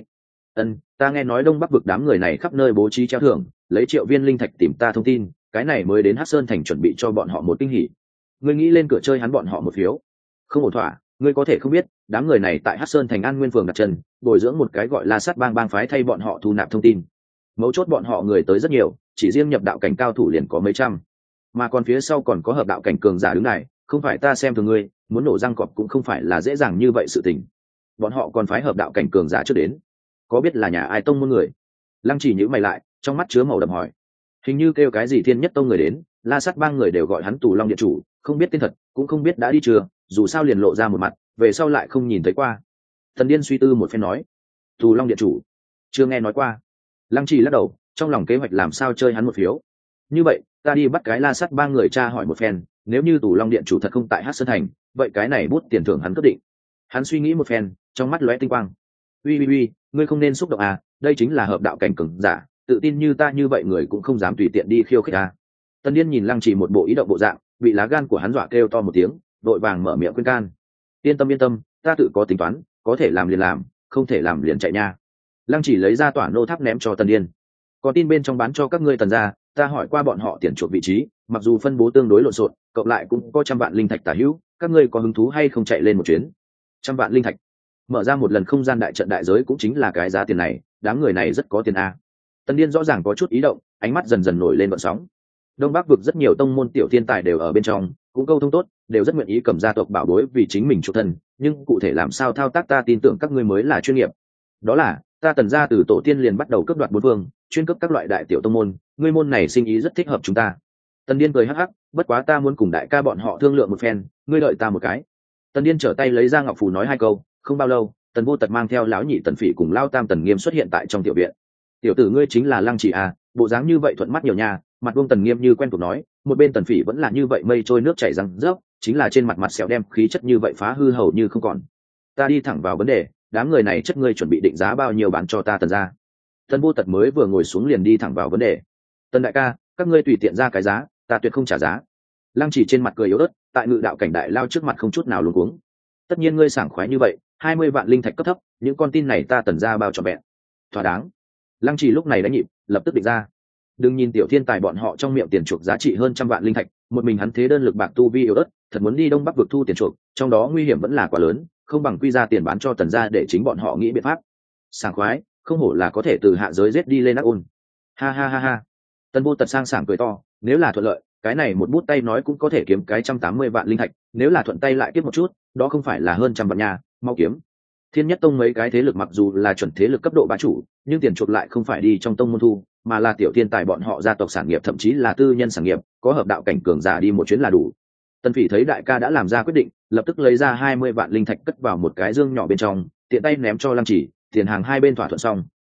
Ta nghe nói Đông Bắc vực đám người này khắp nơi bố trí treo thưởng, lấy triệu viên linh thạch tìm ta thông tin, cái này mới đến Hắc Sơn thành chuẩn bị cho bọn họ một kinh hỉ. Ngươi nghĩ lên cửa chơi hắn bọn họ một phiếu? Không ổn thỏa, ngươi có thể không biết, đám người này tại Hắc Sơn thành An Nguyên phường đặt chân, bồi dưỡng một cái gọi là Sát bang phái thay bọn họ thu nạp thông tin. Mấu chốt bọn họ người tới rất nhiều, chỉ riêng nhập đạo cảnh cao thủ liền có mấy trăm, mà còn phía sau còn có hợp đạo cảnh cường giả đứng này, không phải ta xem thường ngươi, muốn nổ răng cọp cũng không phải là dễ dàng như vậy sự tình. Bọn họ còn phái hợp đạo cảnh cường giả trước đến, có biết là nhà ai tông môn người? Lăng Chỉ nhíu mày lại, trong mắt chứa màu đậm hỏi. Hình như kêu cái gì Thiên Nhất tông người đến, La Sát bang người đều gọi hắn Tù Long điện chủ, không biết tên thật, cũng không biết đã đi chưa, dù sao liền lộ ra một mặt, về sau lại không nhìn thấy qua. Thần Điên suy tư một phen nói, Tù Long điện chủ, chưa nghe nói qua. Lăng Chỉ lắc đầu, trong lòng kế hoạch làm sao chơi hắn một phiếu. Như vậy, ta đi bắt cái La Sát bang người tra hỏi một phen, nếu như Tù Long điện chủ thật không tại Hắc Sơn thành, vậy cái này bút tiền thưởng hắn quyết định. Hắn suy nghĩ một phen, trong mắt lóe tinh quang. Uy, ngươi không nên xúc động à, đây chính là hợp đạo cảnh cường giả, tự tin như ta như vậy người cũng không dám tùy tiện đi khiêu khích à. Tân Điên nhìn Lăng Chỉ một bộ ý động bộ dạng, bị lá gan của hắn dọa kêu to một tiếng, đội vàng mở miệng khuyên can. Yên tâm, ta tự có tính toán, có thể làm liền làm, không thể làm liền chạy nha. Lăng Chỉ lấy ra tỏa nô tháp ném cho Tân Điên. Có tin bên trong bán cho các ngươi Tần gia, ta hỏi qua bọn họ tiền chuộc vị trí, mặc dù phân bố tương đối lộn xộn, cộng lại cũng có 100 vạn linh thạch tả hữu, các ngươi có hứng thú hay không chạy lên một chuyến? 100 vạn linh thạch. Mở ra một lần không gian đại trận đại giới cũng chính là cái giá tiền này, đám người này rất có tiền a. Tân Điên rõ ràng có chút ý động, ánh mắt dần dần nổi lên gợn sóng. Đông Bắc vực rất nhiều tông môn tiểu thiên tài đều ở bên trong, cũng câu thông tốt, đều rất nguyện ý cầm gia tộc bảo bối vì chính mình chủ thân, nhưng cụ thể làm sao thao tác ta tin tưởng các ngươi mới là chuyên nghiệp. Đó là, ta Tần gia từ tổ tiên liền bắt đầu cướp đoạt bốn phương, chuyên cướp các loại đại tiểu tông môn, ngươi môn này sinh ý rất thích hợp chúng ta. Tân Điên cười hắc hắc, bất quá ta muốn cùng đại ca bọn họ thương lượng một phen, ngươi đợi ta một cái. Tân Điên trở tay lấy ra ngọc phù nói hai câu, không bao lâu, Tần Vô Tật mang theo lão nhị Tần Phỉ cùng lao tam Tần Nghiêm xuất hiện tại trong tiểu viện. Tiểu tử ngươi chính là Lăng Chỉ à, bộ dáng như vậy thuận mắt nhiều nha. Mặt Vương Tần Nghiêm như quen thuộc nói, một bên Tần Phỉ vẫn là như vậy mây trôi nước chảy răng rớp, chính là trên mặt sẹo đem khí chất như vậy phá hư hầu như không còn. Ta đi thẳng vào vấn đề, đám người này chất ngươi chuẩn bị định giá bao nhiêu bán cho ta Tần gia? Tần Vô Tật mới vừa ngồi xuống liền đi thẳng vào vấn đề. Tần đại ca, các ngươi tùy tiện ra cái giá, ta tuyệt không trả giá. Lăng Chỉ trên mặt cười yếu ớt, tại Ngự đạo cảnh đại lao trước mặt không chút nào luống cuống. Tất nhiên ngươi sảng khoái như vậy, 20 vạn linh thạch cấp thấp, những con tin này ta Tần gia bao trọn vẹn. Thỏa đáng. Lăng Chỉ lúc này đã nhịp, lập tức định ra. Đừng nhìn tiểu thiên tài bọn họ trong miệng tiền chuộc giá trị hơn 100 vạn linh thạch, một mình hắn thế đơn lực bạc tu vi yếu ớt, thật muốn đi Đông Bắc vực thu tiền chuộc, trong đó nguy hiểm vẫn là quá lớn, không bằng quy ra tiền bán cho Tần gia để chính bọn họ nghĩ biện pháp. Sảng khoái, không hổ là có thể từ hạ giới giết đi lên ác ôn. Ha. Tần Vô Tật sang sảng cười to, nếu là thuận lợi, cái này một bút tay nói cũng có thể kiếm cái 180 vạn linh thạch, nếu là thuận tay lại kiếp một chút đó không phải là hơn trăm vạn nhà mau kiếm. Thiên Nhất Tông mấy cái thế lực mặc dù là chuẩn thế lực cấp độ bá chủ, nhưng tiền chuộc lại không phải đi trong tông môn thu, mà là tiểu thiên tài bọn họ gia tộc sản nghiệp, thậm chí là tư nhân sản nghiệp, có hợp đạo cảnh cường giả đi một chuyến là đủ. Tần Phỉ thấy đại ca đã làm ra quyết định, lập tức lấy ra 20 vạn linh thạch cất vào một cái dương nhỏ bên trong, tiện tay ném cho Lăng Chỉ, tiền hàng hai bên thỏa thuận xong.